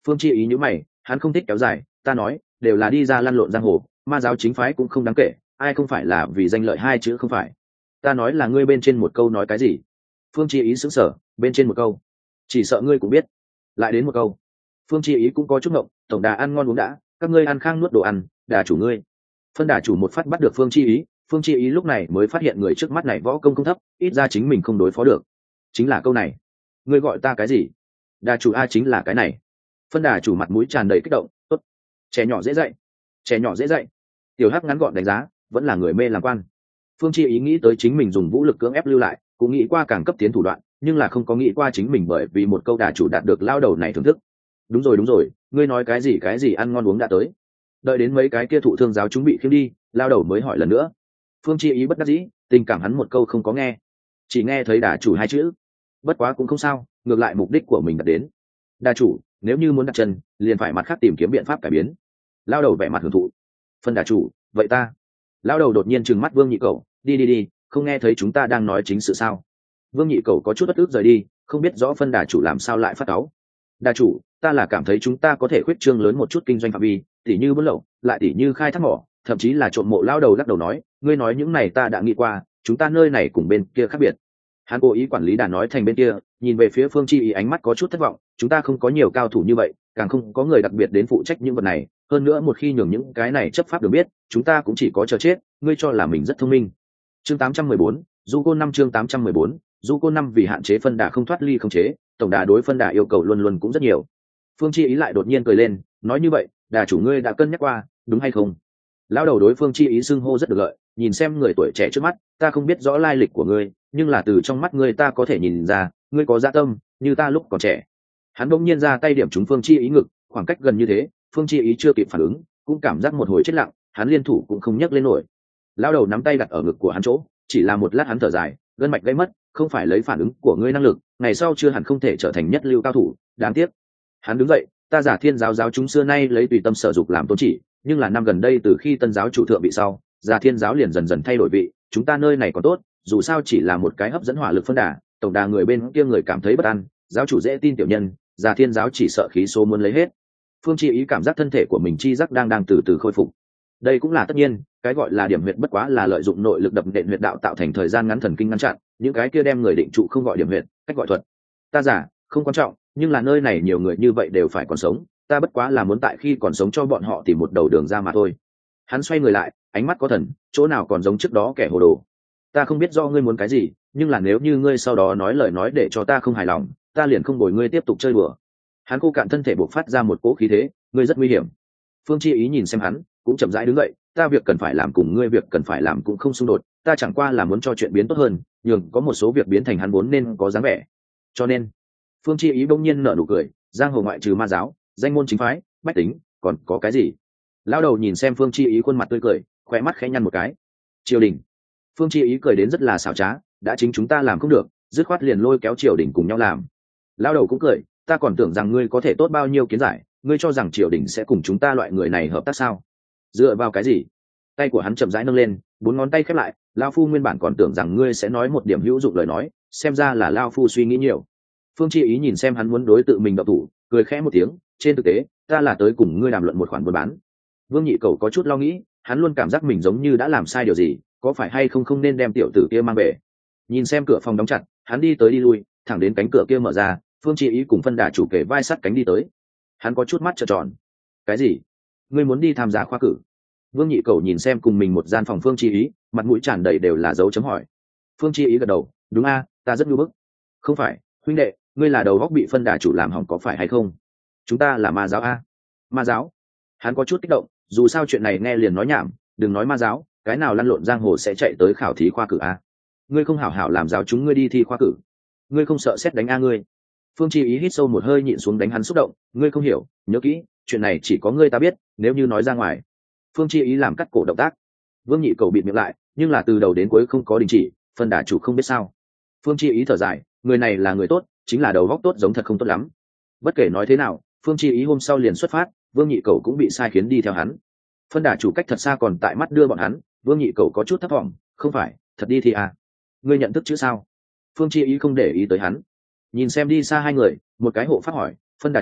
Phương Chi Ý nhíu mày, hắn không thích kéo dài, ta nói đều là đi ra lăn lộn giang hồ, ma giáo chính phái cũng không đáng kể, ai không phải là vì danh lợi hai chữ không phải. Ta nói là ngươi bên trên một câu nói cái gì? Phương Chi Ý sững sờ, bên trên một câu, chỉ sợ ngươi cũng biết. Lại đến một câu. Phương Chi Ý cũng có chút ngộng, tổng đà ăn ngon uống đã, các ngươi ăn khang nuốt đồ ăn, đà chủ ngươi. Phân đà chủ một phát bắt được Phương Chi Ý, Phương Chi Ý lúc này mới phát hiện người trước mắt này võ công không thấp, ít ra chính mình không đối phó được. Chính là câu này. Ngươi gọi ta cái gì? Đà chủ a, chính là cái này. Phân đà chủ mặt mũi tràn đầy kích động, tốt, trẻ nhỏ dễ dạy, trẻ nhỏ dễ dạy. Tiểu Hắc ngắn gọn đánh giá, vẫn là người mê làm quan. Phương Chi Ý nghĩ tới chính mình dùng vũ lực cưỡng ép lưu lại, cũng nghĩ qua càng cấp tiến thủ đoạn, nhưng là không có nghĩ qua chính mình bởi vì một câu đà chủ đạt được lao đầu này thưởng thức. Đúng rồi, ngươi nói cái gì ăn ngon uống đã tới. Đợi đến mấy cái kia thụ thương giáo chúng bị khiêng đi, lao đầu mới hỏi lần nữa. Phương Chi Ý bất đắc dĩ, tình cảm hắn một câu không có nghe, chỉ nghe thấy đà chủ hai chữ. Bất quá cũng không sao, ngược lại mục đích của mình đạt đến. Đà chủ, nếu như muốn đặt chân, liền phải mặt khác tìm kiếm biện pháp cải biến. Lao đầu vẻ mặt hưởng thụ. Phân đà chủ, vậy ta. Lao đầu đột nhiên trừng mắt Vương Nhị Cẩu, đi, không nghe thấy chúng ta đang nói chính sự sao? Vương Nhị Cẩu có chút bất ức rời đi, không biết rõ phân đà chủ làm sao lại phát cáu. Đà chủ, ta là cảm thấy chúng ta có thể khuyết trương lớn một chút kinh doanh phạm vi, tỉ như buôn lậu, lại tỉ như khai thác mỏ, thậm chí là trộm mộ. Lao đầu lắc đầu nói, ngươi nói những này ta đã nghĩ qua, chúng ta nơi này cùng bên kia khác biệt. Hắn cố ý quản lý đà nói thành bên kia, nhìn về phía Phương Chi Ý ánh mắt có chút thất vọng, chúng ta không có nhiều cao thủ như vậy, càng không có người đặc biệt đến phụ trách những vật này, hơn nữa một khi nhường những cái này chấp pháp được biết, chúng ta cũng chỉ có chờ chết, ngươi cho là mình rất thông minh. Chương 814, Du Côn 5 chương 814, Du Côn 5 vì hạn chế phân đà không thoát ly không chế, tổng đà đối phân đà yêu cầu luôn luôn cũng rất nhiều. Phương Chi Ý lại đột nhiên cười lên, nói như vậy, đà chủ ngươi đã cân nhắc qua, đúng hay không? Lão đầu đối Phương Chi Ý xưng hô rất được lợi, nhìn xem người tuổi trẻ trước mắt, ta không biết rõ lai lịch của ngươi, nhưng là từ trong mắt ngươi ta có thể nhìn ra, ngươi có dạ tâm, như ta lúc còn trẻ. Hắn bỗng nhiên ra tay điểm trúng Phương Chi Ý ngực, khoảng cách gần như thế, Phương Chi Ý chưa kịp phản ứng, cũng cảm giác một hồi chết lặng, hắn liên thủ cũng không nhấc lên nổi. Lão đầu nắm tay đặt ở ngực của hắn chỗ, chỉ là một lát hắn thở dài, gân mạch gây mất, không phải lấy phản ứng của ngươi năng lực, ngày sau chưa hẳn không thể trở thành nhất lưu cao thủ, đáng tiếc. Hắn đứng dậy, ta Giả Thiên giáo giáo chúng xưa nay lấy tùy tâm sở dục làm tôn chỉ, nhưng là năm gần đây từ khi tân giáo chủ thượng vị sau, Giả Thiên giáo liền dần dần thay đổi vị, chúng ta nơi này còn tốt, dù sao chỉ là một cái hấp dẫn hỏa lực phân đà, tổng đà người bên kia người cảm thấy bất an, giáo chủ dễ tin tiểu nhân, Giả Thiên giáo chỉ sợ khí số muốn lấy hết. Phương Chi Ý cảm giác thân thể của mình chi giác đang từ từ khôi phục. Đây cũng là tất nhiên, cái gọi là điểm huyệt bất quá là lợi dụng nội lực đập nện huyệt đạo tạo thành thời gian ngắn thần kinh ngăn chặn, những cái kia đem người định trụ không gọi điểm huyệt, cách gọi thuật. Ta giả, không quan trọng, nhưng là nơi này nhiều người như vậy đều phải còn sống, ta bất quá là muốn tại khi còn sống cho bọn họ tìm một đầu đường ra mà thôi. Hắn xoay người lại, ánh mắt có thần, chỗ nào còn giống trước đó kẻ hồ đồ. Ta không biết do ngươi muốn cái gì, nhưng là nếu như ngươi sau đó nói lời nói để cho ta không hài lòng, ta liền không bồi ngươi tiếp tục chơi đùa. Hắn khô cạn thân thể bộc phát ra một cỗ khí thế, ngươi rất nguy hiểm. Phương Chi Ý nhìn xem hắn, cũng chậm rãi đứng dậy, ta việc cần phải làm cùng ngươi việc cần phải làm cũng không xung đột, ta chẳng qua là muốn cho chuyện biến tốt hơn, nhường có một số việc biến thành hắn vốn nên có dáng vẻ. Cho nên, Phương Chi Ý bỗng nhiên nở nụ cười, giang hồ ngoại trừ ma giáo, danh môn chính phái, bách tính, còn có cái gì? Lão đầu nhìn xem Phương Chi Ý khuôn mặt tươi cười, khóe mắt khẽ nhăn một cái. Triều đình. Phương Chi Ý cười đến rất là xảo trá, đã chính chúng ta làm không được, dứt khoát liền lôi kéo triều đình cùng nhau làm. Lão đầu cũng cười, ta còn tưởng rằng ngươi có thể tốt bao nhiêu kiến giải, ngươi cho rằng triều đình sẽ cùng chúng ta loại người này hợp tác sao? Dựa vào cái gì? Tay của hắn chậm rãi nâng lên, bốn ngón tay khép lại, lão phu nguyên bản còn tưởng rằng ngươi sẽ nói một điểm hữu dụng lời nói, xem ra là lão phu suy nghĩ nhiều. Phương Chi Ý nhìn xem hắn muốn đối tự mình động thủ, cười khẽ một tiếng, trên thực tế, ta là tới cùng ngươi đàm luận một khoản buôn bán. Vương Nhị Cẩu có chút lo nghĩ, hắn luôn cảm giác mình giống như đã làm sai điều gì, có phải hay không nên đem tiểu tử kia mang về. Nhìn xem cửa phòng đóng chặt, hắn đi tới đi lui, thẳng đến cánh cửa kia mở ra, Phương Chi Ý cùng phân đà chủ kể vai sắt cánh đi tới. Hắn có chút mắt trợn tròn. Cái gì? Ngươi muốn đi tham gia khoa cử? Vương Nhị Cẩu nhìn xem cùng mình một gian phòng Phương Chi Ý, mặt mũi tràn đầy đều là dấu chấm hỏi. Phương Chi Ý gật đầu, đúng a, ta rất nhu bức. Không phải, huynh đệ, ngươi là đầu góc bị phân đà chủ làm hỏng có phải hay không? Chúng ta là ma giáo a. Ma giáo? Hắn có chút kích động, dù sao chuyện này nghe liền nói nhảm, đừng nói ma giáo, cái nào lăn lộn giang hồ sẽ chạy tới khảo thí khoa cử a? Ngươi không hảo hảo làm giáo chúng ngươi đi thi khoa cử, ngươi không sợ xét đánh a ngươi? Phương Chi Ý hít sâu một hơi nhịn xuống đánh hắn xúc động, ngươi không hiểu, nhớ kỹ, chuyện này chỉ có ngươi ta biết, nếu như nói ra ngoài. Phương Chi Ý làm cắt cổ động tác. Vương Nhị Cẩu bịt miệng lại, nhưng là từ đầu đến cuối không có đình chỉ, phân đà chủ không biết sao. Phương Chi Ý thở dài, người này là người tốt, chính là đầu góc tốt giống thật không tốt lắm. Bất kể nói thế nào, Phương Chi Ý hôm sau liền xuất phát, Vương Nhị Cẩu cũng bị sai khiến đi theo hắn. Phân đà chủ cách thật xa còn tại mắt đưa bọn hắn, Vương Nhị Cẩu có chút thất vọng, không phải, thật đi thì à? Ngươi nhận thức chứ sao? Phương Chi Ý không để ý tới hắn, nhìn xem đi xa hai người, một cái hộ pháp hỏi, phân đà chủ,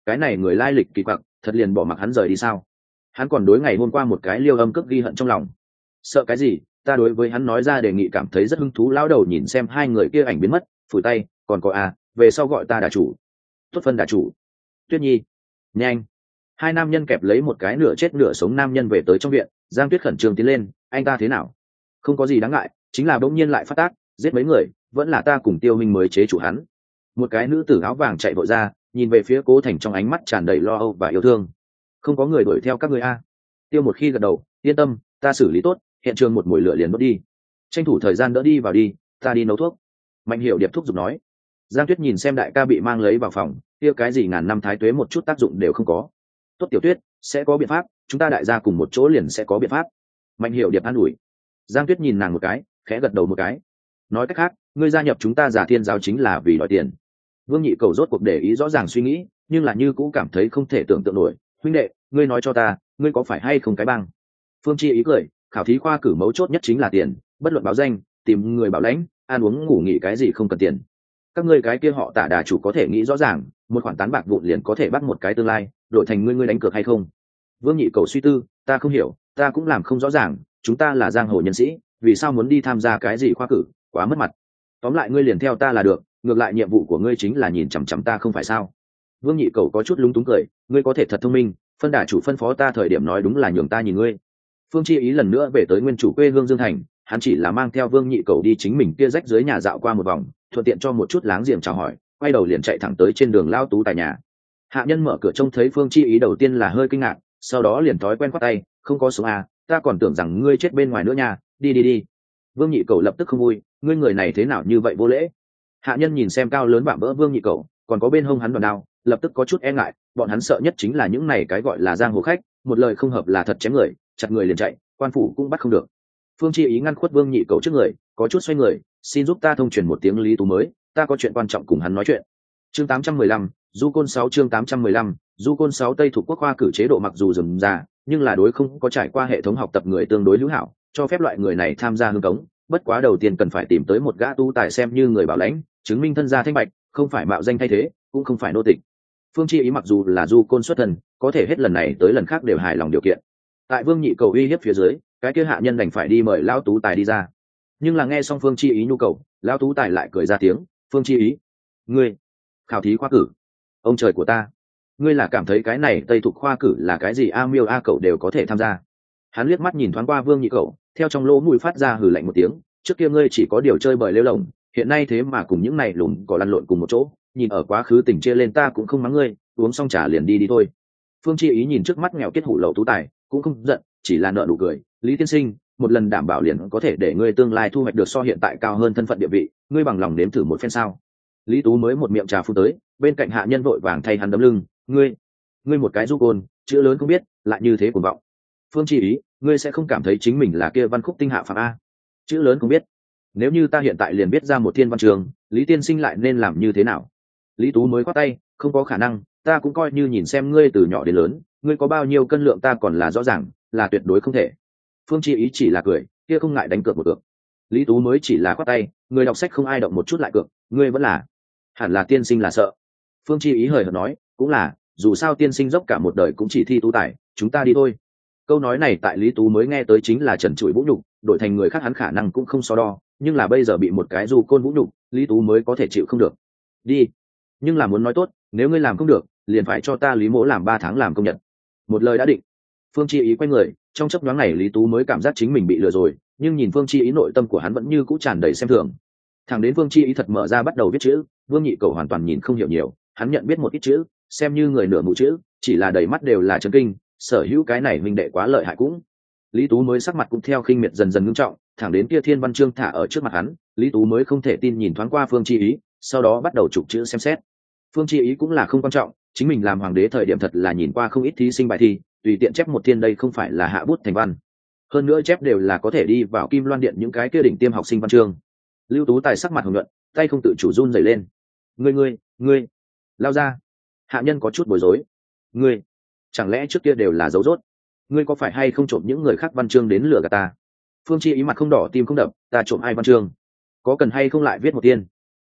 cái này người lai lịch kỳ quặc thật liền bỏ mặc hắn rời đi sao? Hắn còn đối ngày hôm qua một cái liêu âm cước ghi hận trong lòng. Sợ cái gì? Ta đối với hắn nói ra đề nghị cảm thấy rất hứng thú. Lão đầu nhìn xem hai người kia ảnh biến mất, phủi tay, còn có về sau gọi ta đà chủ. Tốt phân đà chủ. Tuyết Nhi, nhanh. Hai nam nhân kẹp lấy một cái nửa chết nửa sống nam nhân về tới trong viện. Giang Tuyết khẩn trương tiến lên, anh ta thế nào? Không có gì đáng ngại, chính là bỗng nhiên lại phát tác, giết mấy người, vẫn là ta cùng Tiêu Minh mới chế chủ hắn. Một cái nữ tử áo vàng chạy vội ra, nhìn về phía Cố Thành trong ánh mắt tràn đầy lo âu và yêu thương. Không có người đuổi theo các ngươi Tiêu một khi gật đầu, yên tâm, ta xử lý tốt, hiện trường một mùi lửa liền đốt đi. Tranh thủ thời gian đỡ đi vào đi, ta đi nấu thuốc. Mạnh Hiểu Điệp thúc giục nói. Giang Tuyết nhìn xem đại ca bị mang lấy vào phòng, kia cái gì ngàn năm thái tuế một chút tác dụng đều không có. Tốt Tiểu Tuyết, sẽ có biện pháp, chúng ta đại gia cùng một chỗ liền sẽ có biện pháp. Mạnh Hiểu Điệp an ủi. Giang Tuyết nhìn nàng một cái, khẽ gật đầu một cái. Nói cách khác, ngươi gia nhập chúng ta Giả Thiên giáo chính là vì đòi tiền. Vương Nhị Cầu rốt cuộc để ý rõ ràng suy nghĩ, nhưng là như cũng cảm thấy không thể tưởng tượng nổi. Huynh đệ, ngươi nói cho ta, ngươi có phải hay không cái bang? Phương Chi ý cười, khảo thí khoa cử mấu chốt nhất chính là tiền, bất luận báo danh, tìm người bảo lãnh, ăn uống ngủ nghỉ cái gì không cần tiền. Các ngươi cái kia họ Tả đà chủ có thể nghĩ rõ ràng, một khoản tán bạc vụn liền có thể bắt một cái tương lai, đổi thành ngươi đánh cược hay không? Vương Nhị Cầu suy tư, ta không hiểu, ta cũng làm không rõ ràng, chúng ta là giang hồ nhân sĩ, vì sao muốn đi tham gia cái gì khoa cử, quá mất mặt. Tóm lại ngươi liền theo ta là được, ngược lại nhiệm vụ của ngươi chính là nhìn chằm chằm ta không phải sao? Vương Nhị Cầu có chút lúng túng cười, ngươi có thể thật thông minh, phân đà chủ phân phó ta thời điểm nói đúng là nhường ta nhìn ngươi. Phương Chi ý lần nữa về tới nguyên chủ quê hương Dương Thành, hắn chỉ là mang theo Vương Nhị Cầu đi chính mình kia rách dưới nhà dạo qua một vòng, thuận tiện cho một chút láng giềng chào hỏi, quay đầu liền chạy thẳng tới trên đường Lao Tú tại nhà. Hạ nhân mở cửa trông thấy Phương Chi ý đầu tiên là hơi kinh ngạc, sau đó liền thói quen khoát tay, không có sống ta còn tưởng rằng ngươi chết bên ngoài nữa nha, đi. Vương Nhị Cầu lập tức không vui, ngươi người này thế nào như vậy vô lễ. Hạ nhân nhìn xem cao lớn vạm vỡ Vương Nhị Cầu, còn có bên hông hắn đòn đao, lập tức có chút e ngại, bọn hắn sợ nhất chính là những này cái gọi là giang hồ khách, một lời không hợp là thật chém người, chặt người liền chạy, quan phủ cũng bắt không được. Phương Chi ý ngăn khuất Vương Nhị Cầu trước người, có chút xoay người, xin giúp ta thông truyền một tiếng Lý Tú mới, ta có chuyện quan trọng cùng hắn nói chuyện. Chương 815, Du Côn 6 chương 815, Du Côn 6 Tây thuộc quốc khoa cử chế độ mặc dù rườm rà, nhưng là đối không có trải qua hệ thống học tập người tương đối hữu hảo, cho phép loại người này tham gia hương cống, bất quá đầu tiên cần phải tìm tới một gã tu tài xem như người bảo lãnh, chứng minh thân gia thanh bạch, không phải mạo danh thay thế, cũng không phải nô tịch. Phương Chi ý mặc dù là Du Côn xuất thân, có thể hết lần này tới lần khác đều hài lòng điều kiện. Tại Vương Nhị Cầu uy hiếp phía dưới, cái kia hạ nhân đành phải đi mời lão tú tài đi ra. Nhưng là nghe xong Phương Chi ý nhu cầu, lão tú tài lại cười ra tiếng, Phương Chi ý, ngươi khảo thí khoa cử? Ông trời của ta, ngươi là cảm thấy cái này Tây thuộc khoa cử là cái gì miêu cậu đều có thể tham gia? Hắn liếc mắt nhìn thoáng qua Vương Nhị Cầu, theo trong lỗ mũi phát ra hừ lạnh một tiếng, trước kia ngươi chỉ có điều chơi bời lêu lồng, hiện nay thế mà cùng những này lùn cỏ lăn lộn cùng một chỗ, nhìn ở quá khứ tình chia lên ta cũng không mắng ngươi, uống xong trà liền đi thôi. Phương Chi ý nhìn trước mắt nghèo kết hủ lậu tú tài, cũng không giận, chỉ là nợ nụ cười, Lý tiên sinh, một lần đảm bảo liền có thể để ngươi tương lai thu hoạch được so hiện tại cao hơn thân phận địa vị, ngươi bằng lòng nếm thử một phen sao? Lý Tú mới một miệng trà phun tới, bên cạnh hạ nhân vội vàng thay hắn đấm lưng, ngươi một cái Du Côn, chữ lớn không biết, lại như thế cuồng vọng. Phương Chi ý, ngươi sẽ không cảm thấy chính mình là kia văn khúc tinh hạ phạm chữ lớn không biết, nếu như ta hiện tại liền biết ra một thiên văn trường, Lý tiên sinh lại nên làm như thế nào? Lý Tú mới quát tay, không có khả năng, ta cũng coi như nhìn xem ngươi từ nhỏ đến lớn, ngươi có bao nhiêu cân lượng ta còn là rõ ràng, là tuyệt đối không thể. Phương Chi ý chỉ là cười, kia không ngại đánh cược một cược. Lý Tú mới chỉ là quát tay, người đọc sách không ai động một chút lại cược, ngươi vẫn là, hẳn là tiên sinh là sợ. Phương Chi ý hời hợt nói, cũng là, dù sao tiên sinh dốc cả một đời cũng chỉ thi tú tài, chúng ta đi thôi. Câu nói này tại Lý Tú mới nghe tới chính là trần trụi vũ nhục, đổi thành người khác hắn khả năng cũng không so đo, nhưng là bây giờ bị một cái Du Côn vũ nhục, Lý Tú mới có thể chịu không được. Đi, nhưng là muốn nói tốt, nếu ngươi làm không được, liền phải cho ta Lý Mỗ làm 3 tháng làm công nhật. Một lời đã định. Phương Chi ý quay người, trong chốc nhoáng này Lý Tú mới cảm giác chính mình bị lừa rồi, nhưng nhìn Phương Chi ý nội tâm của hắn vẫn như cũ tràn đầy xem thường. Thẳng đến Phương Chi ý thật mở ra bắt đầu viết chữ, Vương Nhị Cầu hoàn toàn nhìn không hiểu nhiều, hắn nhận biết một ít chữ, xem như người nửa mù chữ, chỉ là đầy mắt đều là chấn kinh, sở hữu cái này huynh đệ quá lợi hại cũng. Lý Tú mới sắc mặt cũng theo khinh miệt dần dần ngưng trọng, thẳng đến kia thiên văn chương thả ở trước mặt hắn, Lý Tú mới không thể tin nhìn thoáng qua Phương Chi ý, sau đó bắt đầu chụp chữ xem xét. Phương Chi ý cũng là không quan trọng, chính mình làm hoàng đế thời điểm thật là nhìn qua không ít thí sinh bài thi, tùy tiện chép một thiên đây không phải là hạ bút thành văn, hơn nữa chép đều là có thể đi vào Kim Loan Điện những cái kia đỉnh tiêm học sinh văn chương. Lưu Tú Tài sắc mặt hồng nhuận, tay không tự chủ run rẩy lên. Ngươi lao ra. Hạ nhân có chút bối rối. Ngươi chẳng lẽ trước kia đều là dấu rốt? Ngươi có phải hay không trộm những người khác văn chương đến lừa gạt ta? Phương Chi ý mặt không đỏ tim không đập, ta trộm ai văn chương? Có cần hay không lại viết một tiên?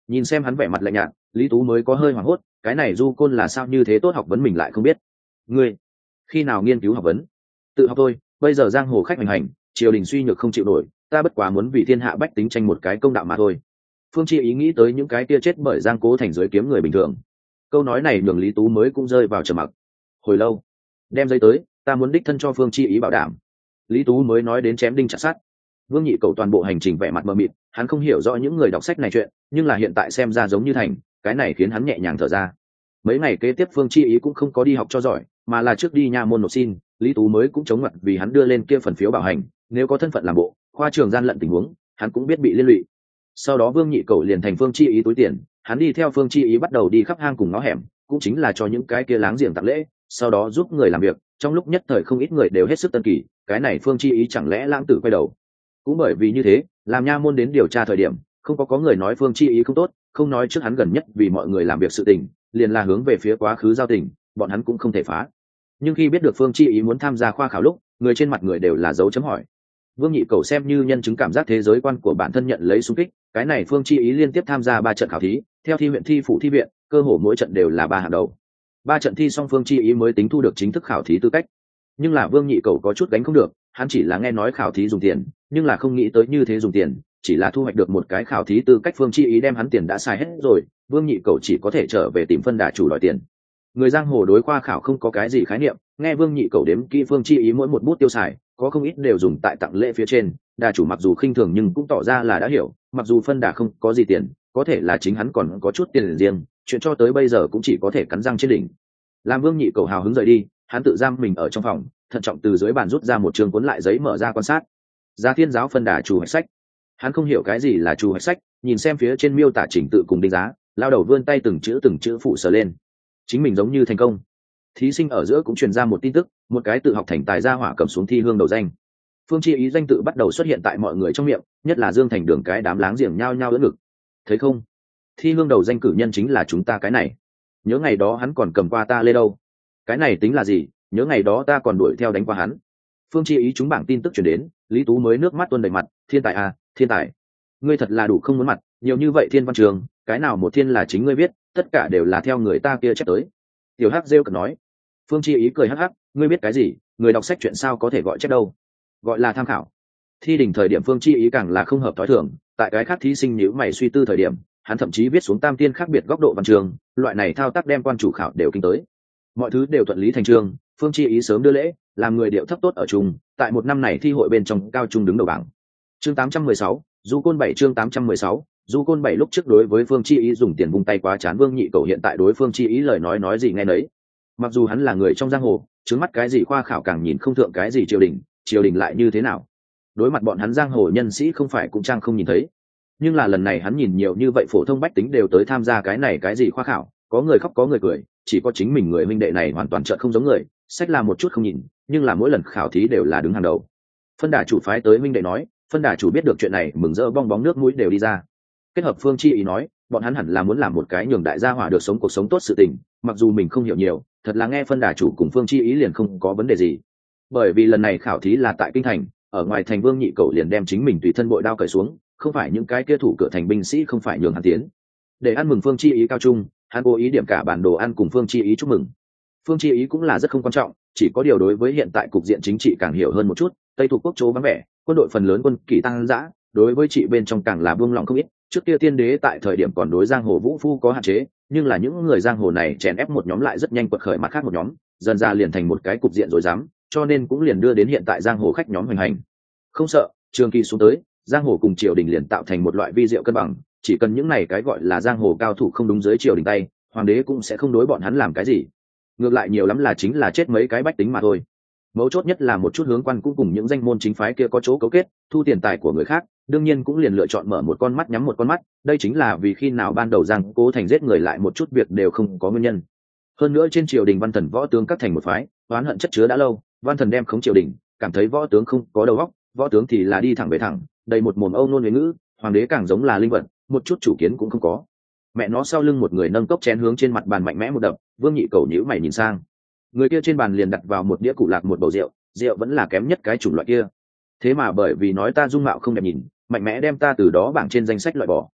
Nhìn xem hắn vẻ mặt lạnh nhạt, Lý Tú mới có hơi hoảng hốt, cái này du côn là sao như thế tốt học vấn mình lại không biết. Ngươi khi nào nghiên cứu học vấn? Tự học thôi, bây giờ giang hồ khách hành hành, triều đình suy nhược không chịu nổi, ta bất quá muốn vì thiên hạ bách tính tranh một cái công đạo mà thôi. Phương Chi ý nghĩ tới những cái kia chết bởi Giang Cố Thành dưới kiếm người bình thường. Câu nói này nhường Lý Tú mới cũng rơi vào trầm mặc. Hồi lâu, đem giấy tới, ta muốn đích thân cho Phương Chi ý bảo đảm. Lý Tú mới nói đến chém đinh chặt sắt. Vương Nhị Cầu toàn bộ hành trình vẻ mặt mờ mịt, hắn không hiểu rõ những người đọc sách này chuyện, nhưng là hiện tại xem ra giống như thành, cái này khiến hắn nhẹ nhàng thở ra. Mấy ngày kế tiếp Phương Chi ý cũng không có đi học cho giỏi, mà là trước đi nha môn nộp xin, Lý Tú mới cũng chống mặt vì hắn đưa lên kia phần phiếu bảo hành, nếu có thân phận làm bộ, khoa trường gian lận tình huống, hắn cũng biết bị liên lụy. Sau đó Vương Nhị Cầu liền thành Phương Chi ý túi tiền, hắn đi theo Phương Chi ý bắt đầu đi khắp hang cùng ngõ hẻm, cũng chính là cho những cái kia láng giềng tặng lễ, sau đó giúp người làm việc, trong lúc nhất thời không ít người đều hết sức tân kỳ, cái này Phương Chi ý chẳng lẽ lãng tử quay đầu. Cũng bởi vì như thế, làm nha môn đến điều tra thời điểm, không có người nói Phương Chi ý không tốt, không nói trước hắn gần nhất vì mọi người làm việc sự tình, liền là hướng về phía quá khứ giao tình, bọn hắn cũng không thể phá. Nhưng khi biết được Phương Chi ý muốn tham gia khoa khảo lúc, người trên mặt người đều là dấu chấm hỏi. Vương Nhị Cầu xem như nhân chứng cảm giác thế giới quan của bản thân nhận lấy xung kích, cái này Phương Chi ý liên tiếp tham gia 3 trận khảo thí, theo thi huyện thi phủ thi viện, cơ hồ mỗi trận đều là 3 hạng đầu. 3 trận thi xong Phương Chi ý mới tính thu được chính thức khảo thí tư cách. Nhưng là Vương Nhị Cầu có chút gánh không được, hắn chỉ là nghe nói khảo thí dùng tiền, nhưng là không nghĩ tới như thế dùng tiền, chỉ là thu hoạch được một cái khảo thí tư cách Phương Chi ý đem hắn tiền đã xài hết rồi, Vương Nhị Cầu chỉ có thể trở về tìm phân đà chủ đòi tiền. Người giang hồ đối khoa khảo không có cái gì khái niệm, nghe Vương Nhị Cầu đếm kỹ Phương Chi ý mỗi một bút tiêu xài, có không ít đều dùng tại tặng lễ phía trên, đà chủ mặc dù khinh thường nhưng cũng tỏ ra là đã hiểu, mặc dù phân đà không có gì tiền, có thể là chính hắn còn có chút tiền riêng, chuyện cho tới bây giờ cũng chỉ có thể cắn răng trên đỉnh. Làm Vương Nhị Cầu hào hứng rời đi, hắn tự giam mình ở trong phòng, thận trọng từ dưới bàn rút ra một trường cuốn lại giấy mở ra quan sát. Gia Thiên giáo phân đà chủ hoạch sách. Hắn không hiểu cái gì là chủ hoạch sách, nhìn xem phía trên miêu tả trình tự cùng đánh giá, lao đầu vươn tay từng chữ phụ sờ lên. Chính mình giống như thành công. Thí sinh ở giữa cũng truyền ra một tin tức, một cái tự học thành tài gia hỏa cầm xuống thi hương đầu danh. Phương Chi ý danh tự bắt đầu xuất hiện tại mọi người trong miệng, nhất là Dương Thành Đường cái đám láng giềng nhao nhao ưỡn ngực. Thấy không? Thi hương đầu danh cử nhân chính là chúng ta cái này. Nhớ ngày đó hắn còn cầm qua ta lê đâu. Cái này tính là gì? Nhớ ngày đó ta còn đuổi theo đánh qua hắn. Phương Chi ý chúng bảng tin tức truyền đến, Lý Tú mới nước mắt tuôn đầy mặt, thiên tài à, thiên tài. Ngươi thật là đủ không muốn mặt, nhiều như vậy thiên văn trường, cái nào một thiên là chính ngươi viết, tất cả đều là theo người ta kia chép tới. Tiểu Hắc rêu cần nói. Phương Chi ý cười hắc hắc, ngươi biết cái gì, người đọc sách chuyện sao có thể gọi chép đâu, gọi là tham khảo. Thi đỉnh thời điểm Phương Chi ý càng là không hợp thói thường, tại cái khác thí sinh nhíu mày suy tư thời điểm, hắn thậm chí viết xuống tam tiên khác biệt góc độ văn trường, loại này thao tác đem quan chủ khảo đều kinh tới. Mọi thứ đều thuận lý thành chương, Phương Chi ý sớm đưa lễ, làm người điệu thấp tốt ở chung, tại một năm này thi hội bên trong cao trung đứng đầu bảng. Chương 816, Du Côn 7 chương 816, Du Côn 7 lúc trước đối với Phương Chi ý dùng tiền vung tay quá chán Vương Nhị Cầu hiện tại đối Phương Chi ý lời nói gì nghe nấy. Mặc dù hắn là người trong giang hồ, trứng mắt cái gì khoa khảo càng nhìn không thượng cái gì triều đình lại như thế nào. Đối mặt bọn hắn giang hồ nhân sĩ không phải cũng trang không nhìn thấy. Nhưng là lần này hắn nhìn nhiều như vậy phổ thông bách tính đều tới tham gia cái này cái gì khoa khảo, có người khóc có người cười, chỉ có chính mình người huynh đệ này hoàn toàn trợn không giống người, sách là một chút không nhìn, nhưng là mỗi lần khảo thí đều là đứng hàng đầu. Phân đà chủ phái tới huynh đệ nói, phân đà chủ biết được chuyện này mừng rỡ bong bóng nước mũi đều đi ra. Kết hợp Phương Chi ý nói, bọn hắn hẳn là muốn làm một cái nhường đại gia hỏa được sống cuộc sống tốt sự tình, mặc dù mình không hiểu nhiều, thật là nghe phân đà chủ cùng Phương Chi ý liền không có vấn đề gì. Bởi vì lần này khảo thí là tại kinh thành, ở ngoài thành Vương Nhị Cầu liền đem chính mình tùy thân bội đao cởi xuống, không phải những cái kia thủ cửa thành binh sĩ không phải nhường hắn tiến. Để ăn mừng Phương Chi ý cao trung, hắn cố ý điểm cả bản đồ ăn cùng Phương Chi ý chúc mừng. Phương Chi ý cũng là rất không quan trọng, chỉ có điều đối với hiện tại cục diện chính trị càng hiểu hơn một chút, Tây thuộc quốc chỗ vắng vẻ, quân đội phần lớn quân kỷ tăng dã, đối với trị bên trong càng là buông lỏng không ít. Trước kia tiên đế tại thời điểm còn đối giang hồ vũ phu có hạn chế, nhưng là những người giang hồ này chèn ép một nhóm lại rất nhanh quật khởi mặt khác một nhóm, dần ra liền thành một cái cục diện rối rắm, cho nên cũng liền đưa đến hiện tại giang hồ khách nhóm hoành hành. Không sợ, trường kỳ xuống tới, giang hồ cùng triều đình liền tạo thành một loại vi diệu cân bằng, chỉ cần những này cái gọi là giang hồ cao thủ không đúng dưới triều đình tay, hoàng đế cũng sẽ không đối bọn hắn làm cái gì. Ngược lại nhiều lắm là chính là chết mấy cái bách tính mà thôi. Mấu chốt nhất là một chút hướng quan cũng cùng những danh môn chính phái kia có chỗ cấu kết, thu tiền tài của người khác, đương nhiên cũng liền lựa chọn mở một con mắt nhắm một con mắt, đây chính là vì khi nào ban đầu Giang Cố Thành giết người lại một chút việc đều không có nguyên nhân. Hơn nữa trên triều đình văn thần võ tướng các thành một phái, oán hận chất chứa đã lâu, văn thần đem khống triều đình, cảm thấy võ tướng không có đầu óc, võ tướng thì là đi thẳng về thẳng, đầy một mồm âu nôn huế ngữ, hoàng đế càng giống là linh vật, một chút chủ kiến cũng không có. Mẹ nó sau lưng một người nâng cốc chén hướng trên mặt bàn mạnh mẽ một đập, Vương Nhị Cầu nhíu mày nhìn sang. Người kia trên bàn liền đặt vào một đĩa cụ lạc một bầu rượu, rượu vẫn là kém nhất cái chủng loại kia. Thế mà bởi vì nói ta dung mạo không đẹp nhìn, mạnh mẽ đem ta từ đó bảng trên danh sách loại bỏ.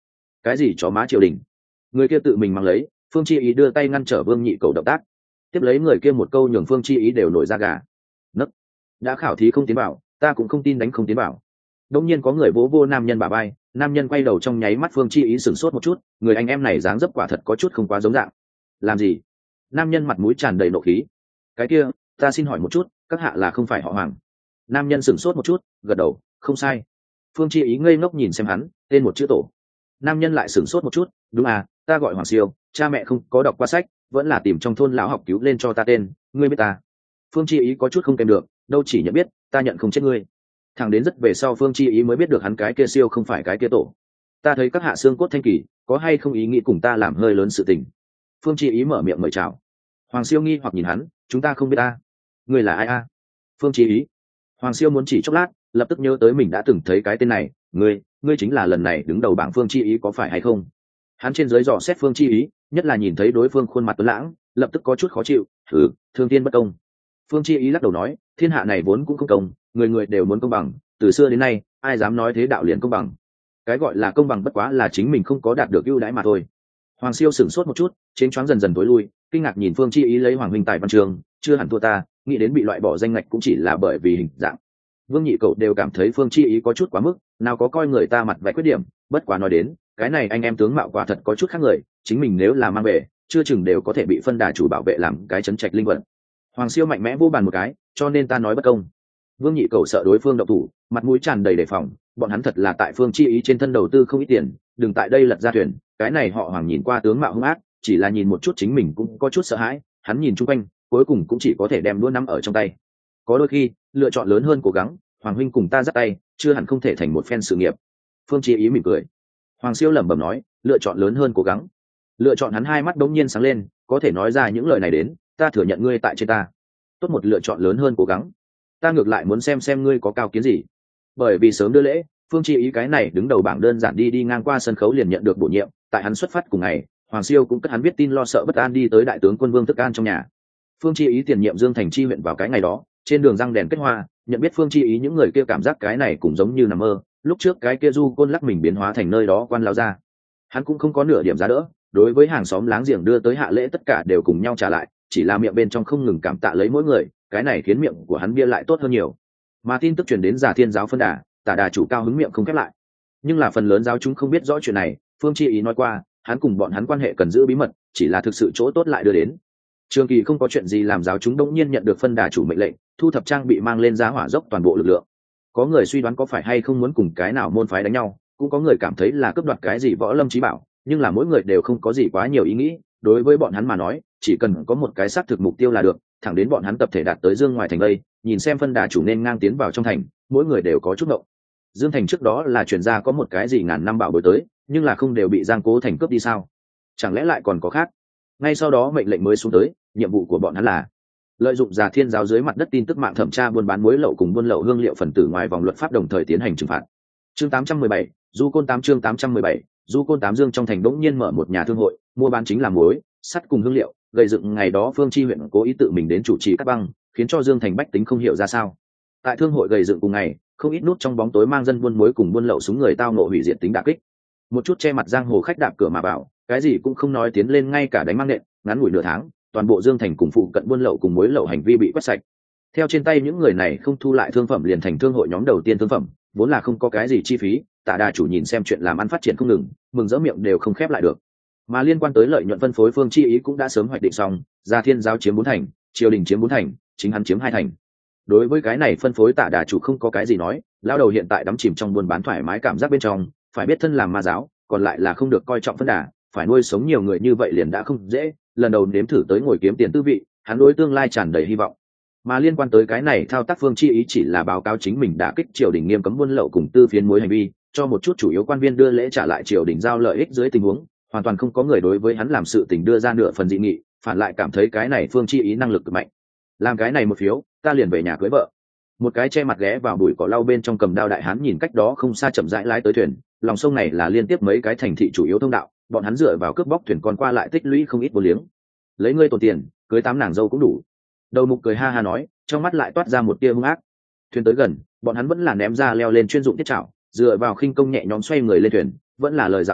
cái gì chó má triều đình? Người kia tự mình mang lấy. Phương Chi Ý đưa tay ngăn trở Vương Nhị Cầu động tác, tiếp lấy người kia một câu nhường Phương Chi Ý đều nổi da gà. Nấc, đã khảo thí không tiến bảo, ta cũng không tin đánh không tiến bảo. Đống nhiên có người vỗ vô nam nhân bả vai, nam nhân quay đầu trong nháy mắt Phương Chi Ý sửng sốt một chút, người anh em này dáng dấp quả thật có chút không quá giống dạng. Làm gì? Nam nhân mặt mũi tràn đầy nộ khí. Cái kia, ta xin hỏi một chút, các hạ là không phải họ Hoàng? Nam nhân sửng sốt một chút, gật đầu, không sai. Phương Chi Ý ngây ngốc nhìn xem hắn, tên một chữ Tổ. Nam nhân lại sửng sốt một chút, đúng à, ta gọi Hoàng Siêu, cha mẹ không có đọc qua sách, vẫn là tìm trong thôn lão học cứu lên cho ta tên, ngươi biết ta. Phương Chi Ý có chút không kèm được, đâu chỉ nhận biết, ta nhận không chết ngươi. Thằng đến rất về sau Phương Chi Ý mới biết được hắn cái kia Siêu không phải cái kia Tổ. Ta thấy các hạ xương cốt thanh kỳ, có hay không ý nghĩ cùng ta làm hơi lớn sự tình? Phương Chi Ý mở miệng mời chào. Hoàng Siêu nghi hoặc nhìn hắn, chúng ta không biết ta. Ngươi là ai a? Phương Chi Ý. Hoàng Siêu muốn chỉ chốc lát, lập tức nhớ tới mình đã từng thấy cái tên này, ngươi chính là lần này đứng đầu bảng Phương Chi Ý có phải hay không? Hắn trên dưới dò xét Phương Chi Ý, nhất là nhìn thấy đối phương khuôn mặt tuấn lãng, lập tức có chút khó chịu, thương thiên bất công. Phương Chi Ý lắc đầu nói, thiên hạ này vốn cũng không công, người người đều muốn công bằng, từ xưa đến nay, ai dám nói thế đạo liền công bằng? Cái gọi là công bằng bất quá là chính mình không có đạt được ưu đãi mà thôi. Hoàng Siêu sửng sốt một chút, chén choáng dần dần tối lui, kinh ngạc nhìn Phương Chi Ý lấy Hoàng huynh tài văn trường, chưa hẳn thua ta, nghĩ đến bị loại bỏ danh ngạch cũng chỉ là bởi vì hình dạng. Vương Nhị Cậu đều cảm thấy Phương Chi Ý có chút quá mức, nào có coi người ta mặt vẽ khuyết điểm, bất quá nói đến, cái này anh em tướng mạo quả thật có chút khác người, chính mình nếu là mang về, chưa chừng đều có thể bị phân đà chủ bảo vệ làm cái chấn trạch linh vật. Hoàng Siêu mạnh mẽ vô bàn một cái, cho nên ta nói bất công. Vương Nhị Cậu sợ đối phương động thủ, mặt mũi tràn đầy đề phòng, bọn hắn thật là tại Phương Chi Ý trên thân đầu tư không ít tiền, đừng tại đây lật ra thuyền, cái này họ Hoàng nhìn qua tướng mạo hung ác, chỉ là nhìn một chút chính mình cũng có chút sợ hãi, hắn nhìn chung quanh, cuối cùng cũng chỉ có thể đem đũa nắm ở trong tay. Có đôi khi, lựa chọn lớn hơn cố gắng, Hoàng huynh cùng ta dắt tay, chưa hẳn không thể thành một phen sự nghiệp. Phương Chi Ý mỉm cười. Hoàng Siêu lẩm bẩm nói, lựa chọn lớn hơn cố gắng. Lựa chọn hắn hai mắt đống nhiên sáng lên, có thể nói ra những lời này đến, ta thừa nhận ngươi tại trên ta. Tốt một lựa chọn lớn hơn cố gắng. Ta ngược lại muốn xem ngươi có cao kiến gì. Bởi vì sớm đưa lễ, Phương Chi Ý cái này đứng đầu bảng đơn giản đi ngang qua sân khấu liền nhận được bổ nhiệm, tại hắn xuất phát cùng ngày, Hoàng Siêu cũng cất hắn biết tin lo sợ bất an đi tới đại tướng quân Vương Tức An trong nhà. Phương Chi Ý tiền nhiệm Dương Thành chi huyện vào cái ngày đó, trên đường răng đèn kết hoa, nhận biết Phương Chi Ý những người kia cảm giác cái này cũng giống như nằm mơ, lúc trước cái kia du côn lắc mình biến hóa thành nơi đó quan lao ra. Hắn cũng không có nửa điểm giá đỡ, đối với hàng xóm láng giềng đưa tới hạ lễ tất cả đều cùng nhau trả lại, chỉ là miệng bên trong không ngừng cảm tạ lấy mỗi người, cái này khiến miệng của hắn bia lại tốt hơn nhiều. Mà tin tức truyền đến Già Thiên giáo phân đà, Tả đà chủ cao hứng miệng không khép lại. Nhưng là phần lớn giáo chúng không biết rõ chuyện này, Phương Chi Ý nói qua, hắn cùng bọn hắn quan hệ cần giữ bí mật, chỉ là thực sự chỗ tốt lại đưa đến. Trường Kỳ không có chuyện gì làm giáo chúng đống nhiên nhận được phân đà chủ mệnh lệnh, thu thập trang bị mang lên giá hỏa dốc toàn bộ lực lượng. Có người suy đoán có phải hay không muốn cùng cái nào môn phái đánh nhau, cũng có người cảm thấy là cướp đoạt cái gì võ lâm chí bảo, nhưng là mỗi người đều không có gì quá nhiều ý nghĩ, đối với bọn hắn mà nói, chỉ cần có một cái xác thực mục tiêu là được, thẳng đến bọn hắn tập thể đạt tới Dương ngoài thành đây, nhìn xem phân đà chủ nên ngang tiến vào trong thành, mỗi người đều có chút ngộng. Dương thành trước đó là truyền ra có một cái gì ngàn năm bảo bối tới, nhưng là không đều bị Giang Cố thành cướp đi sao? Chẳng lẽ lại còn có khác? Ngay sau đó mệnh lệnh mới xuống tới, nhiệm vụ của bọn hắn là lợi dụng Già Thiên giáo dưới mặt đất tin tức mạng thẩm tra buôn bán muối lậu cùng buôn lậu hương liệu phần tử ngoài vòng luật pháp đồng thời tiến hành trừng phạt. Chương 817, Du Côn 8 chương 817, Du Côn 8 Dương trong thành đống nhiên mở một nhà thương hội, mua bán chính là muối, sắt cùng hương liệu, gây dựng ngày đó Phương Chi huyện cố ý tự mình đến chủ trì cắt băng, khiến cho Dương thành bách tính không hiểu ra sao. Tại thương hội gây dựng cùng ngày, không ít nút trong bóng tối mang dân buôn muối cùng buôn lậu súng người tao nộ hủy diệt tính đả kích. Một chút che mặt giang hồ khách đạp cửa mà bảo, cái gì cũng không nói tiến lên ngay cả đánh mang nện, ngắn ngủi nửa tháng, toàn bộ Dương thành cùng phụ cận buôn lậu cùng muối lậu hành vi bị quét sạch. Theo trên tay những người này không thu lại thương phẩm liền thành thương hội nhóm đầu tiên thương phẩm, vốn là không có cái gì chi phí, Tạ đà chủ nhìn xem chuyện làm ăn phát triển không ngừng, mừng rỡ miệng đều không khép lại được. Mà liên quan tới lợi nhuận phân phối Phương Chi Ý cũng đã sớm hoạch định xong, Gia Thiên giáo chiếm 4 thành, triều đình chiếm 4 thành, chính hắn chiếm 2 thành. Đối với cái này phân phối Tạ đà chủ không có cái gì nói, lão đầu hiện tại đắm chìm trong buôn bán thoải mái cảm giác bên trong, phải biết thân làm ma giáo, còn lại là không được coi trọng phân đà, phải nuôi sống nhiều người như vậy liền đã không dễ, lần đầu nếm thử tới ngồi kiếm tiền tư vị, hắn đối tương lai tràn đầy hy vọng. Mà liên quan tới cái này thao tác Phương Chi Ý chỉ là báo cáo chính mình đã kích triều đình nghiêm cấm buôn lậu cùng tư phiến muối hành vi, cho một chút chủ yếu quan viên đưa lễ trả lại triều đình giao lợi ích dưới tình huống, hoàn toàn không có người đối với hắn làm sự tình đưa ra nửa phần dị nghị, phản lại cảm thấy cái này Phương Chi Ý năng lực cực mạnh. Làm cái này một phiếu, ta liền về nhà cưới vợ. Một cái che mặt ghé vào bụi cỏ lau bên trong cầm đao đại hán nhìn cách đó không xa chậm rãi lái tới thuyền, lòng sông này là liên tiếp mấy cái thành thị chủ yếu thông đạo, bọn hắn dựa vào cướp bóc thuyền con qua lại tích lũy không ít vô liếng. Lấy ngươi tổ tiền, cưới 8 nàng dâu cũng đủ. Đầu mục cười ha ha nói, trong mắt lại toát ra một tia hung ác. Thuyền tới gần, bọn hắn vẫn là ném ra leo lên chuyên dụng thiết trảo, dựa vào khinh công nhẹ nhõm xoay người lên thuyền, vẫn là lời dạo đầu,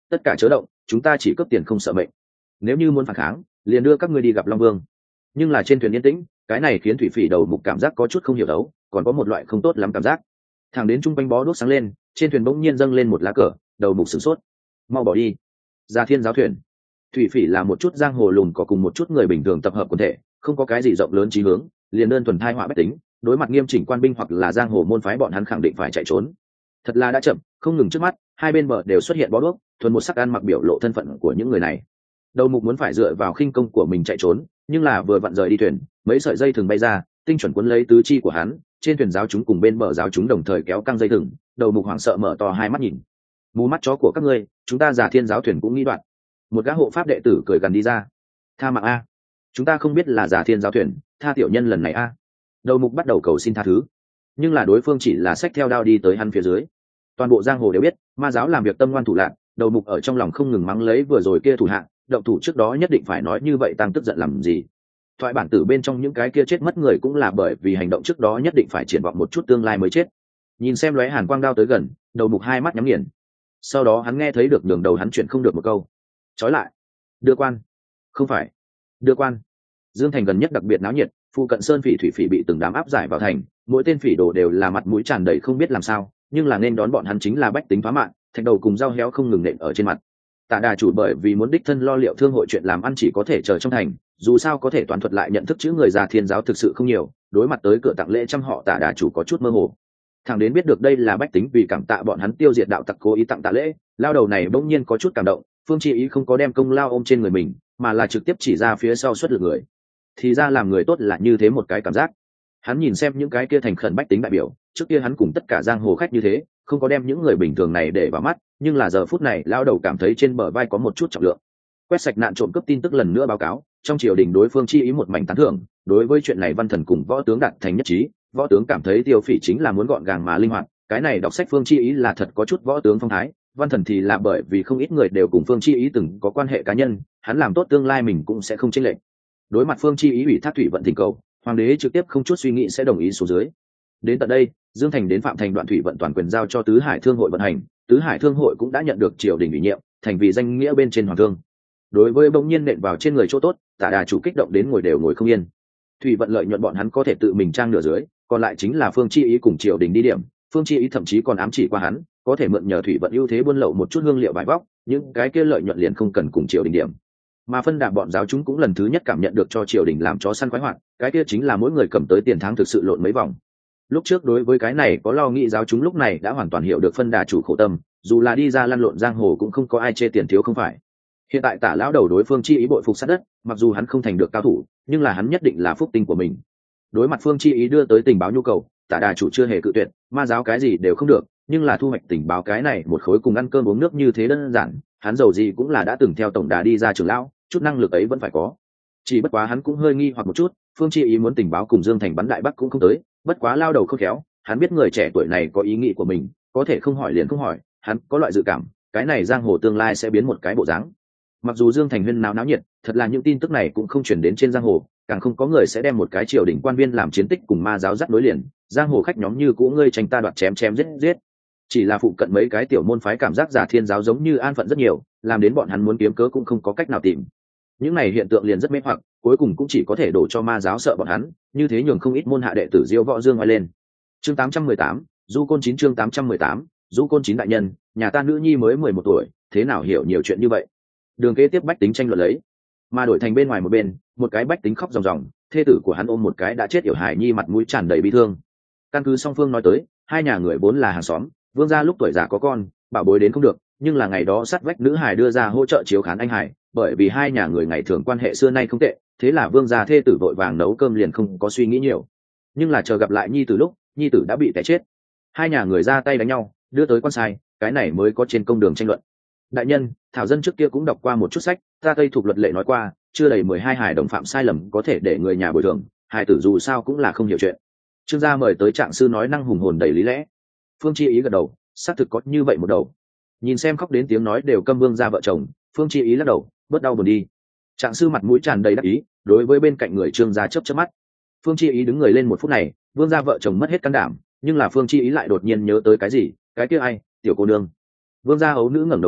tất cả chớ động, chúng ta chỉ cướp tiền không sợ mệnh. Nếu như muốn phản kháng, liền đưa các ngươi đi gặp Long Vương. Nhưng là trên thuyền yên tĩnh, cái này khiến thủy phỉ đầu mục cảm giác có chút không hiểu đấu, còn có một loại không tốt lắm cảm giác. Thẳng đến trung quanh bó đuốc sáng lên, trên thuyền bỗng nhiên dâng lên một lá cờ, đầu mục sửng sốt. Mau bỏ đi. Gia Thiên giáo thuyền. Thủy phỉ là một chút giang hồ lùn có cùng một chút người bình thường tập hợp quần thể, không có cái gì rộng lớn chí hướng, liền đơn thuần thai họa bách tính, đối mặt nghiêm chỉnh quan binh hoặc là giang hồ môn phái bọn hắn khẳng định phải chạy trốn. Thật là đã chậm, không ngừng trước mắt, hai bên bờ đều xuất hiện bó đuốc, thuần một sắc ăn mặc biểu lộ thân phận của những người này. Đầu mục muốn phải dựa vào khinh công của mình chạy trốn, nhưng là vừa vặn rời đi thuyền, mấy sợi dây thừng bay ra, tinh chuẩn cuốn lấy tứ chi của hắn, trên thuyền giáo chúng cùng bên bờ giáo chúng đồng thời kéo căng dây thừng, đầu mục hoảng sợ mở to hai mắt nhìn. Mù mắt chó của các ngươi, chúng ta Già Thiên giáo thuyền cũng nghĩ đoạn. Một gã hộ pháp đệ tử cười gần đi ra. Tha mạng a, chúng ta không biết là Già Thiên giáo thuyền, tha tiểu nhân lần này a. Đầu mục bắt đầu cầu xin tha thứ, nhưng là đối phương chỉ là xách theo đao đi tới hắn phía dưới. Toàn bộ giang hồ đều biết, ma giáo làm việc tâm ngoan thủ lạn, đầu mục ở trong lòng không ngừng mắng lấy vừa rồi kia thủ hạ, động thủ trước đó nhất định phải nói như vậy tăng tức giận làm gì. Thoại bản tử bên trong những cái kia chết mất người cũng là bởi vì hành động trước đó nhất định phải triển vọng một chút tương lai mới chết. Nhìn xem lóe hàn quang đao tới gần, đầu mục hai mắt nhắm nghiền. Sau đó hắn nghe thấy được đường đầu hắn chuyển không được một câu. Trói lại. Đưa quan. Không phải. Đưa quan. Dương Thành gần nhất đặc biệt náo nhiệt, phụ cận sơn phỉ thủy phỉ bị từng đám áp giải vào thành, mỗi tên phỉ đồ đều là mặt mũi tràn đầy không biết làm sao, nhưng là nên đón bọn hắn chính là bách tính phá mạng, thạch đầu cùng dao héo không ngừng nện ở trên mặt. Tạ đà chủ bởi vì muốn đích thân lo liệu thương hội chuyện làm ăn chỉ có thể chờ trong thành, dù sao có thể toán thuật lại nhận thức chữ người Già Thiên giáo thực sự không nhiều, đối mặt tới cửa tặng lễ trăm họ Tạ đà chủ có chút mơ hồ. Thằng đến biết được đây là bách tính vì cảm tạ bọn hắn tiêu diệt đạo tặc cố ý tặng tạ lễ, lao đầu này bỗng nhiên có chút cảm động, Phương Chi Ý không có đem công lao ôm trên người mình, mà là trực tiếp chỉ ra phía sau xuất lực người. Thì ra làm người tốt là như thế một cái cảm giác. Hắn nhìn xem những cái kia thành khẩn bách tính đại biểu, trước kia hắn cùng tất cả giang hồ khách như thế, không có đem những người bình thường này để vào mắt, nhưng là giờ phút này lao đầu cảm thấy trên bờ vai có một chút trọng lượng. Quét sạch nạn trộm cướp tin tức lần nữa báo cáo, trong triều đình đối phương Chi Ý một mảnh tán thưởng, đối với chuyện này văn thần cùng võ tướng đạt thành nhất trí, võ tướng cảm thấy Tiêu Phỉ chính là muốn gọn gàng mà linh hoạt, cái này đọc sách Phương Chi Ý là thật có chút võ tướng phong thái, văn thần thì là bởi vì không ít người đều cùng Phương Chi Ý từng có quan hệ cá nhân, hắn làm tốt tương lai mình cũng sẽ không chênh lệch. Đối mặt Phương Chi Ý ủy thác thủy vận thỉnh cầu, hoàng đế trực tiếp không chút suy nghĩ sẽ đồng ý xuống dưới. Đến tận đây, Dương Thành đến Phạm Thành đoạn thủy vận toàn quyền giao cho Tứ Hải Thương hội vận hành, Tứ Hải Thương hội cũng đã nhận được triều đình ủy nhiệm, thành vì danh nghĩa bên trên hoàng thương. Đối với bỗng nhiên nện vào trên người chỗ tốt, Tạ đà chủ kích động đến ngồi đều ngồi không yên. Thủy vận lợi nhuận bọn hắn có thể tự mình trang nửa dưới, còn lại chính là Phương Chi Ý cùng triều đình đi điểm, Phương Chi Ý thậm chí còn ám chỉ qua hắn, có thể mượn nhờ thủy vận ưu thế buôn lậu một chút hương liệu vải vóc, những cái kia lợi nhuận liền không cần cùng triều đình điểm. Mà phân đà bọn giáo chúng cũng lần thứ nhất cảm nhận được cho triều đình làm chó săn khoái hoạt, cái kia chính là mỗi người cầm tới tiền tháng thực sự lộn mấy vòng. Lúc trước đối với cái này có lo nghĩ giáo chúng lúc này đã hoàn toàn hiểu được phân đà chủ khổ tâm, dù là đi ra lăn lộn giang hồ cũng không có ai chê tiền thiếu không phải. Hiện tại Tả lão đầu đối Phương Chi Ý bội phục sát đất, mặc dù hắn không thành được cao thủ, nhưng là hắn nhất định là phúc tinh của mình. Đối mặt Phương Chi Ý đưa tới tình báo nhu cầu, Tả đà chủ chưa hề cự tuyệt, ma giáo cái gì đều không được, nhưng là thu hoạch tình báo cái này một khối cùng ăn cơm uống nước như thế đơn giản, hắn giàu gì cũng là đã từng theo tổng đà đi ra trường lão, chút năng lực ấy vẫn phải có. Chỉ bất quá hắn cũng hơi nghi hoặc một chút, Phương Chi Ý muốn tình báo cùng Dương Thành bắn đại bắc cũng không tới, bất quá lao đầu khôn khéo, hắn biết người trẻ tuổi này có ý nghĩ của mình, có thể không hỏi liền không hỏi, hắn có loại dự cảm, cái này giang hồ tương lai sẽ biến một cái bộ dáng. Mặc dù Dương Thành huyên náo náo nhiệt, thật là những tin tức này cũng không truyền đến trên giang hồ, càng không có người sẽ đem một cái triều đình quan viên làm chiến tích cùng ma giáo dắt nối liền, giang hồ khách nhóm như cũ ngươi tranh ta đoạt chém chém giết giết. Chỉ là phụ cận mấy cái tiểu môn phái cảm giác Già Thiên giáo giống như an phận rất nhiều, làm đến bọn hắn muốn kiếm cớ cũng không có cách nào tìm. Những này hiện tượng liền rất mê hoặc, cuối cùng cũng chỉ có thể đổ cho ma giáo sợ bọn hắn, như thế nhường không ít môn hạ đệ tử diêu võ dương ngoài lên. Chương 818, Du Côn 9 chương 818, Du Côn 9 đại nhân, nhà ta nữ nhi mới 11 tuổi, thế nào hiểu nhiều chuyện như vậy? Đường kế tiếp bách tính tranh luận lấy, mà đổi thành bên ngoài một bên, một cái bách tính khóc ròng ròng, thê tử của hắn ôm một cái đã chết yểu hài nhi mặt mũi tràn đầy bi thương. Căn cứ song phương nói tới, hai nhà người vốn là hàng xóm, Vương gia lúc tuổi già có con, bảo bối đến không được, nhưng là ngày đó sát vách nữ hài đưa ra hỗ trợ chiếu khán anh hải, bởi vì hai nhà người ngày thường quan hệ xưa nay không tệ, thế là Vương gia thê tử vội vàng nấu cơm liền không có suy nghĩ nhiều. Nhưng là chờ gặp lại nhi tử lúc, nhi tử đã bị té chết. Hai nhà người ra tay đánh nhau, đưa tới quan sai, cái này mới có trên công đường tranh luận. Đại nhân, thảo dân trước kia cũng đọc qua một chút sách, ta Tây thuộc luật lệ nói qua, chưa đầy 12 hài đồng phạm sai lầm có thể để người nhà bồi thường, hài tử dù sao cũng là không hiểu chuyện. Trương gia mời tới trạng sư nói năng hùng hồn đầy lý lẽ. Phương Chi Ý gật đầu, xác thực có như vậy một đầu. Nhìn xem khóc đến tiếng nói đều câm Vương gia vợ chồng, Phương Chi Ý lắc đầu, bớt đau buồn đi. Trạng sư mặt mũi tràn đầy đắc ý, đối với bên cạnh người Trương gia chớp chớp mắt. Phương Chi Ý đứng người lên một phút này, Vương gia vợ chồng mất hết can đảm, nhưng là Phương Chi Ý lại đột nhiên nhớ tới cái gì, cái kia ai, tiểu cô nương. Vương gia ấu nữ ngẩng đầu lên,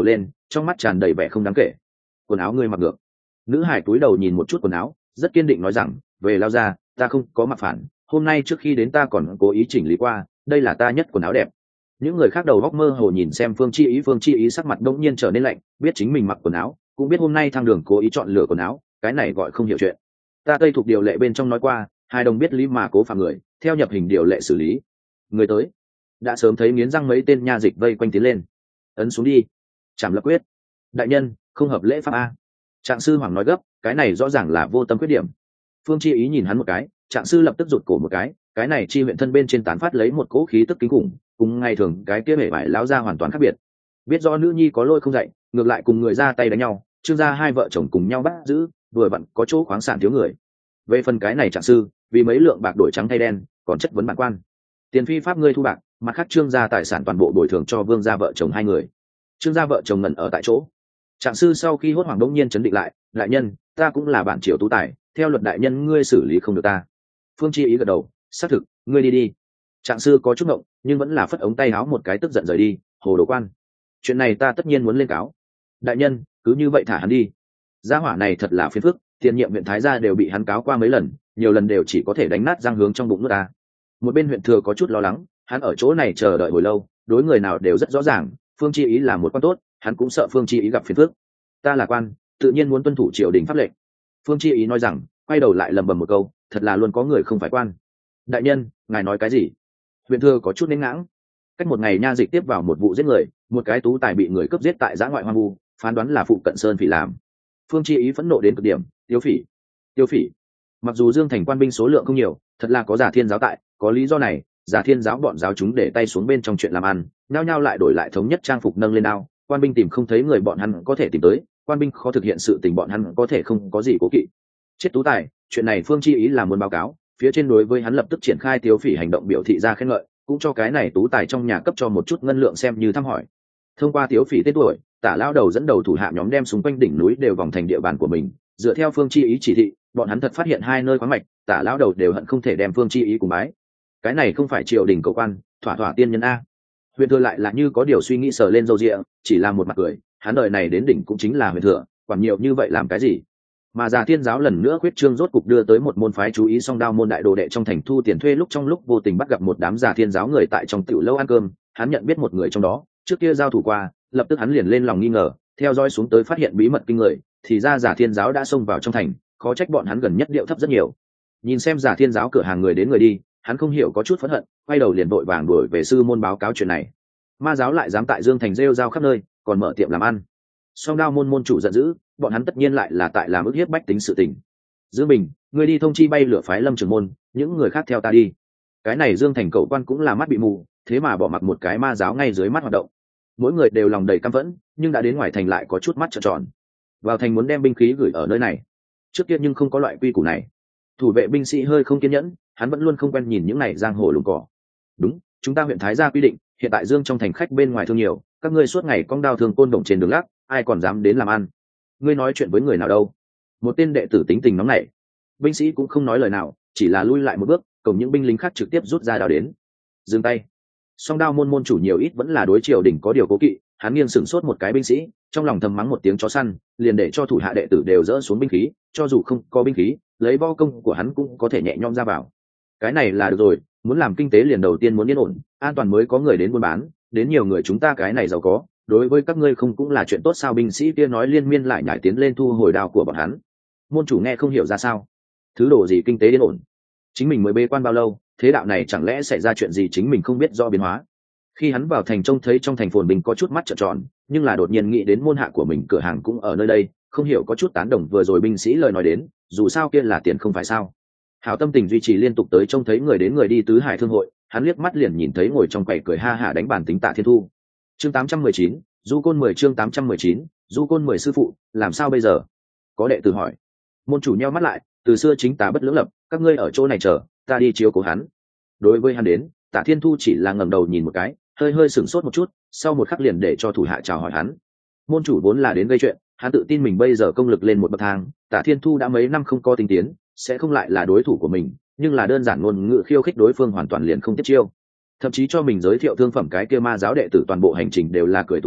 trong mắt tràn đầy vẻ không đáng kể. Quần áo ngươi mặc được. Nữ hải cúi đầu nhìn một chút quần áo, rất kiên định nói rằng, về lao ra, ta không có mặc phản, hôm nay trước khi đến ta còn cố ý chỉnh lý qua, đây là ta nhất quần áo đẹp. Những người khác đầu góc mơ hồ nhìn xem Phương Chi Ý sắc mặt đông nhiên trở nên lạnh, biết chính mình mặc quần áo, cũng biết hôm nay thang đường cố ý chọn lựa quần áo, cái này gọi không hiểu chuyện. Ta Tây thuộc điều lệ bên trong nói qua, hai đồng biết lý mà cố phạm người, theo nhập hình điều lệ xử lý. Người tới, đã sớm thấy nghiến răng mấy tên nha dịch vây quanh tiến lên. Ấn xuống đi. Trảm lập quyết. Đại nhân, không hợp lễ pháp a. Trạng sư hoàng nói gấp, cái này rõ ràng là vô tâm quyết điểm. Phương Chi Ý nhìn hắn một cái, trạng sư lập tức rụt cổ một cái này chi huyện thân bên trên tán phát lấy một cỗ khí tức kinh khủng, cùng ngày thường cái kia bể vải láo ra hoàn toàn khác biệt. Biết do nữ nhi có lôi không dạy, ngược lại cùng người ra tay đánh nhau, Trương gia hai vợ chồng cùng nhau bắt giữ, vừa vặn có chỗ khoáng sản thiếu người. Về phần cái này trạng sư, vì mấy lượng bạc đổi trắng thay đen, còn chất vấn bản quan. Tiền phi pháp ngươi thu bạc, mặt khác Trương gia tài sản toàn bộ bồi thường cho Vương gia vợ chồng hai người. Trương gia vợ chồng ngẩn ở tại chỗ. Trạng sư sau khi hốt hoảng đống nhiên chấn định lại, đại nhân, ta cũng là bản triều tú tài, theo luật đại nhân ngươi xử lý không được ta. Phương Chi Ý gật đầu, xác thực, ngươi đi đi. Trạng sư có chút ngộng, nhưng vẫn là phất ống tay áo một cái tức giận rời đi. Hồ đồ quan, chuyện này ta tất nhiên muốn lên cáo. Đại nhân, cứ như vậy thả hắn đi. Gia hỏa này thật là phiền phức, tiền nhiệm huyện thái gia đều bị hắn cáo qua mấy lần, nhiều lần đều chỉ có thể đánh nát răng hướng trong bụng nước ta. Một bên huyện thừa có chút lo lắng, hắn ở chỗ này chờ đợi hồi lâu, đối người nào đều rất rõ ràng, Phương Chi Ý là một quan tốt, hắn cũng sợ Phương Chi Ý gặp phiền phức. Ta là quan, tự nhiên muốn tuân thủ triều đình pháp lệnh. Phương Chi Ý nói rằng, quay đầu lại lẩm bẩm một câu, thật là luôn có người không phải quan. Đại nhân, ngài nói cái gì? Huyện thừa có chút nén ngãng. Cách một ngày nha dịch tiếp vào một vụ giết người, một cái tú tài bị người cướp giết tại giã ngoại hoang vu, phán đoán là phụ cận sơn phỉ làm. Phương Chi Ý phẫn nộ đến cực điểm, tiêu phỉ, tiêu phỉ. Mặc dù Dương Thành quan binh số lượng không nhiều, thật là có Giả Thiên giáo tại, có lý do này, Giả Thiên giáo bọn giáo chúng để tay xuống bên trong chuyện làm ăn, nhao nhao lại đổi lại thống nhất trang phục nâng lên đao, quan binh tìm không thấy người bọn hắn có thể tìm tới, quan binh khó thực hiện sự tình bọn hắn có thể không có gì cố kỵ. Chết tú tài, chuyện này Phương Chi Ý là muốn báo cáo, phía trên đối với hắn lập tức triển khai tiêu phỉ hành động biểu thị ra khen ngợi, cũng cho cái này tú tài trong nhà cấp cho một chút ngân lượng xem như thăm hỏi. Thông qua tiêu phỉ tên tuổi, Tả lão đầu dẫn đầu thủ hạ nhóm đem xung quanh đỉnh núi đều vòng thành địa bàn của mình, dựa theo Phương Chi Ý chỉ thị, bọn hắn thật phát hiện hai nơi khoáng mạch, Tả lão đầu đều hận không thể đem Phương Chi Ý cùng bái. Cái này không phải triều đình cầu quan, thỏa thỏa tiên nhân a. Huyền thừa lại là như có điều suy nghĩ sờ lên râu ria, chỉ là một mặt cười, hắn đời này đến đỉnh cũng chính là huyền thừa, quản nhiều như vậy làm cái gì? Mà Giả Thiên giáo lần nữa khuyết trương rốt cục đưa tới một môn phái chú ý song đao môn đại đồ đệ trong thành thu tiền thuê lúc trong lúc vô tình bắt gặp một đám Giả Thiên giáo người tại trong tiểu lâu ăn cơm, hắn nhận biết một người trong đó, trước kia giao thủ qua, lập tức hắn liền lên lòng nghi ngờ, theo dõi xuống tới phát hiện bí mật kinh người, thì ra Giả Thiên giáo đã xông vào trong thành, khó trách bọn hắn gần nhất điệu thấp rất nhiều. Nhìn xem Giả Thiên giáo cửa hàng người đến người đi, hắn không hiểu có chút phẫn hận, quay đầu liền vội vàng đuổi về sư môn báo cáo chuyện này. Ma giáo lại dám tại Dương Thành rêu rao khắp nơi, còn mở tiệm làm ăn. Song đao môn môn chủ giận dữ, bọn hắn tất nhiên lại là tại làm ức hiếp bách tính sự tình. Dương Bình, ngươi đi thông chi bay lửa phái Lâm Trường môn, những người khác theo ta đi. Cái này Dương Thành cậu quan cũng là mắt bị mù, thế mà bỏ mặc một cái ma giáo ngay dưới mắt hoạt động. Mỗi người đều lòng đầy căm phẫn, nhưng đã đến ngoài thành lại có chút mắt trợn tròn. Vào thành muốn đem binh khí gửi ở nơi này, trước kia nhưng không có loại quy củ này. Thủ vệ binh sĩ hơi không kiên nhẫn, hắn vẫn luôn không quen nhìn những này giang hồ lùng cỏ. Đúng, chúng ta huyện Thái gia quy định, hiện tại Dương trong thành khách bên ngoài thương nhiều, các ngươi suốt ngày cong đao thương côn đồng trên đường lắc, ai còn dám đến làm ăn? Ngươi nói chuyện với người nào đâu? Một tên đệ tử tính tình nóng nảy. Binh sĩ cũng không nói lời nào, chỉ là lui lại một bước, cùng những binh lính khác trực tiếp rút ra đao đến. Dừng tay. Song đao môn môn chủ nhiều ít vẫn là đối triều đình có điều cố kỵ, hắn nghiêng sửng sốt một cái binh sĩ, trong lòng thầm mắng một tiếng chó săn, liền để cho thủ hạ đệ tử đều dỡ xuống binh khí, cho dù không có binh khí, lấy võ công của hắn cũng có thể nhẹ nhõm ra vào. Cái này là được rồi, muốn làm kinh tế liền đầu tiên muốn yên ổn, an toàn mới có người đến buôn bán, đến nhiều người chúng ta cái này giàu có, đối với các ngươi không cũng là chuyện tốt sao? Binh sĩ kia nói liên miên lại nhảy tiến lên thu hồi đao của bọn hắn. Môn chủ nghe không hiểu ra sao, thứ đồ gì kinh tế yên ổn, chính mình mới bế quan bao lâu, thế đạo này chẳng lẽ xảy ra chuyện gì chính mình không biết do biến hóa. Khi hắn vào thành trông thấy trong thành phồn bình có chút mắt trợn tròn, nhưng là đột nhiên nghĩ đến môn hạ của mình cửa hàng cũng ở nơi đây, không hiểu có chút tán đồng vừa rồi binh sĩ lời nói đến, dù sao kia là tiền không phải sao. Hảo tâm tình duy trì liên tục tới trông thấy người đến người đi tứ hải thương hội, hắn liếc mắt liền nhìn thấy ngồi trong quầy cười ha hả đánh bàn tính Tạ Thiên Thu. Chương 819, Du Côn 10 chương 819, Du Côn 10 sư phụ, làm sao bây giờ? Có đệ tử hỏi. Môn chủ nheo mắt lại, từ xưa chính tà bất lưỡng lập, các ngươi ở chỗ này chờ, ta đi chiếu cố hắn. Đối với hắn đến, Tạ Thiên Thu chỉ là ngẩng đầu nhìn một cái, hơi hơi sửng sốt một chút, sau một khắc liền để cho thủ hạ chào hỏi hắn. Môn chủ vốn là đến gây chuyện, hắn tự tin mình bây giờ công lực lên một bậc thang, Tạ Thiên Thu đã mấy năm không có tinh tiến, sẽ không lại là đối thủ của mình, nhưng là đơn giản ngôn ngữ khiêu khích đối phương hoàn toàn liền không tiếp chiêu. Thậm chí cho mình giới thiệu thương phẩm cái kia ma giáo đệ tử toàn bộ hành trình đều là cười tủm tỉm,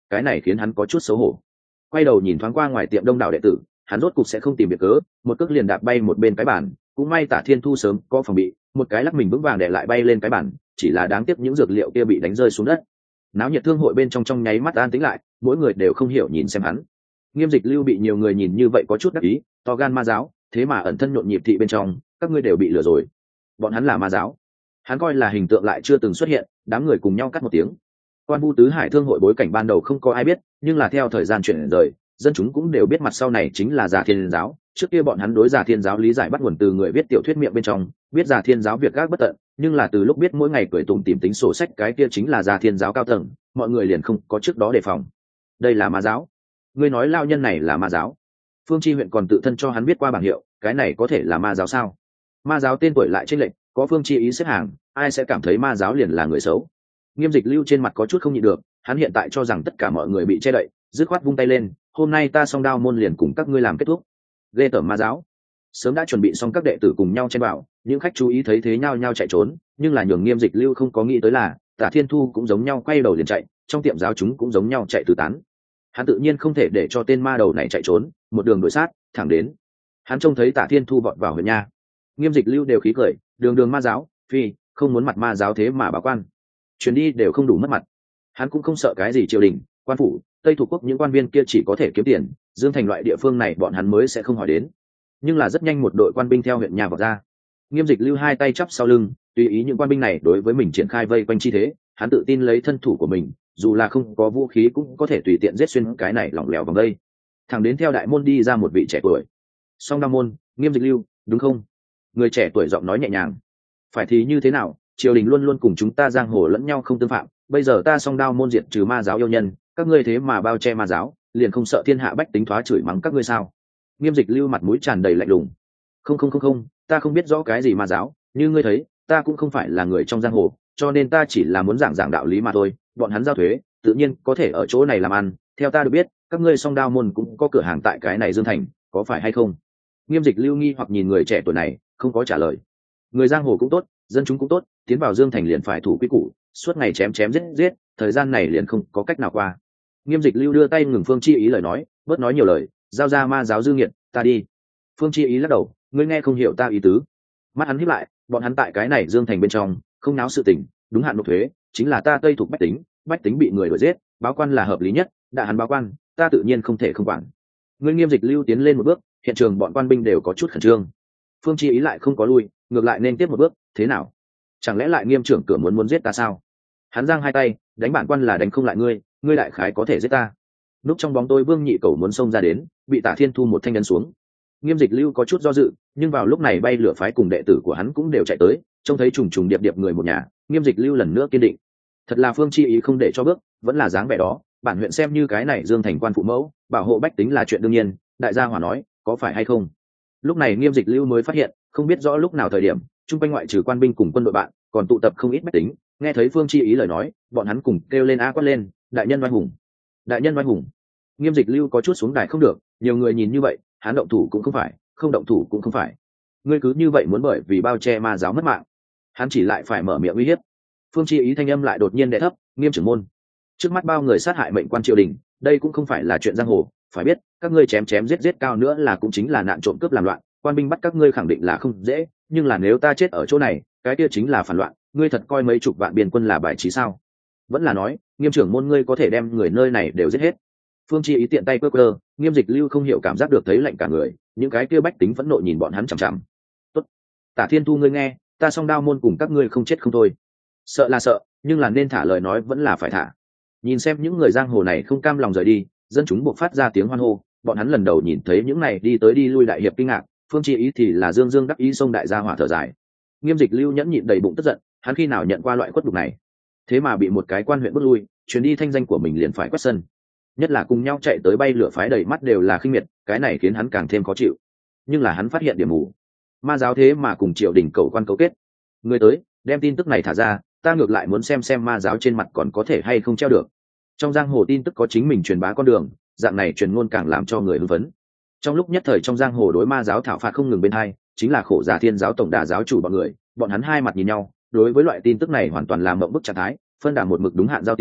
cái này khiến hắn có chút xấu hổ. Quay đầu nhìn thoáng qua ngoài tiệm đông đảo đệ tử, hắn rốt cục sẽ không tìm việc cớ, một cước liền đạp bay một bên cái bàn. Cũng may Tả Thiên Thu sớm có phòng bị, một cái lắc mình vững vàng để lại bay lên cái bàn, chỉ là đáng tiếc những dược liệu kia bị đánh rơi xuống đất. Náo nhiệt thương hội bên trong nháy mắt an tĩnh lại, mỗi người đều không hiểu nhìn xem hắn. Nghiêm Dịch Lưu bị nhiều người nhìn như vậy có chút đắc ý, to gan ma giáo, thế mà ẩn thân nhộn nhịp thị bên trong, các ngươi đều bị lừa rồi. Bọn hắn là ma giáo. Hắn coi là hình tượng lại chưa từng xuất hiện, đám người cùng nhau cắt một tiếng. Quan Vu Tứ Hải thương hội bối cảnh ban đầu không có ai biết, nhưng là theo thời gian chuyển rời, dân chúng cũng đều biết mặt sau này chính là Già Thiên giáo. Trước kia bọn hắn đối Già Thiên giáo lý giải bắt nguồn từ người viết tiểu thuyết miệng bên trong, biết Già Thiên giáo việc gác bất tận, nhưng là từ lúc biết mỗi ngày cười tủm tỉm tính sổ sách cái kia chính là Già Thiên giáo cao tầng, mọi người liền không có trước đó đề phòng. Đây là ma giáo. Ngươi nói lao nhân này là ma giáo? Phương Chi huyện còn tự thân cho hắn biết qua bảng hiệu, cái này có thể là ma giáo sao? Ma giáo tên tuổi lại chênh lệch, có Phương Chi ý xếp hàng, ai sẽ cảm thấy ma giáo liền là người xấu? Nghiêm Dịch Lưu trên mặt có chút không nhịn được, hắn hiện tại cho rằng tất cả mọi người bị che đậy, dứt khoát vung tay lên, hôm nay ta Song Đao môn liền cùng các ngươi làm kết thúc. Ghê tởm ma giáo. Sớm đã chuẩn bị xong các đệ tử cùng nhau chen vào, những khách chú ý thấy thế nhao nhao chạy trốn, nhưng là nhường Nghiêm Dịch Lưu không có nghĩ tới là, Tả Thiên Thu cũng giống nhau quay đầu liền chạy, trong tiệm giáo chúng cũng giống nhau chạy tứ tán. Hắn tự nhiên không thể để cho tên ma đầu này chạy trốn, một đường đuổi sát, thẳng đến. Hắn trông thấy Tả Thiên Thu vọt vào huyện nha. Nghiêm Dịch Lưu đều khí cười, đường đường ma giáo, phi, không muốn mặt ma giáo thế mà báo quan. Chuyến đi đều không đủ mất mặt. Hắn cũng không sợ cái gì triều đình, quan phủ, Tây Thủ quốc những quan viên kia chỉ có thể kiếm tiền, Dương Thành loại địa phương này bọn hắn mới sẽ không hỏi đến. Nhưng là rất nhanh một đội quan binh theo huyện nhà vào ra. Nghiêm Dịch Lưu hai tay chắp sau lưng, tùy ý những quan binh này đối với mình triển khai vây quanh chi thế, hắn tự tin lấy thân thủ của mình, dù là không có vũ khí cũng có thể tùy tiện giết xuyên cái này lỏng lẻo vòng đây. Thẳng đến theo đại môn đi ra một vị trẻ tuổi. Song Đao môn, Nghiêm Dịch Lưu, đúng không? Người trẻ tuổi giọng nói nhẹ nhàng. Phải thì như thế nào, triều đình luôn luôn cùng chúng ta giang hồ lẫn nhau không tương phạm, bây giờ ta Song Đao môn diệt trừ ma giáo yêu nhân, các ngươi thế mà bao che ma giáo, liền không sợ thiên hạ bách tính thoá chửi mắng các ngươi sao? Nghiêm Dịch Lưu mặt mũi tràn đầy lạnh lùng. Không, ta không biết rõ cái gì ma giáo, như ngươi thấy, ta cũng không phải là người trong giang hồ, cho nên ta chỉ là muốn giảng đạo lý mà thôi. Bọn hắn giao thuế, tự nhiên có thể ở chỗ này làm ăn. Theo ta được biết, các ngươi Song Đao môn cũng có cửa hàng tại cái này Dương Thành, có phải hay không? Nghiêm Dịch Lưu nghi hoặc nhìn người trẻ tuổi này, không có trả lời. Người giang hồ cũng tốt, dân chúng cũng tốt, tiến vào Dương Thành liền phải thủ quy củ, suốt ngày chém giết, thời gian này liền không có cách nào qua. Nghiêm Dịch Lưu đưa tay ngừng Phương Chi ý lời nói, bớt nói nhiều lời, giao ra ma giáo dư nghiệt, ta đi. Phương Chi ý lắc đầu, ngươi nghe không hiểu ta ý tứ. Mắt hắn híp lại, bọn hắn tại cái này Dương Thành bên trong, không náo sự tình, đúng hạn nộp thuế, chính là ta Tây thuộc bách tính bị người đuổi giết, báo quan là hợp lý nhất, đã hắn báo quan, ta tự nhiên không thể không quản. Ngươi Nghiêm Dịch Lưu tiến lên một bước, hiện trường bọn quan binh đều có chút khẩn trương. Phương Chi ý lại không có lui, ngược lại nên tiếp một bước, thế nào? Chẳng lẽ lại Nghiêm trưởng cửa muốn giết ta sao? Hắn giang hai tay, đánh bản quan là đánh không lại ngươi đại khái có thể giết ta. Núp trong bóng tối Vương Nhị Cẩu muốn xông ra đến, bị Tả Thiên Thu một thanh ấn xuống. Nghiêm Dịch Lưu có chút do dự, nhưng vào lúc này bay lửa phái cùng đệ tử của hắn cũng đều chạy tới, trông thấy trùng trùng điệp điệp người một nhà, Nghiêm Dịch Lưu lần nữa kiên định. Thật là Phương Chi ý không để cho bước, vẫn là dáng vẻ đó, bản huyện xem như cái này Dương Thành quan phụ mẫu, bảo hộ bách tính là chuyện đương nhiên, đại gia hỏa nói, có phải hay không? Lúc này Nghiêm Dịch Lưu mới phát hiện, không biết rõ lúc nào thời điểm, chung quanh ngoại trừ quan binh cùng quân đội bạn, còn tụ tập không ít bách tính, nghe thấy Phương Chi ý lời nói, bọn hắn cùng kêu lên a quát lên, đại nhân oai hùng, đại nhân oai hùng. Nghiêm Dịch Lưu có chút xuống đài không được, nhiều người nhìn như vậy, hắn động thủ cũng không phải, không động thủ cũng không phải. Ngươi cứ như vậy muốn bởi vì bao che ma giáo mất mạng, hắn chỉ lại phải mở miệng uy hiếp. Phương Chi ý thanh âm lại đột nhiên đè thấp, Nghiêm trưởng môn, trước mắt bao người sát hại mệnh quan triều đình, đây cũng không phải là chuyện giang hồ, phải biết, các ngươi chém giết cao nữa là cũng chính là nạn trộm cướp làm loạn, quan binh bắt các ngươi khẳng định là không dễ, nhưng là nếu ta chết ở chỗ này, cái kia chính là phản loạn, ngươi thật coi mấy chục vạn biên quân là bài trí sao? Vẫn là nói, Nghiêm trưởng môn ngươi có thể đem người nơi này đều giết hết. Phương Chi ý tiện tay cơ, Nghiêm Dịch Lưu không hiểu cảm giác được thấy lạnh cả người, những cái kia bách tính phẫn nộ nhìn bọn hắn chằm chằm. Tốt, Tả Thiên Thu ngươi nghe, ta Song Đao môn cùng các ngươi không chết không thôi. Sợ là sợ, nhưng là nên thả lời nói vẫn là phải thả. Nhìn xem những người giang hồ này không cam lòng rời đi, dân chúng buộc phát ra tiếng hoan hô, bọn hắn lần đầu nhìn thấy những này đi tới đi lui đại hiệp kinh ngạc, Phương Chi ý thì là dương đắc ý xông đại gia hỏa thở dài. Nghiêm Dịch Lưu nhẫn nhịn đầy bụng tức giận, hắn khi nào nhận qua loại khuất đục này, thế mà bị một cái quan huyện bước lui, chuyến đi thanh danh của mình liền phải quét sân. Nhất là cùng nhau chạy tới bay lửa phái đầy mắt đều là khinh miệt, cái này khiến hắn càng thêm khó chịu. Nhưng là hắn phát hiện điểm mù, ma giáo thế mà cùng triều đình cầu quan cấu kết. Người tới, đem tin tức này thả ra, ta ngược lại muốn xem ma giáo trên mặt còn có thể hay không treo được. Trong giang hồ tin tức có chính mình truyền bá con đường, dạng này truyền ngôn càng làm cho người hưng phấn. Trong lúc nhất thời trong giang hồ đối ma giáo thảo phạt không ngừng bên hai, chính là Khổ Giả Thiên giáo tổng đà giáo chủ bọn hắn hai mặt nhìn nhau, đối với loại tin tức này hoàn toàn làm mộng bức trạng thái, phân đà một mực đúng hạn giao tiền,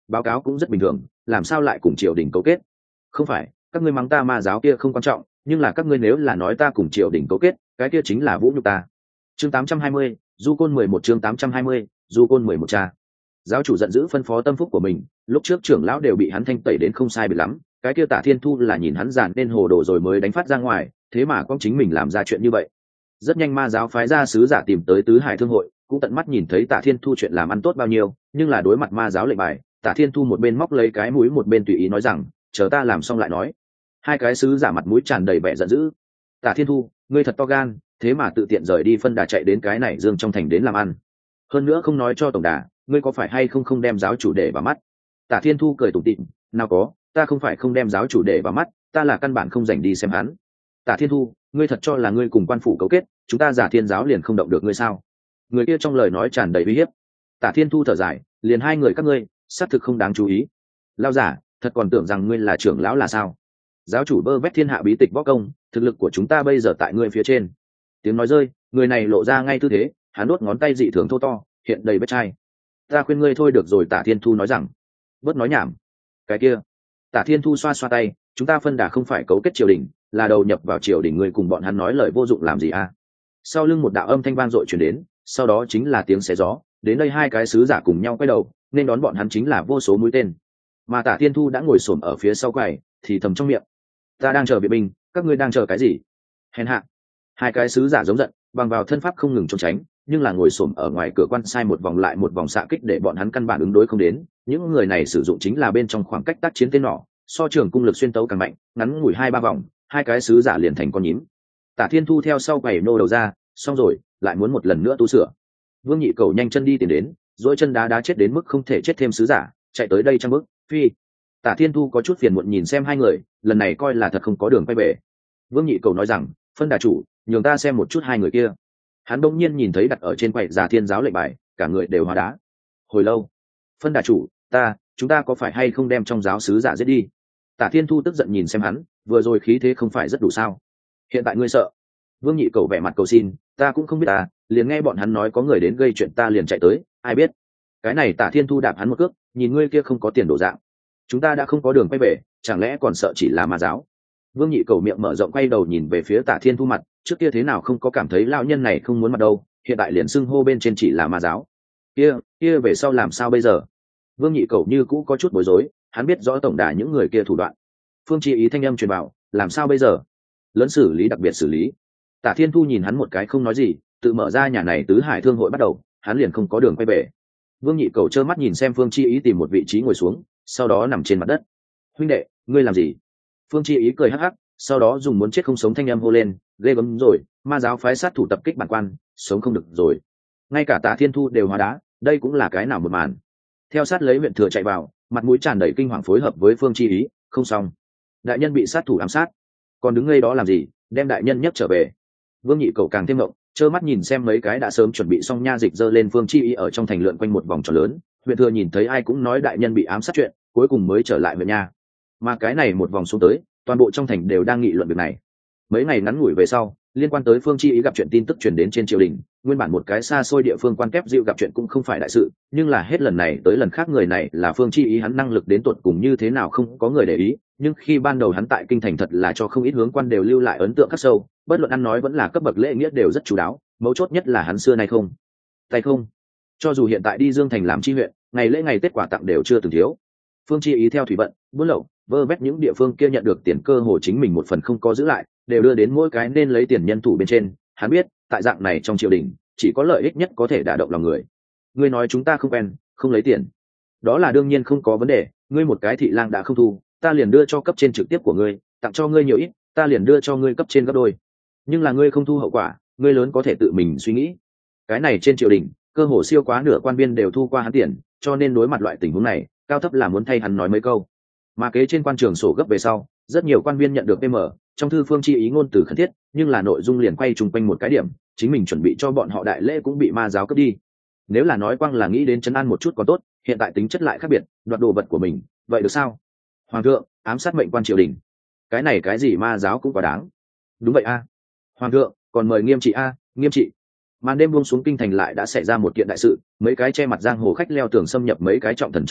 báo cáo cũng rất bình thường, làm sao lại cùng triều đình cấu kết? Không phải, các ngươi mắng ta ma giáo kia không quan trọng, nhưng là các ngươi nếu là nói ta cùng triều đình cấu kết, cái kia chính là vũ nhục ta. Chương 820, Du Côn 11 chương 820, Du Côn 11 cha. Giáo chủ giận dữ phân phó tâm phúc của mình, lúc trước trưởng lão đều bị hắn thanh tẩy đến không sai biệt lắm, cái kia Tả Thiên Thu là nhìn hắn giản nên hồ đồ rồi mới đánh phát ra ngoài, thế mà con chính mình làm ra chuyện như vậy. Rất nhanh ma giáo phái ra sứ giả tìm tới Tứ Hải Thương hội, cũng tận mắt nhìn thấy Tả Thiên Thu chuyện làm ăn tốt bao nhiêu, nhưng là đối mặt ma giáo lệnh bài, Tả Thiên Thu một bên móc lấy cái mũi một bên tùy ý nói rằng, chờ ta làm xong lại nói. Hai cái sứ giả mặt mũi tràn đầy vẻ giận dữ. Tả Thiên Thu, ngươi thật to gan, thế mà tự tiện rời đi phân đà chạy đến cái này dương trong thành đến làm ăn, hơn nữa không nói cho tổng đà, ngươi có phải hay không đem giáo chủ để vào mắt? Tả Thiên Thu cười tủm tỉm, nào có, ta không phải không đem giáo chủ để vào mắt, ta là căn bản không dành đi xem hắn. Tả Thiên Thu, ngươi thật cho là ngươi cùng quan phủ cấu kết, chúng ta Giả Thiên giáo liền không động được ngươi sao? Người kia trong lời nói tràn đầy uy hiếp. Tả Thiên Thu thở dài, liền hai người các ngươi, xác thực không đáng chú ý. Lao giả, thật còn tưởng rằng ngươi là trưởng lão là sao? Giáo chủ vơ vét thiên hạ bí tịch võ công, thực lực của chúng ta bây giờ tại ngươi phía trên. Tiếng nói rơi, người này lộ ra ngay tư thế, hắn đốt ngón tay dị thường thô to, hiện đầy vết chai. Ta khuyên ngươi thôi được rồi, Tả Thiên Thu nói rằng. Bớt nói nhảm. Cái kia. Tả Thiên Thu xoa xoa tay, chúng ta phân đà không phải cấu kết triều đình, là đầu nhập vào triều đình, ngươi cùng bọn hắn nói lời vô dụng làm gì à? Sau lưng một đạo âm thanh vang dội truyền đến, sau đó chính là tiếng xé gió, đến đây hai cái sứ giả cùng nhau quay đầu, nên đón bọn hắn chính là vô số mũi tên. Mà Tả Thiên Thu đã ngồi xổm ở phía sau quầy, thì thầm trong miệng, ta đang chờ viện binh, các ngươi đang chờ cái gì? Hèn hạ. Hai cái sứ giả giống giận, bằng vào thân pháp không ngừng trốn tránh, nhưng là ngồi xổm ở ngoài cửa quan sai một vòng lại một vòng xạ kích để bọn hắn căn bản ứng đối không đến. Những người này sử dụng chính là bên trong khoảng cách tác chiến tên nỏ, so trường cung lực xuyên tấu càng mạnh, ngắn ngủi 2-3 vòng, hai cái sứ giả liền thành con nhím. Tả Thiên Thu theo sau quầy nô đầu ra, xong rồi, lại muốn một lần nữa tu sửa. Vương Nhị Cầu nhanh chân đi tiến đến, duỗi chân đá chết đến mức không thể chết thêm sứ giả, chạy tới đây trang bước, phi. Tả Thiên Thu có chút phiền muộn nhìn xem hai người, lần này coi là thật không có đường quay về. Vương Nhị Cầu nói rằng, phân đà chủ, nhường ta xem một chút hai người kia. Hắn đông nhiên nhìn thấy đặt ở trên quầy Giả Thiên giáo lệnh bài, cả người đều hóa đá. Hồi lâu, phân đà chủ, chúng ta có phải hay không đem trong giáo sứ giả giết đi? Tả Thiên Thu tức giận nhìn xem hắn, vừa rồi khí thế không phải rất đủ sao? Hiện tại ngươi sợ? Vương Nhị Cầu vẻ mặt cầu xin, ta cũng không biết liền nghe bọn hắn nói có người đến gây chuyện ta liền chạy tới, ai biết? Cái này Tả Thiên Thu đạp hắn một cước, nhìn ngươi kia không có tiền đổ dạng, chúng ta đã không có đường quay về, chẳng lẽ còn sợ chỉ là ma giáo? Vương Nhị Cầu miệng mở rộng quay đầu nhìn về phía Tả Thiên Thu mặt, trước kia thế nào không có cảm thấy lão nhân này không muốn mặt đâu, hiện tại liền xưng hô bên trên chỉ là ma giáo. Kia về sau làm sao bây giờ? Vương Nhị Cầu như cũ có chút bối rối, hắn biết rõ tổng đà những người kia thủ đoạn. Phương Chi ý thanh âm truyền bảo, làm sao bây giờ? Lớn xử lý đặc biệt xử lý. Tả Thiên Thu nhìn hắn một cái không nói gì, tự mở ra nhà này Tứ Hải Thương hội bắt đầu, hắn liền không có đường quay về. Vương Nhị Cầu trơ mắt nhìn xem Phương Chi ý tìm một vị trí ngồi xuống, sau đó nằm trên mặt đất. Huynh đệ, ngươi làm gì? Phương Chi ý cười hắc hắc, sau đó dùng muốn chết không sống thanh âm hô lên, ghê gớm rồi, ma giáo phái sát thủ tập kích bản quan, sống không được rồi. Ngay cả Tả Thiên Thu đều hóa đá, đây cũng là cái nào một màn. Theo sát lấy huyện thừa chạy vào, mặt mũi tràn đầy kinh hoàng phối hợp với Phương Chi ý, không xong, đại nhân bị sát thủ ám sát, còn đứng ngây đó làm gì, đem đại nhân nhấc trở về. Vương Nhị Cầu càng thêm động, trơ mắt nhìn xem mấy cái đã sớm chuẩn bị xong nha dịch dơ lên Phương Chi ý ở trong thành lượn quanh một vòng tròn lớn, huyện thừa nhìn thấy ai cũng nói đại nhân bị ám sát chuyện, cuối cùng mới trở lại huyện nha. Mà cái này một vòng xuống tới, toàn bộ trong thành đều đang nghị luận việc này. Mấy ngày ngắn ngủi về sau, liên quan tới Phương Chi ý gặp chuyện tin tức truyền đến trên triều đình, nguyên bản một cái xa xôi địa phương quan kép dịu gặp chuyện cũng không phải đại sự, nhưng là hết lần này tới lần khác người này là Phương Chi ý, hắn năng lực đến tột cùng như thế nào không có người để ý, nhưng khi ban đầu hắn tại kinh thành thật là cho không ít hướng quan đều lưu lại ấn tượng khắc sâu, bất luận ăn nói vẫn là cấp bậc lễ nghĩa đều rất chú đáo, mấu chốt nhất là hắn xưa nay không tay không, cho dù hiện tại đi Dương thành làm chi huyện, ngày lễ ngày Tết quà tặng đều chưa từng thiếu. Phương Chi ý theo thủy vận, buôn lậu, vơ vét những địa phương kia nhận được tiền cơ hồ chính mình một phần không có giữ lại, đều đưa đến mỗi cái nên lấy tiền nhân thủ bên trên. Hắn biết, tại dạng này trong triều đình, chỉ có lợi ích nhất có thể đả động lòng người. Ngươi nói chúng ta không quen, không lấy tiền, đó là đương nhiên không có vấn đề. Ngươi một cái thị lang đã không thu, ta liền đưa cho cấp trên trực tiếp của ngươi, tặng cho ngươi nhiều ít, ta liền đưa cho ngươi cấp trên gấp đôi. Nhưng là ngươi không thu hậu quả, ngươi lớn có thể tự mình suy nghĩ. Cái này trên triều đình, cơ hồ siêu quá nửa quan viên đều thu qua hắn tiền, cho nên đối mặt loại tình huống này, cao thấp là muốn thay hắn nói mấy câu. Mà kế trên quan trường sổ gấp về sau, rất nhiều quan viên nhận được PM trong thư Phương Chi ý ngôn từ khẩn thiết, nhưng là nội dung liền quay chung quanh một cái điểm, chính mình chuẩn bị cho bọn họ đại lễ cũng bị ma giáo cướp đi. Nếu là nói quang là nghĩ đến trấn an một chút còn tốt, hiện tại tính chất lại khác biệt, đoạt đồ vật của mình, vậy được sao? Hoàng thượng, ám sát mệnh quan triều đình, cái này cái gì ma giáo cũng quá đáng. Đúng vậy a. Hoàng thượng, còn mời nghiêm trị a, nghiêm trị. Màn đêm buông xuống, kinh thành lại đã xảy ra một kiện đại sự, mấy cái che mặt giang hồ khách leo tường xâm nhập mấy cái trọng thần trong nhà,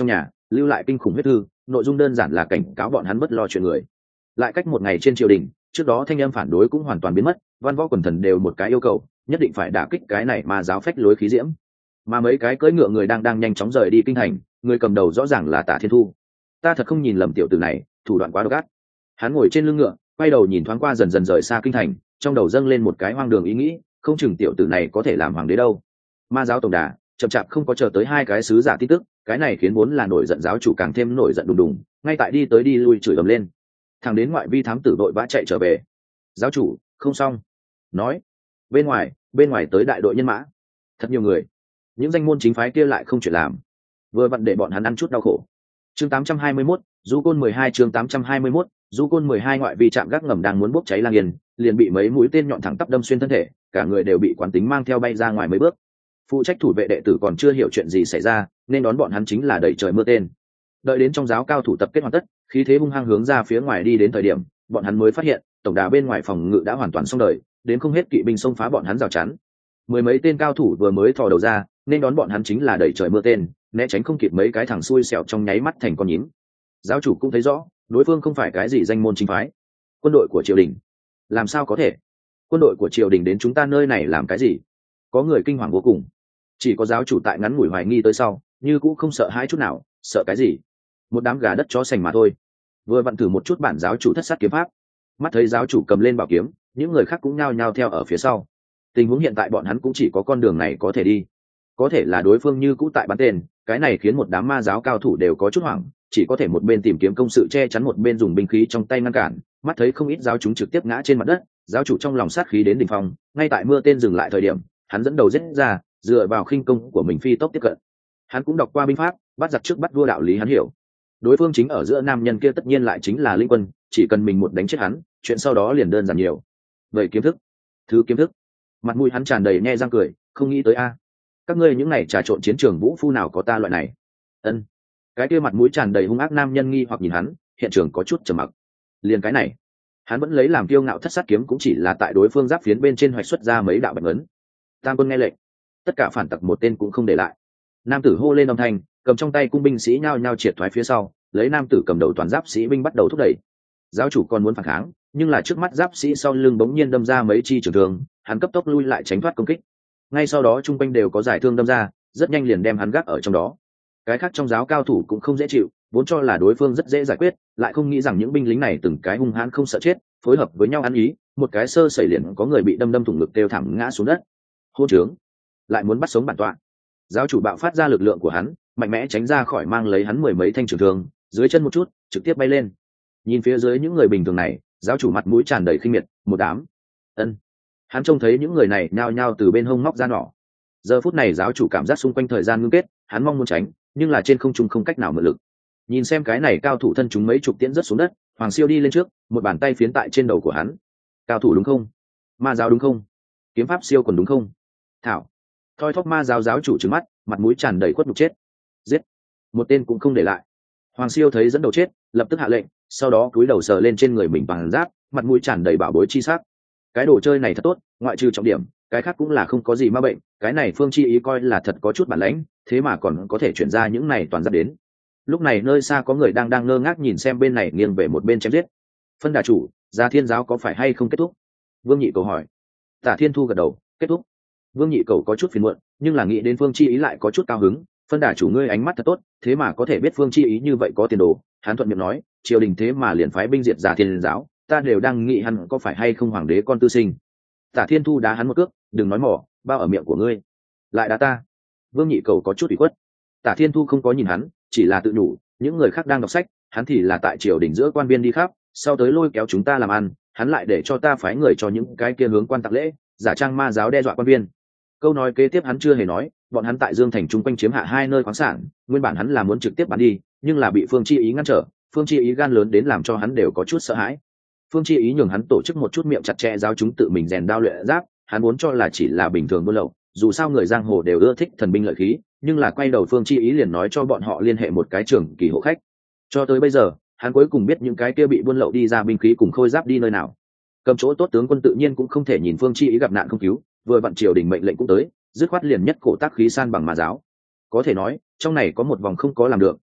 lưu lại kinh khủng huyết thư, nội dung đơn giản là cảnh cáo bọn hắn bất lo chuyện người. Lại cách một ngày trên triều đình, trước đó thanh âm phản đối cũng hoàn toàn biến mất, văn võ quần thần đều một cái yêu cầu, nhất định phải đả kích cái này ma giáo phách lối khí diễm. Mà mấy cái cưỡi ngựa người đang nhanh chóng rời đi kinh thành, người cầm đầu rõ ràng là Tả Thiên Thu. Ta thật không nhìn lầm tiểu tử này, thủ đoạn quá độc ác. Hắn ngồi trên lưng ngựa, quay đầu nhìn thoáng qua dần dần rời xa kinh thành, trong đầu dâng lên một cái hoang đường ý nghĩ, không chừng tiểu tử này có thể làm hoàng đế đâu. Ma giáo tổng đà chậm chạp không có chờ tới hai cái sứ giả tin tức, cái này khiến vốn là nổi giận giáo chủ càng thêm nổi giận đùng đùng, ngay tại đi tới đi lui chửi ầm lên. Thằng đến ngoại vi thám tử đội vã chạy trở về. Giáo chủ, không xong. Nói, bên ngoài tới đại đội nhân mã, thật nhiều người. Những danh môn chính phái kia lại không chuyện làm, vừa vặn để bọn hắn ăn chút đau khổ. Chương 821, Du Côn 12 chương 821, Du Côn 12 ngoại vi trạm gác ngầm đang muốn bốc cháy lang yên, liền bị mấy mũi tên nhọn thẳng tắp đâm xuyên thân thể, cả người đều bị quán tính mang theo bay ra ngoài mấy bước. Phụ trách thủ vệ đệ tử còn chưa hiểu chuyện gì xảy ra, nên đón bọn hắn chính là đẩy trời mưa tên. Đợi đến trong giáo cao thủ tập kết hoàn tất, khí thế hung hăng hướng ra phía ngoài đi đến thời điểm, bọn hắn mới phát hiện, tổng đà bên ngoài phòng ngự đã hoàn toàn xong đời, đến không hết kỵ binh xông phá bọn hắn rào chắn. Mười mấy tên cao thủ vừa mới thò đầu ra, nên đón bọn hắn chính là đẩy trời mưa tên, né tránh không kịp mấy cái thằng xui xẻo trong nháy mắt thành con nhím. Giáo chủ cũng thấy rõ, đối phương không phải cái gì danh môn chính phái, quân đội của triều đình. Làm sao có thể? Quân đội của triều đình đến chúng ta nơi này làm cái gì? Có người kinh hoàng vô cùng. Chỉ có giáo chủ tại ngắn ngủi hoài nghi tới sau, như cũng không sợ hãi chút nào. Sợ cái gì? Một đám gà đất chó sành mà thôi. Vừa vặn thử một chút bản giáo chủ thất sát kiếm pháp. Mắt thấy giáo chủ cầm lên bảo kiếm, những người khác cũng nhao nhao theo ở phía sau. Tình huống hiện tại bọn hắn cũng chỉ có con đường này có thể đi. Có thể là đối phương như cũ tại bắn tên, cái này khiến một đám ma giáo cao thủ đều có chút hoảng, chỉ có thể một bên tìm kiếm công sự che chắn, một bên dùng binh khí trong tay ngăn cản. Mắt thấy không ít giáo chúng trực tiếp ngã trên mặt đất, giáo chủ trong lòng sát khí đến đỉnh phong, ngay tại mưa tên dừng lại thời điểm, hắn dẫn đầu giết ra, dựa vào khinh công của mình phi tốc tiếp cận. Hắn cũng đọc qua binh pháp, bắt giặc trước bắt vua đạo lý hắn hiểu. Đối phương chính ở giữa nam nhân kia tất nhiên lại chính là Linh Quân, chỉ cần mình một đánh chết hắn, chuyện sau đó liền đơn giản nhiều. Vậy kiếm thức, thứ kiếm thức. Mặt mũi hắn tràn đầy nhe răng cười, không nghĩ tới a, các ngươi những này trà trộn chiến trường vũ phu nào có ta loại này. Ân. Cái kia mặt mũi tràn đầy hung ác nam nhân nghi hoặc nhìn hắn, hiện trường có chút trầm mặc. Liền cái này, hắn vẫn lấy làm kiêu ngạo thất sát kiếm cũng chỉ là tại đối phương giáp phiến bên trên hoạch xuất ra mấy đạo bạch ấn. Tam quân nghe lệnh, tất cả phản tặc một tên cũng không để lại. Nam tử hô lên âm thanh, cầm trong tay cung binh sĩ nhao nhao triệt thoái phía sau, lấy nam tử cầm đầu toàn giáp sĩ binh bắt đầu thúc đẩy. Giáo chủ còn muốn phản kháng, nhưng là trước mắt giáp sĩ sau lưng bỗng nhiên đâm ra mấy chi trường thương, hắn cấp tốc lui lại tránh thoát công kích. Ngay sau đó trung quanh đều có giải thương đâm ra, rất nhanh liền đem hắn gác ở trong đó. Cái khác trong giáo cao thủ cũng không dễ chịu, vốn cho là đối phương rất dễ giải quyết, lại không nghĩ rằng những binh lính này từng cái hung hãn không sợ chết, phối hợp với nhau ăn ý, một cái sơ sẩy liền có người bị đâm thủng ngực kêu thảm ngã xuống đất. Hôn trướng, lại muốn bắt sống bản tọa. Giáo chủ bạo phát ra lực lượng của hắn, mạnh mẽ tránh ra khỏi mang lấy hắn mười mấy thanh trường thương, dưới chân một chút, trực tiếp bay lên. Nhìn phía dưới những người bình thường này, giáo chủ mặt mũi tràn đầy khinh miệt, một đám. Ân. Hắn trông thấy những người này nhao nhao từ bên hông móc ra nỏ. Giờ phút này giáo chủ cảm giác xung quanh thời gian ngưng kết, hắn mong muốn tránh, nhưng là trên không trung không cách nào mượn lực. Nhìn xem cái này cao thủ thân chúng mấy chục tiễn rớt xuống đất, Hoàng Siêu đi lên trước, một bàn tay phiến tại trên đầu của hắn. Cao thủ đúng không? Ma giáo đúng không? Kiếm pháp siêu còn đúng không? Thảo. Thoi thóp ma giáo giáo chủ trừng mắt, mặt mũi tràn đầy khuất nhục chết. Giết, một tên cũng không để lại. Hoàng Siêu thấy dẫn đầu chết, lập tức hạ lệnh, sau đó cúi đầu sờ lên trên người mình bằng giáp, mặt mũi tràn đầy bảo bối chi sắc. Cái đồ chơi này thật tốt, ngoại trừ trọng điểm, cái khác cũng là không có gì ma bệnh. Cái này Phương Chi Ý coi là thật có chút bản lãnh, thế mà còn có thể chuyển ra những này toàn giáp đến. Lúc này nơi xa có người đang ngơ ngác nhìn xem bên này nghiêng về một bên chém giết. Phân đà chủ, Gia Thiên giáo có phải hay không kết thúc? Vương Nhị Cầu hỏi. Tả Thiên Thu gật đầu, kết thúc. Vương Nhị Cầu có chút phiền muộn, nhưng là nghĩ đến Phương Chi Ý lại có chút cao hứng. Phân đà chủ ngươi ánh mắt thật tốt, thế mà có thể biết Phương Chi Ý như vậy có tiền đồ. Hắn thuận miệng nói, triều đình thế mà liền phái binh diệt Gia Thiên giáo, ta đều đang nghĩ hắn có phải hay không hoàng đế con tư sinh. Tả Thiên Thu đá hắn một cước, đừng nói mỏ, bao ở miệng của ngươi. Lại đá ta. Vương Nhị Cầu có chút ủy khuất. Tả Thiên Thu không có nhìn hắn, chỉ là tự đủ, những người khác đang đọc sách, hắn thì là tại triều đình giữa quan viên đi khắp, sau tới lôi kéo chúng ta làm ăn, hắn lại để cho ta phái người cho những cái kia hướng quan tặng lễ, giả trang ma giáo đe dọa quan viên. Câu nói kế tiếp hắn chưa hề nói, bọn hắn tại Dương Thành chung quanh chiếm hạ hai nơi khoáng sản, nguyên bản hắn là muốn trực tiếp bán đi, nhưng là bị Phương Chi Ý ngăn trở, Phương Chi Ý gan lớn đến làm cho hắn đều có chút sợ hãi. Phương Chi Ý nhường hắn tổ chức một chút miệng chặt chẽ giáo chúng tự mình rèn đao luyện giáp, hắn muốn cho là chỉ là bình thường buôn lậu, dù sao người giang hồ đều ưa thích thần binh lợi khí, nhưng là quay đầu Phương Chi Ý liền nói cho bọn họ liên hệ một cái trưởng kỳ hộ khách. Cho tới bây giờ, hắn cuối cùng biết những cái kia bị buôn lậu đi ra binh khí cùng khôi giáp đi nơi nào. Cầm chỗ tốt tướng quân tự nhiên cũng không thể nhìn Phương Chi Ý gặp nạn không cứu, vừa vặn triều đình mệnh lệnh cũng tới, dứt khoát liền nhất cổ tác khí san bằng ma giáo. Có thể nói, trong này có một vòng không có làm được,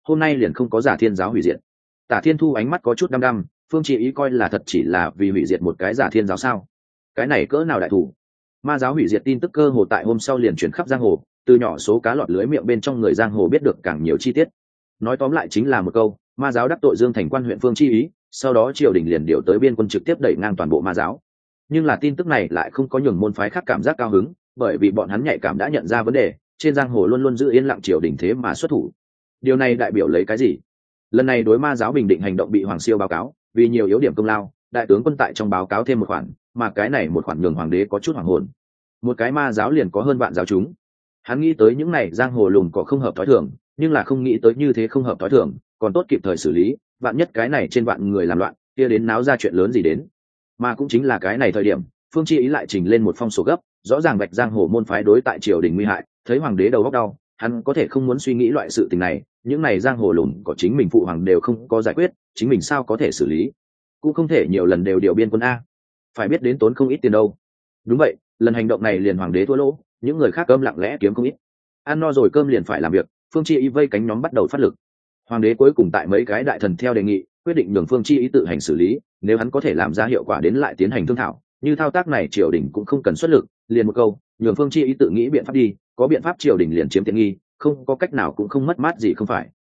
hôm nay liền không có giả thiên giáo hủy diệt. Tả Thiên Thu ánh mắt có chút đăm đăm, Phương Chi Ý coi là thật chỉ là vì hủy diệt một cái giả thiên giáo sao? Cái này cỡ nào đại thủ? Ma giáo hủy diệt tin tức cơ hồ tại hôm sau liền chuyển khắp giang hồ, từ nhỏ số cá lọt lưới miệng bên trong người giang hồ biết được càng nhiều chi tiết. Nói tóm lại chính là một câu, ma giáo đắc tội Dương Thành quan huyện Phương Chi Ý, sau đó triều đình liền điều tới biên quân trực tiếp đẩy ngang toàn bộ ma giáo. Nhưng là tin tức này lại không có nhường môn phái khác cảm giác cao hứng, bởi vì bọn hắn nhạy cảm đã nhận ra vấn đề, trên giang hồ luôn luôn giữ yên lặng triều đình thế mà xuất thủ. Điều này đại biểu lấy cái gì? Lần này đối ma giáo bình định hành động bị Hoàng Siêu báo cáo, vì nhiều yếu điểm công lao, đại tướng quân tại trong báo cáo thêm một khoản, mà cái này một khoản nhường hoàng đế có chút hoảng hồn. Một cái ma giáo liền có hơn vạn giáo chúng. Hắn nghĩ tới những này giang hồ lùn có không hợp thói thường, nhưng là không nghĩ tới như thế không hợp thói thường, còn tốt kịp thời xử lý, vạn nhất cái này trên vạn người làm loạn, kia đến náo ra chuyện lớn gì đến. Mà cũng chính là cái này thời điểm, Phương Chi Ý lại trình lên một phong sổ gấp, rõ ràng vạch giang hồ môn phái đối tại triều đình nguy hại, thấy hoàng đế đầu óc đau, hắn có thể không muốn suy nghĩ loại sự tình này, những này giang hồ lùn có chính mình phụ hoàng đều không có giải quyết, chính mình sao có thể xử lý? Cũng không thể nhiều lần đều điều biên quân a, phải biết đến tốn không ít tiền đâu. Đúng vậy, lần hành động này liền hoàng đế thua lỗ, những người khác cơm lặng lẽ kiếm không ít. Ăn no rồi cơm liền phải làm việc, Phương Chi Ý vây cánh nhóm bắt đầu phát lực. Hoàng đế cuối cùng tại mấy cái đại thần theo đề nghị, quyết định nhường Phương Chi Ý tự hành xử lý, nếu hắn có thể làm ra hiệu quả đến lại tiến hành thương thảo, như thao tác này triều đình cũng không cần xuất lực, liền một câu, nhường Phương Chi Ý tự nghĩ biện pháp đi, có biện pháp triều đình liền chiếm tiện nghi, không có cách nào cũng không mất mát gì không phải.